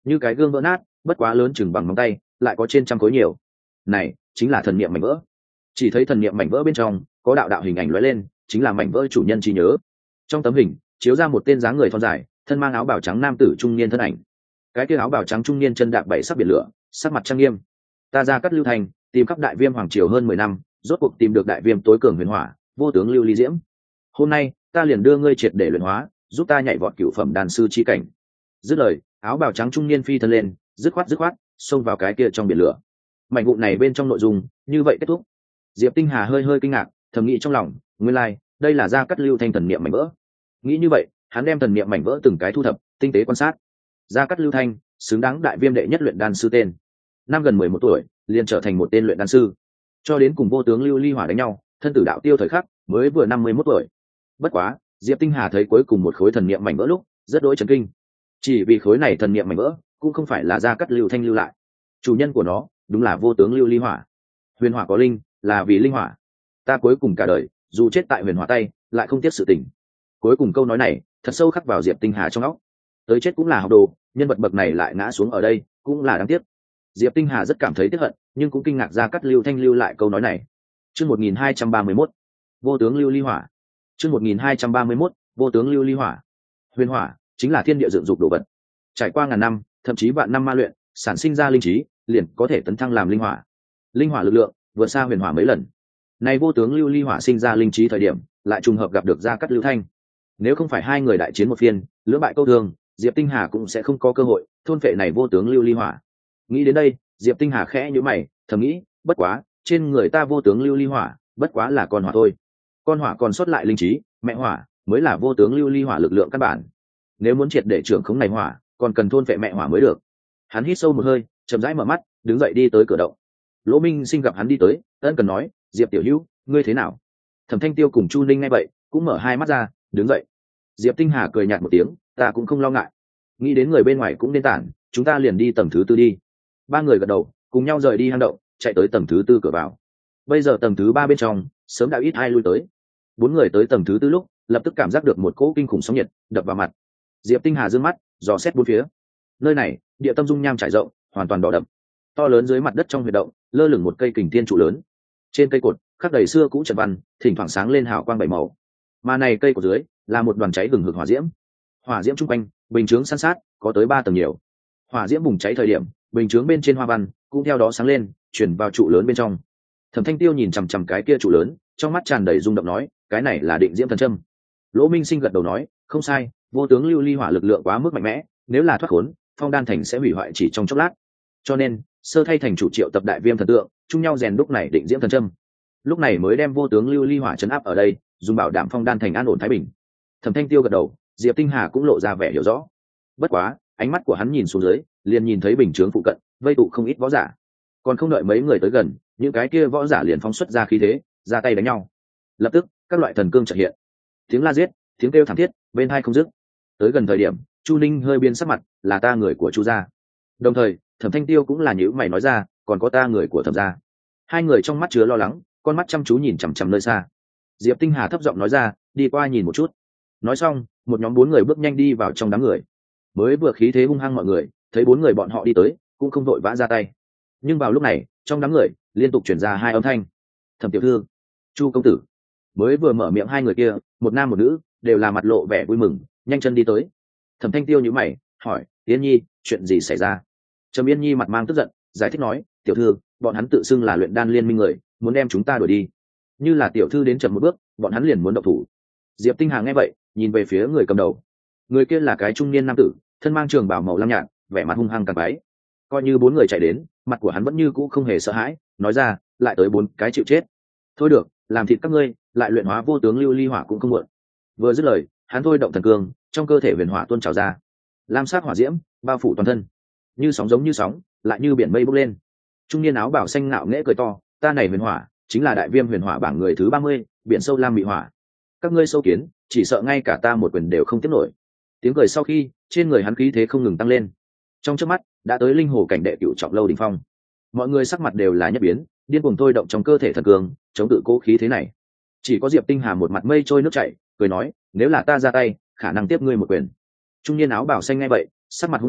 như cái gương vỡ nát, bất quá lớn chừng bằng ngón tay, lại có trên trăm khối nhiều. Này chính là thần niệm mảnh vỡ. Chỉ thấy thần niệm mảnh vỡ bên trong có đạo đạo hình ảnh lóe lên, chính là mảnh vỡ chủ nhân trí nhớ. Trong tấm hình chiếu ra một tên dáng người thon dài, thân mang áo bào trắng nam tử trung niên thân ảnh. Cái kia áo bào trắng trung niên chân đạp bảy sắc biển lửa, sắc mặt trang nghiêm. Ta Gia Cát Lưu Thanh tìm khắp đại viêm hoàng triều hơn mười năm, rốt cuộc tìm được đại viêm tối cường huyền hỏa, vô tướng lưu ly diễm. Hôm nay ta liền đưa ngươi triệt để luyện hóa, giúp ta nhảy vọt cửu phẩm đan sư chi cảnh. Dứt lời, áo bào trắng trung niên phi thân lên, dứt khoát dứt khoát xông vào cái kia trong biển lửa. Mảnh vụn này bên trong nội dung như vậy kết thúc. Diệp Tinh Hà hơi hơi kinh ngạc, thầm nghĩ trong lòng, nguyên lai like, đây là Gia Cát Lưu Thanh thần niệm mảnh vỡ. Nghĩ như vậy, hắn đem thần niệm mảnh vỡ từng cái thu thập, tinh tế quan sát. Gia Cát Lưu Thanh xứng đáng đại viêm đệ nhất luyện đan sư tên. Năm gần mười một tuổi, liền trở thành một tên luyện đan sư. Cho đến cùng vô tướng lưu ly hỏa đánh nhau, thân tử đạo tiêu thời khắc, mới vừa năm mươi mốt tuổi. Bất quá, Diệp Tinh Hà thấy cuối cùng một khối thần niệm mảnh vỡ lúc, rất đỗi chấn kinh. Chỉ vì khối này thần niệm mảnh vỡ, cũng không phải là Gia Cát Lưu Thanh lưu lại. Chủ nhân của nó, đúng là vô tướng lưu ly hỏa. Huyền hỏa có linh, là vì linh hỏa. Ta cuối cùng cả đời, dù chết tại huyền hỏa tay, lại không tiếc sự tình. Cuối cùng câu nói này, thật sâu khắc vào Diệp Tinh Hà trong óc. Tới chết cũng là học đồ, nhân vật bậc này lại ngã xuống ở đây, cũng là đáng tiếc. Diệp Tinh Hà rất cảm thấy tiếc hận, nhưng cũng kinh ngạc Gia Cát Lưu Thanh lưu lại câu nói này. Chương một nghìn hai trăm ba mươi mốt, vô tướng lưu ly hỏa. Chương một nghìn hai trăm ba mươi mốt, vô tướng lưu ly hỏa. Huyền hỏa chính là thiên địa dựng dục đồ vật. Trải qua ngàn năm, thậm chí vạn năm ma luyện, sản sinh ra linh trí, liền có thể tấn thăng làm linh hỏa. Linh hỏa lực lượng vượt xa huyền hỏa mấy lần. Này vô tướng lưu ly hỏa sinh ra linh trí thời điểm, lại trùng hợp gặp được Gia Cát Lưu Thanh. Nếu không phải hai người đại chiến một phiên, lưỡng bại câu thương, Diệp Tinh Hà cũng sẽ không có cơ hội thôn phệ này vô tướng lưu ly hỏa. Nghĩ đến đây, Diệp Tinh Hà khẽ nhíu mày, thầm nghĩ, bất quá, trên người ta vô tướng lưu ly hỏa, bất quá là con hỏa thôi. Con hỏa còn sót lại linh trí, mẹ hỏa mới là vô tướng lưu ly hỏa lực lượng căn bản. Nếu muốn triệt để trưởng khống này hỏa, còn cần thôn phệ mẹ hỏa mới được. Hắn hít sâu một hơi, chậm rãi mở mắt, đứng dậy đi tới cửa động. Lỗ Minh Sinh gặp hắn đi tới, ân cần nói, Diệp tiểu hữu, ngươi thế nào? Thẩm Thanh Tiêu cùng Chu Ninh nghe vậy, cũng mở hai mắt ra, đứng dậy. Diệp Tinh Hà cười nhạt một tiếng, ta cũng không lo ngại. Nghĩ đến người bên ngoài cũng nên tản, chúng ta liền đi tầng thứ tư đi. Ba người gật đầu, cùng nhau rời đi hang động, chạy tới tầng thứ tư cửa vào. Bây giờ tầng thứ ba bên trong, sớm đã ít ai lui tới. Bốn người tới tầng thứ tư lúc, lập tức cảm giác được một cỗ kinh khủng sóng nhiệt đập vào mặt. Diệp Tinh Hà dương mắt, dò xét bốn phía. Nơi này, địa tâm dung nham trải rộng, hoàn toàn đỏ đậm. To lớn dưới mặt đất trong huyệt động, lơ lửng một cây kình thiên trụ lớn. Trên cây cột, khắc đầy xưa cũ trận văn, thỉnh thoảng sáng lên hào quang bảy màu. Mà này cây của dưới là một đoàn cháy hừng hực hỏa diễm. Hỏa diễm trung quanh, bình chướng san sát, có tới ba tầng nhiều. Hỏa diễm bùng cháy thời điểm, bình chướng bên trên hoa văn cũng theo đó sáng lên, chuyển vào trụ lớn bên trong. Thẩm Thanh Tiêu nhìn chằm chằm cái kia trụ lớn, trong mắt tràn đầy rung động nói, cái này là định diễm thần châm. Lỗ Minh Sinh gật đầu nói, không sai, vô tướng lưu ly hỏa lực lượng quá mức mạnh mẽ, nếu là thoát khốn, Phong Đan thành sẽ hủy hoại chỉ trong chốc lát. Cho nên, sơ thay thành chủ triệu tập đại viêm thần tượng, chung nhau rèn đúc này định diễm thần châm. Lúc này mới đem vô tướng lưu ly hỏa trấn áp ở đây, dùng bảo đảm Phong Đan thành an ổn thái bình. Thẩm Thanh Tiêu gật đầu, Diệp Tinh Hà cũng lộ ra vẻ hiểu rõ. Bất quá, ánh mắt của hắn nhìn xuống dưới, liền nhìn thấy bình chướng phụ cận, vây tụ không ít võ giả. Còn không đợi mấy người tới gần, những cái kia võ giả liền phóng xuất ra khí thế, ra tay đánh nhau. Lập tức, các loại thần cương chợt hiện. Tiếng la giết, tiếng kêu thảm thiết, bên hai không dứt. Tới gần thời điểm, Chu Ninh hơi biến sắc mặt, là ta người của Chu gia. Đồng thời, Thẩm Thanh Tiêu cũng là nhíu mày nói ra, còn có ta người của Thẩm gia. Hai người trong mắt chứa lo lắng, con mắt chăm chú nhìn chằm chằm nơi xa. Diệp Tinh Hà thấp giọng nói ra, đi qua nhìn một chút. Nói xong, một nhóm bốn người bước nhanh đi vào trong đám người. Mới vừa khí thế hung hăng mọi người, thấy bốn người bọn họ đi tới, cũng không vội vã ra tay. Nhưng vào lúc này, trong đám người liên tục truyền ra hai âm thanh. Thẩm tiểu thư, Chu công tử. Mới vừa mở miệng hai người kia, một nam một nữ, đều là mặt lộ vẻ vui mừng, nhanh chân đi tới. Thẩm Thanh Tiêu nhíu mày, hỏi, Yên Nhi, chuyện gì xảy ra? Trầm Yên Nhi mặt mang tức giận, giải thích nói, tiểu thư, bọn hắn tự xưng là luyện đan liên minh người, muốn đem chúng ta đuổi đi. Như là tiểu thư đến chậm một bước, bọn hắn liền muốn động thủ. Diệp Tinh Hà nghe vậy, nhìn về phía người cầm đầu. Người kia là cái trung niên nam tử, thân mang trường bào màu lam nhạt, vẻ mặt hung hăng càng bái. Coi như bốn người chạy đến, mặt của hắn vẫn như cũ không hề sợ hãi, nói ra, lại tới bốn cái chịu chết. Thôi được, làm thịt các ngươi, lại luyện hóa vô tướng lưu ly hỏa cũng không muộn. Vừa dứt lời, hắn thôi động thần cương, trong cơ thể huyền hỏa tuôn trào ra. Lam sát hỏa diễm, bao phủ toàn thân. Như sóng giống như sóng, lại như biển mây bốc lên. Trung niên áo bào xanh ngạo nghễ cười to, ta này huyền hỏa, chính là đại viêm huyền hỏa bảng người thứ ba mươi, biển sâu lam mị hỏa. Các ngươi sâu kiến, chỉ sợ ngay cả ta một quyền đều không tiếp nổi. Tiếng cười sau khi, trên người hắn khí thế không ngừng tăng lên. Trong chớp mắt, đã tới linh hồ cảnh đệ cửu trọng lâu đỉnh phong. Mọi người sắc mặt đều là nhất biến, điên cuồng thôi động trong cơ thể thần cường, chống tự cố khí thế này. Chỉ có Diệp Tinh Hà một mặt mây trôi nước chảy, cười nói, nếu là ta ra tay, khả năng tiếp ngươi một quyền. Trung niên áo bào xanh nghe vậy, sắc mặt hung ác,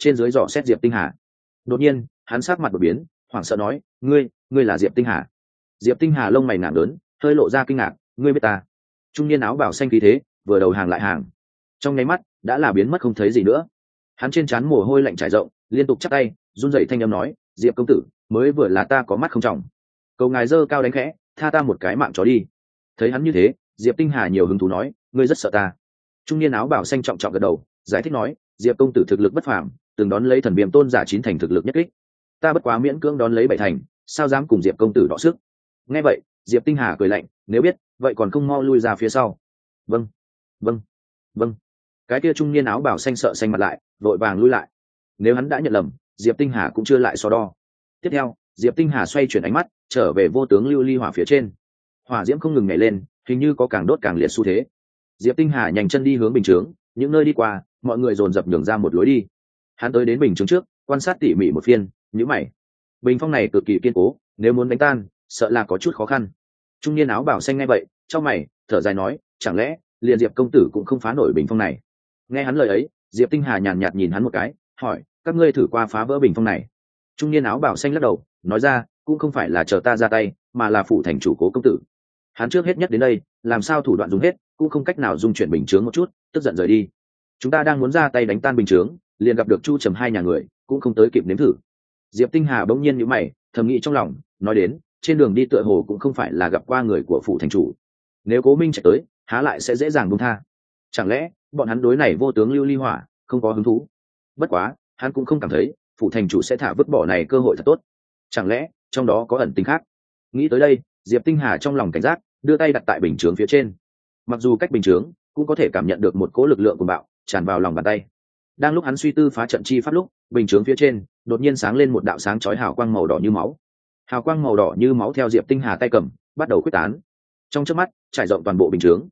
trên dưới dò xét diệp tinh hà. Đột nhiên hắn sắc mặt đột biến, hoảng sợ nói, ngươi ngươi là diệp tinh hà? Diệp tinh hà lông mày nặng lớn, hơi lộ ra kinh ngạc, ngươi biết ta? Trung niên áo bảo xanh khí thế vừa đầu hàng lại hàng, trong nháy mắt đã là biến mất không thấy gì nữa. Hắn trên trán mồ hôi lạnh trải rộng, liên tục chắp tay run rẩy thanh âm nói, diệp công tử, mới vừa là ta có mắt không trọng, cầu ngài dơ cao đánh khẽ, tha ta một cái mạng chó đi. Thấy hắn như thế, diệp tinh hà nhiều hứng thú nói, ngươi rất sợ ta? Trung niên áo bảo xanh trọng trọng gật đầu, giải thích nói, diệp công tử thực lực bất phàm, từng đón lấy thần viêm tôn giả chín thành thực lực nhất kích, ta bất quá miễn cưỡng đón lấy bảy thành, sao dám cùng diệp công tử đọ sức. Nghe vậy diệp tinh hà cười lạnh, nếu biết vậy còn không mau lui ra phía sau. Vâng vâng vâng. Cái kia trung niên áo bảo xanh sợ xanh mặt lại, vội vàng lui lại. Nếu hắn đã nhận lầm, diệp tinh hà cũng chưa lại so đo. Tiếp theo diệp tinh hà xoay chuyển ánh mắt trở về vô tướng lưu ly hỏa phía trên. Hỏa diễm không ngừng nhảy lên, hình như có càng đốt càng liệt xu thế. Diệp tinh hà nhanh chân đi hướng bình chướng, những nơi đi qua mọi người dồn dập nhường ra một lối đi. Hắn tới đến bình chướng trước, quan sát tỉ mỉ một phiên, nhíu mày. Bình phong này cực kỳ kiên cố, nếu muốn đánh tan sợ là có chút khó khăn. Trung niên áo bảo xanh nghe vậy trong mày thở dài nói, chẳng lẽ liền diệp công tử cũng không phá nổi bình phong này? Nghe hắn lời ấy, diệp tinh hà nhàn nhạt nhìn hắn một cái, hỏi, các ngươi thử qua phá vỡ bình phong này? Trung niên áo bảo xanh lắc đầu, nói ra, cũng không phải là chờ ta ra tay, mà là phủ thành chủ Cố công tử. Hắn trước hết nhất đến đây, làm sao thủ đoạn dùng hết cũng không cách nào dung chuyển bình chướng một chút, tức giận rời đi. Chúng ta đang muốn ra tay đánh tan bình chướng, liền gặp được chu trầm hai nhà người, cũng không tới kịp nếm thử. Diệp tinh hà bỗng nhiên nhíu mày, thầm nghĩ trong lòng, nói đến, trên đường đi tựa hồ cũng không phải là gặp qua người của phủ thành chủ, nếu Cố Minh chạy tới há lại sẽ dễ dàng buông tha? Chẳng lẽ bọn hắn đối này vô tướng lưu ly hỏa không có hứng thú? Bất quá hắn cũng không cảm thấy phủ thành chủ sẽ thả vứt bỏ này cơ hội thật tốt, chẳng lẽ trong đó có ẩn tình khác? Nghĩ tới đây, diệp tinh hà trong lòng cảnh giác, đưa tay đặt tại bình chướng phía trên. Mặc dù cách bình chướng, cũng có thể cảm nhận được một cỗ lực lượng cuồng bạo tràn vào lòng bàn tay. Đang lúc hắn suy tư phá trận chi pháp lúc, bình chướng phía trên đột nhiên sáng lên một đạo sáng chói hào quang màu đỏ như máu. Hào quang màu đỏ như máu theo diệp tinh hà tay cầm bắt đầu quyết tán, trong chớp mắt trải rộng toàn bộ bình chướng.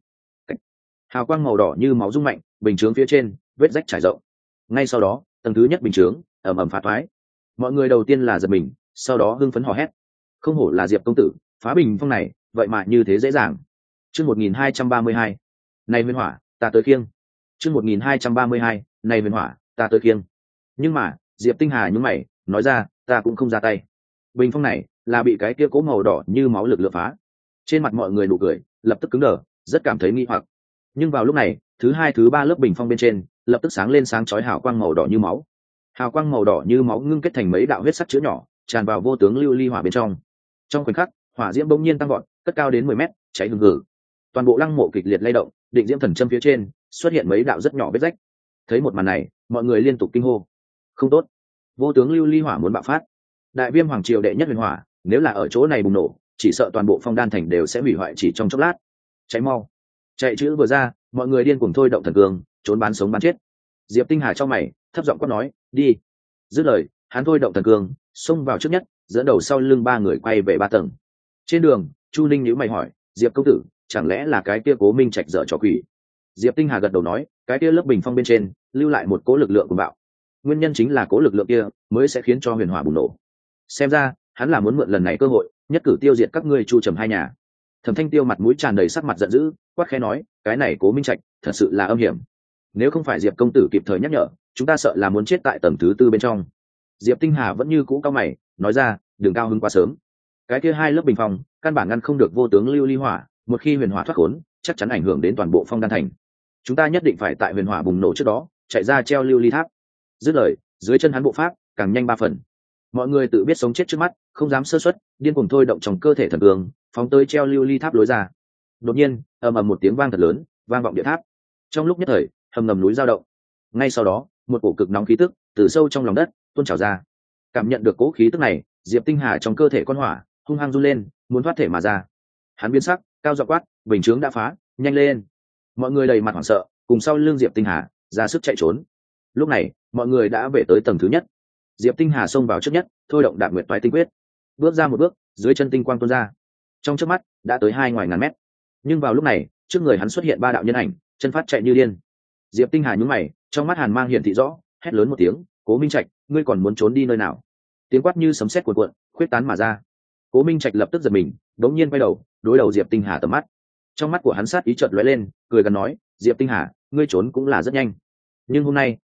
Hào quang màu đỏ như máu rung mạnh, bình chướng phía trên vết rách trải rộng. Ngay sau đó, tầng thứ nhất bình chướng ầm ầm phá thoái. Mọi người đầu tiên là giật mình, sau đó hưng phấn hò hét, không hổ là diệp công tử, phá bình phong này vậy mà như thế dễ dàng. Chương một nghìn hai trăm ba mươi hai, này huyền hỏa ta tới khiêng. Chương một nghìn hai trăm ba mươi hai, này huyền hỏa ta tới khiêng. Nhưng mà diệp tinh hà nhướng mày, nói ra, ta cũng không ra tay. Bình phong này là bị cái kia cố màu đỏ như máu lực lượng phá. Trên mặt mọi người nụ cười lập tức cứng đờ, rất cảm thấy nghi hoặc. Nhưng vào lúc này, thứ hai thứ ba lớp bình phong bên trên lập tức sáng lên sáng chói hào quang màu đỏ như máu. Hào quang màu đỏ như máu ngưng kết thành mấy đạo huyết sắc chữa nhỏ, tràn vào vô tướng lưu ly hỏa bên trong. Trong khoảnh khắc, hỏa diễm bỗng nhiên tăng vọt, cất cao đến mười mét, cháy hừng hực. Toàn bộ lăng mộ kịch liệt lay động, định diễm thần châm phía trên xuất hiện mấy đạo rất nhỏ vết rách. Thấy một màn này, mọi người liên tục kinh hô, không tốt, vô tướng lưu ly hỏa muốn bạo phát. Đại viêm hoàng triều đệ nhất huyền hỏa, nếu là ở chỗ này bùng nổ, chỉ sợ toàn bộ phong đan thành đều sẽ hủy hoại chỉ trong chốc lát. Cháy mau! Chạy chữ vừa ra, mọi người điên cuồng thôi động thần cương, trốn bán sống bán chết. Diệp tinh hà trong mày thấp giọng quát nói, đi. Dứt lời, hắn thôi động thần cương, xông vào trước nhất, dẫn đầu sau lưng ba người quay về ba tầng. Trên đường, Chu Linh nhíu mày hỏi, Diệp công tử, chẳng lẽ là cái kia Cố Minh Trạch dở trò quỷ? Diệp tinh hà gật đầu nói, cái kia lớp bình phong bên trên lưu lại một cỗ lực lượng cuồng bạo, nguyên nhân chính là cỗ lực lượng kia mới sẽ khiến cho huyền hỏa bùng nổ. Xem ra hắn là muốn mượn lần này cơ hội nhất cử tiêu diệt các ngươi chu trầm hai nhà. Thẩm Thanh Tiêu mặt mũi tràn đầy sắc mặt giận dữ, quát khẽ nói, cái này Cố Minh Trạch thật sự là âm hiểm, nếu không phải Diệp công tử kịp thời nhắc nhở, chúng ta sợ là muốn chết tại tầng thứ tư bên trong. Diệp tinh hà vẫn như cũ cao mày, nói ra, đừng cao hứng quá sớm, cái kia hai lớp bình phong căn bản ngăn không được vô tướng lưu ly hỏa, một khi huyền hỏa thoát khốn chắc chắn ảnh hưởng đến toàn bộ phong đan thành. Chúng ta nhất định phải tại huyền hỏa bùng nổ trước đó chạy ra treo lưu ly tháp. Dứt lời, dưới chân hắn bộ pháp càng nhanh ba phần. Mọi người tự biết sống chết trước mắt, không dám sơ suất, điên cuồng thôi động trong cơ thể thần cường, phóng tới treo lưu ly tháp lối ra. Đột nhiên, ầm ầm một tiếng vang thật lớn, vang vọng địa tháp. Trong lúc nhất thời, hầm ngầm núi dao động. Ngay sau đó, một cổ cực nóng khí tức từ sâu trong lòng đất tuôn trào ra. Cảm nhận được cỗ khí tức này, Diệp Tinh Hà trong cơ thể con hỏa hung hăng run lên, muốn thoát thể mà ra. Hắn biến sắc, cao giọng quát, bình chướng đã phá, nhanh lên! Mọi người đầy mặt hoảng sợ, cùng sau lưng Diệp Tinh Hà ra sức chạy trốn. Lúc này, mọi người đã về tới tầng thứ nhất. Diệp Tinh Hà xông vào trước nhất, thôi động Đạp Nguyệt Toái Tinh Quyết, bước ra một bước, dưới chân tinh quang tuôn ra. Trong chớp mắt, đã tới hai ngoài ngàn mét. Nhưng vào lúc này, trước người hắn xuất hiện ba đạo nhân ảnh, chân phát chạy như điên. Diệp Tinh Hà nhướng mày, trong mắt hàn mang hiển thị rõ, hét lớn một tiếng, Cố Minh Trạch, ngươi còn muốn trốn đi nơi nào? Tiếng quát như sấm sét cuồn cuộn, khuyết tán mà ra. Cố Minh Trạch lập tức giật mình, đống nhiên quay đầu, đối đầu Diệp Tinh Hà tầm mắt. Trong mắt của hắn sát ý chợt lóe lên, cười gần nói, Diệp Tinh Hà, ngươi trốn cũng là rất nhanh, nhưng hôm nay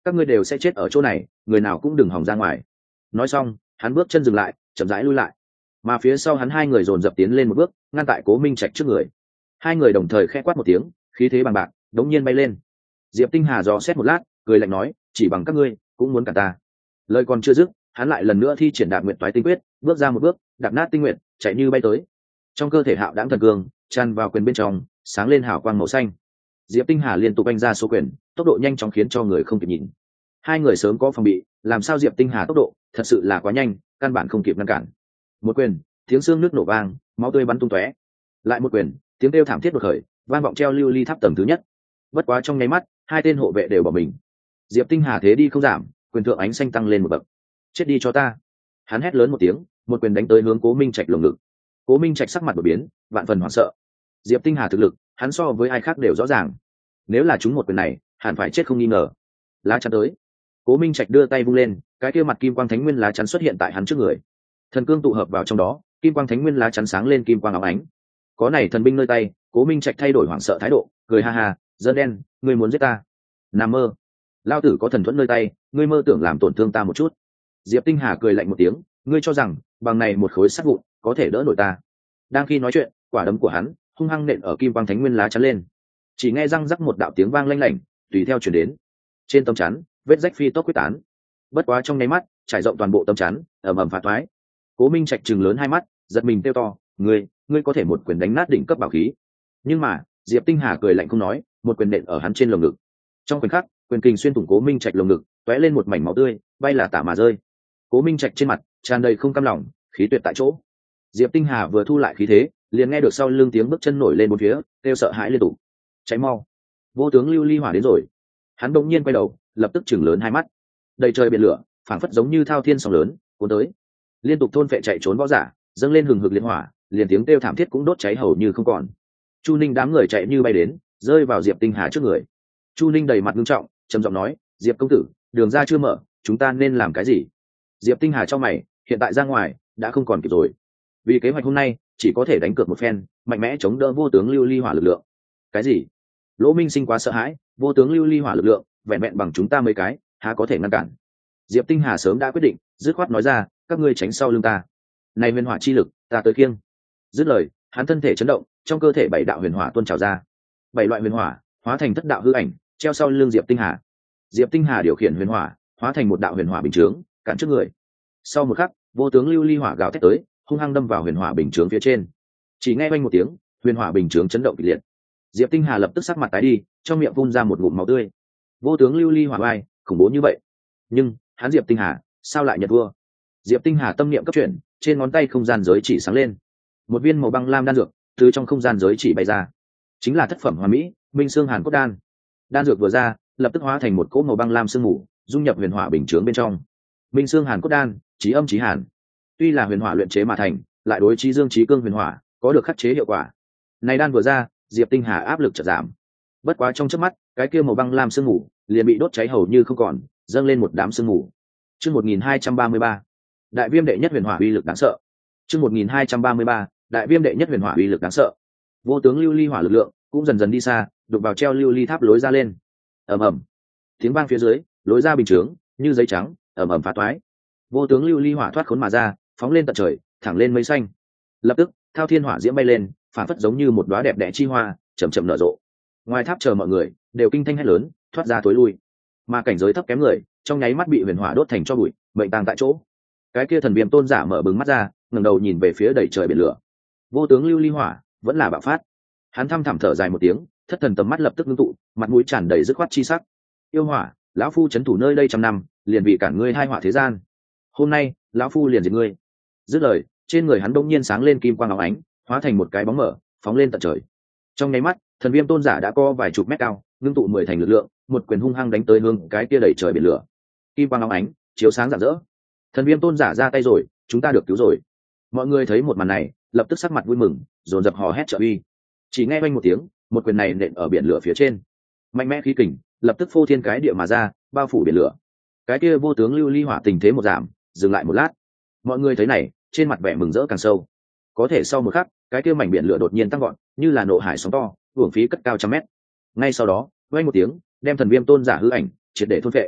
các ngươi đều sẽ chết ở chỗ này, người nào cũng đừng hòng ra ngoài. Nói xong hắn bước chân dừng lại, chậm rãi lui lại, mà phía sau hắn hai người dồn dập tiến lên một bước, ngăn tại Cố Minh Trạch trước người. Hai người đồng thời khẽ quát một tiếng, khí thế bằng bạc đống nhiên bay lên. Diệp Tinh Hà dò xét một lát, cười lạnh nói, chỉ bằng các ngươi cũng muốn cả ta. Lời còn chưa dứt, hắn lại lần nữa thi triển Đạp Nguyệt Toái Tinh Quyết, bước ra một bước, đạp nát tinh nguyện, chạy như bay tới. Trong cơ thể hạo đãng thần cương tràn vào quyền bên trong, sáng lên hào quang màu xanh. Diệp Tinh Hà liên tục anh ra số quyền, tốc độ nhanh chóng khiến cho người không kịp nhìn. Hai người sớm có phòng bị, làm sao Diệp Tinh Hà tốc độ thật sự là quá nhanh, căn bản không kịp ngăn cản. Một quyền, tiếng xương nước nổ vang, máu tươi bắn tung tóe. Lại một quyền, tiếng kêu thảm thiết đột khởi, vang vọng treo lưu ly tháp tầng thứ nhất. Bất quá trong nháy mắt, hai tên hộ vệ đều bỏ mình. Diệp Tinh Hà thế đi không giảm, quyền thượng ánh xanh tăng lên một bậc. Chết đi cho ta! Hắn hét lớn một tiếng, một quyền đánh tới hướng Cố Minh Trạch lồng ngực. Cố Minh Trạch sắc mặt đổi biến, vạn phần hoảng sợ. Diệp Tinh Hà thực lực, hắn so với ai khác đều rõ ràng. Nếu là chúng một quyền này, hẳn phải chết không nghi ngờ. Lá chắn tới. Cố Minh Trạch đưa tay vung lên, cái kia mặt kim quang thánh nguyên lá chắn xuất hiện tại hắn trước người. Thần cương tụ hợp vào trong đó, kim quang thánh nguyên lá chắn sáng lên kim quang óng ánh. Có này thần binh nơi tay, Cố Minh Trạch thay đổi hoảng sợ thái độ, cười ha ha, "Dân đen, ngươi muốn giết ta? Nằm mơ. Lao tử có thần thuẫn nơi tay, ngươi mơ tưởng làm tổn thương ta một chút." Diệp Tinh Hà cười lạnh một tiếng, "Ngươi cho rằng bằng này một khối sắt vụn có thể đỡ nổi ta?" Đang khi nói chuyện, quả đấm của hắn hung hăng nện ở kim quang thánh nguyên lá chắn lên. Chỉ nghe răng rắc một đạo tiếng vang lanh lảnh tùy theo chuyển đến. Trên tấm chắn, vết rách phi tốc quyết tán. Bất quá trong nháy mắt, trải rộng toàn bộ tấm chắn, ầm ầm phá toái. Cố Minh Trạch trừng lớn hai mắt, giật mình kêu to, "Ngươi, ngươi có thể một quyền đánh nát đỉnh cấp bảo khí?" Nhưng mà, Diệp Tinh Hà cười lạnh không nói, một quyền nện ở hắn trên lồng ngực. Trong khoảnh khắc, quyền kình xuyên thủng Cố Minh Trạch lồng ngực, tóe lên một mảnh máu tươi, bay là tả mà rơi. Cố Minh Trạch trên mặt tràn đầy không cam lòng, khí tuyệt tại chỗ. Diệp Tinh Hà vừa thu lại khí thế, liền nghe được sau lưng tiếng bước chân nổi lên bốn phía, kêu sợ hãi liên tục. "Cháy mau! Vô tướng Lưu Ly Hỏa đến rồi!" Hắn đột nhiên quay đầu, lập tức chừng lớn hai mắt. Đầy trời biển lửa, phảng phất giống như thao thiên sóng lớn, cuốn tới. Liên tục thôn phệ chạy trốn võ giả, dâng lên hừng hực liệt hỏa, liền tiếng kêu thảm thiết cũng đốt cháy hầu như không còn. Chu Ninh đám người chạy như bay đến, rơi vào Diệp Tinh Hà trước người. Chu Ninh đầy mặt nghiêm trọng, trầm giọng nói, "Diệp công tử, đường ra chưa mở, chúng ta nên làm cái gì?" Diệp Tinh Hà cho mày, hiện tại ra ngoài đã không còn kịp rồi. Vì kế hoạch hôm nay chỉ có thể đánh cược một phen, mạnh mẽ chống đỡ vô tướng Lưu Ly Hỏa lực lượng. Cái gì? Lỗ Minh Sinh quá sợ hãi, vô tướng Lưu Ly Hỏa lực lượng vẹn vẹn bằng chúng ta mấy cái, há có thể ngăn cản. Diệp Tinh Hà sớm đã quyết định, dứt khoát nói ra, "Các ngươi tránh sau lưng ta. Này huyền hỏa chi lực, ta tới kiêng." Dứt lời, hắn thân thể chấn động, trong cơ thể bảy đạo huyền hỏa tuôn trào ra. Bảy loại huyền hỏa hóa thành thất đạo hư ảnh, treo sau lưng Diệp Tinh Hà. Diệp Tinh Hà điều khiển huyền hỏa, hóa thành một đạo huyền hỏa bình chướng, cản trước người. Sau một khắc, vô tướng Lưu Ly Hỏa gào thét tới, hung hăng đâm vào huyền hỏa bình chướng phía trên. Chỉ nghe oanh một tiếng, huyền hỏa bình chướng chấn động kịch liệt. Diệp Tinh Hà lập tức sắc mặt tái đi, trong miệng phun ra một ngụm máu tươi. Vô tướng Lưu Ly Hỏa vai, khủng bố như vậy, nhưng hắn Diệp Tinh Hà sao lại nhận thua? Diệp Tinh Hà tâm niệm cấp chuyển, trên ngón tay không gian giới chỉ sáng lên, một viên màu băng lam đan dược từ trong không gian giới chỉ bay ra, chính là thất phẩm hoàn mỹ Minh Xương Hàn Cốt Đan. Đan dược vừa ra, lập tức hóa thành một cỗ màu băng lam sương mù, dung nhập huyền hỏa bình chướng bên trong. Minh Xương Hàn Cốt Đan, chí âm chí hàn. Tuy là huyền hỏa luyện chế mà thành, lại đối chí dương chí cương huyền hỏa có được khắc chế hiệu quả. Này đan vừa ra, Diệp Tinh Hà áp lực chợt giảm. Bất quá trong chớp mắt, cái kia màu băng lam sương mù liền bị đốt cháy hầu như không còn, dâng lên một đám sương mù. Chương một nghìn hai trăm ba mươi ba, Đại Viêm đệ nhất huyền hỏa uy lực đáng sợ. Chương một nghìn hai trăm ba mươi ba, Đại Viêm đệ nhất huyền hỏa uy lực đáng sợ. Vô tướng Lưu Ly Hỏa lực lượng cũng dần dần đi xa, đụng vào treo lưu ly tháp lối ra lên. Ầm ầm. Tiếng vang phía dưới, lối ra bình chướng như giấy trắng, ầm ầm phá toái. Vô tướng Lưu Ly Hỏa thoát khốn mà ra, phóng lên tận trời, thẳng lên mây xanh. Lập tức, thao thiên hỏa diễm bay lên, phản phất giống như một đóa đẹp đẽ chi hoa, chậm chậm nở rộ. Ngoài tháp chờ mọi người đều kinh thanh hét lớn, thoát ra tối lui. Mà cảnh giới thấp kém người, trong nháy mắt bị huyền hỏa đốt thành tro bụi, mệnh tang tại chỗ. Cái kia thần viêm tôn giả mở bừng mắt ra, ngẩng đầu nhìn về phía đầy trời biển lửa. Vô tướng Lưu Ly Hỏa vẫn là bạo phát. Hắn thăm thẳm thở dài một tiếng, thất thần tầm mắt lập tức ngưng tụ, mặt mũi tràn đầy dứt khoát chi sắc. Yêu hỏa, lão phu trấn thủ nơi đây trăm năm, liền vì cản ngươi hai hỏa thế gian. Hôm nay, lão phu liền diệt ngươi. Dứt lời, trên người hắn đông nhiên sáng lên kim quang óng ánh, hóa thành một cái bóng mở, phóng lên tận trời. Trong nháy mắt, thần viêm tôn giả đã co vài chục mét cao, ngưng tụ mười thành lực lượng, một quyền hung hăng đánh tới hướng cái kia đầy trời biển lửa. Kim quang óng ánh, chiếu sáng rạng rỡ. Thần viêm tôn giả ra tay rồi, chúng ta được cứu rồi. Mọi người thấy một màn này, lập tức sắc mặt vui mừng, dồn dập hò hét trợ uy. Chỉ nghe oanh một tiếng, một quyền này nện ở biển lửa phía trên, mạnh mẽ khí kình lập tức phô thiên cái địa mà ra, bao phủ biển lửa. Cái kia vô tướng Lưu Ly Hỏa tình thế một giảm, dừng lại một lát. Mọi người thấy này, trên mặt vẻ mừng rỡ càng sâu. Có thể sau một khắc, cái kia mảnh biển lửa đột nhiên tăng gọn, như là nộ hải sóng to, uổng phí cất cao trăm mét. Ngay sau đó, oanh một tiếng, đem thần viêm tôn giả hư ảnh triệt để thôn phệ.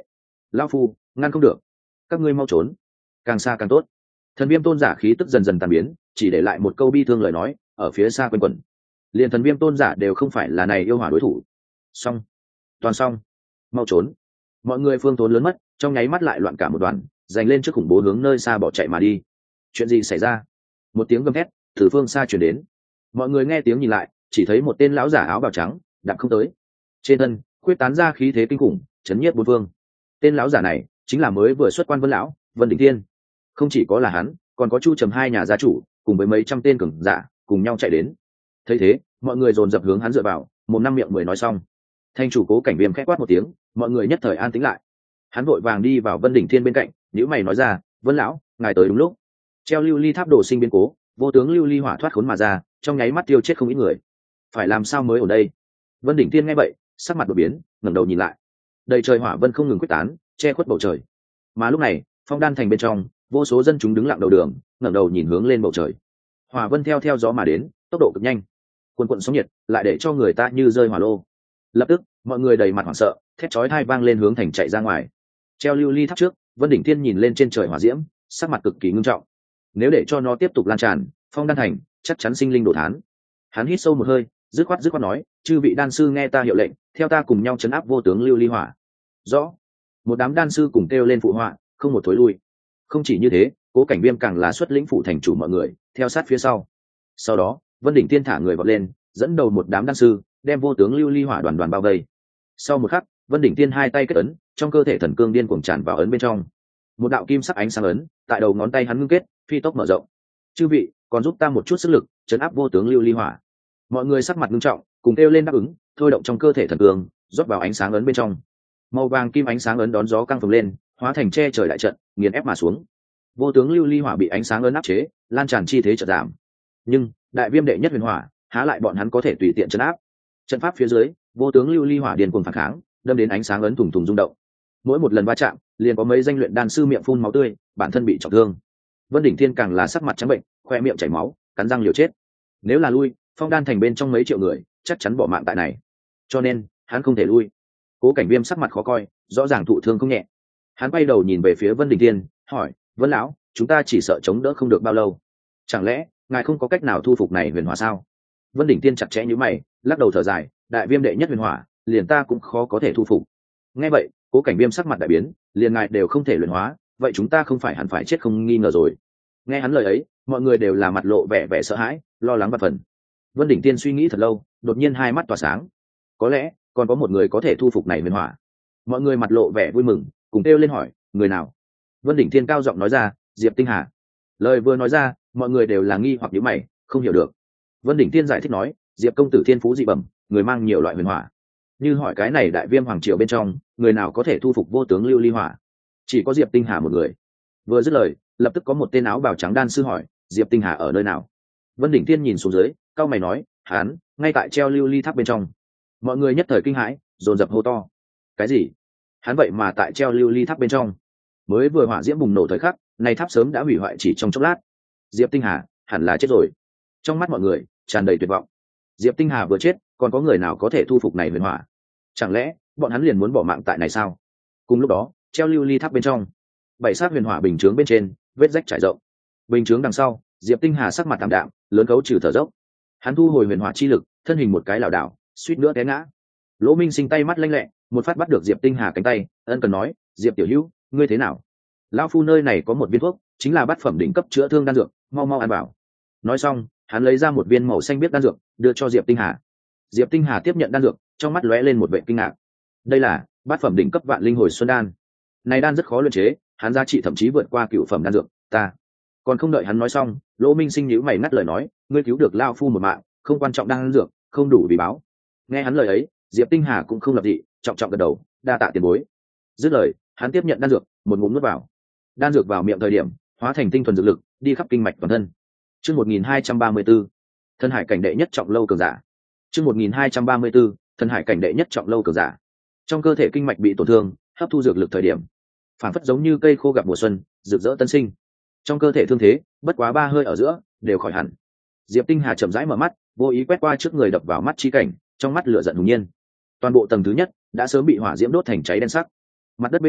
lao phu ngăn không được, các ngươi mau trốn, càng xa càng tốt. Thần viêm tôn giả khí tức dần dần tàn biến, chỉ để lại một câu bi thương lời nói ở phía xa quanh quẩn. Liền thần viêm tôn giả đều không phải là này yêu hỏa đối thủ. Xong, toàn xong, mau trốn. Mọi người phương tốn lớn mất, trong nháy mắt lại loạn cả một đoàn, giành lên trước khủng bố hướng nơi xa bỏ chạy mà đi. Chuyện gì xảy ra? Một tiếng gầm thét từ phương xa truyền đến. Mọi người nghe tiếng nhìn lại, chỉ thấy một tên lão giả áo bào trắng đạp không tới, trên thân khuyết tán ra khí thế kinh khủng, chấn nhiếp bốn phương. Tên lão giả này chính là mới vừa xuất quan Vân lão, Vân Đỉnh Thiên. Không chỉ có là hắn, còn có Chu Trầm hai nhà gia chủ cùng với mấy trăm tên cường giả cùng nhau chạy đến. Thấy thế, mọi người dồn dập hướng hắn dựa vào, một năm miệng mười nói xong. Thanh chủ Cố Cảnh Viêm khẽ quát một tiếng, mọi người nhất thời an tĩnh lại. Hắn vội vàng đi vào Vân Đỉnh Thiên bên cạnh, nhíu mày nói ra, "Vân lão, ngài tới đúng lúc." Treo lưu ly tháp đồ sinh biến cố, vô tướng lưu ly hỏa thoát khốn mà ra, trong nháy mắt tiêu chết không ít người. Phải làm sao mới ở đây? Vân Đỉnh Thiên nghe vậy, sắc mặt đột biến, ngẩng đầu nhìn lại. Đầy trời hỏa vân không ngừng quyết tán, che khuất bầu trời. Mà lúc này, Phong Đan thành bên trong, vô số dân chúng đứng lặng đầu đường, ngẩng đầu nhìn hướng lên bầu trời. Hỏa vân theo theo gió mà đến, tốc độ cực nhanh. Cuồn cuộn sóng nhiệt, lại để cho người ta như rơi hỏa lô. Lập tức, mọi người đầy mặt hoảng sợ, thét chói tai vang lên hướng thành chạy ra ngoài. Treo lưu ly tháp trước, Vân Đỉnh Thiên nhìn lên trên trời hỏa diễm, sắc mặt cực kỳ ngưng trọng. Nếu để cho nó tiếp tục lan tràn, Phong Đan thành chắc chắn sinh linh đổ thán. Hắn hít sâu một hơi, dứt khoát dứt khoát nói, "Chư vị đan sư nghe ta hiệu lệnh, theo ta cùng nhau chấn áp vô tướng lưu ly hỏa." Rõ. Một đám đan sư cùng kêu lên phụ họa, không một thối lui. Không chỉ như thế, Cố Cảnh Viêm càng là xuất lĩnh phụ thành chủ mọi người, theo sát phía sau. Sau đó, Vân Đỉnh Thiên thả người vọt lên, dẫn đầu một đám đan sư, đem vô tướng lưu ly hỏa đoàn đoàn bao vây. Sau một khắc, Vân Đỉnh Thiên hai tay kết ấn, trong cơ thể thần cương điên cuồng tràn vào ấn bên trong. Một đạo kim sắc ánh sáng ấn, tại đầu ngón tay hắn ngưng kết, phi tốc mở rộng. "Chư vị, còn giúp ta một chút sức lực, trấn áp vô tướng lưu ly hỏa." Mọi người sắc mặt nghiêm trọng, cùng kêu lên đáp ứng, thôi động trong cơ thể thần cương, rót vào ánh sáng ấn bên trong. Màu vàng kim ánh sáng ấn đón gió căng phồng lên, hóa thành che trời đại trận, nghiền ép mà xuống. Vô tướng lưu ly hỏa bị ánh sáng ấn áp chế, lan tràn chi thế chợt giảm. Nhưng đại viêm đệ nhất huyền hỏa, há lại bọn hắn có thể tùy tiện trấn áp. Trận pháp phía dưới, vô tướng lưu ly hỏa điên cuồng phản kháng, đâm đến ánh sáng ấn thủng thủng rung động. Mỗi một lần va chạm, liền có mấy danh luyện đan sư miệng phun máu tươi, bản thân bị trọng thương. Vân Đỉnh Thiên càng là sắc mặt trắng bệnh, khoe miệng chảy máu, cắn răng liều chết. Nếu là lui, Phong Đan thành bên trong mấy triệu người, chắc chắn bỏ mạng tại này. Cho nên, hắn không thể lui. Cố Cảnh Viêm sắc mặt khó coi, rõ ràng thụ thương không nhẹ. Hắn quay đầu nhìn về phía Vân Đỉnh Thiên, hỏi, "Vân lão, chúng ta chỉ sợ chống đỡ không được bao lâu. Chẳng lẽ ngài không có cách nào thu phục này huyền hỏa sao?" Vân Đỉnh Thiên chặt chẽ nhíu mày, lắc đầu thở dài, "Đại viêm đệ nhất huyền hỏa, liền ta cũng khó có thể thu phục." Nghe vậy, Cố Cảnh Viêm sắc mặt đại biến, liền ngài đều không thể luyện hóa, vậy chúng ta không phải hẳn phải chết không nghi ngờ rồi. Nghe hắn lời ấy, mọi người đều là mặt lộ vẻ vẻ sợ hãi, lo lắng và phần. Vân Đỉnh Tiên suy nghĩ thật lâu, đột nhiên hai mắt tỏa sáng. Có lẽ còn có một người có thể thu phục này huyền hỏa. Mọi người mặt lộ vẻ vui mừng, cùng kêu lên hỏi, "Người nào?" Vân Đỉnh Thiên cao giọng nói ra, "Diệp Tinh Hà." Lời vừa nói ra, mọi người đều là nghi hoặc nhíu mày, không hiểu được. Vân Đỉnh Thiên giải thích nói, "Diệp công tử thiên phú dị bẩm, người mang nhiều loại huyền hỏa. Như hỏi cái này đại viêm hoàng triều bên trong, người nào có thể thu phục vô tướng lưu ly hỏa? Chỉ có Diệp Tinh Hà một người." Vừa dứt lời, lập tức có một tên áo bào trắng đan sư hỏi, "Diệp Tinh Hà ở nơi nào?" Vân Đỉnh Thiên nhìn xuống dưới, cao mày nói, "Hắn ngay tại treo lưu ly tháp bên trong." Mọi người nhất thời kinh hãi, dồn dập hô to, "Cái gì? Hắn vậy mà tại treo lưu ly tháp bên trong?" Mới vừa hỏa diễm bùng nổ thời khắc, này tháp sớm đã hủy hoại chỉ trong chốc lát. Diệp Tinh Hà hẳn là chết rồi. Trong mắt mọi người tràn đầy tuyệt vọng. Diệp Tinh Hà vừa chết, còn có người nào có thể thu phục này huyền hỏa? Chẳng lẽ bọn hắn liền muốn bỏ mạng tại này sao? Cùng lúc đó, treo lưu ly tháp bên trong, bảy sát huyền hỏa bình chướng bên trên, vết rách trải rộng. Bình chướng đằng sau, Diệp Tinh Hà sắc mặt tạm đạm, lớn cấu trừ thở dốc. Hắn thu hồi huyền hỏa chi lực, thân hình một cái lảo đảo, suýt nữa té ngã. Lỗ Minh Sinh tay mắt lanh lẹ, một phát bắt được Diệp Tinh Hà cánh tay, ân cần nói, "Diệp tiểu hữu, ngươi thế nào? Lão phu nơi này có một viên thuốc, chính là bát phẩm đỉnh cấp chữa thương đan dược, mau mau ăn vào." Nói xong, hắn lấy ra một viên màu xanh biếc đan dược, đưa cho Diệp Tinh Hà. Diệp Tinh Hà tiếp nhận đan dược, trong mắt lóe lên một vẻ kinh ngạc. Đây là bát phẩm đỉnh cấp vạn linh hồi xuân đan. Này đan rất khó luyện chế, hắn giá trị thậm chí vượt qua cửu phẩm đan dược, ta. Còn không đợi hắn nói xong, Lỗ Minh Sinh nhíu mày ngắt lời nói, "Ngươi cứu được lão phu một mạng, không quan trọng đan dược, không đủ vì báo." Nghe hắn lời ấy, Diệp Tinh Hà cũng không lập dị, trọng trọng gật đầu, "Đa tạ tiền bối." Dứt lời, hắn tiếp nhận đan dược, một ngụm nuốt vào. Đan dược vào miệng thời điểm, hóa thành tinh thuần dược lực, đi khắp kinh mạch toàn thân. Chương một nghìn hai trăm ba mươi 1234, Thân hải cảnh đệ nhất trọng lâu cường giả. Chương một nghìn hai trăm ba mươi 1234, Thân hải cảnh đệ nhất trọng lâu cường giả. Trong cơ thể kinh mạch bị tổn thương, hấp thu dược lực thời điểm, phản phất giống như cây khô gặp mùa xuân, rực rỡ tân sinh. Trong cơ thể thương thế, bất quá ba hơi ở giữa, đều khỏi hẳn. Diệp Tinh Hà chậm rãi mở mắt, vô ý quét qua trước người đập vào mắt chi cảnh, trong mắt lửa giận hùng nhiên. Toàn bộ tầng thứ nhất đã sớm bị hỏa diễm đốt thành cháy đen sắc. Mặt đất bên trên,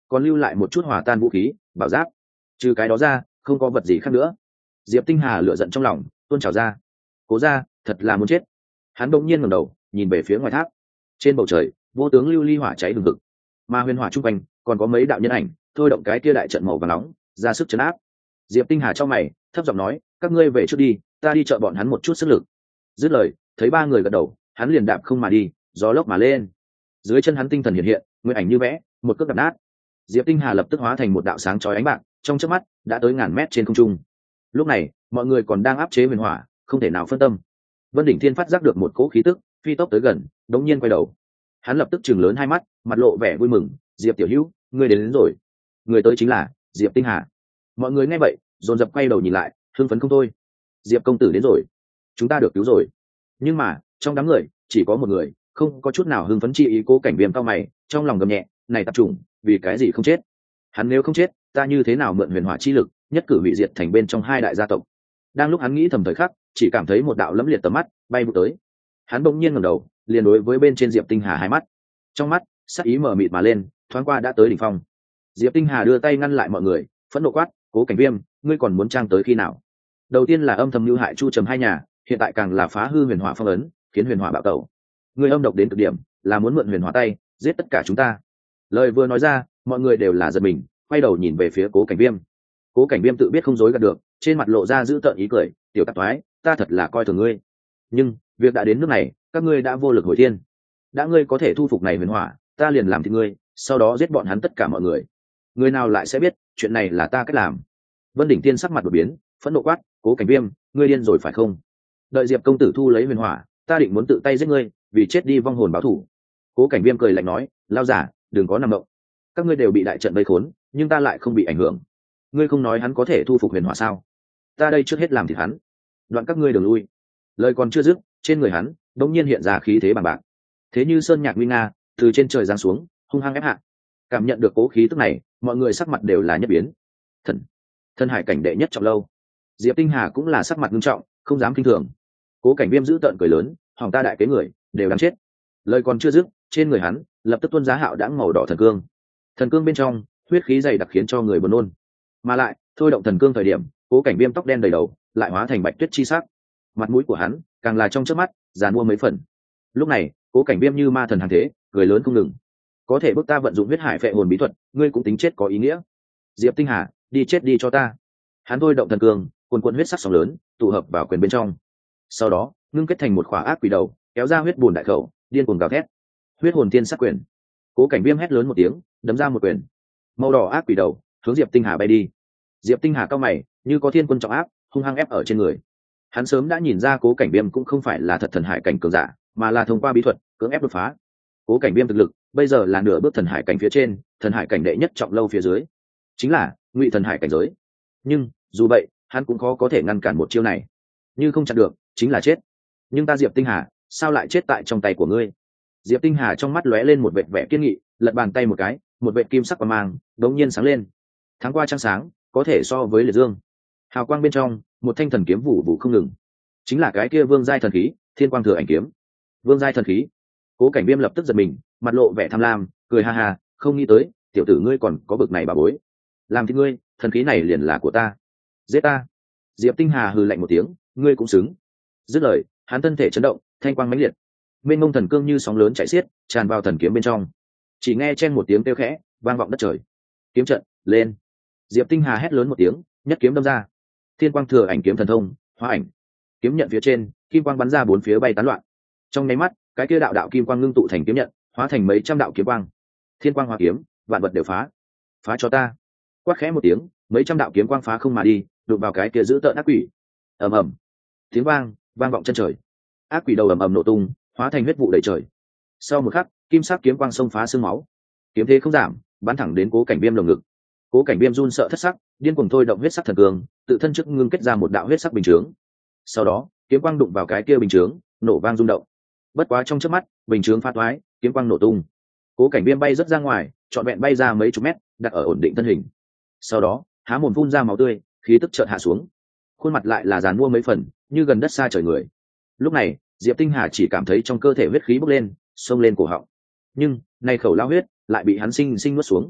còn lưu lại một chút hòa tan vũ khí bảo giáp. Trừ cái đó ra không có vật gì khác nữa. Diệp Tinh Hà lửa giận trong lòng tuôn trào ra. Cố ra thật là muốn chết. Hắn bỗng nhiên ngẩng đầu nhìn về phía ngoài tháp. Trên bầu trời vô tướng lưu ly hỏa cháy hừng hực, mà huyền hỏa trung quanh còn có mấy đạo nhân ảnh thôi động cái kia đại trận màu vàng nóng ra sức chấn áp. Diệp Tinh Hà trong mày thấp giọng nói, các ngươi về trước đi, ta đi chợ bọn hắn một chút sức lực. Dứt lời, thấy ba người gật đầu, hắn liền đạp không mà đi, gió lốc mà lên. Dưới chân hắn tinh thần hiện hiện, nguyên ảnh như vẽ, một cước đạp nát. Diệp Tinh Hà lập tức hóa thành một đạo sáng chói ánh bạc, trong chớp mắt đã tới ngàn mét trên không trung. Lúc này, mọi người còn đang áp chế huyền hỏa, không thể nào phân tâm. Vân Đỉnh Thiên phát giác được một cỗ khí tức, phi tốc tới gần, đống nhiên quay đầu. Hắn lập tức trừng lớn hai mắt, mặt lộ vẻ vui mừng, "Diệp tiểu hữu, ngươi đến, đến rồi." Người tới chính là Diệp Tinh Hà. Mọi người nghe vậy, dồn dập quay đầu nhìn lại, hưng phấn không thôi. Diệp công tử đến rồi, chúng ta được cứu rồi. Nhưng mà trong đám người chỉ có một người không có chút nào hưng phấn chi ý. Cố Cảnh Viêm cao mày, trong lòng gầm nhẹ, này tập trung, vì cái gì không chết? Hắn nếu không chết, ta như thế nào mượn huyền hỏa chi lực nhất cử hủy diệt thành bên trong hai đại gia tộc? Đang lúc hắn nghĩ thầm thời khắc, chỉ cảm thấy một đạo lẫm liệt tầm mắt bay vụ tới. Hắn bỗng nhiên ngẩng đầu, liền đối với bên trên Diệp Tinh Hà hai mắt. Trong mắt sắc ý mờ mịt mà lên, thoáng qua đã tới đỉnh phong. Diệp Tinh Hà đưa tay ngăn lại mọi người, phẫn nộ quát, Cố Cảnh Viêm, ngươi còn muốn trang tới khi nào? Đầu tiên là âm thầm mưu hại Chu Trầm hai nhà, hiện tại càng là phá hư huyền hỏa phong ấn, khiến huyền hỏa bạo tẩu. Ngươi âm độc đến cực điểm, là muốn mượn huyền hỏa tay giết tất cả chúng ta. Lời vừa nói ra, mọi người đều là giật mình, quay đầu nhìn về phía Cố Cảnh Viêm. Cố Cảnh Viêm tự biết không dối gạt được, trên mặt lộ ra dữ tợn ý cười, tiểu tạp thoái, ta thật là coi thường ngươi. Nhưng việc đã đến nước này, các ngươi đã vô lực hồi thiên. Đã ngươi có thể thu phục này huyền hỏa, ta liền làm thịt ngươi, sau đó giết bọn hắn tất cả mọi người. Người nào lại sẽ biết chuyện này là ta cách làm? Vân Đỉnh Tiên sắc mặt đột biến, phẫn nộ quát, Cố Cảnh Viêm, ngươi điên rồi phải không? Đợi Diệp công tử thu lấy huyền hỏa, ta định muốn tự tay giết ngươi, vì chết đi vong hồn báo thù. Cố Cảnh Viêm cười lạnh nói, lao giả, đừng có nằm động. Các ngươi đều bị đại trận vây khốn, nhưng ta lại không bị ảnh hưởng. Ngươi không nói hắn có thể thu phục huyền hỏa sao? Ta đây trước hết làm thịt hắn, đoạn các ngươi đường lui. Lời còn chưa dứt, trên người hắn đột nhiên hiện ra khí thế bằng bạc, thế như sơn nhạc nguy nga, từ trên trời giáng xuống, hung hăng ép hạ. Cảm nhận được cố khí tức này, mọi người sắc mặt đều là nhất biến. Thần, thân hải cảnh đệ nhất trọng lâu. Diệp Tinh Hà cũng là sắc mặt nghiêm trọng, không dám kinh thường. Cố Cảnh Viêm giữ tợn cười lớn, hỏng ta đại kế người đều đáng chết. Lời còn chưa dứt, trên người hắn lập tức tuôn giá hạo đãng màu đỏ thần cương. Thần cương bên trong huyết khí dày đặc khiến cho người buồn nôn, mà lại thôi động thần cương thời điểm, Cố Cảnh Viêm tóc đen đầy đầu lại hóa thành bạch tuyết chi sắc, mặt mũi của hắn càng là trong chớp mắt giàn mua mấy phần. Lúc này Cố Cảnh Viêm như ma thần hàng thế, cười lớn không ngừng, có thể bức ta vận dụng huyết hải phệ hồn bí thuật, ngươi cũng tính chết có ý nghĩa. Diệp Tinh Hà, đi chết đi cho ta. Hắn thôi động thần cương, cuồn cuộn huyết sắc sóng lớn tụ hợp vào quyền bên trong, sau đó ngưng kết thành một khỏa ác quỷ đầu, kéo ra huyết bùn đại khẩu, điên cuồng gào thét. Huyết hồn tiên sắc quyền. Cố Cảnh Viêm hét lớn một tiếng, đấm ra một quyền. Màu đỏ ác quỷ đầu hướng Diệp Tinh Hà bay đi. Diệp Tinh Hà cao mày, như có thiên quân trọng áp, hung hăng ép ở trên người. Hắn sớm đã nhìn ra Cố Cảnh Viêm cũng không phải là thật thần hải cảnh cường giả, mà là thông qua bí thuật cưỡng ép đột phá. Cố Cảnh Viêm thực lực bây giờ là nửa bước thần hải cảnh phía trên, thần hải cảnh đệ nhất trọng lâu phía dưới, chính là ngụy thần hải cảnh giới. Nhưng dù vậy, hắn cũng khó có thể ngăn cản một chiêu này. Như không chặn được, chính là chết. Nhưng ta Diệp Tinh Hà, sao lại chết tại trong tay của ngươi? Diệp Tinh Hà trong mắt lóe lên một vệt vẻ kiên nghị, lật bàn tay một cái, một vệt kim sắc quang mang đống nhiên sáng lên. Tháng qua trăng sáng, có thể so với liệt dương. Hào quang bên trong, một thanh thần kiếm vụ vụ không ngừng. Chính là cái kia vương giai thần khí, Thiên Quang Thừa Ảnh Kiếm. Vương giai thần khí. Cố Cảnh Viêm lập tức giật mình, mặt lộ vẻ tham lam, cười ha ha, không nghĩ tới, tiểu tử ngươi còn có bực này bà bối. Làm thì ngươi, thần khí này liền là của ta. Giết ta. Diệp Tinh Hà hừ lạnh một tiếng, ngươi cũng xứng. Dứt lời, hắn thân thể chấn động, thanh quang mãnh liệt, mênh mông thần cương như sóng lớn chảy xiết, tràn vào thần kiếm bên trong. Chỉ nghe chen một tiếng kêu khẽ, vang vọng đất trời. Kiếm trận lên. Diệp Tinh Hà hét lớn một tiếng, nhất kiếm đâm ra. Thiên Quang Thừa Ảnh Kiếm thần thông, hóa ảnh. Kiếm nhận phía trên, kim quang bắn ra bốn phía bay tán loạn. Trong nháy mắt, cái kia đạo đạo kim quang ngưng tụ thành kiếm nhận, hóa thành mấy trăm đạo kiếm quang. Thiên quang hóa kiếm, vạn vật đều phá. Phá cho ta. Quát khẽ một tiếng, mấy trăm đạo kiếm quang phá không mà đi, đụng vào cái kia giữ tợn ác quỷ. Ầm ầm. Tiếng vang vang vọng chân trời. Ác quỷ đầu ầm ầm nổ tung, hóa thành huyết vụ đầy trời. Sau một khắc, kim sắc kiếm quang xông phá xương máu. Kiếm thế không giảm, bắn thẳng đến Cố Cảnh Viêm lồng ngực. Cố Cảnh Viêm run sợ thất sắc, điên cuồng thôi động huyết sắc thần cường, tự thân trước ngưng kết ra một đạo huyết sắc bình chướng. Sau đó, kiếm quang đụng vào cái kia bình chướng, nổ vang rung động. Bất quá trong chớp mắt, bình chướng phá toái, kiếm quang nổ tung. Cố Cảnh Viêm bay rất ra ngoài, trọn vẹn bay ra mấy chục mét, đặt ở ổn định thân hình. Sau đó, há mồm phun ra máu tươi, khí tức chợt hạ xuống. Khuôn mặt lại là giàn mua mấy phần, như gần đất xa trời người. Lúc này, Diệp Tinh Hà chỉ cảm thấy trong cơ thể huyết khí bốc lên, xông lên cổ họng. Nhưng, này khẩu lao huyết lại bị hắn sinh sinh nuốt xuống.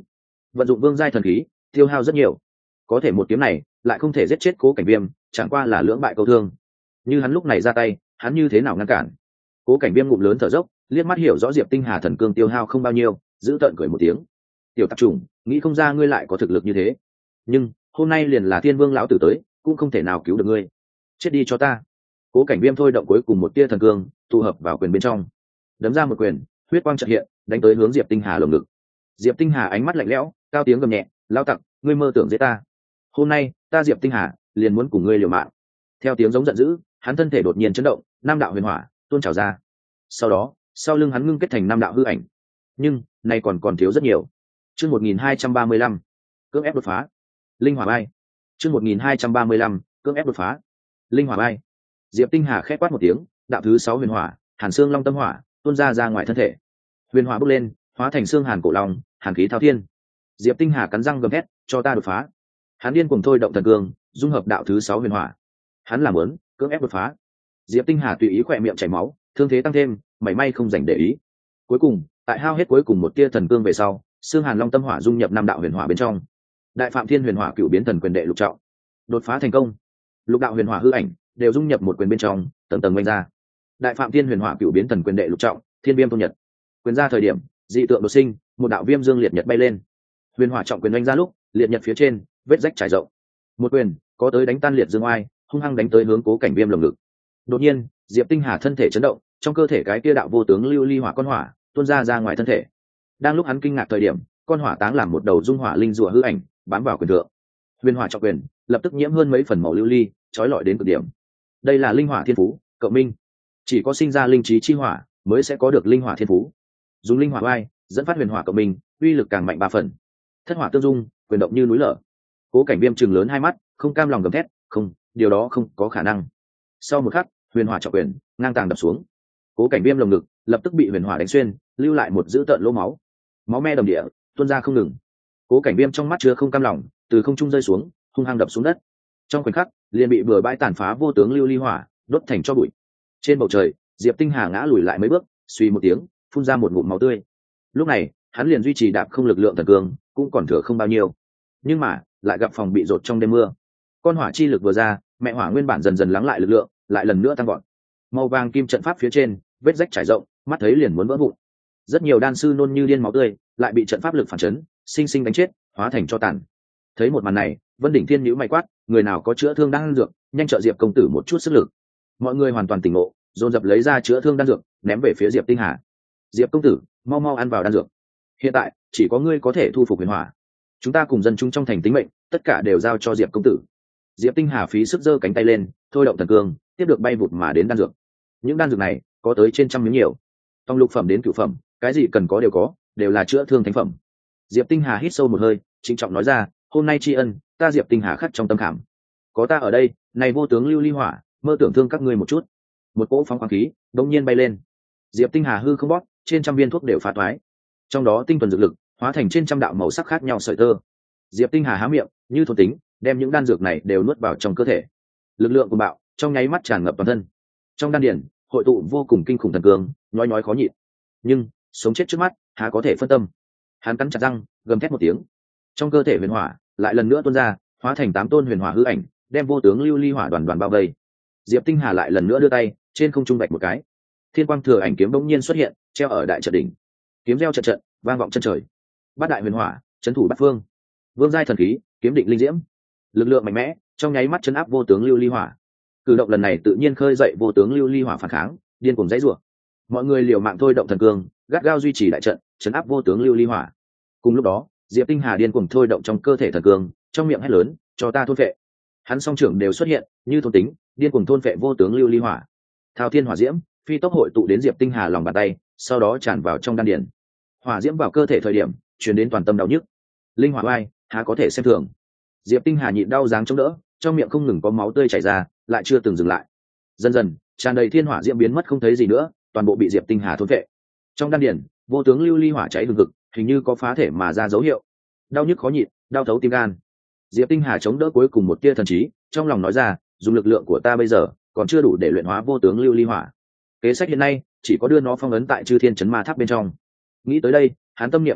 vận dụng vương giai thần khí tiêu hao rất nhiều, có thể một kiếm này lại không thể giết chết cố cảnh viêm, chẳng qua là lưỡng bại câu thương. Như hắn lúc này ra tay, hắn như thế nào ngăn cản? Cố cảnh viêm ngụm lớn thở dốc, liếc mắt hiểu rõ diệp tinh hà thần cương tiêu hao không bao nhiêu, giữ tợn cười một tiếng. Tiểu tạp chủng, nghĩ không ra ngươi lại có thực lực như thế, nhưng hôm nay liền là thiên vương lão tử tới, cũng không thể nào cứu được ngươi. Chết đi cho ta. Cố cảnh viêm thôi động cuối cùng một tia thần cương tụ hợp vào quyền bên trong, đấm ra một quyền, huyết quang chợt hiện, đánh tới hướng diệp tinh hà lồng ngực. Diệp tinh hà ánh mắt lạnh lẽo, cao tiếng gầm nhẹ, lao tặc, ngươi mơ tưởng giết ta, hôm nay ta diệp tinh hà liền muốn cùng ngươi liều mạng. Theo tiếng giống giận dữ, hắn thân thể đột nhiên chấn động, nam đạo huyền hỏa tuôn trào ra, sau đó sau lưng hắn ngưng kết thành nam đạo hư ảnh. Nhưng nay còn còn thiếu rất nhiều. Chương một nghìn hai trăm ba mươi lăm, cưỡng ép đột phá. Linh hỏa bay. Chương một nghìn hai trăm ba mươi lăm, cưỡng ép đột phá. Linh hỏa bay. Diệp tinh hà khẽ quát một tiếng, đạo thứ sáu huyền hỏa hàn xương long tâm hỏa tuôn ra ra ngoài thân thể. Huyền hỏa bốc lên, hóa thành xương hàn cổ long, hàn khí thao thiên. Diệp tinh hà cắn răng gầm thét, cho ta đột phá. Hắn điên cuồng thôi động thần cương, dung hợp đạo thứ sáu huyền hỏa. Hắn làm muốn cưỡng ép đột phá. Diệp tinh hà tùy ý khỏe miệng chảy máu, thương thế tăng thêm, mảy may không dành để ý. Cuối cùng, tại hao hết cuối cùng một tia thần cương về sau, xương hàn long tâm hỏa dung nhập năm đạo huyền hỏa bên trong. Đại phạm thiên huyền hỏa cựu biến thần quyền đệ lục trọng, đột phá thành công. Lục đạo huyền hỏa hư ảnh đều dung nhập một quyền bên trong, tầng tầng vanh ra. Đại phạm thiên huyền hỏa cựu biến thần quyền đệ lục trọng, thiên viêm tôn nhật. Quyền ra thời điểm, dị tượng đột sinh, một đạo viêm dương liệt nhật bay lên. Huyền hỏa trọng quyền vanh ra lúc, liệt nhật phía trên vết rách trải rộng. Một quyền có tới đánh tan liệt dương oai, hung hăng đánh tới hướng cố cảnh viêm lồng ngực. Đột nhiên, Diệp Tinh Hà thân thể chấn động, trong cơ thể cái kia đạo vô tướng lưu ly hỏa con hỏa tuôn ra ra ngoài thân thể. Đang lúc hắn kinh ngạc thời điểm, con hỏa táng làm một đầu dung hỏa linh rùa hư ảnh bám vào quyền thượng. Huyền hỏa trọng quyền lập tức nhiễm hơn mấy phần màu lưu ly, chói lọi đến cực điểm. Đây là linh hỏa thiên phú, cộng minh. Chỉ có sinh ra linh trí chi hỏa mới sẽ có được linh hỏa thiên phú. Dùng linh hỏa oai dẫn phát huyền hỏa cộng minh, uy lực càng mạnh ba phần. Thất hỏa tương dung, quyền động như núi lở. Cố cảnh viêm trừng lớn hai mắt, không cam lòng gầm thét, không, điều đó không có khả năng. Sau một khắc, huyền hỏa trọng quyền ngang tàng đập xuống. Cố cảnh viêm lồng ngực lập tức bị huyền hỏa đánh xuyên, lưu lại một dữ tợn lỗ máu, máu me đầm địa tuôn ra không ngừng. Cố cảnh viêm trong mắt chứa không cam lòng, từ không trung rơi xuống, hung hăng đập xuống đất. Trong khoảnh khắc, liền bị bừa bãi tàn phá vô tướng lưu ly hỏa đốt thành tro bụi. Trên bầu trời, Diệp Tinh Hà ngã lùi lại mấy bước, suy một tiếng, phun ra một ngụm máu tươi. Lúc này, hắn liền duy trì đạp không lực lượng thần cường, cũng còn thừa không bao nhiêu. Nhưng mà, lại gặp phòng bị rột trong đêm mưa. Con hỏa chi lực vừa ra, mẹ hỏa nguyên bản dần dần lắng lại lực lượng, lại lần nữa tăng gọn. Màu vàng kim trận pháp phía trên, vết rách trải rộng, mắt thấy liền muốn vỡ vụn. Rất nhiều đan sư nôn như điên máu tươi, lại bị trận pháp lực phản chấn, sinh sinh đánh chết, hóa thành tro tàn. Thấy một màn này, Vân Đỉnh Thiên nhíu mày quát, người nào có chữa thương đan dược, nhanh trợ Diệp công tử một chút sức lực. Mọi người hoàn toàn tỉnh ngộ, dồn dập lấy ra chữa thương đan dược, ném về phía Diệp Tinh Hà. Diệp công tử, mau mau ăn vào đan dược. Hiện tại, chỉ có ngươi có thể thu phục huyền hỏa. Chúng ta cùng dân chúng trong thành tính mệnh, tất cả đều giao cho Diệp công tử. Diệp Tinh Hà phí sức giơ cánh tay lên, thôi động thần cương, tiếp được bay vụt mà đến đan dược. Những đan dược này có tới trên trăm miếng nhiều, trong lục phẩm đến cửu phẩm, cái gì cần có đều có, đều là chữa thương thánh phẩm. Diệp Tinh Hà hít sâu một hơi, trịnh trọng nói ra, hôm nay tri ân, ta Diệp Tinh Hà khắc trong tâm khảm. Có ta ở đây, này vô tướng lưu ly hỏa, mơ tưởng thương các ngươi một chút. Một cỗ phóng khoáng khí đống nhiên bay lên. Diệp Tinh Hà hư không bóp, trên trăm viên thuốc đều phá toái. Trong đó tinh thuần dược lực hóa thành trên trăm đạo màu sắc khác nhau sợi tơ. Diệp Tinh Hà há miệng, như thôn tính, đem những đan dược này đều nuốt vào trong cơ thể. Lực lượng của bạo trong nháy mắt tràn ngập toàn thân. Trong đan điền hội tụ vô cùng kinh khủng thần cương, nhói nhói khó nhịn. Nhưng sống chết trước mắt, há có thể phân tâm. Hắn cắn chặt răng, gầm thét một tiếng. Trong cơ thể huyền hỏa lại lần nữa tuôn ra, hóa thành tám tôn huyền hỏa hư ảnh, đem vô tướng lưu ly hỏa đoàn đoàn bao vây. Diệp Tinh Hà lại lần nữa đưa tay, trên không trung vạch một cái. Thiên quang thừa ảnh kiếm bỗng nhiên xuất hiện, treo ở đại trận đỉnh. Kiếm reo trận trận, vang vọng chân trời. Bát đại huyền hỏa, trấn thủ bát phương. Vương giai thần khí, kiếm định linh diễm. Lực lượng mạnh mẽ, trong nháy mắt chấn áp vô tướng lưu ly hỏa. Cử động lần này tự nhiên khơi dậy vô tướng lưu ly hỏa phản kháng, điên cuồng dãy rủa. Mọi người liều mạng thôi động thần cương, gắt gao duy trì đại trận, chấn áp vô tướng lưu ly hỏa. Cùng lúc đó, Diệp Tinh Hà điên cuồng thôi động trong cơ thể thần cương, trong miệng hét lớn, cho ta thôn phệ. Hắn song trưởng đều xuất hiện, như thôn tính, điên cuồng thôn phệ vô tướng lưu ly hỏa. Thao thiên hỏa diễm, phi tốc hội tụ đến Diệp Tinh Hà lòng bàn tay, sau đó tràn vào trong đan điền. Hỏa diễm vào cơ thể thời điểm, truyền đến toàn tâm đau nhức. Linh hỏa oai, há có thể xem thường. Diệp Tinh Hà nhịn đau dáng chống đỡ, trong miệng không ngừng có máu tươi chảy ra, lại chưa từng dừng lại. Dần dần, tràn đầy thiên hỏa diễm biến mất không thấy gì nữa, toàn bộ bị Diệp Tinh Hà thôn phệ. Trong đan điền, vô tướng lưu ly hỏa cháy hừng hực, hình như có phá thể mà ra dấu hiệu. Đau nhức khó nhịn, đau thấu tim gan. Diệp Tinh Hà chống đỡ cuối cùng một tia thần trí, trong lòng nói ra, dùng lực lượng của ta bây giờ, còn chưa đủ để luyện hóa vô tướng lưu ly hỏa. Kế sách hiện nay, chỉ có đưa nó phong ấn tại Chư Thiên Chấn Ma Tháp bên trong. Nghĩ tới đây, hắn tâm niệm vừa động,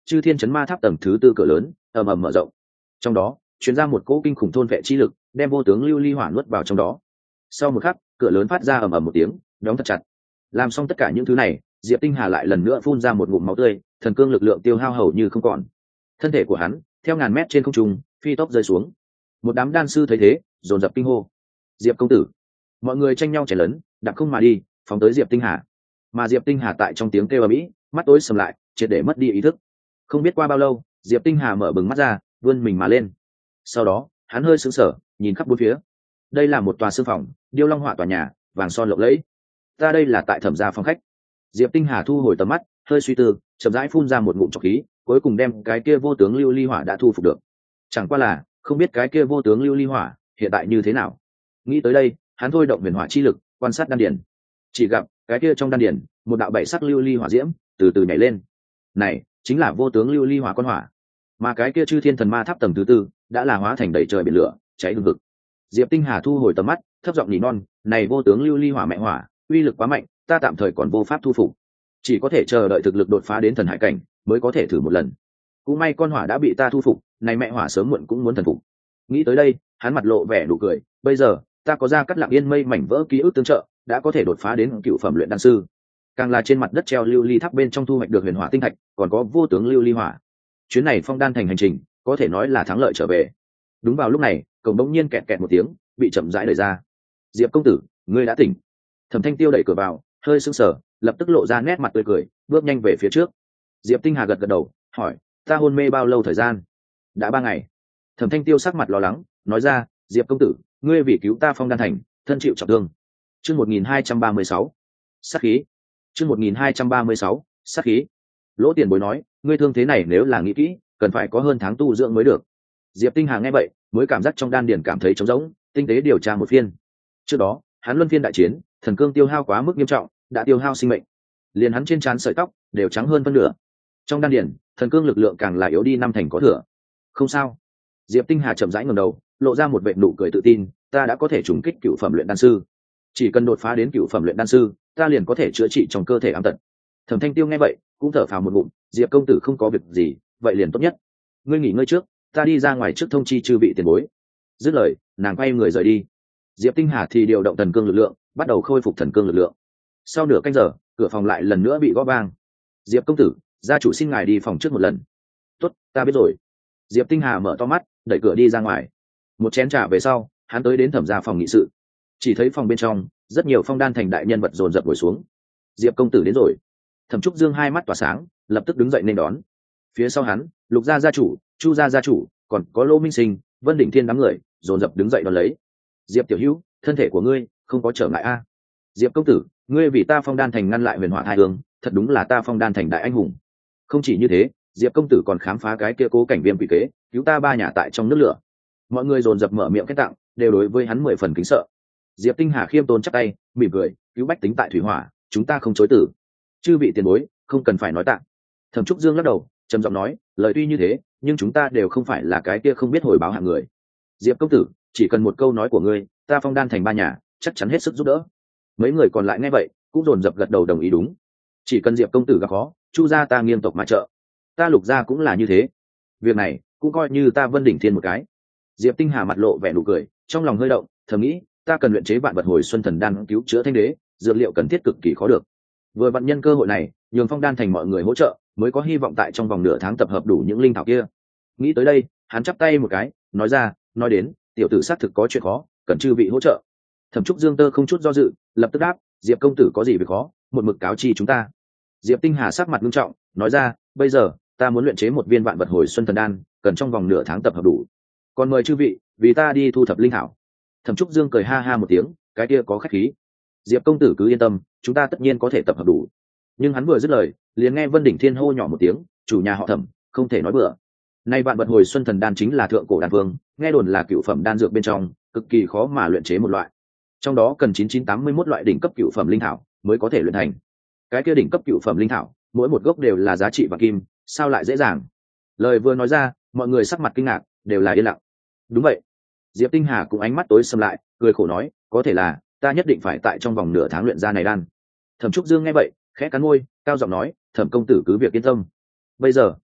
chư thiên chấn ma tháp tầng thứ tư cửa lớn ầm ầm mở rộng, trong đó chuyển ra một cỗ kinh khủng thôn vệ chi lực, đem vô tướng lưu ly hỏa nuốt vào trong đó. Sau một khắc, cửa lớn phát ra ầm ầm một tiếng, đóng thật chặt. Làm xong tất cả những thứ này, Diệp Tinh Hà lại lần nữa phun ra một ngụm máu tươi, thần cương lực lượng tiêu hao hầu như không còn. Thân thể của hắn theo ngàn mét trên không trung phi tốc rơi xuống. Một đám đan sư thấy thế, dồn dập kinh hô: Diệp công tử! Mọi người tranh nhau chảy lớn, đạp không mà đi, phóng tới Diệp Tinh Hà. Mà Diệp Tinh Hà tại trong tiếng kêu ầm ĩ, mắt tối sầm lại, triệt để mất đi ý thức. Không biết qua bao lâu, Diệp Tinh Hà mở bừng mắt ra, vươn mình mà lên. Sau đó, hắn hơi sững sờ, nhìn khắp bốn phía. Đây là một tòa sư phòng, điêu long họa tòa nhà, vàng son lộng lẫy. Ta đây là tại thẩm gia phòng khách. Diệp Tinh Hà thu hồi tầm mắt, hơi suy tư, chậm rãi phun ra một ngụm trọc khí, cuối cùng đem cái kia vô tướng lưu ly hỏa đã thu phục được. Chẳng qua là, không biết cái kia vô tướng lưu ly hỏa hiện tại như thế nào. Nghĩ tới đây, hắn thôi động huyền hỏa chi lực, quan sát đan điển. Chỉ gặp cái kia trong đan điển, một đạo bảy sắc lưu ly hỏa diễm từ từ nhảy lên. Này, chính là vô tướng lưu ly hỏa con hỏa. Mà cái kia chư thiên thần ma tháp tầng thứ tư đã là hóa thành đầy trời biển lửa, cháy hừng hực. Diệp Tinh Hà thu hồi tầm mắt, thấp giọng nỉ non, này vô tướng lưu ly hỏa mẹ hỏa, uy lực quá mạnh, ta tạm thời còn vô pháp thu phục, chỉ có thể chờ đợi thực lực đột phá đến thần hải cảnh mới có thể thử một lần. Cũng may con hỏa đã bị ta thu phục, này mẹ hỏa sớm muộn cũng muốn thần phục. Nghĩ tới đây, hắn mặt lộ vẻ nụ cười, bây giờ ta có ra cắt lặng yên mây mảnh vỡ ký ức tương trợ, đã có thể đột phá đến cựu phẩm luyện đan sư. Càng là trên mặt đất treo lưu ly tháp bên trong thu hoạch được huyền hỏa tinh thạch, còn có vô tướng lưu ly hỏa. Chuyến này phong đan thành hành trình có thể nói là thắng lợi trở về. Đúng vào lúc này, cổng đống nhiên kẹt kẹt một tiếng, bị chậm rãi đẩy ra. Diệp công tử, ngươi đã tỉnh. Thẩm Thanh Tiêu đẩy cửa vào, hơi sững sờ, lập tức lộ ra nét mặt tươi cười, bước nhanh về phía trước. Diệp Tinh Hà gật gật đầu, hỏi: ta hôn mê bao lâu thời gian? Đã ba ngày. Thẩm Thanh Tiêu sắc mặt lo lắng, nói ra: Diệp công tử, ngươi vì cứu ta phong đan thành, thân chịu trọng thương. Chương một nghìn hai trăm ba mươi sáu, sát khí. Chương một nghìn hai trăm ba mươi sáu, sát khí. Lỗ Tiền Bối nói: ngươi thương thế này nếu là nghĩ kỹ, cần phải có hơn tháng tu dưỡng mới được. Diệp Tinh Hà nghe vậy, mới cảm giác trong đan điền cảm thấy trống rỗng, tinh tế điều tra một phiên. Trước đó, hắn luân phiên đại chiến, thần cương tiêu hao quá mức nghiêm trọng, đã tiêu hao sinh mệnh. Liền hắn trên trán sợi tóc đều trắng hơn phân nửa. Trong đan điền, thần cương lực lượng càng là yếu đi năm thành có thừa. Không sao. Diệp Tinh Hà chậm rãi ngẩng đầu, lộ ra một vệt nụ cười tự tin, ta đã có thể trùng kích cựu phẩm luyện đan sư. Chỉ cần đột phá đến cựu phẩm luyện đan sư, ta liền có thể chữa trị trong cơ thể ám tật. Thẩm Thanh Tiêu nghe vậy, cũng thở phào một ngụm, Diệp công tử không có việc gì, vậy liền tốt nhất. Ngươi nghỉ ngơi trước, ta đi ra ngoài trước thông chi chư vị tiền bối. Dứt lời, nàng quay người rời đi. Diệp Tinh Hà thì điều động thần cương lực lượng, bắt đầu khôi phục thần cương lực lượng. Sau nửa canh giờ, cửa phòng lại lần nữa bị gõ vang. Diệp công tử, gia chủ xin ngài đi phòng trước một lần. Tốt, ta biết rồi. Diệp Tinh Hà mở to mắt, đẩy cửa đi ra ngoài. Một chén trà về sau, hắn tới đến thẩm gia phòng nghị sự. Chỉ thấy phòng bên trong rất nhiều phong đan thành đại nhân vật dồn dập ngồi xuống. Diệp công tử đến rồi. Thẩm Trúc Dương hai mắt tỏa sáng, lập tức đứng dậy nên đón. Phía sau hắn, Lục gia gia chủ, Chu gia gia chủ, còn có Lô Minh Sinh, Vân Đỉnh Thiên đám người dồn dập đứng dậy đón lấy. Diệp tiểu hữu, thân thể của ngươi không có trở ngại a? Diệp công tử, ngươi vì ta phong đan thành ngăn lại huyền hỏa thai hương, thật đúng là ta phong đan thành đại anh hùng. Không chỉ như thế, Diệp công tử còn khám phá cái kia cố cảnh viêm quỷ kế, cứu ta ba nhà tại trong nước lửa. Mọi người dồn dập mở miệng kết tặng, đều đối với hắn mười phần kính sợ. Diệp Tinh Hà khiêm tốn chắp tay, mỉm cười, cứu bách tính tại thủy hỏa, chúng ta không chối từ. Chư vị tiền bối, không cần phải nói tạ. Thẩm Trúc Dương lắc đầu, trầm giọng nói, lời tuy như thế, nhưng chúng ta đều không phải là cái kia không biết hồi báo hạng người. Diệp công tử, chỉ cần một câu nói của ngươi, ta phong đan thành ba nhà chắc chắn hết sức giúp đỡ. Mấy người còn lại nghe vậy, cũng dồn dập gật đầu đồng ý đúng. Chỉ cần Diệp công tử gặp khó, Chu gia ta nghiêm tộc mà trợ, ta Lục gia cũng là như thế. Việc này cũng coi như ta Vân Đỉnh Thiên một cái. Diệp Tinh Hà mặt lộ vẻ nụ cười, trong lòng hơi động, thầm nghĩ, ta cần luyện chế vạn vật hồi xuân thần đan cứu chữa thanh đế, dược liệu cần thiết cực kỳ khó được. Vừa vận nhân cơ hội này, nhường phong đan thành mọi người hỗ trợ, mới có hy vọng tại trong vòng nửa tháng tập hợp đủ những linh thảo kia. Nghĩ tới đây, hắn chắp tay một cái, nói ra, nói đến, tiểu tử xác thực có chuyện khó, cần chư vị hỗ trợ. Thẩm Trúc Dương tơ không chút do dự, lập tức đáp, Diệp công tử có gì việc khó, một mực cáo chi chúng ta. Diệp Tinh Hà sắc mặt nghiêm trọng, nói ra, bây giờ ta muốn luyện chế một viên vạn vật hồi xuân thần đan, cần trong vòng nửa tháng tập hợp đủ. Còn mời chư vị vì ta đi thu thập linh thảo. Thẩm Trúc Dương cười ha ha một tiếng, cái kia có khách khí. Diệp công tử cứ yên tâm, chúng ta tất nhiên có thể tập hợp đủ. Nhưng hắn vừa dứt lời, liền nghe Vân Đỉnh Thiên hô nhỏ một tiếng, chủ nhà họ Thẩm, không thể nói bừa. Nay vạn vật hồi xuân thần đan chính là thượng cổ đan vương, nghe đồn là cựu phẩm đan dược bên trong, cực kỳ khó mà luyện chế một loại. Trong đó cần chín chín tám mươi mốt loại đỉnh cấp cựu phẩm linh thảo mới có thể luyện thành. Cái kia đỉnh cấp cựu phẩm linh thảo, mỗi một gốc đều là giá trị vàng kim, sao lại dễ dàng? Lời vừa nói ra, mọi người sắc mặt kinh ngạc, đều là yên lặng. Đúng vậy. Diệp Tinh Hà cũng ánh mắt tối sầm lại, cười khổ nói, có thể là ta nhất định phải tại trong vòng nửa tháng luyện ra này đan. Thẩm Trúc Dương nghe vậy, khẽ cắn môi, cao giọng nói, Thẩm công tử cứ việc yên tâm. Bây giờ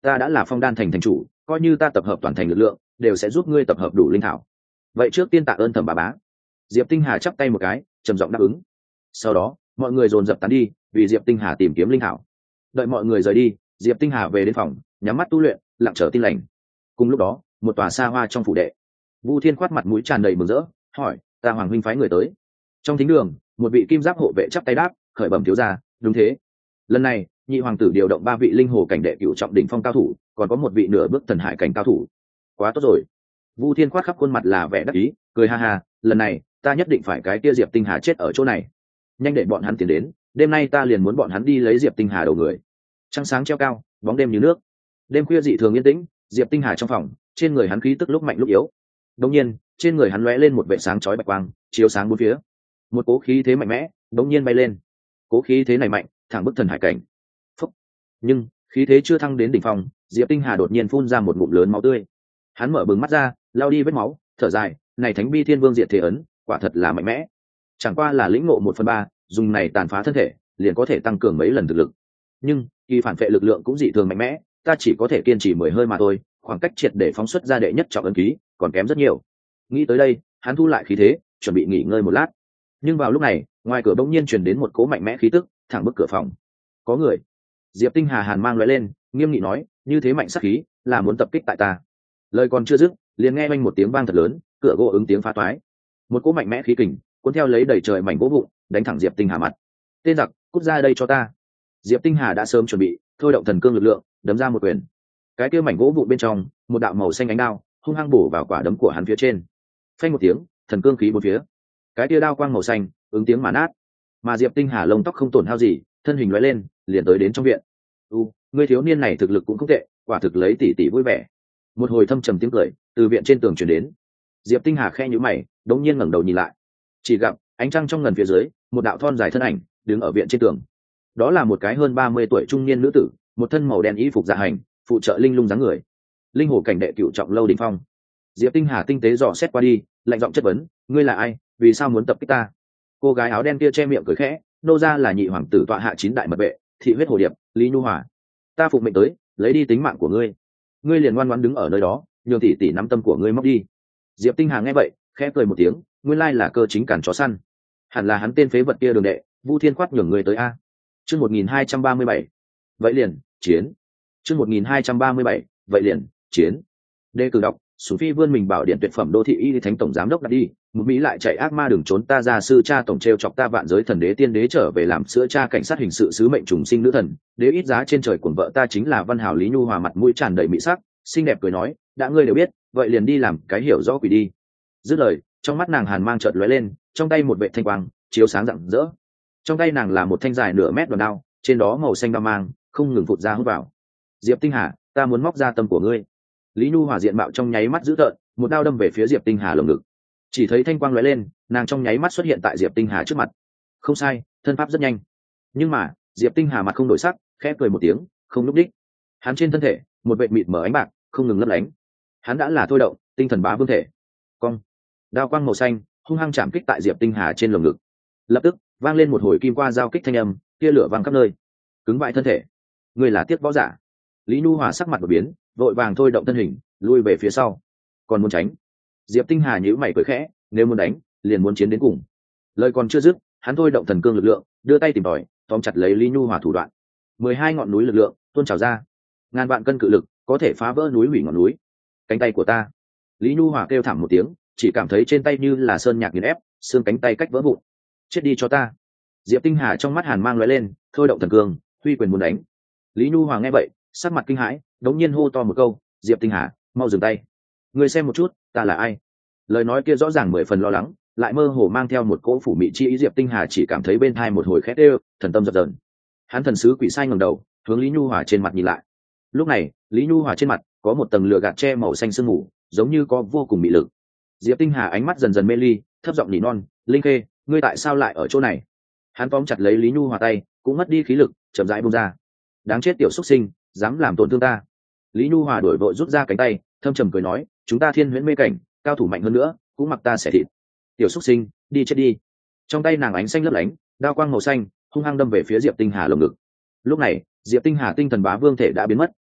ta đã là Phong Đan thành thành chủ, coi như ta tập hợp toàn thành lực lượng đều sẽ giúp ngươi tập hợp đủ linh thảo. Vậy trước tiên tạ ơn Thẩm bá bá. Diệp Tinh Hà chắp tay một cái, trầm giọng đáp ứng. Sau đó mọi người dồn dập tán đi, vì Diệp Tinh Hà tìm kiếm linh thảo. Đợi mọi người rời đi, Diệp Tinh Hà về đến phòng, nhắm mắt tu luyện, lặng chờ tin lành. Cùng lúc đó, một tòa xa hoa trong phủ đệ, Vu Thiên khoát mặt mũi tràn đầy mừng rỡ, hỏi: ta Hoàng huynh phái người tới? Trong thính đường, một vị kim giáp hộ vệ chắp tay đáp: khởi bẩm thiếu gia, đúng thế. Lần này nhị hoàng tử điều động ba vị linh hồ cảnh đệ cửu trọng đỉnh phong cao thủ, còn có một vị nửa bước thần hải cảnh cao thủ. Quá tốt rồi. Vu Thiên khoát khắp khuôn mặt là vẻ đắc ý, cười ha ha, lần này ta nhất định phải cái kia Diệp Tinh Hà chết ở chỗ này. Nhanh để bọn hắn tiến đến, đêm nay ta liền muốn bọn hắn đi lấy Diệp Tinh Hà đầu người. Trăng sáng treo cao, bóng đêm như nước. Đêm khuya dị thường yên tĩnh, Diệp Tinh Hà trong phòng, trên người hắn khí tức lúc mạnh lúc yếu. Đột nhiên, trên người hắn lóe lên một vệt sáng chói bạch quang, chiếu sáng bốn phía. Một cố khí thế mạnh mẽ, đột nhiên bay lên. Cố khí thế này mạnh, thẳng bức thần hải cảnh. Phúc. Nhưng khí thế chưa thăng đến đỉnh phong, Diệp Tinh Hà đột nhiên phun ra một ngụm lớn máu tươi. Hắn mở bừng mắt ra, lao đi vết máu, thở dài, này Thánh Bi Thiên Vương diệt thế ấn, quả thật là mạnh mẽ. Chẳng qua là lĩnh ngộ một phần ba, dùng này tàn phá thân thể, liền có thể tăng cường mấy lần thực lực. Nhưng kỳ phản vệ lực lượng cũng dị thường mạnh mẽ, ta chỉ có thể kiên trì mười hơi mà thôi, khoảng cách triệt để phóng xuất ra đệ nhất trọng ấn ký, còn kém rất nhiều. Nghĩ tới đây, hắn thu lại khí thế, chuẩn bị nghỉ ngơi một lát. Nhưng vào lúc này, ngoài cửa bỗng nhiên truyền đến một cỗ mạnh mẽ khí tức, thẳng bức cửa phòng. Có người. Diệp Tinh Hà hàn mang lóe lên, nghiêm nghị nói: như thế mạnh sát khí, là muốn tập kích tại ta. Lời còn chưa dứt, liền nghe vang một tiếng vang thật lớn, cửa gỗ ứng tiếng phá toái. Một cỗ mạnh mẽ khí kình, cuốn theo lấy đầy trời mảnh gỗ vụn, đánh thẳng Diệp Tinh Hà mặt. Tên giặc, cút ra đây cho ta. Diệp Tinh Hà đã sớm chuẩn bị, thôi động thần cương lực lượng, đấm ra một quyền. Cái kia mảnh gỗ vụn bên trong, một đạo màu xanh ánh đao, hung hăng bổ vào quả đấm của hắn phía trên. Phanh một tiếng, thần cương khí bốn phía. Cái kia đao quang màu xanh, ứng tiếng mà nát. Mà Diệp Tinh Hà lông tóc không tổn hao gì, thân hình lóe lên, liền tới đến trong viện. "U, người thiếu niên này thực lực cũng không tệ, quả thực lấy tỷ tỷ vui vẻ." Một hồi thâm trầm tiếng cười từ viện trên tường truyền đến. Diệp Tinh Hà khe nhíu mày, đống nhiên ngẩng đầu nhìn lại. Chỉ gặp ánh trăng trong ngần phía dưới, một đạo thon dài thân ảnh đứng ở viện trên tường. Đó là một cái hơn ba mươi tuổi trung niên nữ tử, một thân màu đen y phục dạ hành, phụ trợ linh lung dáng người. Linh hồ cảnh đệ cửu trọng lâu đỉnh phong. Diệp Tinh Hà tinh tế dò xét qua đi, lạnh giọng chất vấn: "Ngươi là ai? Vì sao muốn tập kích ta?" Cô gái áo đen kia che miệng cười khẽ: "Nô gia là nhị hoàng tử tọa hạ chín đại mật vệ, thị huyết hồ điệp, Lý Nhu Hòa. Ta phục mệnh tới, lấy đi tính mạng của ngươi. Ngươi liền ngoan ngoãn đứng ở nơi đó, nhường tỷ tỷ nắm tâm của ngươi móc đi." Diệp Tinh Hà nghe vậy, khẽ cười một tiếng, nguyên lai là cơ chính cản chó săn. Hẳn là hắn tên phế vật kia đường đệ, Vu Thiên khoát nhường người tới a. Chương một nghìn hai trăm ba mươi bảy. Vậy liền, chiến. Chương một nghìn hai trăm ba mươi bảy, vậy liền, chiến. Đề cử đọc, Sủng Phi vươn mình bảo điện tuyệt phẩm đô thị y thánh tổng giám đốc đặt đi, một mỹ lại chạy ác ma đừng trốn ta ra sư cha tổng treo chọc ta vạn giới thần đế tiên đế trở về làm sữa cha cảnh sát hình sự sứ mệnh trùng sinh nữ thần, đế ít giá trên trời cuồng vợ ta chính là Văn Hào Lý Nhu Hòa mặt mũi tràn đầy mỹ sắc, xinh đẹp cười nói, đã ngươi đều biết, vậy liền đi làm cái hiểu rõ quỷ đi. Dứt lời, trong mắt nàng hàn mang chợt lóe lên, trong tay một vệ thanh quang chiếu sáng rạng rỡ. Trong tay nàng là một thanh dài nửa mét đòn đao, trên đó màu xanh đao mang không ngừng phụt ra hút vào. Diệp Tinh Hà, ta muốn móc ra tâm của ngươi. Lý Nhu Hòa diện mạo trong nháy mắt dữ tợn, một đao đâm về phía Diệp Tinh Hà lồng ngực. Chỉ thấy thanh quang lóe lên, nàng trong nháy mắt xuất hiện tại Diệp Tinh Hà trước mặt. Không sai, thân pháp rất nhanh. Nhưng mà, Diệp Tinh Hà mặt không đổi sắc, khẽ cười một tiếng, không lúc đích. Hắn trên thân thể, một vệt mịt mở ánh bạc, không ngừng lấp lánh. Hắn đã là thôi động, tinh thần bá vương thể. Cong. Đao quang màu xanh, hung hăng chạm kích tại Diệp Tinh Hà trên lồng ngực. Lập tức, vang lên một hồi kim qua giao kích thanh âm, tia lửa vang khắp nơi. Cứng vãi thân thể. Người là tiếc võ giả. Lý Nhu Hòa sắc mặt đột biến, vội vàng thôi động thân hình, lui về phía sau. Còn muốn tránh? Diệp Tinh Hà nhíu mày cười khẽ, nếu muốn đánh, liền muốn chiến đến cùng. Lời còn chưa dứt, hắn thôi động thần cương lực lượng, đưa tay tìm tòi, tóm chặt lấy Lý Nhu Hòa thủ đoạn. Mười hai ngọn núi lực lượng tuôn trào ra, ngàn vạn cân cự lực có thể phá vỡ núi hủy ngọn núi. Cánh tay của ta! Lý Nhu Hòa kêu thảm một tiếng, chỉ cảm thấy trên tay như là sơn nhạc nghiền ép, xương cánh tay cách vỡ vụn. Chết đi cho ta! Diệp Tinh Hà trong mắt hàn mang lóe lên, thôi động thần cương, huy quyền muốn đánh. Lý Nhu Hòa nghe vậy, sắc mặt kinh hãi, đống nhiên hô to một câu, Diệp Tinh Hà, mau dừng tay. Ngươi xem một chút, ta là ai? Lời nói kia rõ ràng mười phần lo lắng, lại mơ hồ mang theo một cỗ phủ mị chi ý. Diệp Tinh Hà chỉ cảm thấy bên tai một hồi khét ê, thần tâm dập dờn. Hắn thần sứ quỷ sai ngẩng đầu, hướng Lý Nhu Hòa trên mặt nhìn lại. Lúc này, Lý Nhu Hòa trên mặt có một tầng lửa gạt che màu xanh sương mù, giống như có vô cùng mị lực. Diệp Tinh Hà ánh mắt dần dần mê ly, thấp giọng nỉ non, Linh Khê, ngươi tại sao lại ở chỗ này? Hắn tóm chặt lấy Lý Nhu Hòa tay, cũng mất đi khí lực, chậm rãi buông ra. Đáng chết tiểu xuất sinh, dám làm tổn thương ta. Lý Nhu Hòa đổi vội rút ra cánh tay, thâm trầm cười nói, chúng ta thiên huyễn mê cảnh, cao thủ mạnh hơn nữa, cũng mặc ta xẻ thịt. Tiểu xuất sinh, đi chết đi. Trong tay nàng ánh xanh lấp lánh, đao quang màu xanh hung hăng đâm về phía Diệp Tinh Hà lồng ngực. Lúc này, Diệp Tinh Hà tinh thần bá vương thể đã biến mất.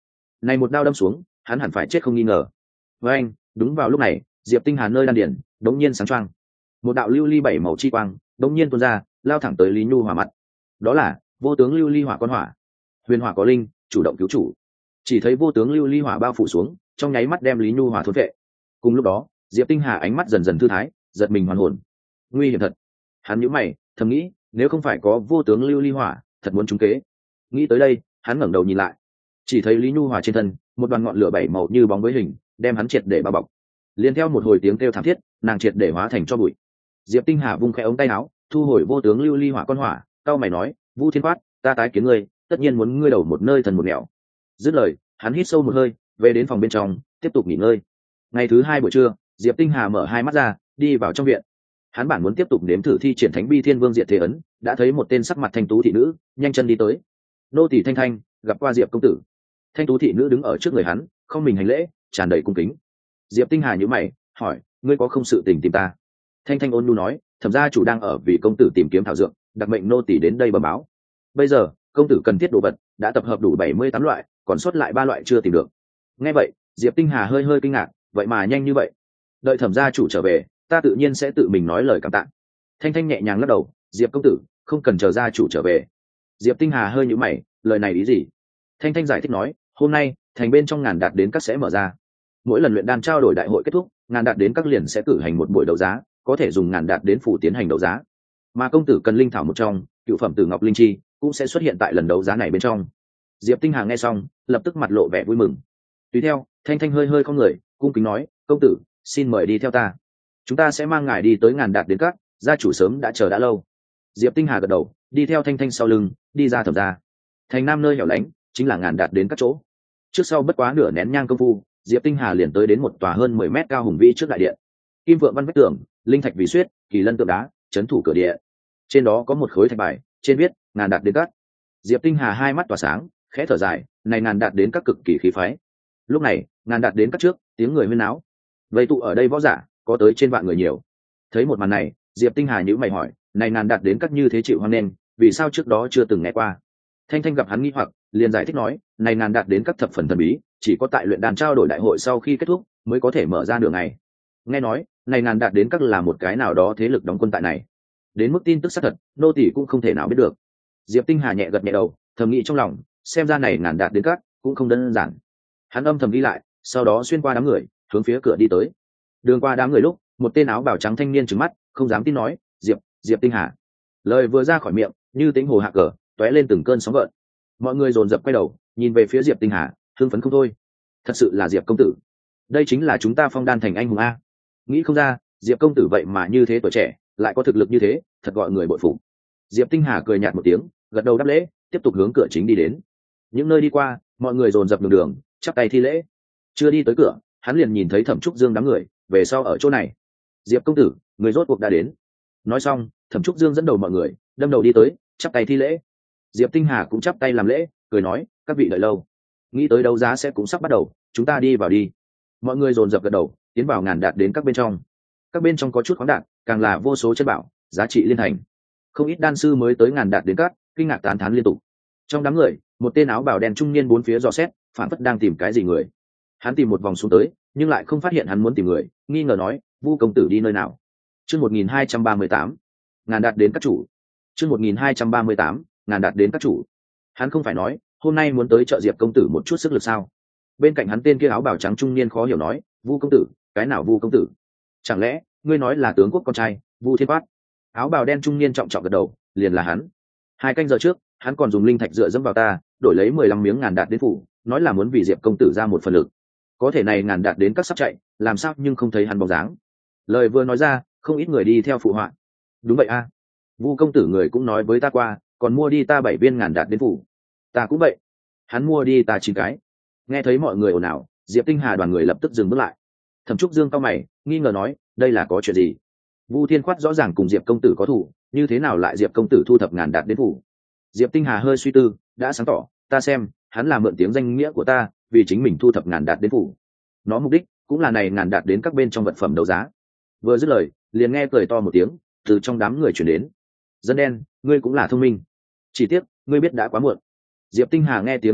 này một đao đâm xuống, hắn hẳn phải chết không nghi ngờ. Với anh, đúng vào lúc này, Diệp Tinh Hà nơi đan điển đống nhiên sáng choang, một đạo lưu ly bảy màu chi quang đống nhiên tuôn ra, lao thẳng tới Lý Nhu Hỏa mặt. Đó là vô tướng lưu ly hỏa con hỏa. Huyền hỏa có linh, chủ động cứu chủ. Chỉ thấy vô tướng lưu ly hỏa bao phủ xuống, trong nháy mắt đem Lý Nhu Hỏa thôn vệ. Cùng lúc đó, Diệp Tinh Hà ánh mắt dần dần thư thái, giật mình hoàn hồn. Nguy hiểm thật. Hắn nhíu mày, thầm nghĩ, nếu không phải có vô tướng lưu ly hỏa, thật muốn trúng kế. Nghĩ tới đây, hắn ngẩng đầu nhìn lại, chỉ thấy Lý Nhu Hỏa trên thân một đoàn ngọn lửa bảy màu như bóng với hình, đem hắn triệt để bao bọc. Liên theo một hồi tiếng kêu thảm thiết, nàng triệt để hóa thành cho bụi. Diệp Tinh Hà vung khẽ ống tay áo, thu hồi vô tướng lưu ly hỏa con hỏa, cao mày nói, Vu Thiên Quát, ta tái kiến ngươi, tất nhiên muốn ngươi đầu một nơi thần một nẻo. Dứt lời, hắn hít sâu một hơi, về đến phòng bên trong, tiếp tục nghỉ ngơi. Ngày thứ hai buổi trưa, Diệp Tinh Hà mở hai mắt ra, đi vào trong viện. Hắn bản muốn tiếp tục nếm thử thi triển Thánh Bi Thiên Vương Diệt Thế ấn, đã thấy một tên sắc mặt thanh tú thị nữ, nhanh chân đi tới. Nô tỳ Thanh Thanh, gặp qua Diệp công tử. Thanh tú thị nữ đứng ở trước người hắn, không mình hành lễ, tràn đầy cung kính. Diệp Tinh Hà nhíu mày, hỏi, ngươi có không sự tình tìm ta? Thanh Thanh ôn nhu nói, thẩm gia chủ đang ở vì công tử tìm kiếm thảo dược, đặc mệnh nô tỳ đến đây bẩm báo. Bây giờ, công tử cần thiết đồ vật đã tập hợp đủ bảy mươi tám loại, còn sót lại ba loại chưa tìm được. Nghe vậy, Diệp Tinh Hà hơi hơi kinh ngạc, vậy mà nhanh như vậy. Đợi thẩm gia chủ trở về, ta tự nhiên sẽ tự mình nói lời cảm tạ. Thanh Thanh nhẹ nhàng lắc đầu, Diệp công tử, không cần chờ gia chủ trở về. Diệp Tinh Hà hơi nhíu mày, lời này ý gì? Thanh Thanh giải thích nói, hôm nay thành bên trong ngàn đạt đến các sẽ mở ra. Mỗi lần luyện đan trao đổi đại hội kết thúc, ngàn đạt đến các liền sẽ cử hành một buổi đấu giá, có thể dùng ngàn đạt đến phủ tiến hành đấu giá. Mà công tử cần linh thảo một trong, cựu phẩm tử ngọc linh chi, cũng sẽ xuất hiện tại lần đấu giá này bên trong. Diệp Tinh Hà nghe xong, lập tức mặt lộ vẻ vui mừng. Tùy theo, Thanh Thanh hơi hơi không người, cung kính nói, công tử, xin mời đi theo ta. Chúng ta sẽ mang ngài đi tới ngàn đạt đến các, gia chủ sớm đã chờ đã lâu. Diệp Tinh Hà gật đầu, đi theo Thanh Thanh sau lưng, đi ra thẩm gia. Thành nam nơi hẻo lánh, chính là ngàn đạt đến các chỗ. Trước sau bất quá nửa nén nhang công phu, Diệp Tinh Hà liền tới đến một tòa hơn mười mét cao hùng vĩ trước đại điện. Kim vượng văn vách tường, linh thạch vì xuyết, kỳ lân tượng đá, chấn thủ cửa điện. Trên đó có một khối thạch bài, trên viết ngàn đạt đến các. Diệp Tinh Hà hai mắt tỏa sáng, khẽ thở dài, này ngàn đạt đến các cực kỳ khí phái. Lúc này, ngàn đạt đến các trước, tiếng người huyên náo. Vây tụ ở đây võ giả, có tới trên vạn người nhiều. Thấy một màn này, Diệp Tinh Hà nhíu mày hỏi, này ngàn đạt đến các như thế chịu hoan nghênh, vì sao trước đó chưa từng nghe qua? Thanh Thanh gặp hắn nghi hoặc, liền giải thích nói, này ngàn đạt đến các thập phần thần bí, chỉ có tại luyện đan trao đổi đại hội sau khi kết thúc mới có thể mở ra đường này. Nghe nói, này ngàn đạt đến các là một cái nào đó thế lực đóng quân tại này. Đến mức tin tức xác thật, nô tỳ cũng không thể nào biết được. Diệp Tinh Hà nhẹ gật nhẹ đầu, thầm nghĩ trong lòng, xem ra này ngàn đạt đến các cũng không đơn giản. Hắn âm thầm đi lại, sau đó xuyên qua đám người, hướng phía cửa đi tới. Đường qua đám người lúc, một tên áo bào trắng thanh niên trừng mắt, không dám tin nói, Diệp, Diệp Tinh Hà. Lời vừa ra khỏi miệng, như tính hồ hạ cờ, tóe lên từng cơn sóng gợn. Mọi người dồn dập quay đầu, nhìn về phía Diệp Tinh Hà, hưng phấn không thôi. Thật sự là Diệp công tử, đây chính là chúng ta Phong Đan thành anh hùng a. Nghĩ không ra, Diệp công tử vậy mà như thế tuổi trẻ, lại có thực lực như thế, thật gọi người bội phục. Diệp Tinh Hà cười nhạt một tiếng, gật đầu đáp lễ, tiếp tục hướng cửa chính đi đến. Những nơi đi qua, mọi người dồn dập đường đường, chắp tay thi lễ. Chưa đi tới cửa, hắn liền nhìn thấy Thẩm Trúc Dương đám người, về sau ở chỗ này. Diệp công tử, người rốt cuộc đã đến. Nói xong, Thẩm Trúc Dương dẫn đầu mọi người, đâm đầu đi tới, chắp tay thi lễ. Diệp Tinh Hà cũng chắp tay làm lễ, cười nói, các vị đợi lâu. Nghĩ tới đấu giá sẽ cũng sắp bắt đầu, chúng ta đi vào đi. Mọi người dồn dập gật đầu, tiến vào ngàn đạt đến các bên trong. Các bên trong có chút khoáng đạt, càng là vô số chất bảo, giá trị liên thành. Không ít đan sư mới tới ngàn đạt đến các, kinh ngạc tán thán liên tục. Trong đám người, một tên áo bào đen trung niên bốn phía dò xét, phản phất đang tìm cái gì người. Hắn tìm một vòng xuống tới, nhưng lại không phát hiện hắn muốn tìm người, nghi ngờ nói, Vu công tử đi nơi nào? Chương một nghìn hai trăm ba mươi tám, ngàn đạt đến các chủ. Chương một nghìn hai trăm ba mươi tám, ngàn đạt đến các chủ. Hắn không phải nói, hôm nay muốn tới trợ Diệp công tử một chút sức lực sao? Bên cạnh hắn tên kia áo bào trắng trung niên khó hiểu nói, Vu công tử, cái nào Vu công tử? Chẳng lẽ ngươi nói là tướng quốc con trai, Vu Thiên Quát? Áo bào đen trung niên trọng trọng gật đầu, liền là hắn. Hai canh giờ trước, hắn còn dùng linh thạch dựa dẫm vào ta, đổi lấy mười lăm miếng ngàn đạt đến phủ, nói là muốn vì Diệp công tử ra một phần lực. Có thể này ngàn đạt đến các sắp chạy, làm sao nhưng không thấy hắn bóng dáng. Lời vừa nói ra, không ít người đi theo phụ họa. Đúng vậy a, Vu công tử người cũng nói với ta qua, còn mua đi ta bảy viên ngàn đạt đến phủ. Ta cũng vậy, hắn mua đi ta chín cái. Nghe thấy mọi người ồn ào, Diệp Tinh Hà đoàn người lập tức dừng bước lại. Thẩm Trúc Dương cao mày, nghi ngờ nói, đây là có chuyện gì? Vu Thiên Quát rõ ràng cùng Diệp công tử có thủ, như thế nào lại Diệp công tử thu thập ngàn đạt đến phủ? Diệp Tinh Hà hơi suy tư, đã sáng tỏ, ta xem, hắn là mượn tiếng danh nghĩa của ta, vì chính mình thu thập ngàn đạt đến phủ. Nó mục đích cũng là này ngàn đạt đến các bên trong vật phẩm đấu giá. Vừa dứt lời, liền nghe cười to một tiếng từ trong đám người truyền đến. Dân đen, ngươi cũng là thông minh, chỉ tiếc ngươi biết đã quá muộn. Diệp Tinh Hà nghe tiếng nhìn lại,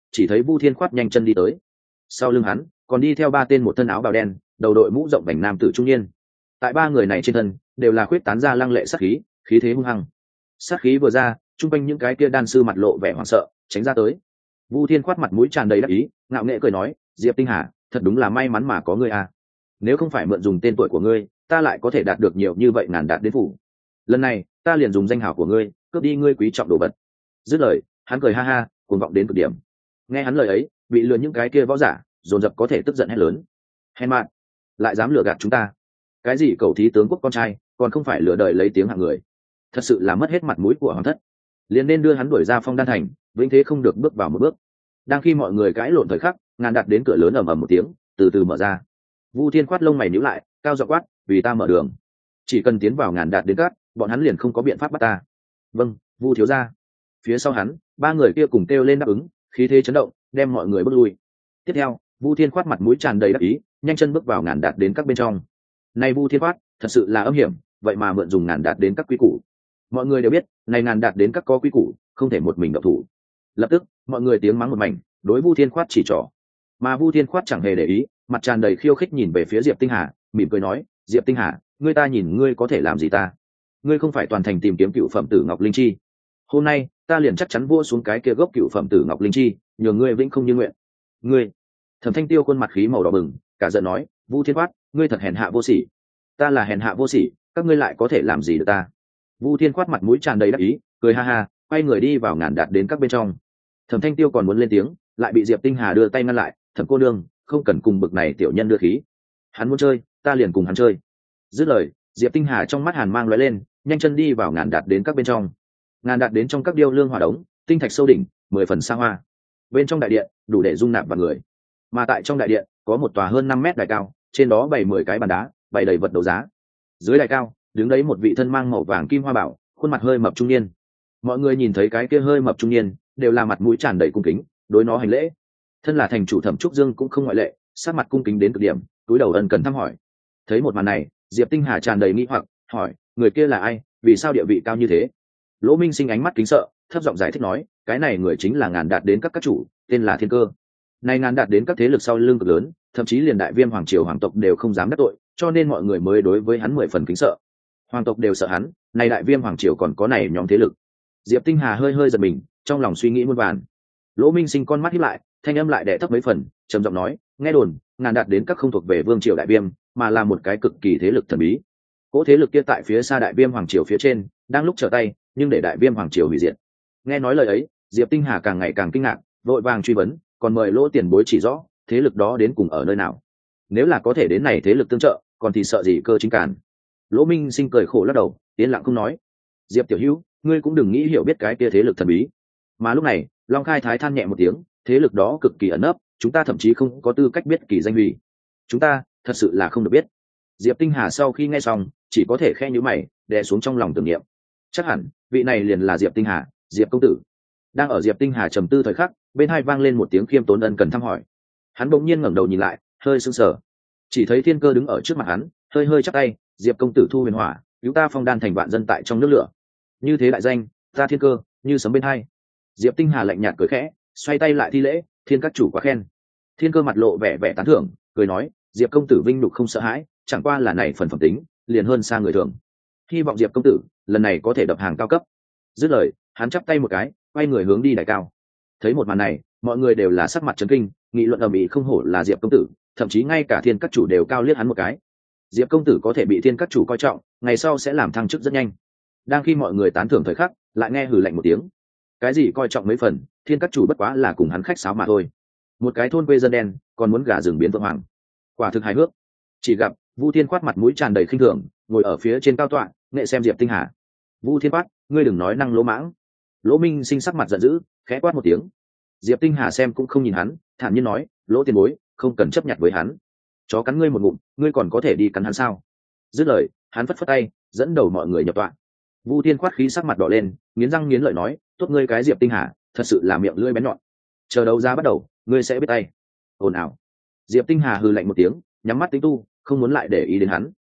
chỉ thấy Vu Thiên Khoát nhanh chân đi tới, sau lưng hắn còn đi theo ba tên một thân áo bào đen, đầu đội mũ rộng vành nam tử trung niên. Tại ba người này trên thân đều là khuyết tán ra lăng lệ sát khí, khí thế hung hăng. Sát khí vừa ra, trung quanh những cái kia đan sư mặt lộ vẻ hoảng sợ, tránh ra tới. Vu Thiên Khoát mặt mũi tràn đầy đắc ý, ngạo nghễ cười nói, Diệp Tinh Hà, thật đúng là may mắn mà có ngươi à. Nếu không phải mượn dùng tên tuổi của ngươi, ta lại có thể đạt được nhiều như vậy ngàn đạt đến phủ. Lần này ta liền dùng danh hào của ngươi cướp đi ngươi quý trọng đồ vật. Dứt lời, hắn cười ha ha, cuồng vọng đến cực điểm. Nghe hắn lời ấy, bị lừa những cái kia võ giả dồn dập có thể tức giận hét lớn, hèn mạn, lại dám lừa gạt chúng ta. Cái gì cầu thí tướng quốc con trai, còn không phải lừa đời lấy tiếng hạng người, thật sự là mất hết mặt mũi của hoàng thất. Liền nên đưa hắn đuổi ra Phong Đan thành, vĩnh thế không được bước vào một bước. Đang khi mọi người cãi lộn thời khắc, ngàn đạt đến cửa lớn ầm ầm một tiếng, từ từ mở ra. Vu Thiên Khoát lông mày nhíu lại, cao giọng quát, vì ta mở đường, chỉ cần tiến vào ngàn đạt đến cát, bọn hắn liền không có biện pháp bắt ta. Vâng, Vu thiếu gia. Phía sau hắn, ba người kia cùng kêu lên đáp ứng, khí thế chấn động, đem mọi người bước lui. Tiếp theo, Vu Thiên Khoát mặt mũi tràn đầy đắc ý, nhanh chân bước vào ngàn đạt đến các bên trong. Này Vu Thiên Khoát, thật sự là âm hiểm, vậy mà mượn dùng ngàn đạt đến các quy củ. Mọi người đều biết, này ngàn đạt đến các có quy củ, không thể một mình động thủ. Lập tức, mọi người tiếng mắng một mảnh, đối Vu Thiên Khoát chỉ trỏ. Mà Vu Thiên Khoát chẳng hề để ý, mặt tràn đầy khiêu khích nhìn về phía Diệp Tinh Hà, mỉm cười nói, Diệp Tinh Hà, ngươi ta nhìn ngươi có thể làm gì ta? Ngươi không phải toàn thành tìm kiếm cựu phẩm tử Ngọc Linh Chi? Hôm nay, ta liền chắc chắn vua xuống cái kia gốc cựu phẩm tử Ngọc Linh Chi, nhường ngươi vĩnh không như nguyện. Ngươi! Thẩm Thanh Tiêu khuôn mặt khí màu đỏ bừng, cả giận nói, Vu Thiên Khoát, ngươi thật hèn hạ vô sỉ. Ta là hèn hạ vô sỉ, các ngươi lại có thể làm gì được ta? Vu Thiên Khoát mặt mũi tràn đầy đắc ý, cười ha ha, quay người đi vào ngàn đạt đến các bên trong. Thẩm Thanh Tiêu còn muốn lên tiếng, lại bị Diệp Tinh Hà đưa tay ngăn lại, Thẩm cô nương, không cần cùng bực này tiểu nhân đưa khí. Hắn muốn chơi, ta liền cùng hắn chơi. Dứt lời, Diệp Tinh Hà trong mắt hàn mang lóe lên, nhanh chân đi vào ngàn đạt đến các bên trong. Ngàn đạt đến trong các điêu lương hỏa đống, tinh thạch sâu đỉnh, mười phần xa hoa. Bên trong đại điện, đủ để dung nạp vạn người. Mà tại trong đại điện, có một tòa hơn năm mét đài cao, trên đó bày mười cái bàn đá, bày đầy vật đấu giá. Dưới đài cao, đứng đấy một vị thân mang màu vàng kim hoa bảo, khuôn mặt hơi mập trung niên. Mọi người nhìn thấy cái kia hơi mập trung niên, đều là mặt mũi tràn đầy cung kính, đối nó hành lễ. Thân là thành chủ Thẩm Trúc Dương cũng không ngoại lệ, sát mặt cung kính đến cực điểm, túi đầu ân cần thăm hỏi. Thấy một màn này, Diệp Tinh Hà tràn đầy nghi hoặc, hỏi, người kia là ai, vì sao địa vị cao như thế? Lỗ Minh Sinh ánh mắt kính sợ, thấp giọng giải thích nói, cái này người chính là ngàn đạt đến các các chủ, tên là Thiên Cơ. Này ngàn đạt đến các thế lực sau lưng cực lớn, thậm chí liền đại viêm hoàng triều hoàng tộc đều không dám đắc tội, cho nên mọi người mới đối với hắn mười phần kính sợ. Hoàng tộc đều sợ hắn, này đại viêm hoàng triều còn có này nhóm thế lực. Diệp Tinh Hà hơi hơi giật mình, trong lòng suy nghĩ muôn vàn. Lỗ Minh Sinh con mắt híp lại, thanh âm lại đè thấp mấy phần, trầm giọng nói, nghe đồn ngàn đạt đến các không thuộc về vương triều đại viêm, mà là một cái cực kỳ thế lực thần bí. Cỗ thế lực kia tại phía xa đại viêm hoàng triều phía trên, đang lúc trở tay, nhưng để đại viêm hoàng triều hủy diệt. Nghe nói lời ấy, Diệp Tinh Hà càng ngày càng kinh ngạc, vội vàng truy vấn, còn mời Lỗ tiền bối chỉ rõ, thế lực đó đến cùng ở nơi nào? Nếu là có thể đến này thế lực tương trợ, còn thì sợ gì cơ chính cản? Lỗ Minh Sinh cười khổ lắc đầu, yên lặng không nói. Diệp tiểu hữu, ngươi cũng đừng nghĩ hiểu biết cái kia thế lực thần bí. Mà lúc này, Long Khai Thái than nhẹ một tiếng, thế lực đó cực kỳ ẩn nấp, chúng ta thậm chí không có tư cách biết kỳ danh hủy. Chúng ta thật sự là không được biết. Diệp Tinh Hà sau khi nghe xong, chỉ có thể khe nhíu mày, đè xuống trong lòng tưởng niệm. Chắc hẳn vị này liền là Diệp Tinh Hà, Diệp công tử. Đang ở Diệp Tinh Hà trầm tư thời khắc, bên hai vang lên một tiếng khiêm tốn ân cần thăm hỏi. Hắn bỗng nhiên ngẩng đầu nhìn lại, hơi sững sờ. Chỉ thấy Thiên Cơ đứng ở trước mặt hắn, hơi hơi chắp tay, Diệp công tử thu huyền hỏa, cứu ta Phong Đan thành vạn dân tại trong nước lửa. Như thế đại danh, ta Thiên Cơ, như sấm bên hai. Diệp Tinh Hà lạnh nhạt cười khẽ, xoay tay lại thi lễ, Thiên các chủ quá khen. Thiên Cơ mặt lộ vẻ vẻ tán thưởng, cười nói, Diệp công tử vinh nhục không sợ hãi, chẳng qua là này phần phẩm tính, liền hơn xa người thường. Hy vọng Diệp công tử lần này có thể đập hàng cao cấp. Dứt lời, hắn chắp tay một cái, quay người hướng đi đài cao. Thấy một màn này, mọi người đều là sắc mặt chấn kinh, nghị luận ầm ĩ không hổ là Diệp công tử, thậm chí ngay cả Thiên các chủ đều cao liếc hắn một cái. Diệp công tử có thể bị Thiên các chủ coi trọng, ngày sau sẽ làm thăng chức rất nhanh. Đang khi mọi người tán thưởng thời khắc, lại nghe hừ lạnh một tiếng. Cái gì coi trọng mấy phần, Thiên các chủ bất quá là cùng hắn khách sáo mà thôi. Một cái thôn quê dân đen, còn muốn gả rừng biến vượng hoàng. Quả thực hài hước. Chỉ gặp Vu Thiên Khoát mặt mũi tràn đầy khinh thường, ngồi ở phía trên cao tọa, nghệ xem Diệp Tinh Hà. Vu Thiên Khoát, ngươi đừng nói năng lỗ mãng. Lỗ Minh Sinh sắc mặt giận dữ, khẽ quát một tiếng. Diệp Tinh Hà xem cũng không nhìn hắn, thản nhiên nói, Lỗ tiền bối, không cần chấp nhận với hắn. Chó cắn ngươi một ngụm, ngươi còn có thể đi cắn hắn sao? Dứt lời, hắn phất phất tay, dẫn đầu mọi người nhập tọa. Vu Thiên Khoát khí sắc mặt đỏ lên, nghiến răng nghiến lợi nói, tốt ngươi cái Diệp Tinh Hà, thật sự là miệng lưỡi bén nhọn. Chờ đấu giá bắt đầu, ngươi sẽ biết tay. Ồn ào. Diệp Tinh Hà hừ lạnh một tiếng, nhắm mắt tính tu, không muốn lại để ý đến hắn.